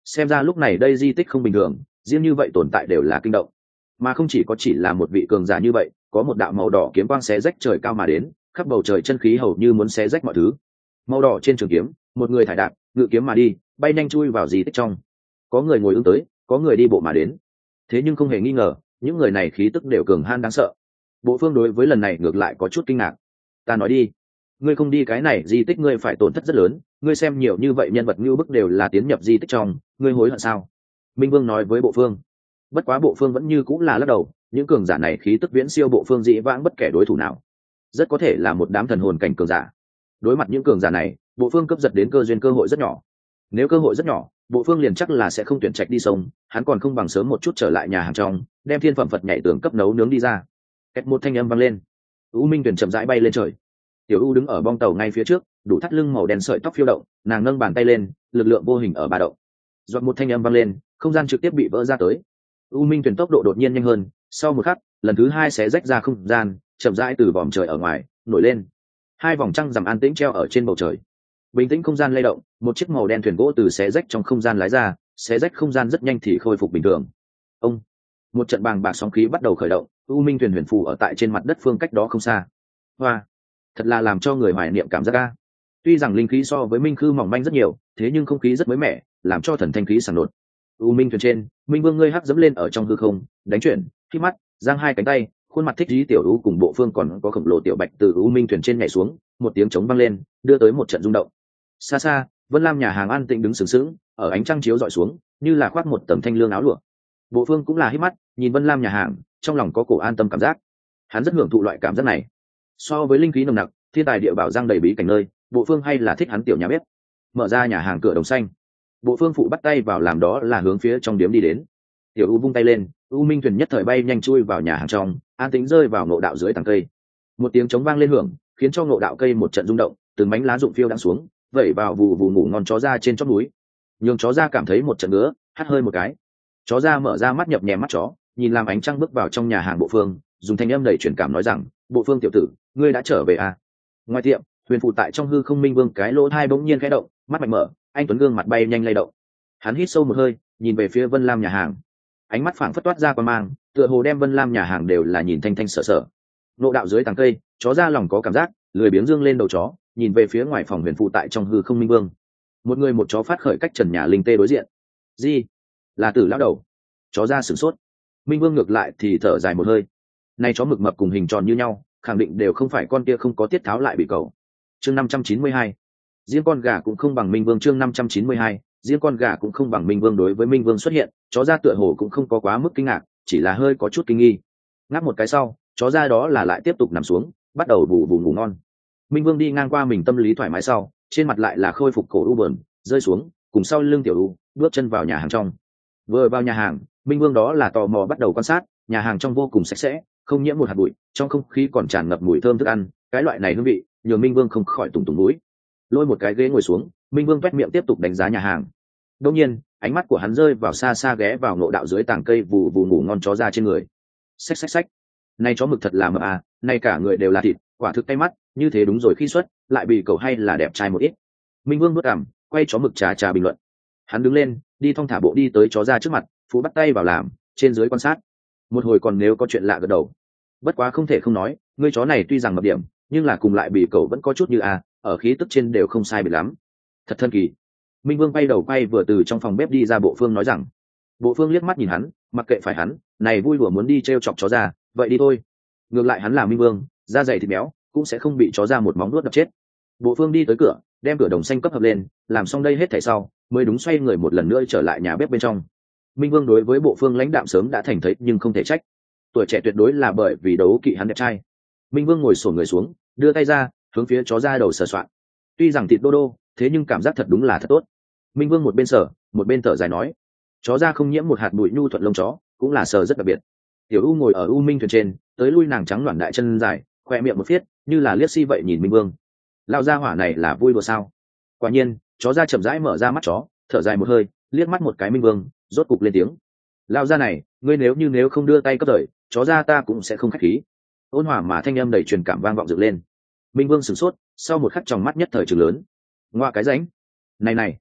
xem ra lúc này đây di tích không bình thường, riêng như vậy tồn tại đều là kinh động, mà không chỉ là một vị cường giả như vậy, có một đạo màu đỏ kiếm quang xé rách trời cao mà đến, khắp bầu trời chân khí hầu như muốn xé rách mọi thứ. Màu đỏ trên trường kiếm, một người thải đạp ngự kiếm mà đi, bay nhanh chui vào di tích trong. Có người ngồi ứng tới, có người đi bộ mà đến, thế nhưng không hề nghi ngờ, những người này khí tức đều cường han đáng sợ. Bộ Phương đối với lần này ngược lại có chút kinh ngạc. Ta nói đi, ngươi không đi cái này di tích ngươi phải tổn thất rất lớn, ngươi xem nhiều như vậy nhân vật như bức đều là tiến nhập di tích trong, ngươi hối hận sao? Minh Vương nói với Bộ Phương. Bất quá Bộ Phương vẫn như cũng là lắc đầu, những cường giả này khí tức viễn siêu Bộ Phương dĩ vãng bất kể đối thủ nào, rất có thể là một đám thần hồn cảnh cường giả. Đối mặt những cường giả này, Bộ Phương cấp giật đến cơ duyên cơ hội rất nhỏ. Nếu cơ hội rất nhỏ, Bộ Phương liền chắc là sẽ không tuyển trạch đi sông, hắn còn không bằng sớm một chút trở lại nhà hàng trong, đem thiên phẩm Phật nhảy tường cấp nấu nướng đi ra. Két một thanh âm vang lên, U Minh Tuyển chậm rãi bay lên trời. Tiểu U đứng ở bong tàu ngay phía trước, đủ thắt lưng màu đen sợi tóc phiêu động, nàng nâng bàn tay lên, lực lượng vô hình ở bà động. Giọt một thanh âm vang lên, không gian trực tiếp bị vỡ ra tới. U Minh Tuyển tốc độ đột nhiên nhanh hơn, sau một khắc, lần thứ hai sẽ rách ra không gian, chậm rãi từ vòm trời ở ngoài nổi lên. Hai vòng trăng rằm an tĩnh treo ở trên bầu trời. Bình tĩnh không gian lay động, một chiếc màu đen thuyền gỗ từ xé rách trong không gian lái ra, xé rách không gian rất nhanh thì khôi phục bình thường. Ông, một trận bàng bạc sóng khí bắt đầu khởi động, U Minh thuyền huyền phù ở tại trên mặt đất phương cách đó không xa. Hoa, thật là làm cho người hoài niệm cảm giác ca. Tuy rằng linh khí so với Minh Khư mỏng manh rất nhiều, thế nhưng không khí rất mới mẻ, làm cho thần thanh khí sảng nột. U Minh thuyền trên, Minh Vương ngươi hắc dẫm lên ở trong hư không, đánh chuyển, khi mắt, giang hai cánh tay, khuôn mặt thích dí tiểu U cùng Bộ Phương còn có khổng lồ tiểu bạch từ U Minh thuyền trên nhảy xuống, một tiếng trống vang lên, đưa tới một trận rung động. Xa xa, Vân Lam nhà hàng an tĩnh đứng sừng sững, ở ánh trăng chiếu dọi xuống, như là khoác một tấm thanh lương áo lụa. Bộ Phương cũng là hít mắt, nhìn Vân Lam nhà hàng, trong lòng có cổ an tâm cảm giác. Hắn rất hưởng thụ loại cảm giác này. So với linh khí nồng nặc, thiên tài địa bảo giang đầy bí cảnh nơi, Bộ Phương hay là thích hắn tiểu nhà bếp. Mở ra nhà hàng cửa đồng xanh, Bộ Phương phụ bắt tay vào làm đó là hướng phía trong điếm đi đến. Tiểu U vung tay lên, U Minh thuyền nhất thời bay nhanh chui vào nhà hàng trong, an tĩnh rơi vào ngộ đạo dưới tầng cây. Một tiếng trống vang lên hưởng, khiến cho ngộ đạo cây một trận rung động, từng mảnh lá rụng phiêu đang xuống, vẩy vào vù vù ngủ ngon chó ra trên chót núi. Nhường chó ra cảm thấy một trận ngứa, hắt hơi một cái. Chó ra mở ra mắt nhập nhèm mắt chó, nhìn làm ánh trăng bước vào trong nhà hàng Bộ Phương, dùng thanh âm đầy truyền cảm nói rằng, Bộ Phương tiểu tử, ngươi đã trở về à? Ngoài tiệm, huyền phụ tại trong hư không Minh Vương cái lỗ thai bỗng nhiên khẽ động, mắt mạnh mở, anh tuấn gương mặt bay nhanh lay động. Hắn hít sâu một hơi, nhìn về phía Vân Lam nhà hàng, ánh mắt phảng phất toát ra quan mang, tựa hồ đem Vân Lam nhà hàng đều là nhìn thanh thanh sợ sợ. Nộ đạo dưới tàng cây, chó ra lòng có cảm giác, lười biếng dương lên đầu chó, nhìn về phía ngoài phòng huyền phụ tại trong hư không Minh Vương. Một người một chó phát khởi cách trần nhà linh tê đối diện. Gì? Là Tử lão đầu? Chó ra sửng sốt. Minh Vương ngược lại thì thở dài một hơi. Nay chó mực mập cùng hình tròn như nhau, khẳng định đều không phải con kia không có tiết tháo lại bị cầu. Chương 592. Riêng con gà cũng không bằng Minh Vương. Chương 592. Riêng con gà cũng không bằng Minh Vương. Đối với Minh Vương xuất hiện, chó ra tựa hồ cũng không có quá mức kinh ngạc, chỉ là hơi có chút kinh nghi. Ngáp một cái sau, chó ra đó là lại tiếp tục nằm xuống, bắt đầu bù bù ngủ ngon. Minh Vương đi ngang qua mình tâm lý thoải mái sau, trên mặt lại là khôi phục cổ u buồn, rơi xuống, cùng sau lưng tiểu u, bước chân vào nhà hàng trong. Vừa vào nhà hàng, Minh Vương đó là tò mò bắt đầu quan sát, nhà hàng trong vô cùng sạch sẽ, không nhiễm một hạt bụi, trong không khí còn tràn ngập mùi thơm thức ăn, cái loại này hương vị, nhường Minh Vương không khỏi tùng tùng mũi. Lôi một cái ghế ngồi xuống, Minh Vương vét miệng tiếp tục đánh giá nhà hàng. Đương nhiên, ánh mắt của hắn rơi vào xa xa ghé vào ngộ đạo dưới tảng cây vù vù ngủ ngon chó ra trên người. Xách xách xách. Này chó mực thật là mập à, này cả người đều là thịt, quả thực tay mắt, như thế đúng rồi khi xuất, lại bị cậu hay là đẹp trai một ít. Minh Vương bước cằm, quay chó mực trà trà bình luận. Hắn đứng lên, đi thong thả bộ đi tới chó ra trước mặt, phú bắt tay vào làm, trên dưới quan sát. Một hồi còn nếu có chuyện lạ gật đầu. Bất quá không thể không nói, ngươi chó này tuy rằng mập điểm, nhưng là cùng lại bị cậu vẫn có chút như à, ở khí tức trên đều không sai biệt lắm. Thật thân kỳ. Minh Vương bay đầu quay vừa từ trong phòng bếp đi ra. Bộ Phương nói rằng. Bộ Phương liếc mắt nhìn hắn, mặc kệ phải hắn, này vui đùa muốn đi trêu chọc chó ra, vậy đi thôi. Ngược lại hắn là Minh Vương, da dày thịt béo, cũng sẽ không bị chó ra một móng nuốt đập chết. Bộ Phương đi tới cửa, đem cửa đồng xanh cấp hợp lên, làm xong đây hết thảy sau, mới đúng xoay người một lần nữa trở lại nhà bếp bên trong. Minh Vương đối với Bộ Phương lãnh đạm sớm đã thành thấy nhưng không thể trách. Tuổi trẻ tuyệt đối là bởi vì đấu kỵ hắn đẹp trai. Minh Vương ngồi xổm người xuống, đưa tay ra, hướng phía chó ra đầu sờ soạn. Tuy rằng thịt đô đô, thế nhưng cảm giác thật đúng là thật tốt. Minh Vương một bên sờ, một bên thở dài nói, chó ra không nhiễm một hạt bụi nhu thuận lông chó, cũng là sờ rất đặc biệt. Tiểu U ngồi ở U Minh thuyền trên, tới lui nàng trắng loảng đại chân dài, khoe miệng một phiết, như là liếc si vậy nhìn Minh Vương. Lao ra hỏa này là vui đùa sao? Quả nhiên, chó ra chậm rãi mở ra mắt chó, thở dài một hơi, liếc mắt một cái Minh Vương, rốt cục lên tiếng. Lao ra này, ngươi nếu không đưa tay cấp rời, chó ra ta cũng sẽ không khách khí. Ôn hòa mà thanh âm đầy truyền cảm vang vọng dựng lên. Minh Vương sửng sốt, sau một khắc trong mắt nhất thời trừng lớn. Ngoa cái rãnh. Này,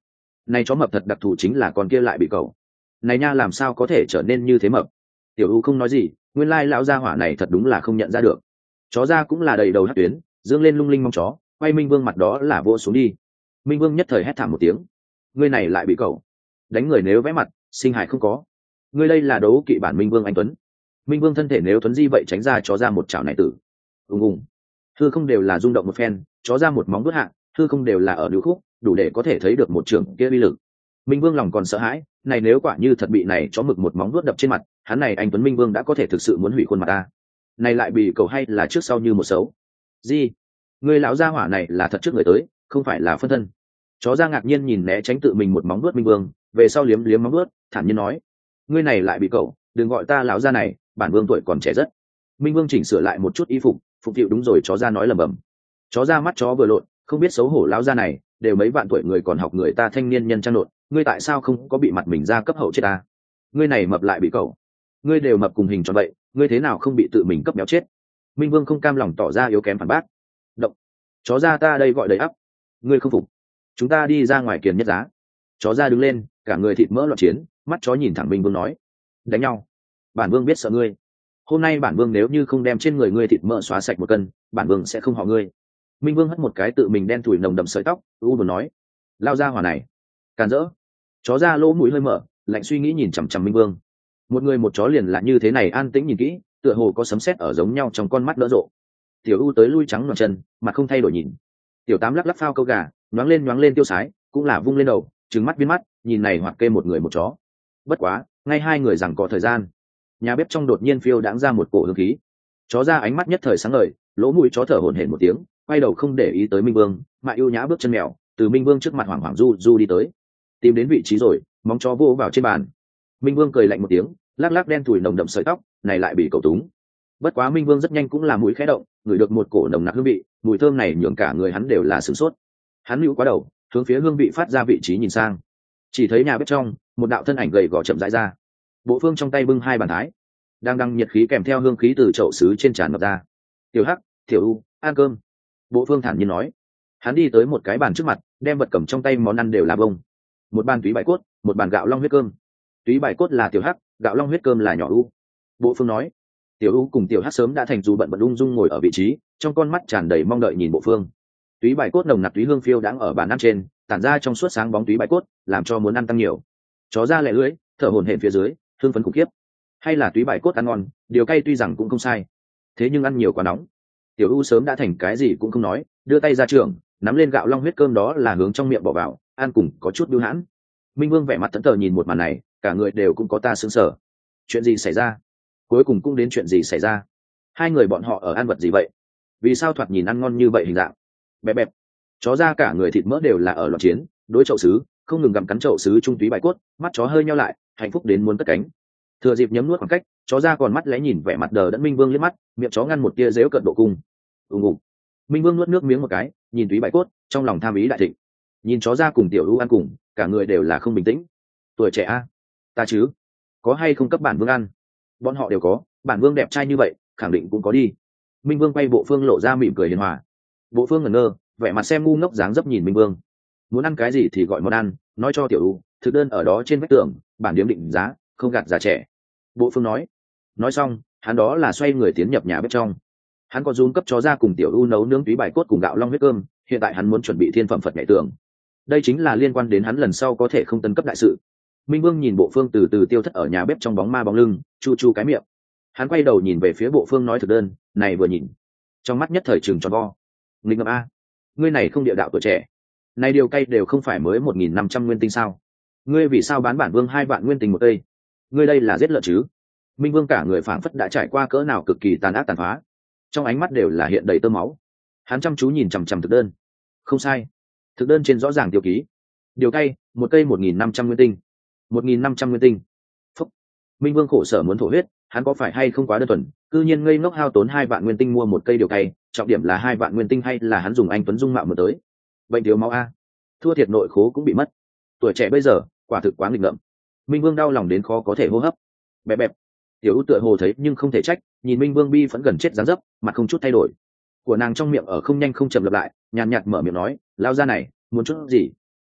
này chó mập thật đặc thù, chính là con kia lại bị cậu này nha làm sao có thể trở nên như thế mập. Tiểu U không nói gì, nguyên lai lão gia hỏa này thật đúng là không nhận ra được. Chó ra cũng là đầy đầu hắc tuyến, dương lên lung linh mong chó, quay Minh Vương mặt đó là vô xuống đi. Minh Vương nhất thời hét thảm một tiếng, ngươi này lại bị cậu đánh người, nếu vẽ mặt sinh hài không có, ngươi đây là đấu kỵ bản Minh Vương anh tuấn. Minh Vương thân thể nếu tuấn di vậy tránh ra chó ra một chảo này tử. Ùng, hư không đều là rung động một phen, chó ra một móng vuốt hạ, hư không đều là ở lưu khúc, đủ để có thể thấy được một trường kia uy lực. Minh Vương lòng còn sợ hãi, này nếu quả như thật bị này chó mực một móng vuốt đập trên mặt, hắn này anh tuấn Minh Vương đã có thể thực sự muốn hủy khuôn mặt ta. Này lại bị cầu hay là trước sau như một xấu. Gì? Người lão gia hỏa này là thật trước người tới, không phải là phân thân. Chó ra ngạc nhiên nhìn né tránh tự mình một móng vuốt Minh Vương, về sau liếm liếm móng vuốt, thản nhiên nói: ngươi này lại bị cậu, đừng gọi ta lão gia này, bản Vương tuổi còn trẻ rất. Minh Vương chỉnh sửa lại một chút y phục, phục vụ đúng rồi. Chó ra nói lẩm bẩm. Chó ra mắt chó vừa lộn, không biết xấu hổ lão gia này, đều mấy vạn tuổi người còn học người ta thanh niên nhân trang nộn, ngươi tại sao không có bị mặt mình ra cấp hậu chết ta? Ngươi này mập lại bị cậu, ngươi đều mập cùng hình tròn vậy, ngươi thế nào không bị tự mình cấp béo chết? Minh Vương không cam lòng tỏ ra yếu kém phản bác. Động, chó ra ta đây gọi đầy ắp, ngươi không phục, chúng ta đi ra ngoài kiền nhất giá. Chó ra đứng lên, cả người thịt mỡ loạn chiến, mắt chó nhìn thẳng Minh Vương nói: đánh nhau? Bản Vương biết sợ ngươi. Hôm nay bản Vương nếu như không đem trên người ngươi thịt mỡ xóa sạch một cân, bản Vương sẽ không họ ngươi. Minh Vương hất một cái tự mình đen thủi nồng đậm sợi tóc, u buồn nói: lao ra hỏa này càn rỡ. Chó ra lỗ mũi hơi mở, lạnh suy nghĩ nhìn chằm chằm Minh Vương. Một người một chó liền là như thế này an tĩnh nhìn kỹ, tựa hồ có sấm sét ở giống nhau trong con mắt đỡ rộ. Tiểu U tới lui trắng nhọn chân, mặt không thay đổi nhìn. Tiểu Tám lắc lắc phao câu gà, nhoáng lên tiêu sái, cũng là vung lên đầu, trừng mắt biến mắt, nhìn này hoặc kê một người một chó. Bất quá, ngay hai người rằng có thời gian, nhà bếp trong đột nhiên phiêu đãng ra một cổ hương khí. Chó ra ánh mắt nhất thời sáng ngời, lỗ mũi chó thở hổn hển một tiếng, quay đầu không để ý tới Minh Vương, mà ưu nhã bước chân mèo, từ Minh Vương trước mặt hoảng hoảng du du đi tới. Tìm đến vị trí rồi, móng chó vô vào trên bàn. Minh Vương cười lạnh một tiếng, lắc lắc đen thủi nồng đậm sợi tóc, này lại bị cậu túng. Bất quá Minh Vương rất nhanh cũng là mũi khẽ động, ngửi được một cổ nồng nặc hương vị, mùi thơm này nhường cả người hắn đều là sửng sốt. Hắn nhíu quá đầu, hướng phía hương vị phát ra vị trí nhìn sang, chỉ thấy nhà bếp trong một đạo thân ảnh gầy gò chậm rãi ra. Bộ Phương trong tay bưng hai bàn thái, đang nhiệt khí kèm theo hương khí từ chậu sứ trên tràn ngập ra. Tiểu Hắc, Tiểu U, ăn cơm. Bộ Phương thản nhiên nói. Hắn đi tới một cái bàn trước mặt, đem vật cầm trong tay món ăn đều là bông. Một bàn túy bài cốt, một bàn gạo long huyết cơm. Túy bài cốt là Tiểu Hắc, gạo long huyết cơm là nhỏ U. Bộ Phương nói. Tiểu U cùng Tiểu Hắc sớm đã thành dù bận ung dung ngồi ở vị trí, trong con mắt tràn đầy mong đợi nhìn Bộ Phương. Túy bài cốt nồng nặc túy hương phiêu đãng ở bàn ăn trên, tản ra trong suốt sáng bóng túy bài cốt, làm cho muốn ăn tăng nhiều. Chó ra lẻ lưỡi, thở hổn hển phía dưới, hương phấn khủng khiếp. Hay là túy bài cốt ăn ngon, điều cay tuy rằng cũng không sai, thế nhưng ăn nhiều quá nóng. Tiểu U sớm đã thành cái gì cũng không nói, đưa tay ra trường, nắm lên gạo long huyết cơm đó là hướng trong miệng bỏ vào, ăn cùng có chút bưu hãn. Minh Vương vẻ mặt thẫn thờ nhìn một màn này, cả người đều cũng có ta sững sờ. Chuyện gì xảy ra? Cuối cùng cũng đến chuyện gì xảy ra? Hai người bọn họ ở ăn vật gì vậy? Vì sao thoạt nhìn ăn ngon như vậy hình dạng? Bẹp bẹp. Chó ra cả người thịt mỡ đều là ở loạn chiến, đối chậu sứ, không ngừng gặm cắn chậu sứ trung túy bài cốt, mắt chó hơi nheo lại, hạnh phúc đến muốn cất cánh. Thừa dịp nhấm nuốt khoảng cách, chó ra còn mắt lẽ nhìn vẻ mặt đờ đẫn Minh Vương liếc mắt, miệng chó ngăn một tia dếu cận độ cung. Ùng. Minh Vương nuốt nước miếng một cái, nhìn túy bài cốt, trong lòng tham ý đại thịnh. Nhìn chó ra cùng Tiểu U ăn cùng, cả người đều là không bình tĩnh. Tuổi trẻ a, ta chứ, có hay không cấp bản Vương ăn? Bọn họ đều có, bản Vương đẹp trai như vậy, khẳng định cũng có đi. Minh Vương quay Bộ Phương lộ ra mỉm cười hiền hòa. Bộ Phương ngẩn ngơ, vẻ mặt xem ngu ngốc dáng dấp nhìn Minh Vương. Muốn ăn cái gì thì gọi món ăn, nói cho Tiểu U, thực đơn ở đó trên vách tường, bản điếm định giá, không gạt già trẻ. Bộ Phương nói xong, hắn đó là xoay người tiến nhập nhà bếp trong. Hắn có run cấp chó ra cùng Tiểu U nấu nướng túy bài cốt cùng gạo long huyết cơm, hiện tại hắn muốn chuẩn bị thiên phẩm Phật nhảy tường. Đây chính là liên quan đến hắn lần sau có thể không tân cấp đại sự. Minh Vương nhìn Bộ Phương từ từ tiêu thất ở nhà bếp trong bóng ma bóng lưng, chu chu cái miệng. Hắn quay đầu nhìn về phía Bộ Phương nói thực đơn, này vừa nhìn, trong mắt nhất thời trừng tròn vo. Nghịch ngợm a, ngươi này không địa đạo tuổi trẻ, này điều cay đều không phải mới 1.500 nguyên tinh sao? Ngươi vì sao bán bản Vương 2 vạn nguyên tinh một cây? Ngươi đây là giết lợn chứ? Minh Vương cả người phảng phất đã trải qua cỡ nào cực kỳ tàn ác tàn phá, trong ánh mắt đều là hiện đầy tơ máu. Hắn chăm chú nhìn chằm chằm thực đơn. Không sai, thực đơn trên rõ ràng tiêu ký, điều cay một cây 1.500 nguyên tinh. 1.500 nguyên tinh. Phúc. Minh Vương khổ sở muốn thổ huyết, hắn có phải hay không quá đơn thuần, cư nhiên ngây ngốc hao tốn 2 vạn nguyên tinh mua một cây điều cay, trọng điểm là 2 vạn nguyên tinh hay là hắn dùng anh tuấn dung mạo mở tới. Bệnh thiếu máu a, thua thiệt nội khố cũng bị mất. Tuổi trẻ bây giờ quả thực quá nghịch ngợm. Minh Vương đau lòng đến khó có thể hô hấp. Bẹp bẹp. Tiểu U tựa hồ thấy nhưng không thể trách, nhìn Minh Vương bi vẫn gần chết dáng dấp, mặt không chút thay đổi. Của nàng trong miệng ở không nhanh không chậm lặp lại, nhàn nhạt mở miệng nói, lao ra này, muốn chút gì?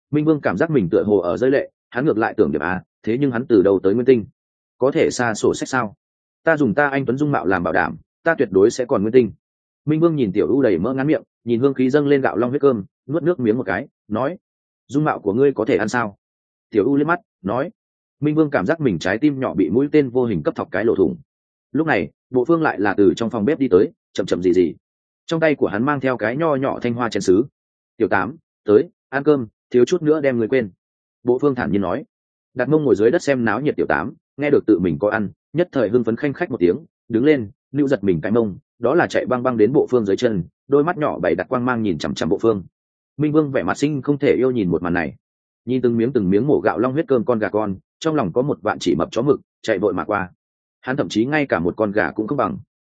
Minh Vương cảm giác mình tựa hồ ở rơi lệ, hắn ngược lại tưởng điểm à, thế nhưng hắn từ đầu tới nguyên tinh có thể xa sổ sách sao? Ta dùng ta anh tuấn dung mạo làm bảo đảm, ta tuyệt đối sẽ còn nguyên tinh. Minh Vương nhìn tiểu u đầy mỡ ngán miệng, nhìn hương khí dâng lên gạo long huyết cơm, nuốt nước miếng một cái, nói: dung mạo của ngươi có thể ăn sao? Tiểu u liếc mắt, nói. Minh Vương cảm giác mình trái tim nhỏ bị mũi tên vô hình cấp thọc cái lỗ thủng. Lúc này Bộ Phương lại là từ trong phòng bếp đi tới, chậm chậm gì trong tay của hắn mang theo cái nho nhỏ thanh hoa chén sứ. Tiểu Tám, tới ăn cơm, thiếu chút nữa đem người quên. Bộ Phương thản nhiên nói. Đặt mông ngồi dưới đất xem náo nhiệt Tiểu Tám nghe được tự mình có ăn, nhất thời hưng phấn khanh khách một tiếng, đứng lên nữu giật mình cái mông, đó là chạy băng băng đến Bộ Phương dưới chân, đôi mắt nhỏ bảy đặt quang mang nhìn chằm chằm Bộ Phương. Minh Vương vẻ mặt sinh không thể yêu nhìn một màn này, nhìn từng miếng mổ gạo long huyết cơm con gà con, trong lòng có một vạn chỉ mập chó mực chạy vội mà qua. Hắn thậm chí ngay cả một con gà cũng không bằng.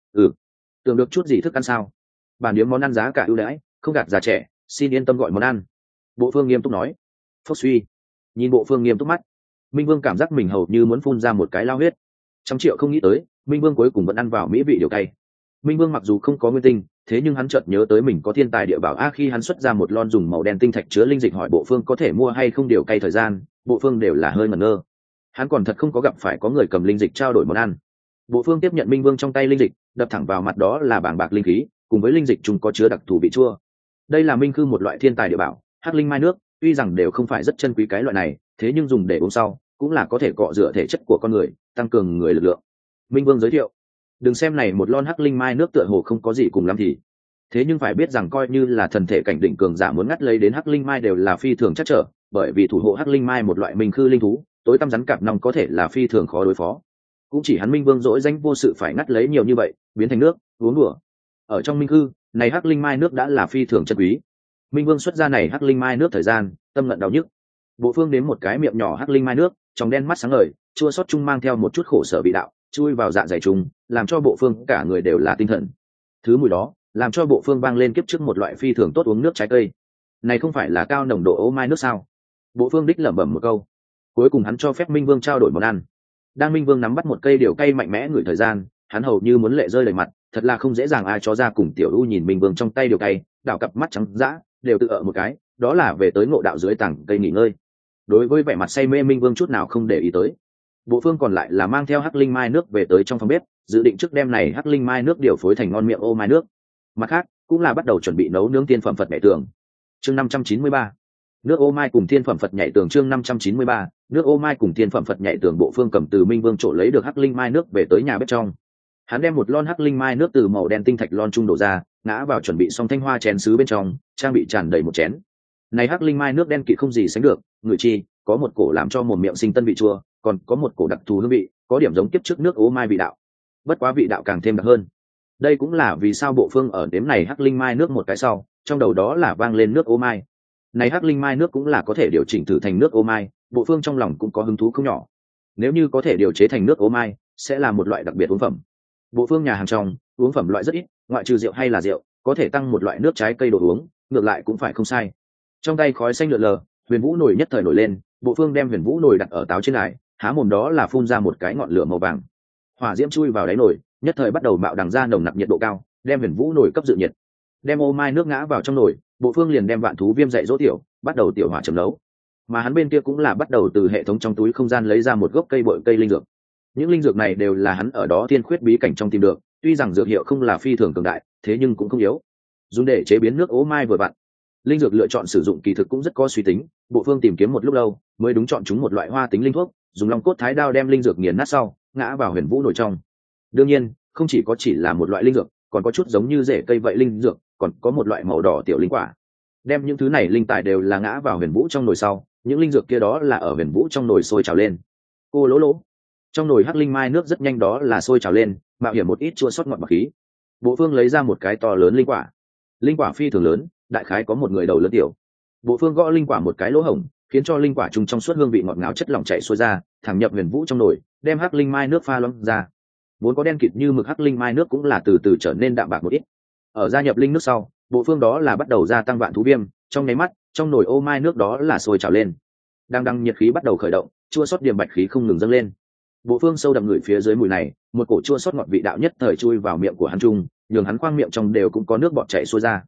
Tưởng được chút gì thức ăn sao? Bản điếm món ăn giá cả ưu đãi, không gạt già trẻ, xin yên tâm gọi món ăn. Bộ Phương nghiêm túc nói. Phốc suy, nhìn Bộ Phương nghiêm túc mắt, Minh Vương cảm giác mình hầu như muốn phun ra một cái lao huyết. 100 triệu không nghĩ tới, Minh Vương cuối cùng vẫn ăn vào mỹ vị điều cay. Minh Vương mặc dù không có nguyên tinh, thế nhưng hắn chợt nhớ tới mình có thiên tài địa bảo a, khi hắn xuất ra một lon dùng màu đen tinh thạch chứa linh dịch hỏi Bộ Phương có thể mua hay không điều cay thời gian, Bộ Phương đều là hơi ngẩn ngơ. Hắn còn thật không có gặp phải có người cầm linh dịch trao đổi món ăn. Bộ Phương tiếp nhận Minh Vương trong tay linh dịch, đập thẳng vào mặt, đó là bảng bạc linh khí, cùng với linh dịch chúng có chứa đặc thù vị chua. Đây là minh khư một loại thiên tài địa bảo, hắc linh mai nước, tuy rằng đều không phải rất chân quý cái loại này, thế nhưng dùng để uống sau cũng là có thể cọ rửa thể chất của con người, tăng cường người lực lượng. Minh Vương giới thiệu. Đừng xem này một lon hắc linh mai nước tựa hồ không có gì cùng lắm thì, thế nhưng phải biết rằng coi như là thần thể cảnh đỉnh cường giả muốn ngắt lấy đến hắc linh mai đều là phi thường chắc trở, bởi vì thủ hộ hắc linh mai một loại minh khư linh thú, tối tăm rắn cạp nòng có thể là phi thường khó đối phó. Cũng chỉ hắn Minh Vương dỗi danh vô sự phải ngắt lấy nhiều như vậy, biến thành nước uống đùa. Ở trong minh khư này hắc linh mai nước đã là phi thường chân quý. Minh Vương xuất ra này hắc linh mai nước thời gian tâm ngận đau nhức. Bộ Phương đến một cái miệng nhỏ hắc linh mai nước, trong đen mắt sáng ngời, chua xót chung mang theo một chút khổ sở vị đạo, chui vào dạ dày trùng, làm cho Bộ Phương cả người đều là tinh thần. Thứ mùi đó làm cho Bộ Phương vang lên kiếp trước một loại phi thường tốt uống nước trái cây. Này không phải là cao nồng độ ô mai nước sao? Bộ Phương đích lẩm bẩm một câu. Cuối cùng hắn cho phép Minh Vương trao đổi món ăn. Đang Minh Vương nắm bắt một cây điều cay mạnh mẽ ngửi thời gian, hắn hầu như muốn lệ rơi đầy mặt, thật là không dễ dàng ai cho ra cùng Tiểu U nhìn Minh Vương trong tay điều cay, đảo cặp mắt trắng dã, đều tự ở một cái, đó là về tới ngộ đạo dưới tảng cây nghỉ ngơi. Đối với vẻ mặt say mê Minh Vương chút nào không để ý tới. Bộ Phương còn lại là mang theo hắc linh mai nước về tới trong phòng bếp, dự định trước đêm này hắc linh mai nước điều phối thành ngon miệng ô mai nước. Mặt khác, cũng là bắt đầu chuẩn bị nấu nướng tiên phẩm Phật nhảy tường. Chương 593. Nước ô mai cùng thiên phẩm Phật nhảy tường. Chương 593. Nước ô mai cùng thiên phẩm Phật nhảy tường. Bộ Phương cầm từ Minh Vương chỗ lấy được hắc linh mai nước về tới nhà bếp trong. Hắn đem một lon hắc linh mai nước từ màu đen tinh thạch lon trung đổ ra, ngã vào chuẩn bị xong thanh hoa chén sứ bên trong, trang bị tràn đầy một chén. Này hắc linh mai nước đen kịt không gì sánh được, ngửi chi có một cổ làm cho mồm miệng sinh tân vị chua, còn có một cổ đặc thù hương vị, có điểm giống kiếp trước nước ô mai vị đạo, bất quá vị đạo càng thêm đặc hơn. Đây cũng là vì sao Bộ Phương ở đếm này hắc linh mai nước một cái sau, trong đầu đó là vang lên nước ô mai. Này hắc linh mai nước cũng là có thể điều chỉnh thử thành nước ô mai, Bộ Phương trong lòng cũng có hứng thú không nhỏ. Nếu như có thể điều chế thành nước ô mai, sẽ là một loại đặc biệt uống phẩm. Bộ Phương nhà hàng trong uống phẩm loại rất ít, ngoại trừ rượu hay là rượu, có thể tăng một loại nước trái cây đồ uống, ngược lại cũng phải không sai. Trong tay khói xanh lượn lờ, huyền vũ nồi nhất thời nổi lên, Bộ Phương đem huyền vũ nồi đặt ở táo trên lại, há mồm đó là phun ra một cái ngọn lửa màu vàng. Hỏa diễm chui vào đáy nồi, nhất thời bắt đầu bạo đằng ra nồng nặc nhiệt độ cao, đem huyền vũ nồi cấp dự nhiệt. Đem ô mai nước ngã vào trong nồi, Bộ Phương liền đem vạn thú viêm dạy dỗ tiểu, bắt đầu tiểu hỏa chấm nấu. Mà hắn bên kia cũng là bắt đầu từ hệ thống trong túi không gian lấy ra một gốc cây bội cây linh dược. Những linh dược này đều là hắn ở đó tiên khuyết bí cảnh trong tìm được, tuy rằng dược hiệu không là phi thường cường đại, thế nhưng cũng không yếu, dùng để chế biến nước ô mai vừa vặn. Linh dược lựa chọn sử dụng kỳ thực cũng rất có suy tính, Bộ Phương tìm kiếm một lúc lâu mới đúng chọn chúng một loại hoa tính linh thuốc, dùng long cốt thái đao đem linh dược nghiền nát sau ngã vào huyền vũ nồi trong. Đương nhiên không chỉ là một loại linh dược, còn có chút giống như rễ cây vậy linh dược, còn có một loại màu đỏ tiểu linh quả. Đem những thứ này linh tài đều là ngã vào huyền vũ trong nồi sau, những linh dược kia đó là ở huyền vũ trong nồi sôi trào lên. Cô lỗ lỗ, trong nồi hắc linh mai nước rất nhanh đó là sôi trào lên, mạo hiểm một ít chua sót ngọt bạc khí. Bộ Phương lấy ra một cái to lớn linh quả. Linh quả phi thường lớn, đại khái có một người đầu lớn tiểu. Bộ Phương gõ linh quả một cái lỗ hổng, khiến cho linh quả trùng trong suốt hương vị ngọt ngào chất lỏng chảy xuôi ra, thẳng nhập huyền vũ trong nồi, đem hắc linh mai nước pha loãng ra. Vốn có đen kịt như mực hắc linh mai nước cũng là từ từ trở nên đạm bạc một ít. Ở gia nhập linh nước sau, Bộ Phương đó là bắt đầu gia tăng vạn thú viêm, trong nháy mắt, trong nồi ô mai nước đó là sôi trào lên. Đang nhiệt khí bắt đầu khởi động, chua xót điểm bạch khí không ngừng dâng lên. Bộ Phương sâu đậm ngửi phía dưới mùi này, một cổ chua xót ngọt vị đạo nhất thời chui vào miệng của hắn trung, nhường hắn khoang miệng trong đều cũng có nước bọt chảy xuôi ra.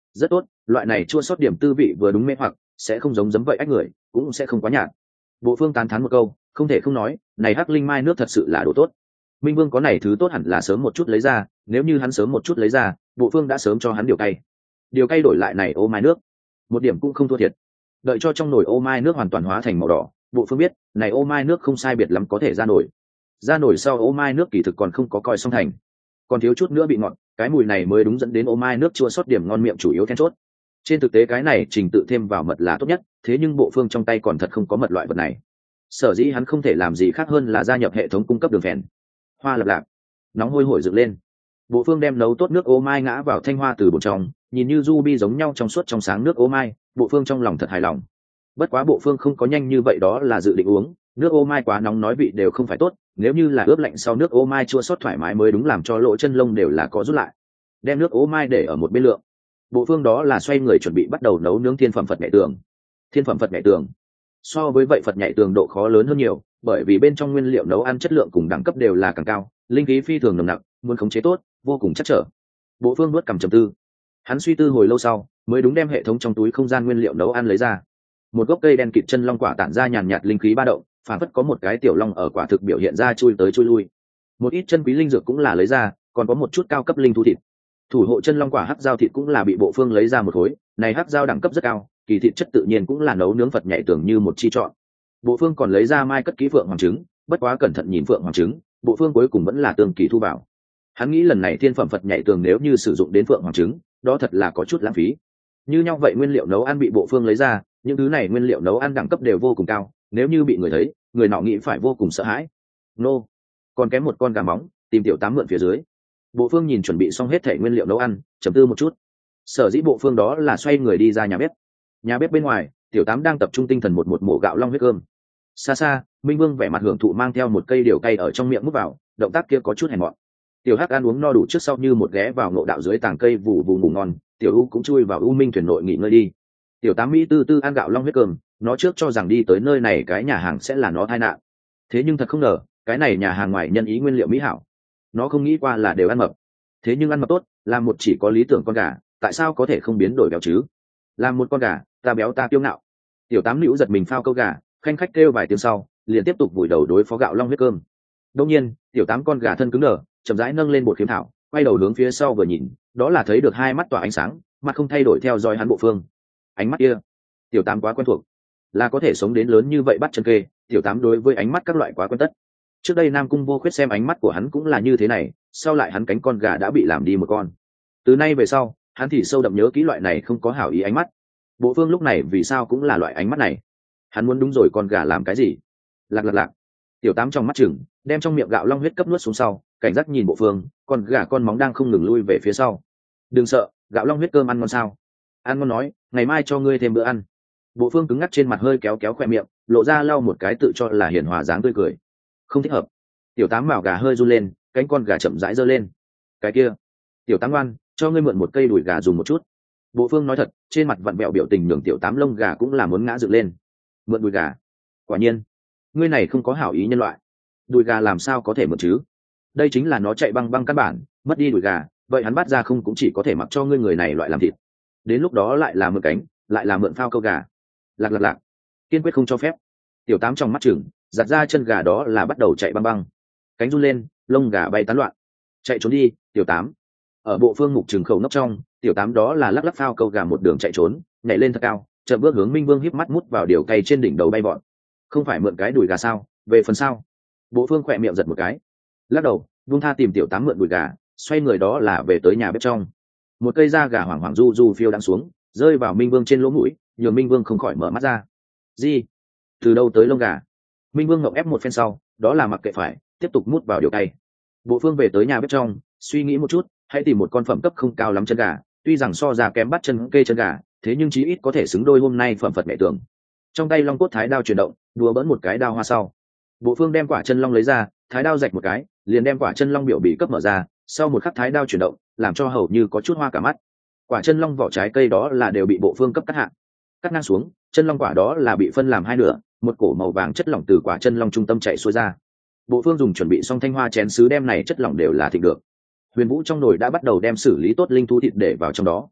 rất tốt, loại này chua sót điểm tư vị vừa đúng mê hoặc, sẽ không giống giấm vậy ách người, cũng sẽ không quá nhạt. Bộ Phương tán thán một câu, không thể không nói, này hắc linh mai nước thật sự là đồ tốt. Minh Vương có này thứ tốt hẳn là sớm một chút lấy ra, nếu như hắn sớm một chút lấy ra, Bộ Phương đã sớm cho hắn điều cay. Điều cay đổi lại này ô mai nước, một điểm cũng không thua thiệt. Đợi cho trong nồi ô mai nước hoàn toàn hóa thành màu đỏ, Bộ Phương biết, này ô mai nước không sai biệt lắm có thể ra nồi. Ra nồi sau ô mai nước kỳ thực còn không có coi xong thành, còn thiếu chút nữa bị ngọt, cái mùi này mới đúng dẫn đến ô mai nước chua sót điểm ngon miệng chủ yếu then chốt. Trên thực tế cái này trình tự thêm vào mật là tốt nhất, thế nhưng Bộ Phương trong tay còn thật không có mật loại vật này. Sở dĩ hắn không thể làm gì khác hơn là gia nhập hệ thống cung cấp đường phèn. Hoa lập lạp, nóng hôi hổi dựng lên. Bộ Phương đem nấu tốt nước ô mai ngã vào thanh hoa từ bồn trong, nhìn như ruby giống nhau trong suốt trong sáng nước ô mai, Bộ Phương trong lòng thật hài lòng. Bất quá Bộ Phương không có nhanh như vậy đó là dự định uống, nước ô mai quá nóng nói vị đều không phải tốt, nếu như là ướp lạnh sau nước ô mai chua xót thoải mái mới đúng làm cho lỗ chân lông đều là có rút lại. Đem nước ô mai để ở một bên lượng. Bộ Phương đó là xoay người chuẩn bị bắt đầu nấu nướng thiên phẩm Phật nhảy tường. Thiên phẩm Phật nhảy tường so với vậy Phật nhảy tường độ khó lớn hơn nhiều, bởi vì bên trong nguyên liệu nấu ăn chất lượng cùng đẳng cấp đều là càng cao, linh khí phi thường nồng nặc, muốn khống chế tốt vô cùng chắc trở. Bộ Phương nuốt cằm trầm tư, hắn suy tư hồi lâu sau mới đúng đem hệ thống trong túi không gian nguyên liệu nấu ăn lấy ra. Một gốc cây đen kịt chân long quả tản ra nhàn nhạt linh khí ba động, phản phất có một cái tiểu long ở quả thực biểu hiện ra chui tới chui lui. Một ít chân quý linh dược cũng là lấy ra, còn có một chút cao cấp linh thu thịt. Thủ hộ chân long quả hắc dao thịt cũng là bị Bộ Phương lấy ra một khối, này hắc dao đẳng cấp rất cao, kỳ thịt chất tự nhiên cũng là nấu nướng Phật nhảy tưởng như một chi chọn. Bộ Phương còn lấy ra mai cất kỹ phượng hoàng trứng, bất quá cẩn thận nhìn phượng hoàng trứng, Bộ Phương cuối cùng vẫn là tương kỳ thu vào. Hắn nghĩ lần này thiên phẩm Phật nhảy tường nếu như sử dụng đến phượng hoàng trứng, đó thật là có chút lãng phí. Như nhau vậy nguyên liệu nấu ăn bị Bộ Phương lấy ra, những thứ này nguyên liệu nấu ăn đẳng cấp đều vô cùng cao, nếu như bị người thấy, người nọ nghĩ phải vô cùng sợ hãi. Nô, còn kém một con gà móng, tìm tiểu tám mượn phía dưới. Bộ Phương nhìn chuẩn bị xong hết thể nguyên liệu nấu ăn, trầm tư một chút. Sở dĩ Bộ Phương đó là xoay người đi ra nhà bếp. Nhà bếp bên ngoài, tiểu tám đang tập trung tinh thần một mổ gạo long huyết cơm. Xa xa, Minh Vương vẻ mặt hưởng thụ mang theo một cây điều cay ở trong miệng mút vào, động tác kia có chút hèn mọn. Tiểu Hắc ăn uống no đủ trước sau như một ghé vào ngộ đạo dưới tàng cây vù vù ngủ ngon, tiểu U cũng chui vào U Minh thuyền nội nghỉ ngơi đi. Tiểu tám Mỹ tư tư ăn gạo long huyết cơm, nó trước cho rằng đi tới nơi này cái nhà hàng sẽ là nó tai nạn. Thế nhưng thật không ngờ, cái này nhà hàng ngoài nhân ý nguyên liệu mỹ hảo. Nó không nghĩ qua là đều ăn mập. Thế nhưng ăn mập tốt, là một chỉ có lý tưởng con gà, tại sao có thể không biến đổi béo chứ? Làm một con gà, ta béo ta kiêu ngạo. Tiểu tám Nữu giật mình phao câu gà, khanh khách kêu vài tiếng sau, liền tiếp tục vùi đầu đối phó gạo long huyết cơm. Đương nhiên, tiểu tám con gà thân cứng đờ, chậm rãi nâng lên bột khiếm thảo, quay đầu hướng phía sau vừa nhìn, đó là thấy được hai mắt tỏa ánh sáng, mặt không thay đổi theo dõi hắn Bộ Phương. Ánh mắt kia, tiểu tám quá quen thuộc, là có thể sống đến lớn như vậy bắt chân kê, tiểu tám đối với ánh mắt các loại quá quen tất. Trước đây Nam Cung Vô Khuyết xem ánh mắt của hắn cũng là như thế này, sau lại hắn cánh con gà đã bị làm đi một con. Từ nay về sau, hắn thì sâu đậm nhớ kỹ loại này không có hảo ý ánh mắt. Bộ Phương lúc này vì sao cũng là loại ánh mắt này? Hắn muốn đúng rồi con gà làm cái gì? Lạc lạc lạc. Tiểu tám trong mắt chừng, đem trong miệng gạo long huyết cấp nuốt xuống sau, cảnh giác nhìn Bộ Phương, con gà con móng đang không ngừng lui về phía sau. Đừng sợ, gạo long huyết cơm ăn ngon sao? Ăn ngon nói, ngày mai cho ngươi thêm bữa ăn. Bộ Phương cứng ngắc trên mặt hơi kéo kéo khoe miệng, lộ ra lau một cái tự cho là hiền hòa dáng tươi cười. Không thích hợp. Tiểu tám mào gà hơi run lên, cánh con gà chậm rãi giơ lên. Cái kia, tiểu tám ngoan, cho ngươi mượn một cây đùi gà dùng một chút. Bộ Phương nói thật, trên mặt vặn vẹo biểu tình nhường tiểu tám lông gà cũng là muốn ngã dựng lên. Mượn đùi gà? Quả nhiên, ngươi này không có hảo ý nhân loại. Đùi gà làm sao có thể mượn chứ? Đây chính là nó chạy băng băng căn bản, mất đi đùi gà, vậy hắn bắt ra không cũng chỉ có thể mặc cho ngươi người này loại làm thịt. Đến lúc đó lại là mượn cánh, lại là mượn phao câu gà. Lạc lạc lạc, kiên quyết không cho phép. Tiểu tám trong mắt chừng, giặt ra chân gà đó là bắt đầu chạy băng băng, cánh run lên, lông gà bay tán loạn. Chạy trốn đi, tiểu tám. Ở Bộ Phương mục trừng khẩu nấp trong, tiểu tám đó là lắc lắc phao câu gà một đường chạy trốn, nhảy lên thật cao, chợt bước hướng Minh Vương híp mắt mút vào điều cay trên đỉnh đầu bay bọn. Không phải mượn cái đùi gà sao? Về phần sau. Bộ Phương khỏe miệng giật một cái, lắc đầu, buông tha tìm tiểu tám mượn đùi gà, xoay người đó là về tới nhà bếp trong. Một cây da gà hoảng hoảng du du phiêu đang xuống, rơi vào Minh Vương trên lỗ mũi, nhường Minh Vương không khỏi mở mắt ra. Gì? Từ đâu tới lông gà? Minh Vương ngậm ép một phen sau, đó là mặc kệ phải, tiếp tục mút vào điều cay. Bộ Phương về tới nhà bếp trong, suy nghĩ một chút, hãy tìm một con phẩm cấp không cao lắm chân gà, tuy rằng so ra kém bắt chân kê chân gà, thế nhưng chí ít có thể xứng đôi hôm nay phẩm Phật mẹ tưởng. Trong tay long cốt thái đao chuyển động, đùa bỡn một cái đao hoa sau. Bộ Phương đem quả chân long lấy ra, thái đao rạch một cái, liền đem quả chân long biểu bị cấp mở ra, sau một khắc thái đao chuyển động, làm cho hầu như có chút hoa cả mắt. Quả chân long vỏ trái cây đó là đều bị Bộ Phương cấp cắt hạ. Cắt ngang xuống, chân long quả đó là bị phân làm hai nửa, một cổ màu vàng chất lỏng từ quả chân long trung tâm chạy xuôi ra. Bộ Phương dùng chuẩn bị xong thanh hoa chén sứ đem này chất lỏng đều là thịt được. Huyền Vũ trong nồi đã bắt đầu đem xử lý tốt linh thú thịt để vào trong đó.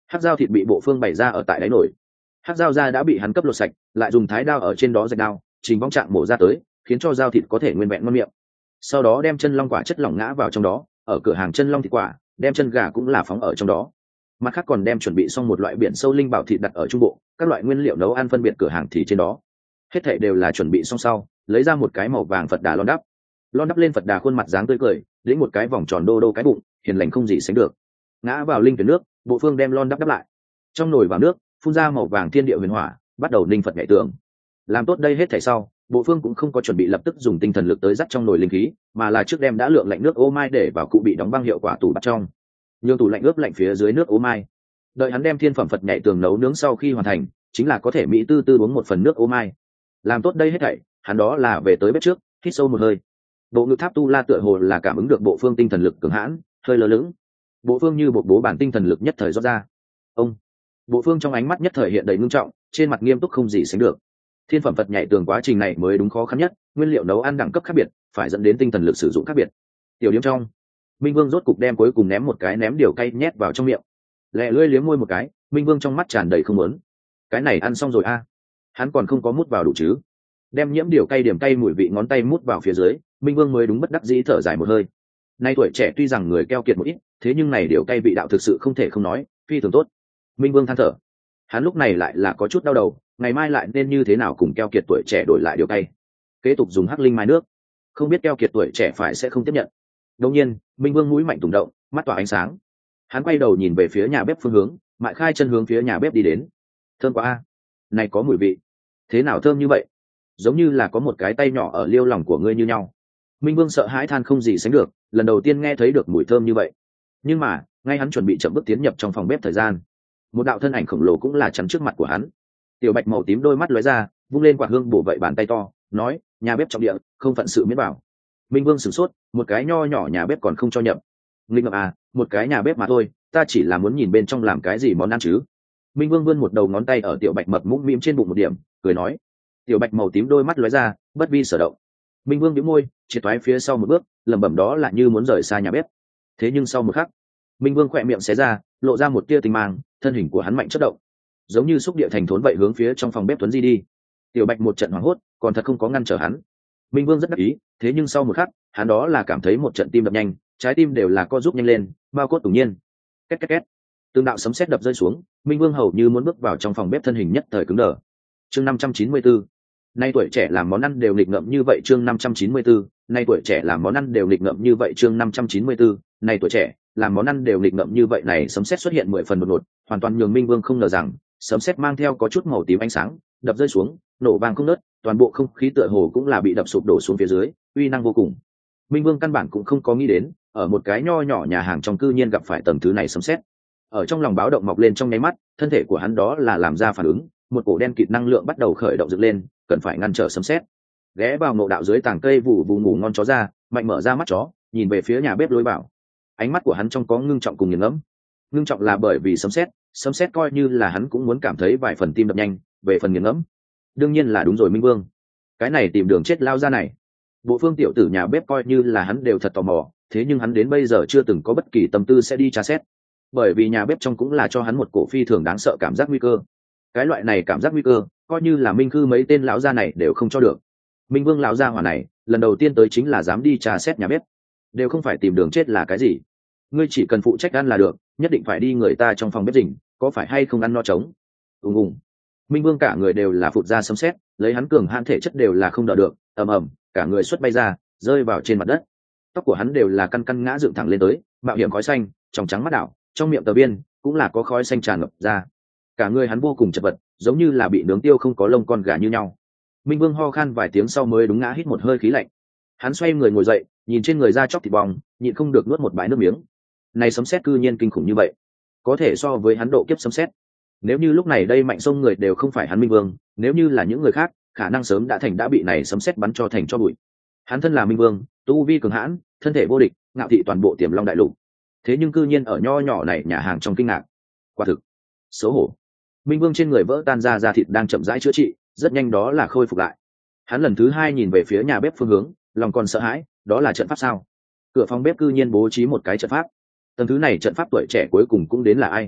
Hắc dao thịt bị bộ phương bày ra ở tại đáy nồi. Hắc dao da đã bị hắn cấp lột sạch, lại dùng thái đao ở trên đó rạch đao trình vong trạng mổ ra tới, khiến cho dao thịt có thể nguyên vẹn ngon miệng. Sau đó đem chân long quả chất lỏng ngã vào trong đó, ở cửa hàng chân long thịt quả đem chân gà cũng là phóng ở trong đó. Mặt khác còn đem chuẩn bị xong một loại biển sâu linh bảo thịt đặt ở trung bộ, các loại nguyên liệu nấu ăn phân biệt cửa hàng thì trên đó. Hết thảy đều là chuẩn bị xong sau, lấy ra một cái màu vàng Phật đà lon đắp lên Phật đà khuôn mặt dáng tươi cười, lĩnh một cái vòng tròn đô đô cái bụng, hiền lành không gì sánh được. Ngã vào linh tuyển nước, bộ phương đem lon đắp lại. Trong nồi vào nước, phun ra màu vàng thiên địa huyền hỏa, bắt đầu ninh Phật nhảy tường. Làm tốt đây hết thảy sau, bộ phương cũng không có chuẩn bị lập tức dùng tinh thần lực tới dắt trong nồi linh khí, mà là trước đem đã lượng lạnh nước ô mai để vào cụ bị đóng băng hiệu quả tủ bắt trong. Nhường tủ lạnh ướp lạnh phía dưới nước ô mai. Đợi hắn đem thiên phẩm Phật nhảy tường nấu nướng sau khi hoàn thành, chính là có thể mỹ tư tư uống một phần nước ô mai. Làm tốt đây hết thảy, hắn đó là về tới bếp trước, hít sâu một hơi. Bộ ngự tháp tu la tựa hồ là cảm ứng được bộ phương tinh thần lực cường hãn, hơi lơ lửng. Bộ phương như bộ bố bản tinh thần lực nhất thời rót ra. Ông. Bộ phương trong ánh mắt nhất thời hiện đầy ngưng trọng, trên mặt nghiêm túc không gì sánh được. Thiên phẩm Phật nhảy tường quá trình này mới đúng khó khăn nhất, nguyên liệu nấu ăn đẳng cấp khác biệt, phải dẫn đến tinh thần lực sử dụng khác biệt. Tiểu điểm trong, Minh Vương rốt cục đem cuối cùng ném một cái ném điều cay nhét vào trong miệng. Lẹ lưỡi liếm môi một cái, Minh Vương trong mắt tràn đầy không muốn. Cái này ăn xong rồi a, hắn còn không có mút vào đủ chứ? Đem nhiễm điều cay điểm cay mùi vị ngón tay mút vào phía dưới, Minh Vương mới đúng bất đắc dĩ thở dài một hơi. Nay tuổi trẻ tuy rằng người keo kiệt một ít, thế nhưng này điều cay vị đạo thực sự không thể không nói, phi thường tốt. Minh Vương than thở. Hắn lúc này lại là có chút đau đầu, ngày mai lại nên như thế nào cùng keo kiệt tuổi trẻ đổi lại điều cay. Kế tục dùng hắc linh mai nước, không biết keo kiệt tuổi trẻ phải sẽ không tiếp nhận. Đương nhiên, Minh Vương mũi mạnh tùng động, mắt tỏa ánh sáng. Hắn quay đầu nhìn về phía nhà bếp phương hướng, Mại Khai chân hướng phía nhà bếp đi đến. Thơm quá a, này có mùi vị. Thế nào thơm như vậy? Giống như là có một cái tay nhỏ ở liêu lòng của ngươi như nhau. Minh Vương sợ hãi than không gì sánh được, lần đầu tiên nghe thấy được mùi thơm như vậy. Nhưng mà, ngay hắn chuẩn bị chậm bước tiến nhập trong phòng bếp thời gian, một đạo thân ảnh khổng lồ cũng là chắn trước mặt của hắn. Tiểu Bạch màu tím đôi mắt lóe ra, vung lên quạt hương bổ vậy bàn tay to, nói: "Nhà bếp trọng địa, không phận sự miễn bảo." Minh Vương sửng sốt, một cái nho nhỏ nhà bếp còn không cho nhập. Linh ngậm à, một cái nhà bếp mà thôi, ta chỉ là muốn nhìn bên trong làm cái gì món ăn chứ. Minh Vương vươn một đầu ngón tay ở Tiểu Bạch mập mũm mĩm trên bụng một điểm, cười nói. Tiểu Bạch màu tím đôi mắt lóe ra, bất vi sở động. Minh Vương nhếch môi, triệt thoái phía sau một bước, lẩm bẩm đó là như muốn rời xa nhà bếp. Thế nhưng sau một khắc, Minh Vương khỏe miệng xé ra, lộ ra một tia tinh mang, thân hình của hắn mạnh chớp động, giống như xúc địa thành thốn vậy hướng phía trong phòng bếp tuấn di đi. Tiểu Bạch một trận hoảng hốt, còn thật không có ngăn trở hắn. Minh Vương rất đắc ý, thế nhưng sau một khắc, hắn đó là cảm thấy một trận tim đập nhanh, trái tim đều là co rút nhanh lên, bao cốt tủng nhiên. Két két két. Từng đạo sấm sét đập rơi xuống, Minh Vương hầu như muốn bước vào trong phòng bếp, thân hình nhất thời cứng đờ. Chương 594. Nay tuổi trẻ làm món ăn đều nghịch ngợm như vậy. Chương 594. Nay tuổi trẻ làm món ăn đều nghịch ngợm như vậy. Chương 594. Nay tuổi trẻ làm món ăn đều nghịch ngợm như vậy. Này sấm sét xuất hiện 10 phần đột ngột, hoàn toàn nhường Minh Vương không ngờ rằng sấm sét mang theo có chút màu tím ánh sáng, đập rơi xuống, nổ vang không ngớt, toàn bộ không khí tựa hồ cũng là bị đập sụp đổ xuống phía dưới, uy năng vô cùng. Minh Vương căn bản cũng không có nghĩ đến, ở một cái nho nhỏ nhà hàng trong cư nhiên gặp phải tầng thứ này sấm sét. Ở trong lòng báo động mọc lên trong nháy mắt, thân thể của hắn đó là làm ra phản ứng, một cổ đen kịt năng lượng bắt đầu khởi động dựng lên, cần phải ngăn trở sấm sét. Ghé vào ngộ đạo dưới tàng cây vụ ngủ ngon chó ra, mạnh mở ra mắt chó, nhìn về phía nhà bếp lối vào. Ánh mắt của hắn trong có ngưng trọng cùng nghiền ngẫm. Ngưng trọng là bởi vì sấm sét coi như là hắn cũng muốn cảm thấy vài phần tim đập nhanh, về phần nghiền ngẫm, đương nhiên là đúng rồi Minh Vương. Cái này tìm đường chết lao ra này. Bộ Phương tiểu tử nhà bếp coi như là hắn đều thật tò mò, thế nhưng hắn đến bây giờ chưa từng có bất kỳ tâm tư sẽ đi tra xét, bởi vì nhà bếp trong cũng là cho hắn một cổ phi thường đáng sợ cảm giác nguy cơ. Cái loại này cảm giác nguy cơ, coi như là Minh Khư mấy tên lão gia này đều không cho được. Minh Vương lão gia hỏa này, lần đầu tiên tới chính là dám đi tra xét nhà bếp, đều không phải tìm đường chết là cái gì. Ngươi chỉ cần phụ trách ăn là được, nhất định phải đi người ta trong phòng bếp rình, có phải hay không ăn no trống. Ùng ùng. Minh Vương cả người đều là phụt ra sấm sét, lấy hắn cường hãn thể chất đều là không đỡ được, ầm ầm, cả người xuất bay ra, rơi vào trên mặt đất. Tóc của hắn đều là căn căn ngã dựng thẳng lên tới, mạo hiểm khói xanh, trong trắng mắt đảo, trong miệng tờ biên cũng là có khói xanh tràn ngập ra. Cả người hắn vô cùng chật vật, giống như là bị nướng tiêu không có lông con gà như nhau. Minh Vương ho khan vài tiếng sau mới đúng ngã hít một hơi khí lạnh. Hắn xoay người ngồi dậy, nhìn trên người da chóc thịt bong, nhịn không được nuốt một bãi nước miếng. Này sấm sét cư nhiên kinh khủng như vậy, có thể so với hắn độ kiếp sấm sét. Nếu như lúc này đây mạnh sông người đều không phải hắn Minh Vương, nếu như là những người khác, khả năng sớm đã bị này sấm sét bắn cho thành cho bụi. Hắn thân là Minh Vương, tu vi cường hãn, thân thể vô địch, ngạo thị toàn bộ Tiềm Long đại lục. Thế nhưng cư nhiên ở nho nhỏ này nhà hàng trong kinh ngạc, quả thực xấu hổ. Minh Vương trên người vỡ tan ra da thịt đang chậm rãi chữa trị, rất nhanh đó là khôi phục lại. Hắn lần thứ hai nhìn về phía nhà bếp phương hướng, lòng còn sợ hãi, đó là trận pháp sao? Cửa phòng bếp cư nhiên bố trí một cái trận pháp. Tầng thứ này trận pháp tuổi trẻ cuối cùng cũng đến là ai?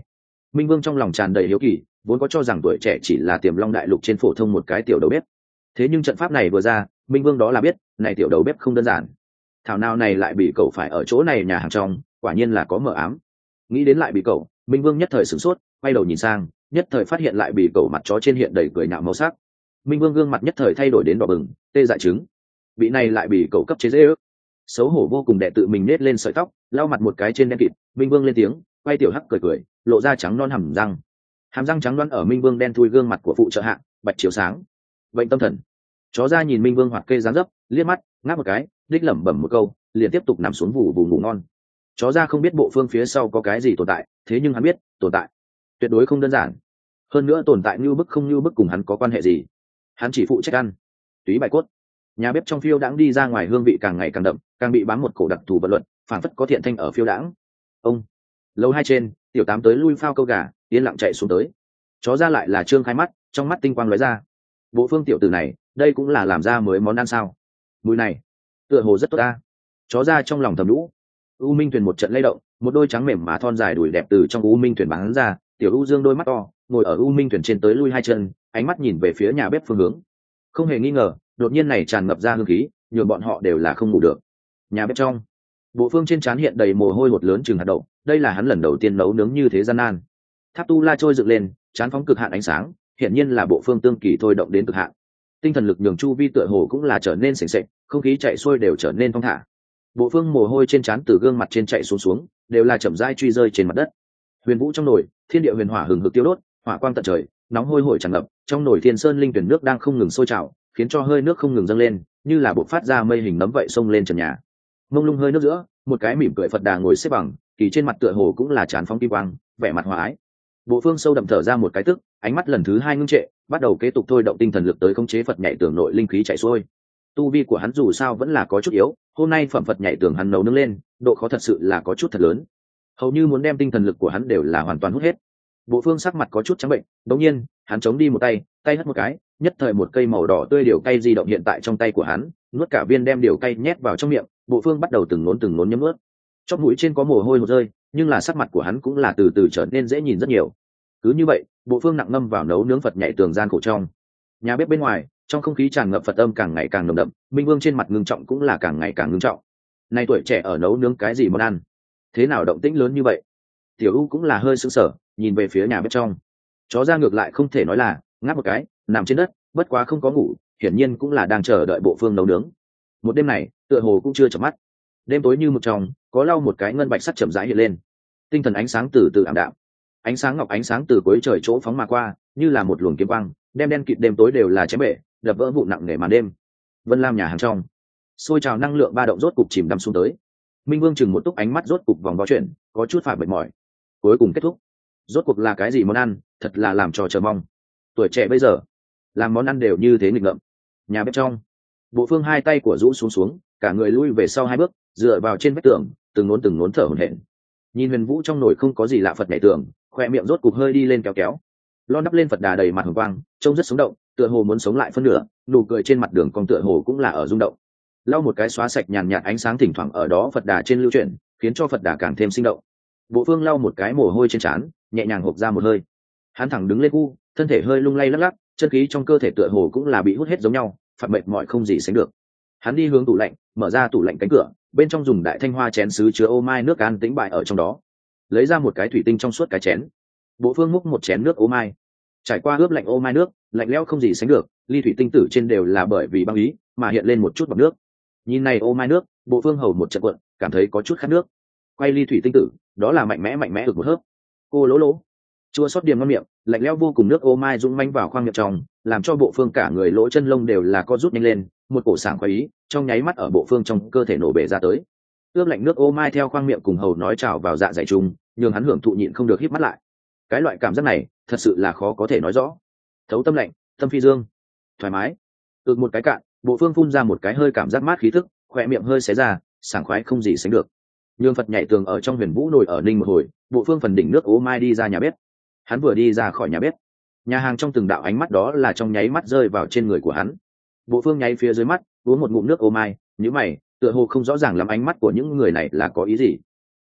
Minh Vương trong lòng tràn đầy hiếu kỳ, vốn có cho rằng tuổi trẻ chỉ là Tiềm Long đại lục trên phổ thông một cái tiểu đầu bếp. Thế nhưng trận pháp này vừa ra, Minh Vương đó là biết, này tiểu đầu bếp không đơn giản. Thảo nào này lại bị cậu phải ở chỗ này nhà hàng trong, quả nhiên là có mờ ám. Nghĩ đến lại bị cậu, Minh Vương nhất thời sửng sốt, quay đầu nhìn sang, nhất thời phát hiện lại bị cậu mặt chó trên hiện đầy cười nhạo màu sắc. Minh Vương gương mặt nhất thời thay đổi đến đỏ bừng, tê dại trứng. Bị này lại bị cậu cấp chế dễ ước. Xấu hổ vô cùng, đệ tự mình nết lên sợi tóc, lau mặt một cái trên đen kịt. Minh Vương lên tiếng, quay tiểu hắc cười cười, lộ ra trắng non hàm răng. Hàm răng trắng đoán ở Minh Vương đen thui gương mặt của phụ trợ hạ, bạch chiếu sáng. Vậy tâm thần. Chó ra nhìn Minh Vương hoạt kê dáng dấp, liếc mắt, ngáp một cái, đích lẩm bẩm một câu, liền tiếp tục nằm xuống vù vù ngủ ngon. Chó ra không biết bộ phương phía sau có cái gì tồn tại, thế nhưng hắn biết, tồn tại tuyệt đối không đơn giản. Hơn nữa tồn tại như bức không như bức cùng hắn có quan hệ gì. Hắn chỉ phụ trách ăn. Túy bài cốt. Nhà bếp trong phiêu đãng đi ra ngoài, hương vị càng ngày càng đậm, càng bị bám một cổ đặc thù vật luận, phản phất có thiện thanh ở phiêu đãng. Ông. Lầu hai trên, tiểu tám tới lui phao câu gà, yên lặng chạy xuống tới. Chó ra lại là trương khai mắt, trong mắt tinh quang lóe ra. Bộ phương tiểu tử này, đây cũng là làm ra mới món ăn sao? Mùi này, tựa hồ rất tốt ta. Chó ra trong lòng thầm lũ. U Minh Thuyền một trận lay động, một đôi trắng mềm mà thon dài đùi đẹp từ trong U Minh Thuyền bắn ra, tiểu U Dương đôi mắt to, ngồi ở U Minh Thuyền trên tới lui hai chân, ánh mắt nhìn về phía nhà bếp phương hướng. Không hề nghi ngờ, đột nhiên này tràn ngập ra hương khí, nhường bọn họ đều là không ngủ được. Nhà bếp trong, bộ phương trên trán hiện đầy mồ hôi hột lớn chừng hạt đậu, đây là hắn lần đầu tiên nấu nướng như thế gian nan. Tháp tu la trôi dựng lên, trán phóng cực hạn ánh sáng, hiển nhiên là bộ phương tương kỳ thôi động đến cực hạn. Tinh thần lực nhường chu vi tựa hồ cũng là trở nên sền sệt, không khí chạy xuôi đều trở nên thong thả. Bộ phương mồ hôi trên trán từ gương mặt trên chạy xuống, đều là chậm rãi truy rơi trên mặt đất. Huyền vũ trong nồi, thiên địa huyền hỏa hừng hực tiêu đốt, hỏa quang tận trời, nóng hôi hổi tràn ngập, trong nồi thiên sơn linh tuyển nước đang không ngừng sôi trào, khiến cho hơi nước không ngừng dâng lên, như là bộc phát ra mây hình nấm vậy xông lên trần nhà. Mông lung hơi nước giữa, một cái mỉm cười Phật Đà ngồi xếp bằng, kỳ trên mặt tựa hồ cũng là trán phóng kim quang, vẻ mặt hòa ái. Bộ phương sâu đậm thở ra một cái tức, ánh mắt lần thứ hai ngưng trệ, bắt đầu kế tục thôi động tinh thần lực tới khống chế Phật nhảy tường nội linh khí chạy xuôi. Tu vi của hắn dù sao vẫn là có chút yếu, hôm nay phẩm Phật nhảy tường hắn nấu nướng lên, độ khó thật sự là có chút thật lớn, hầu như muốn đem tinh thần lực của hắn đều là hoàn toàn hút hết. Bộ phương sắc mặt có chút trắng bệnh, đột nhiên hắn chống đi một tay, tay hất một cái, nhất thời một cây màu đỏ tươi điều cay di động hiện tại trong tay của hắn, nuốt cả viên đem điều cay nhét vào trong miệng. Bộ phương bắt đầu từng nốn nhấm nuốt, chóp mũi trên có mồ hôi hột rơi, nhưng là sắc mặt của hắn cũng là từ từ trở nên dễ nhìn rất nhiều. Cứ như vậy, bộ phương nặng ngâm vào nấu nướng Phật nhảy tường gian khổ trong. Nhà bếp bên ngoài, trong không khí tràn ngập Phật âm càng ngày càng nồng đậm, Minh Vương trên mặt ngưng trọng cũng là càng ngày càng ngưng trọng. Nay tuổi trẻ ở nấu nướng cái gì món ăn? Thế nào động tĩnh lớn như vậy? Tiểu U cũng là hơi sững sờ, nhìn về phía nhà bếp trong. Chó ra ngược lại không thể nói là, ngáp một cái, nằm trên đất, bất quá không có ngủ, hiển nhiên cũng là đang chờ đợi bộ phương nấu nướng. Một đêm này, tựa hồ cũng chưa chợp mắt. Đêm tối như mực trong, có lau một cái ngân bạch sắt chậm rãi hiện lên. Tinh thần ánh sáng từ từ ảm đạm. Ánh sáng ngọc ánh sáng từ cuối trời chỗ phóng mà qua, như là một luồng kiếm quang, đem đen kịt đêm tối đều là chém bể, đập vỡ vụ nặng nề màn đêm. Vân Lam nhà hàng trong, xôi trào năng lượng ba động rốt cục chìm đắm xuống tới. Minh Vương chừng một túc ánh mắt rốt cục vòng vo chuyển, có chút phạt mệt mỏi. Cuối cùng kết thúc. Rốt cuộc là cái gì món ăn, thật là làm cho chờ mong. Tuổi trẻ bây giờ, làm món ăn đều như thế nghịch ngợm. Nhà bếp trong, bộ phương hai tay của rũ xuống, cả người lui về sau hai bước, dựa vào trên vách tường, từng nốn thở hổn hển. Nhìn Huyền Vũ trong nồi không có gì lạ Phật nhảy tường, khoe miệng rốt cục hơi đi lên kéo, lo đắp lên Phật Đà đầy mặt hồng quang, trông rất sống động, tựa hồ muốn sống lại phân nửa, nụ cười trên mặt đường cong tựa hồ cũng là ở rung động. Lau một cái xóa sạch nhàn nhạt ánh sáng thỉnh thoảng ở đó Phật Đà trên lưu chuyển, khiến cho Phật Đà càng thêm sinh động. Bộ phương lau một cái mồ hôi trên trán, nhẹ nhàng hộc ra một hơi. Hắn thẳng đứng lên u, thân thể hơi lung lay lắc lắc, chân khí trong cơ thể tựa hồ cũng là bị hút hết giống nhau, phạt mệt mỏi không gì sánh được. Hắn đi hướng tủ lạnh, mở ra tủ lạnh cánh cửa, bên trong dùng đại thanh hoa chén sứ chứa ô mai nước an tĩnh bại ở trong đó, lấy ra một cái thủy tinh trong suốt cái chén. Bộ phương múc một chén nước ô mai, trải qua ướp lạnh ô mai nước, lạnh lẽo không gì sánh được, ly thủy tinh tử trên đều là bởi vì băng ý mà hiện lên một chút bọt nước. Nhìn này ô mai nước, bộ phương hầu một trận cuộn, cảm thấy có chút khát nước. Quay ly thủy tinh tử, đó là mạnh mẽ được một hớp. Cô lỗ chua xót điểm ngon miệng, lạnh lẽo vô cùng nước ô mai dũng manh vào khoang miệng trong, làm cho bộ phương cả người lỗ chân lông đều là co rút nhanh lên, một cổ sảng khoái ý trong nháy mắt ở bộ phương trong cơ thể nổ bể ra tới. Ướp lạnh nước ô mai theo khoang miệng cùng hầu nói trào vào dạ dày chung, nhường hắn hưởng thụ nhịn không được híp mắt lại. Cái loại cảm giác này, thật sự là khó có thể nói rõ. Thấu tâm lạnh, tâm phi dương, thoải mái. Một cái cạn, bộ phương phun ra một cái hơi cảm giác mát khí thức, khỏe miệng hơi xé ra, sảng khoái không gì sánh được. Nhường Phật nhảy tường ở trong Huyền Vũ nồi ở ninh một hồi, bộ phương phần đỉnh nước ô mai đi ra nhà bếp. Hắn vừa đi ra khỏi nhà bếp, nhà hàng trong từng đạo ánh mắt đó là trong nháy mắt rơi vào trên người của hắn. Bộ phương nháy phía dưới mắt, uống một ngụm nước ô mai, nhíu mày, tựa hồ không rõ ràng lắm ánh mắt của những người này là có ý gì.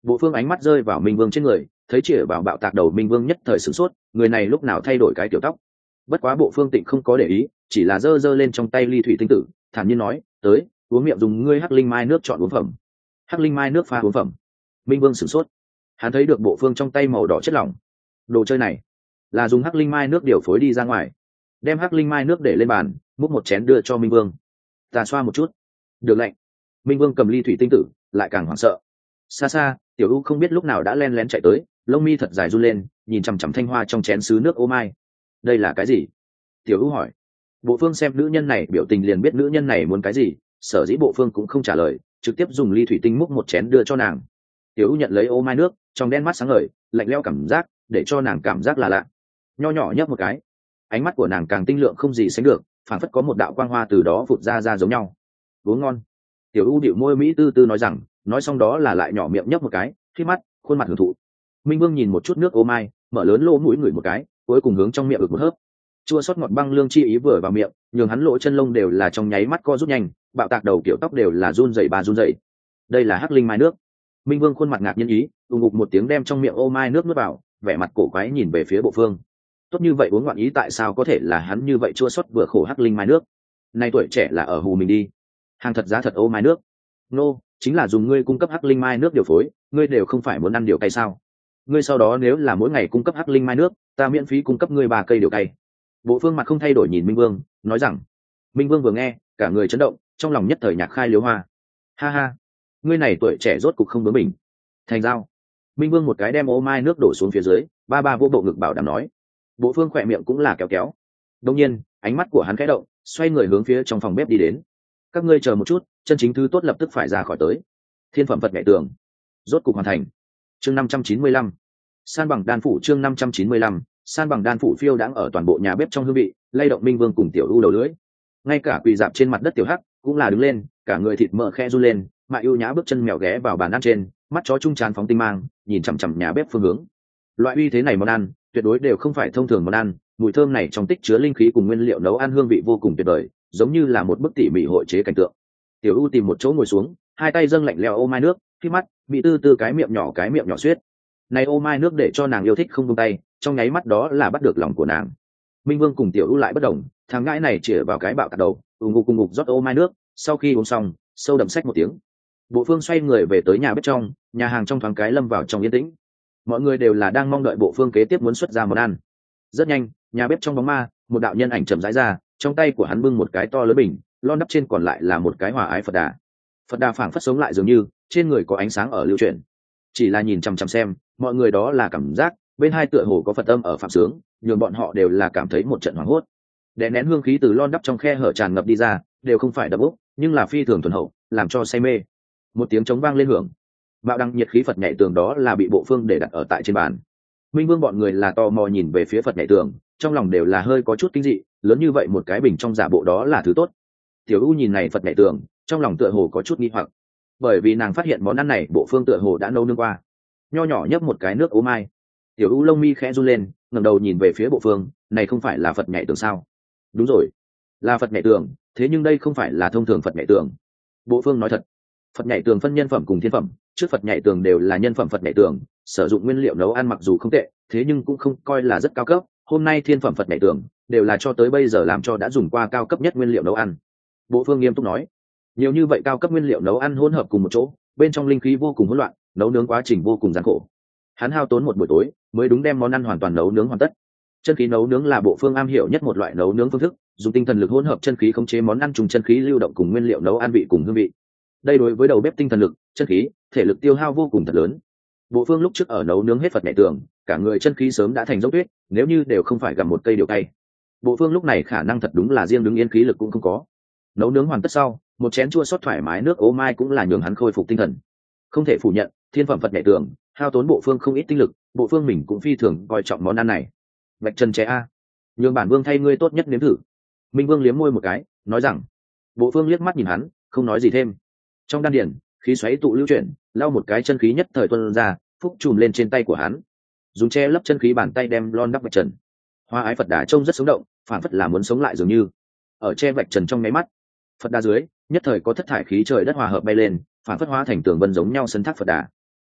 Bộ Phương ánh mắt rơi vào Minh Vương trên người, thấy chĩa vào bạo tạc đầu Minh Vương nhất thời sửng sốt, người này lúc nào thay đổi cái kiểu tóc. Bất quá Bộ Phương Tịnh không có để ý, chỉ là giơ lên trong tay ly thủy tinh tử, thản nhiên nói, tới, uống miệng dùng ngươi hắc linh mai nước chọn uống phẩm. Hắc linh mai nước pha uống phẩm. Minh Vương sửng sốt, hắn thấy được Bộ Phương trong tay màu đỏ chất lỏng. Đồ chơi này là dùng hắc linh mai nước điều phối đi ra ngoài. Đem hắc linh mai nước để lên bàn, múc một chén đưa cho Minh Vương. Ta xoa một chút. Được lệnh. Minh Vương cầm ly thủy tinh tử, lại càng hoảng sợ. Xa xa, Tiểu U không biết lúc nào đã len lén chạy tới, lông mi thật dài run lên, nhìn chằm chằm thanh hoa trong chén sứ nước ô mai. Đây là cái gì? Tiểu U hỏi. Bộ Phương xem nữ nhân này biểu tình liền biết nữ nhân này muốn cái gì, sở dĩ Bộ Phương cũng không trả lời, trực tiếp dùng ly thủy tinh múc một chén đưa cho nàng. Tiểu U nhận lấy ô mai nước, trong đen mắt sáng ngời, lạnh lẽo cảm giác, để cho nàng cảm giác là lạ. Nho nhỏ nhấp một cái, ánh mắt của nàng càng tinh lượng không gì sánh được, phảng phất có một đạo quang hoa từ đó phụt ra giống nhau. Uống ngon. Tiểu U điệu môi mỹ tư tư nói rằng, nói xong đó là lại nhỏ miệng nhấp một cái, khi mắt, khuôn mặt hưởng thụ. Minh Vương nhìn một chút nước ô mai, mở lớn lỗ mũi ngửi một cái, cuối cùng hướng trong miệng ực một hớp. Chua xót ngọt băng lương chi ý vừa vào miệng, nhường hắn lỗ chân lông đều là trong nháy mắt co rút nhanh, bạo tạc đầu kiểu tóc đều là run rẩy run rẩy. Đây là hắc linh mai nước. Minh Vương khuôn mặt ngạc nhiên ý, ngục một tiếng đem trong miệng ô mai nước nuốt vào, vẻ mặt cổ quái nhìn về phía Bộ Phương. Tốt như vậy uống ngoạn ý tại sao có thể là hắn như vậy chua xót vừa khổ hắc linh mai nước? Nay tuổi trẻ là ở hù mình đi. Hàng thật giá thật ô mai nước. Nô, chính là dùng ngươi cung cấp hắc linh mai nước điều phối, ngươi đều không phải muốn ăn điều cay sao? Ngươi sau đó nếu là mỗi ngày cung cấp hắc linh mai nước, ta miễn phí cung cấp ngươi 3 cây điều cay. Bộ Phương mặt không thay đổi nhìn Minh Vương, nói rằng. Minh Vương vừa nghe, cả người chấn động, trong lòng nhất thời nhạc khai liếu hoa. Ha ha, ngươi này tuổi trẻ rốt cục không bướng bỉnh. Thành giao. Minh Vương một cái đem ô mai nước đổ xuống phía dưới, ba vô bộ ngực bảo đảm nói. Bộ Phương khỏe miệng cũng là kéo kéo. Đương nhiên, ánh mắt của hắn khẽ động, xoay người hướng phía trong phòng bếp đi đến. Các ngươi chờ một chút, chân chính thứ tốt lập tức phải ra khỏi tới. Thiên phẩm Phật nhẹ tường, rốt cục hoàn thành. Chương 595. San bằng đan phủ chương 595, san bằng đan phủ phiêu đãng ở toàn bộ nhà bếp trong hương vị, lay động Minh Vương cùng Tiểu U đầu lưỡi. Ngay cả quỳ dạp trên mặt đất Tiểu Hắc cũng là đứng lên, cả người thịt mỡ khe run lên, Mại ưu nhã bước chân mèo ghé vào bàn ăn trên, mắt chó trung tràn phóng tinh mang, nhìn chằm chằm nhà bếp phương hướng. Loại uy thế này món ăn, tuyệt đối đều không phải thông thường món ăn, mùi thơm này trong tích chứa linh khí cùng nguyên liệu nấu ăn hương vị vô cùng tuyệt vời, giống như là một bức tỉ mỉ hội chế cảnh tượng. Tiểu U tìm một chỗ ngồi xuống, hai tay dâng lạnh lẽo ô mai nước, khi mắt, bị tư tư cái miệng nhỏ xuyết. Này ô mai nước để cho nàng yêu thích không buông tay, trong nháy mắt đó là bắt được lòng của nàng. Minh Vương cùng Tiểu U lại bất đồng, thằng ngãi này chĩa vào cái bạo tạc đầu, cùng ngục rót ô mai nước, sau khi uống xong, sâu đậm xách một tiếng. Bộ Phương xoay người về tới nhà bếp trong, nhà hàng trong thoáng cái lâm vào trong yên tĩnh. Mọi người đều là đang mong đợi Bộ Phương kế tiếp muốn xuất ra món ăn. Rất nhanh, nhà bếp trong bóng ma, một đạo nhân ảnh chậm rãi ra, trong tay của hắn bưng một cái to lớn bình, lon đắp trên còn lại là một cái hòa ái Phật đà. Phật đà phảng phất sống lại dường như, trên người có ánh sáng ở lưu chuyển. Chỉ là nhìn chằm chằm xem, mọi người đó là cảm giác, bên hai tựa hồ có Phật âm ở phạm sướng, nhường bọn họ đều là cảm thấy một trận hoảng hốt. Đè nén hương khí từ lon đắp trong khe hở tràn ngập đi ra, đều không phải đập úp, nhưng là phi thường thuần hậu, làm cho say mê. Một tiếng trống vang lên hưởng, bạo đăng nhiệt khí Phật nhảy tường đó là bị Bộ Phương để đặt ở tại trên bàn. Minh Vương bọn người là tò mò nhìn về phía Phật nhảy tường, trong lòng đều là hơi có chút kinh dị, lớn như vậy một cái bình trong giả bộ đó là thứ tốt. Tiểu U nhìn này Phật nhảy tường, trong lòng tựa hồ có chút nghi hoặc, bởi vì nàng phát hiện món ăn này Bộ Phương tựa hồ đã nấu nướng qua. Nho nhỏ nhấp một cái nước ô mai, Tiểu U lông mi khẽ run lên, ngẩng đầu nhìn về phía Bộ Phương, này không phải là Phật nhảy tường sao? Đúng rồi, là Phật nhảy tường, thế nhưng đây không phải là thông thường Phật nhảy tường. Bộ Phương nói thật, Phật nhảy tường phân nhân phẩm cùng thiên phẩm, trước Phật nhảy tường đều là nhân phẩm Phật nhảy tường, sử dụng nguyên liệu nấu ăn mặc dù không tệ, thế nhưng cũng không coi là rất cao cấp. Hôm nay thiên phẩm Phật nhảy tường đều là cho tới bây giờ làm cho đã dùng qua cao cấp nhất nguyên liệu nấu ăn. Bộ Phương nghiêm túc nói, nhiều như vậy cao cấp nguyên liệu nấu ăn hỗn hợp cùng một chỗ, bên trong linh khí vô cùng hỗn loạn, nấu nướng quá trình vô cùng gian khổ. Hắn hao tốn một buổi tối mới đúng đem món ăn hoàn toàn nấu nướng hoàn tất. Chân khí nấu nướng là Bộ Phương am hiểu nhất một loại nấu nướng phương thức, dùng tinh thần lực hỗn hợp chân khí khống chế món ăn trùng chân khí lưu động cùng nguyên liệu nấu ăn vị cùng hương vị. Đây đối với đầu bếp tinh thần lực, chân khí, thể lực tiêu hao vô cùng thật lớn. Bộ Phương lúc trước ở nấu nướng hết Phật nhảy tường, cả người chân khí sớm đã thành dốc tuyết, nếu như đều không phải gặp một cây điều cay. Bộ Phương lúc này khả năng thật đúng là riêng đứng yên khí lực cũng không có. Nấu nướng hoàn tất sau, một chén chua xót thoải mái nước ô mai cũng là nhường hắn khôi phục tinh thần. Không thể phủ nhận, thiên phẩm Phật nhảy tường, hao tốn Bộ Phương không ít tinh lực, Bộ Phương mình cũng phi thường coi trọng món ăn này. Vạch trần trẻ a, nhường bản vương thay ngươi tốt nhất nếm thử. Minh Vương liếm môi một cái, nói rằng. Bộ Phương liếc mắt nhìn hắn, không nói gì thêm. Trong đan điển, khí xoáy tụ lưu chuyển, lau một cái chân khí nhất thời tuôn ra, phúc chùm lên trên tay của hắn. Dùng che lấp chân khí bàn tay đem lon đắp vạch trần. Hoa ái Phật đà trông rất sống động, phản phất là muốn sống lại dường như. Ở che vạch trần trong nháy mắt, Phật đà dưới nhất thời có thất thải khí trời đất hòa hợp bay lên, phản phất hóa thành tường vân giống nhau sấn thác Phật đà.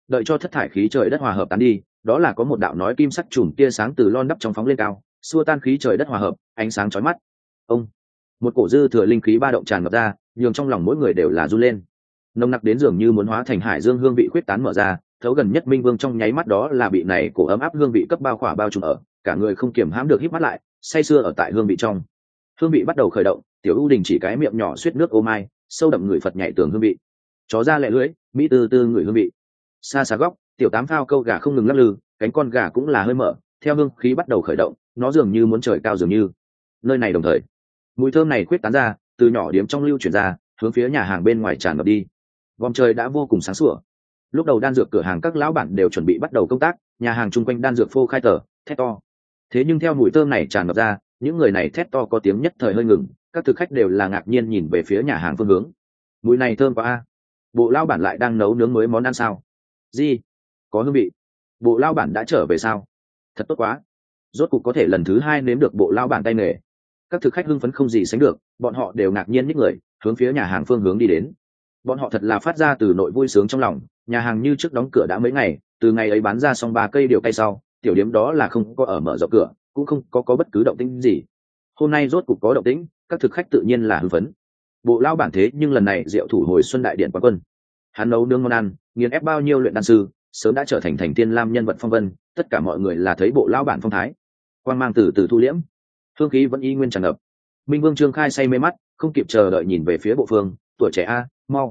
đợi cho thất thải khí trời đất hòa hợp tán đi, đó là có một đạo nói kim sắc chùm tia sáng từ lon đắp trong phóng lên cao, xua tan khí trời đất hòa hợp, ánh sáng chói mắt. Ông, một cổ dư thừa linh khí ba động tràn ngập ra, nhường trong lòng mỗi người đều là run lên. Nồng nặc đến dường như muốn hóa thành hải dương hương vị khuyết tán mở ra, thấu gần nhất Minh Vương trong nháy mắt đó là bị này cổ ấm áp hương vị cấp bao khỏa bao trùm ở, cả người không kiềm hãm được híp mắt lại, say sưa ở tại hương vị trong. Hương vị bắt đầu khởi động, Tiểu U Đình chỉ cái miệng nhỏ suýt nước ô mai, sâu đậm người Phật nhảy tường hương vị. Chó ra lẹ lưỡi, mỹ tư tư người hương vị. Xa xa góc, Tiểu Tám phao câu gà không ngừng lắc lư, cánh con gà cũng là hơi mở, theo hương khí bắt đầu khởi động, nó dường như muốn trời cao dường như. Nơi này đồng thời, mùi thơm này khuyết tán ra, từ nhỏ điếm trong lưu chuyển ra, hướng phía nhà hàng bên ngoài tràn ngập đi. Vòng trời đã vô cùng sáng sủa. Lúc đầu đan dược cửa hàng các lão bản đều chuẩn bị bắt đầu công tác, nhà hàng chung quanh đan dược phô khai tờ, thét to. Thế nhưng theo mùi thơm này tràn ngập ra, những người này thét to có tiếng nhất thời hơi ngừng, các thực khách đều là ngạc nhiên nhìn về phía nhà hàng phương hướng. Mùi này thơm quá a. Bộ lão bản lại đang nấu nướng mới món ăn sao? Gì? Có hương vị. Bộ lão bản đã trở về sao? Thật tốt quá. Rốt cục có thể lần thứ hai nếm được bộ lão bản tay nghề. Các thực khách hưng phấn không gì sánh được, bọn họ đều ngạc nhiên nhích người, hướng phía nhà hàng phương hướng đi đến. Bọn họ thật là phát ra từ nội vui sướng trong lòng, nhà hàng như trước đóng cửa đã mấy ngày, từ ngày ấy bán ra xong 3 cây điều cay sau, tiểu điếm đó là không có ở mở rộng cửa, cũng không có bất cứ động tĩnh gì. Hôm nay rốt cục có động tĩnh, các thực khách tự nhiên là hưng phấn. Bộ lão bản thế nhưng lần này rượu thủ hồi xuân đại điện quán quân. Hắn nấu nướng món ăn, nghiền ép bao nhiêu luyện đan sư, sớm đã trở thành thành tiên lam nhân vật phong vân, tất cả mọi người là thấy bộ lão bản phong thái. Quang mang từ từ thu liễm, hương khí vẫn y nguyên tràn ngập. Minh Vương Trương Khai say mê mắt, không kịp chờ đợi nhìn về phía bộ phương, tuổi trẻ a,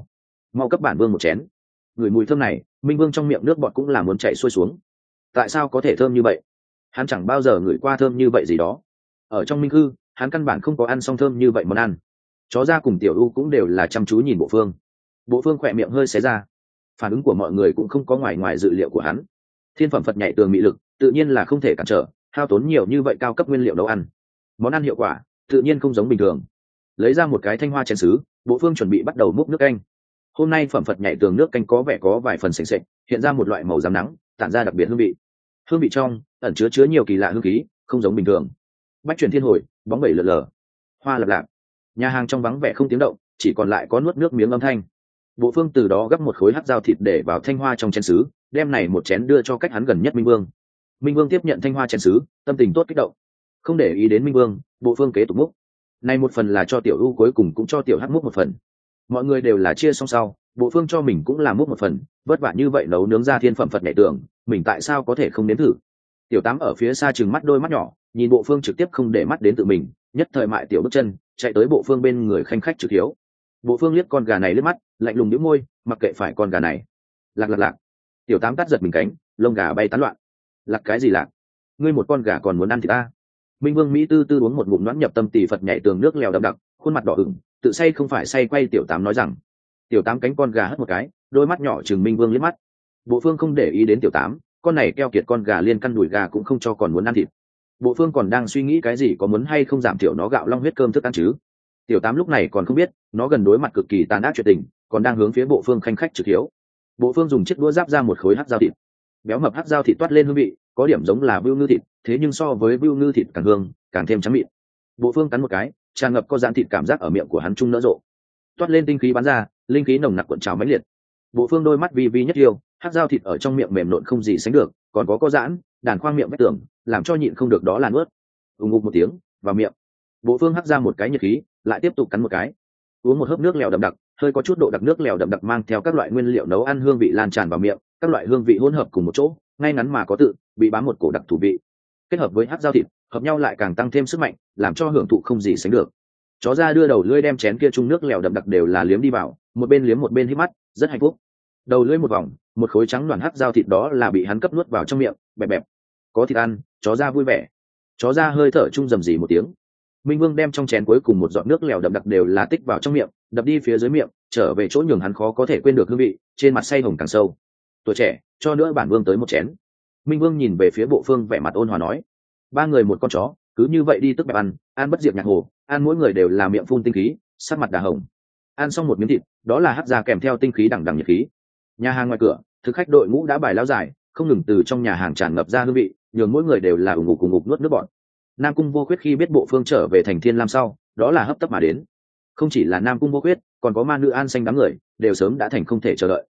mau cấp bản vương một chén. Người mùi thơm này, Minh Vương trong miệng nước bọt cũng là muốn chảy xuôi xuống. Tại sao có thể thơm như vậy? Hắn chẳng bao giờ ngửi qua thơm như vậy gì đó. Ở trong Minh Cư, hắn căn bản không có ăn xong thơm như vậy món ăn. Chó ra cùng Tiểu U cũng đều là chăm chú nhìn bộ phương. Bộ phương khỏe miệng hơi xé ra. Phản ứng của mọi người cũng không có ngoài dự liệu của hắn. Thiên phẩm Phật nhảy tường mị lực, tự nhiên là không thể cản trở, hao tốn nhiều như vậy cao cấp nguyên liệu nấu ăn. Món ăn hiệu quả, tự nhiên không giống bình thường. Lấy ra một cái thanh hoa chén sứ, bộ phương chuẩn bị bắt đầu múc nước canh. Hôm nay phẩm Phật nhảy tường nước canh có vẻ có vài phần sền sệt, hiện ra một loại màu rám nắng, tản ra đặc biệt hương vị. Hương vị trong ẩn chứa nhiều kỳ lạ hương khí, không giống bình thường. Bách truyền thiên hồi, bóng bẩy lờ lờ, hoa lập lạp. Nhà hàng trong vắng vẻ không tiếng động, chỉ còn lại có nuốt nước miếng âm thanh. Bộ phương từ đó gấp một khối hắc dao thịt để vào thanh hoa trong chén sứ, đem này một chén đưa cho cách hắn gần nhất Minh Vương. Minh Vương tiếp nhận thanh hoa chén sứ, tâm tình tốt kích động. Không để ý đến Minh Vương, bộ phương kế tục múc. Này một phần là cho Tiểu U, cuối cùng cũng cho Tiểu Hắc múc một phần. Mọi người đều là chia xong sau, bộ phương cho mình cũng làm múc một phần, vất vả như vậy nấu nướng ra thiên phẩm Phật nhảy tường, mình tại sao có thể không nếm thử? Tiểu Tám ở phía xa trừng mắt đôi mắt nhỏ, nhìn bộ phương trực tiếp không để mắt đến tự mình, nhất thời mại tiểu bước chân, chạy tới bộ phương bên người khanh khách trực hiếu. Bộ phương liếc con gà này liếc mắt, lạnh lùng nhíu môi, mặc kệ phải con gà này. Lạc lạc lạc. Tiểu Tám cắt giật mình cánh, lông gà bay tán loạn. Lạc cái gì lạc? Ngươi một con gà còn muốn ăn thì ta? Minh Vương Mỹ tư tư uống một ngụm noãn nhập tâm tỷ Phật nhảy tường nước lèo đậm đặc, khuôn mặt đỏ ửng, tự say không phải say, quay Tiểu Tám nói rằng. Tiểu Tám cánh con gà hất một cái, đôi mắt nhỏ chừng Minh Vương liếc mắt. Bộ phương không để ý đến Tiểu Tám, con này keo kiệt con gà liên căn đùi gà cũng không cho, còn muốn ăn thịt. Bộ phương còn đang suy nghĩ cái gì, có muốn hay không giảm thiểu nó gạo long huyết cơm thức ăn chứ. Tiểu Tám lúc này còn không biết, nó gần đối mặt cực kỳ tàn ác chuyện tình, còn đang hướng phía bộ phương khanh khách trực hiếu. Bộ phương dùng chiếc đũa giáp ra một khối hắc dao thịt. Béo mập hắc dao thịt toát lên hương vị, có điểm giống là vưu ngư thịt, thế nhưng so với vưu ngư thịt càng hương, càng thêm trắng mịn. Bộ phương cắn một cái, tràn ngập có dạn thịt cảm giác ở miệng của hắn trung nở rộ. Toát lên tinh khí bắn ra, linh khí nồng nặc cuộn trào mãnh liệt. Bộ phương đôi mắt vi vi nhất yêu, hắc dao thịt ở trong miệng mềm nộn không gì sánh được, còn có giãn, đàn khoang miệng vết tường, làm cho nhịn không được đó là nuốt. Ùng ục một tiếng, vào miệng. Bộ phương hắc ra một cái nhiệt khí, lại tiếp tục cắn một cái. Uống một hớp nước lèo đậm đặc, hơi có chút độ đặc nước lèo đậm đặc mang theo các loại nguyên liệu nấu ăn hương vị lan tràn vào miệng, các loại hương vị hỗn hợp cùng một chỗ, ngay ngắn mà có tự, bị bám một cổ đặc thù vị. Kết hợp với hắc dao thịt, hợp nhau lại càng tăng thêm sức mạnh, làm cho hưởng thụ không gì sánh được. Chó ra đưa đầu lưỡi đem chén kia chung nước lèo đậm đặc đều là liếm đi vào, một bên liếm một bên hít mắt, rất hạnh phúc. Đầu lưỡi một vòng, một khối trắng loãng hắc dao thịt đó là bị hắn cấp nuốt vào trong miệng, bẹp bẹp. Có thịt ăn, chó ra vui vẻ. Chó ra hơi thở chung rầm rì một tiếng. Minh Vương đem trong chén cuối cùng một giọt nước lèo đậm đặc đều là tích vào trong miệng, đập đi phía dưới miệng, trở về chỗ nhường hắn khó có thể quên được hương vị, trên mặt say hồng càng sâu. Tuổi trẻ, cho nữa bản vương tới một chén. Minh Vương nhìn về phía bộ phương vẻ mặt ôn hòa nói. 3 người một con chó, cứ như vậy đi tức bẹp ăn bất diệt nhạc hồ, ăn mỗi người đều là miệng phun tinh khí, sắc mặt đà hồng. Ăn xong một miếng thịt, đó là hắc ra kèm theo tinh khí đằng đằng nhiệt khí. Nhà hàng ngoài cửa, thực khách đội ngũ đã bài lao dài, không ngừng từ trong nhà hàng tràn ngập ra hương vị, nhường mỗi người đều là ủng ngục nuốt nước bọt. Nam Cung Vô Khuyết khi biết bộ phương trở về thành Thiên Lam sau, đó là hấp tấp mà đến. Không chỉ là Nam Cung Vô Khuyết, còn có ma nữ An Xanh đám người, đều sớm đã thành không thể chờ đợi.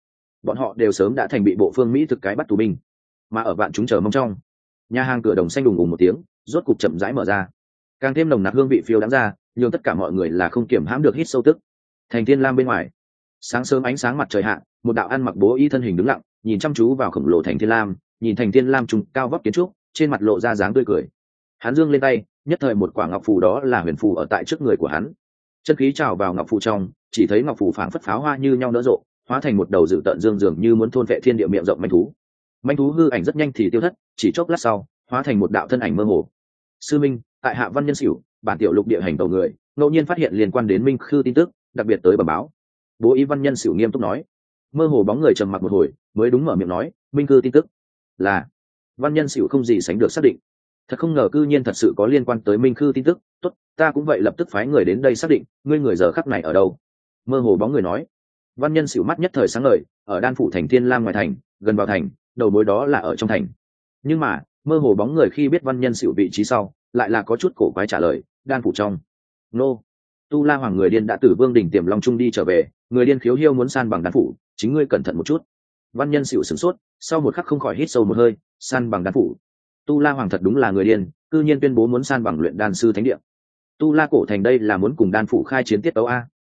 bọn họ đều sớm đã thành bị bộ phương Mỹ thực cái bắt tù binh. Mà ở vạn chúng chờ mong trong, nhà hàng cửa đồng xanh đùng ùng một tiếng, rốt cục chậm rãi mở ra. Càng thêm nồng nặc hương vị phiêu đãng ra, nhưng tất cả mọi người là không kiểm hãm được hít sâu tức. Thành Thiên Lam bên ngoài, sáng sớm ánh sáng mặt trời hạ, một đạo ăn mặc bố y thân hình đứng lặng, nhìn chăm chú vào khổng lồ Thành Thiên Lam, nhìn Thành Thiên Lam trùng cao vóc kiến trúc, trên mặt lộ ra dáng tươi cười. Hắn giương lên tay, nhất thời một quả ngọc phù, đó là huyền phù ở tại trước người của hắn. Chân khí trào vào ngọc phù trong, chỉ thấy ngọc phù phảng phất pháo hoa như nhau nở rộ, hóa thành một đầu dữ tợn dương dường như muốn thôn vệ thiên địa miệng rộng manh thú. Manh thú hư ảnh rất nhanh thì tiêu thất, chỉ chốc lát sau, hóa thành một đạo thân ảnh mơ hồ. Sư minh, tại hạ Văn Nhân Sửu, bản tiểu lục địa hành tẩu người, ngẫu nhiên phát hiện liên quan đến Minh Khư tin tức, đặc biệt tới bẩm báo. Bố ý Văn Nhân Sửu nghiêm túc nói. Mơ hồ bóng người trầm mặc một hồi, mới đúng mở miệng nói, Minh Khư tin tức là. Văn Nhân Sửu không gì sánh được xác định. Thật không ngờ cư nhiên thật sự có liên quan tới Minh Khư tin tức, tốt, ta cũng vậy lập tức phái người đến đây xác định, ngươi người giờ khắc này ở đâu. Mơ hồ bóng người nói. Văn Nhân Sửu mắt nhất thời sáng ngời, ở Đan phủ thành Thiên Lam ngoài thành, gần vào thành, đầu mối đó là ở trong thành. Nhưng mà mơ hồ bóng người khi biết Văn Nhân Sửu vị trí sau, lại là có chút cổ quái trả lời, Đan phủ trong. Nô, Tu La Hoàng người điên đã từ Vương đỉnh Tiềm Long Trung đi trở về, người điên khiếu hiêu muốn san bằng Đan phủ, chính ngươi cẩn thận một chút. Văn Nhân Sửu sửng sốt, sau một khắc không khỏi hít sâu một hơi, san bằng Đan phủ. Tu La Hoàng thật đúng là người điên, cư nhiên tuyên bố muốn san bằng luyện đan sư thánh địa. Tu La cổ thành đây là muốn cùng Đan phủ khai chiến tiết tấu a.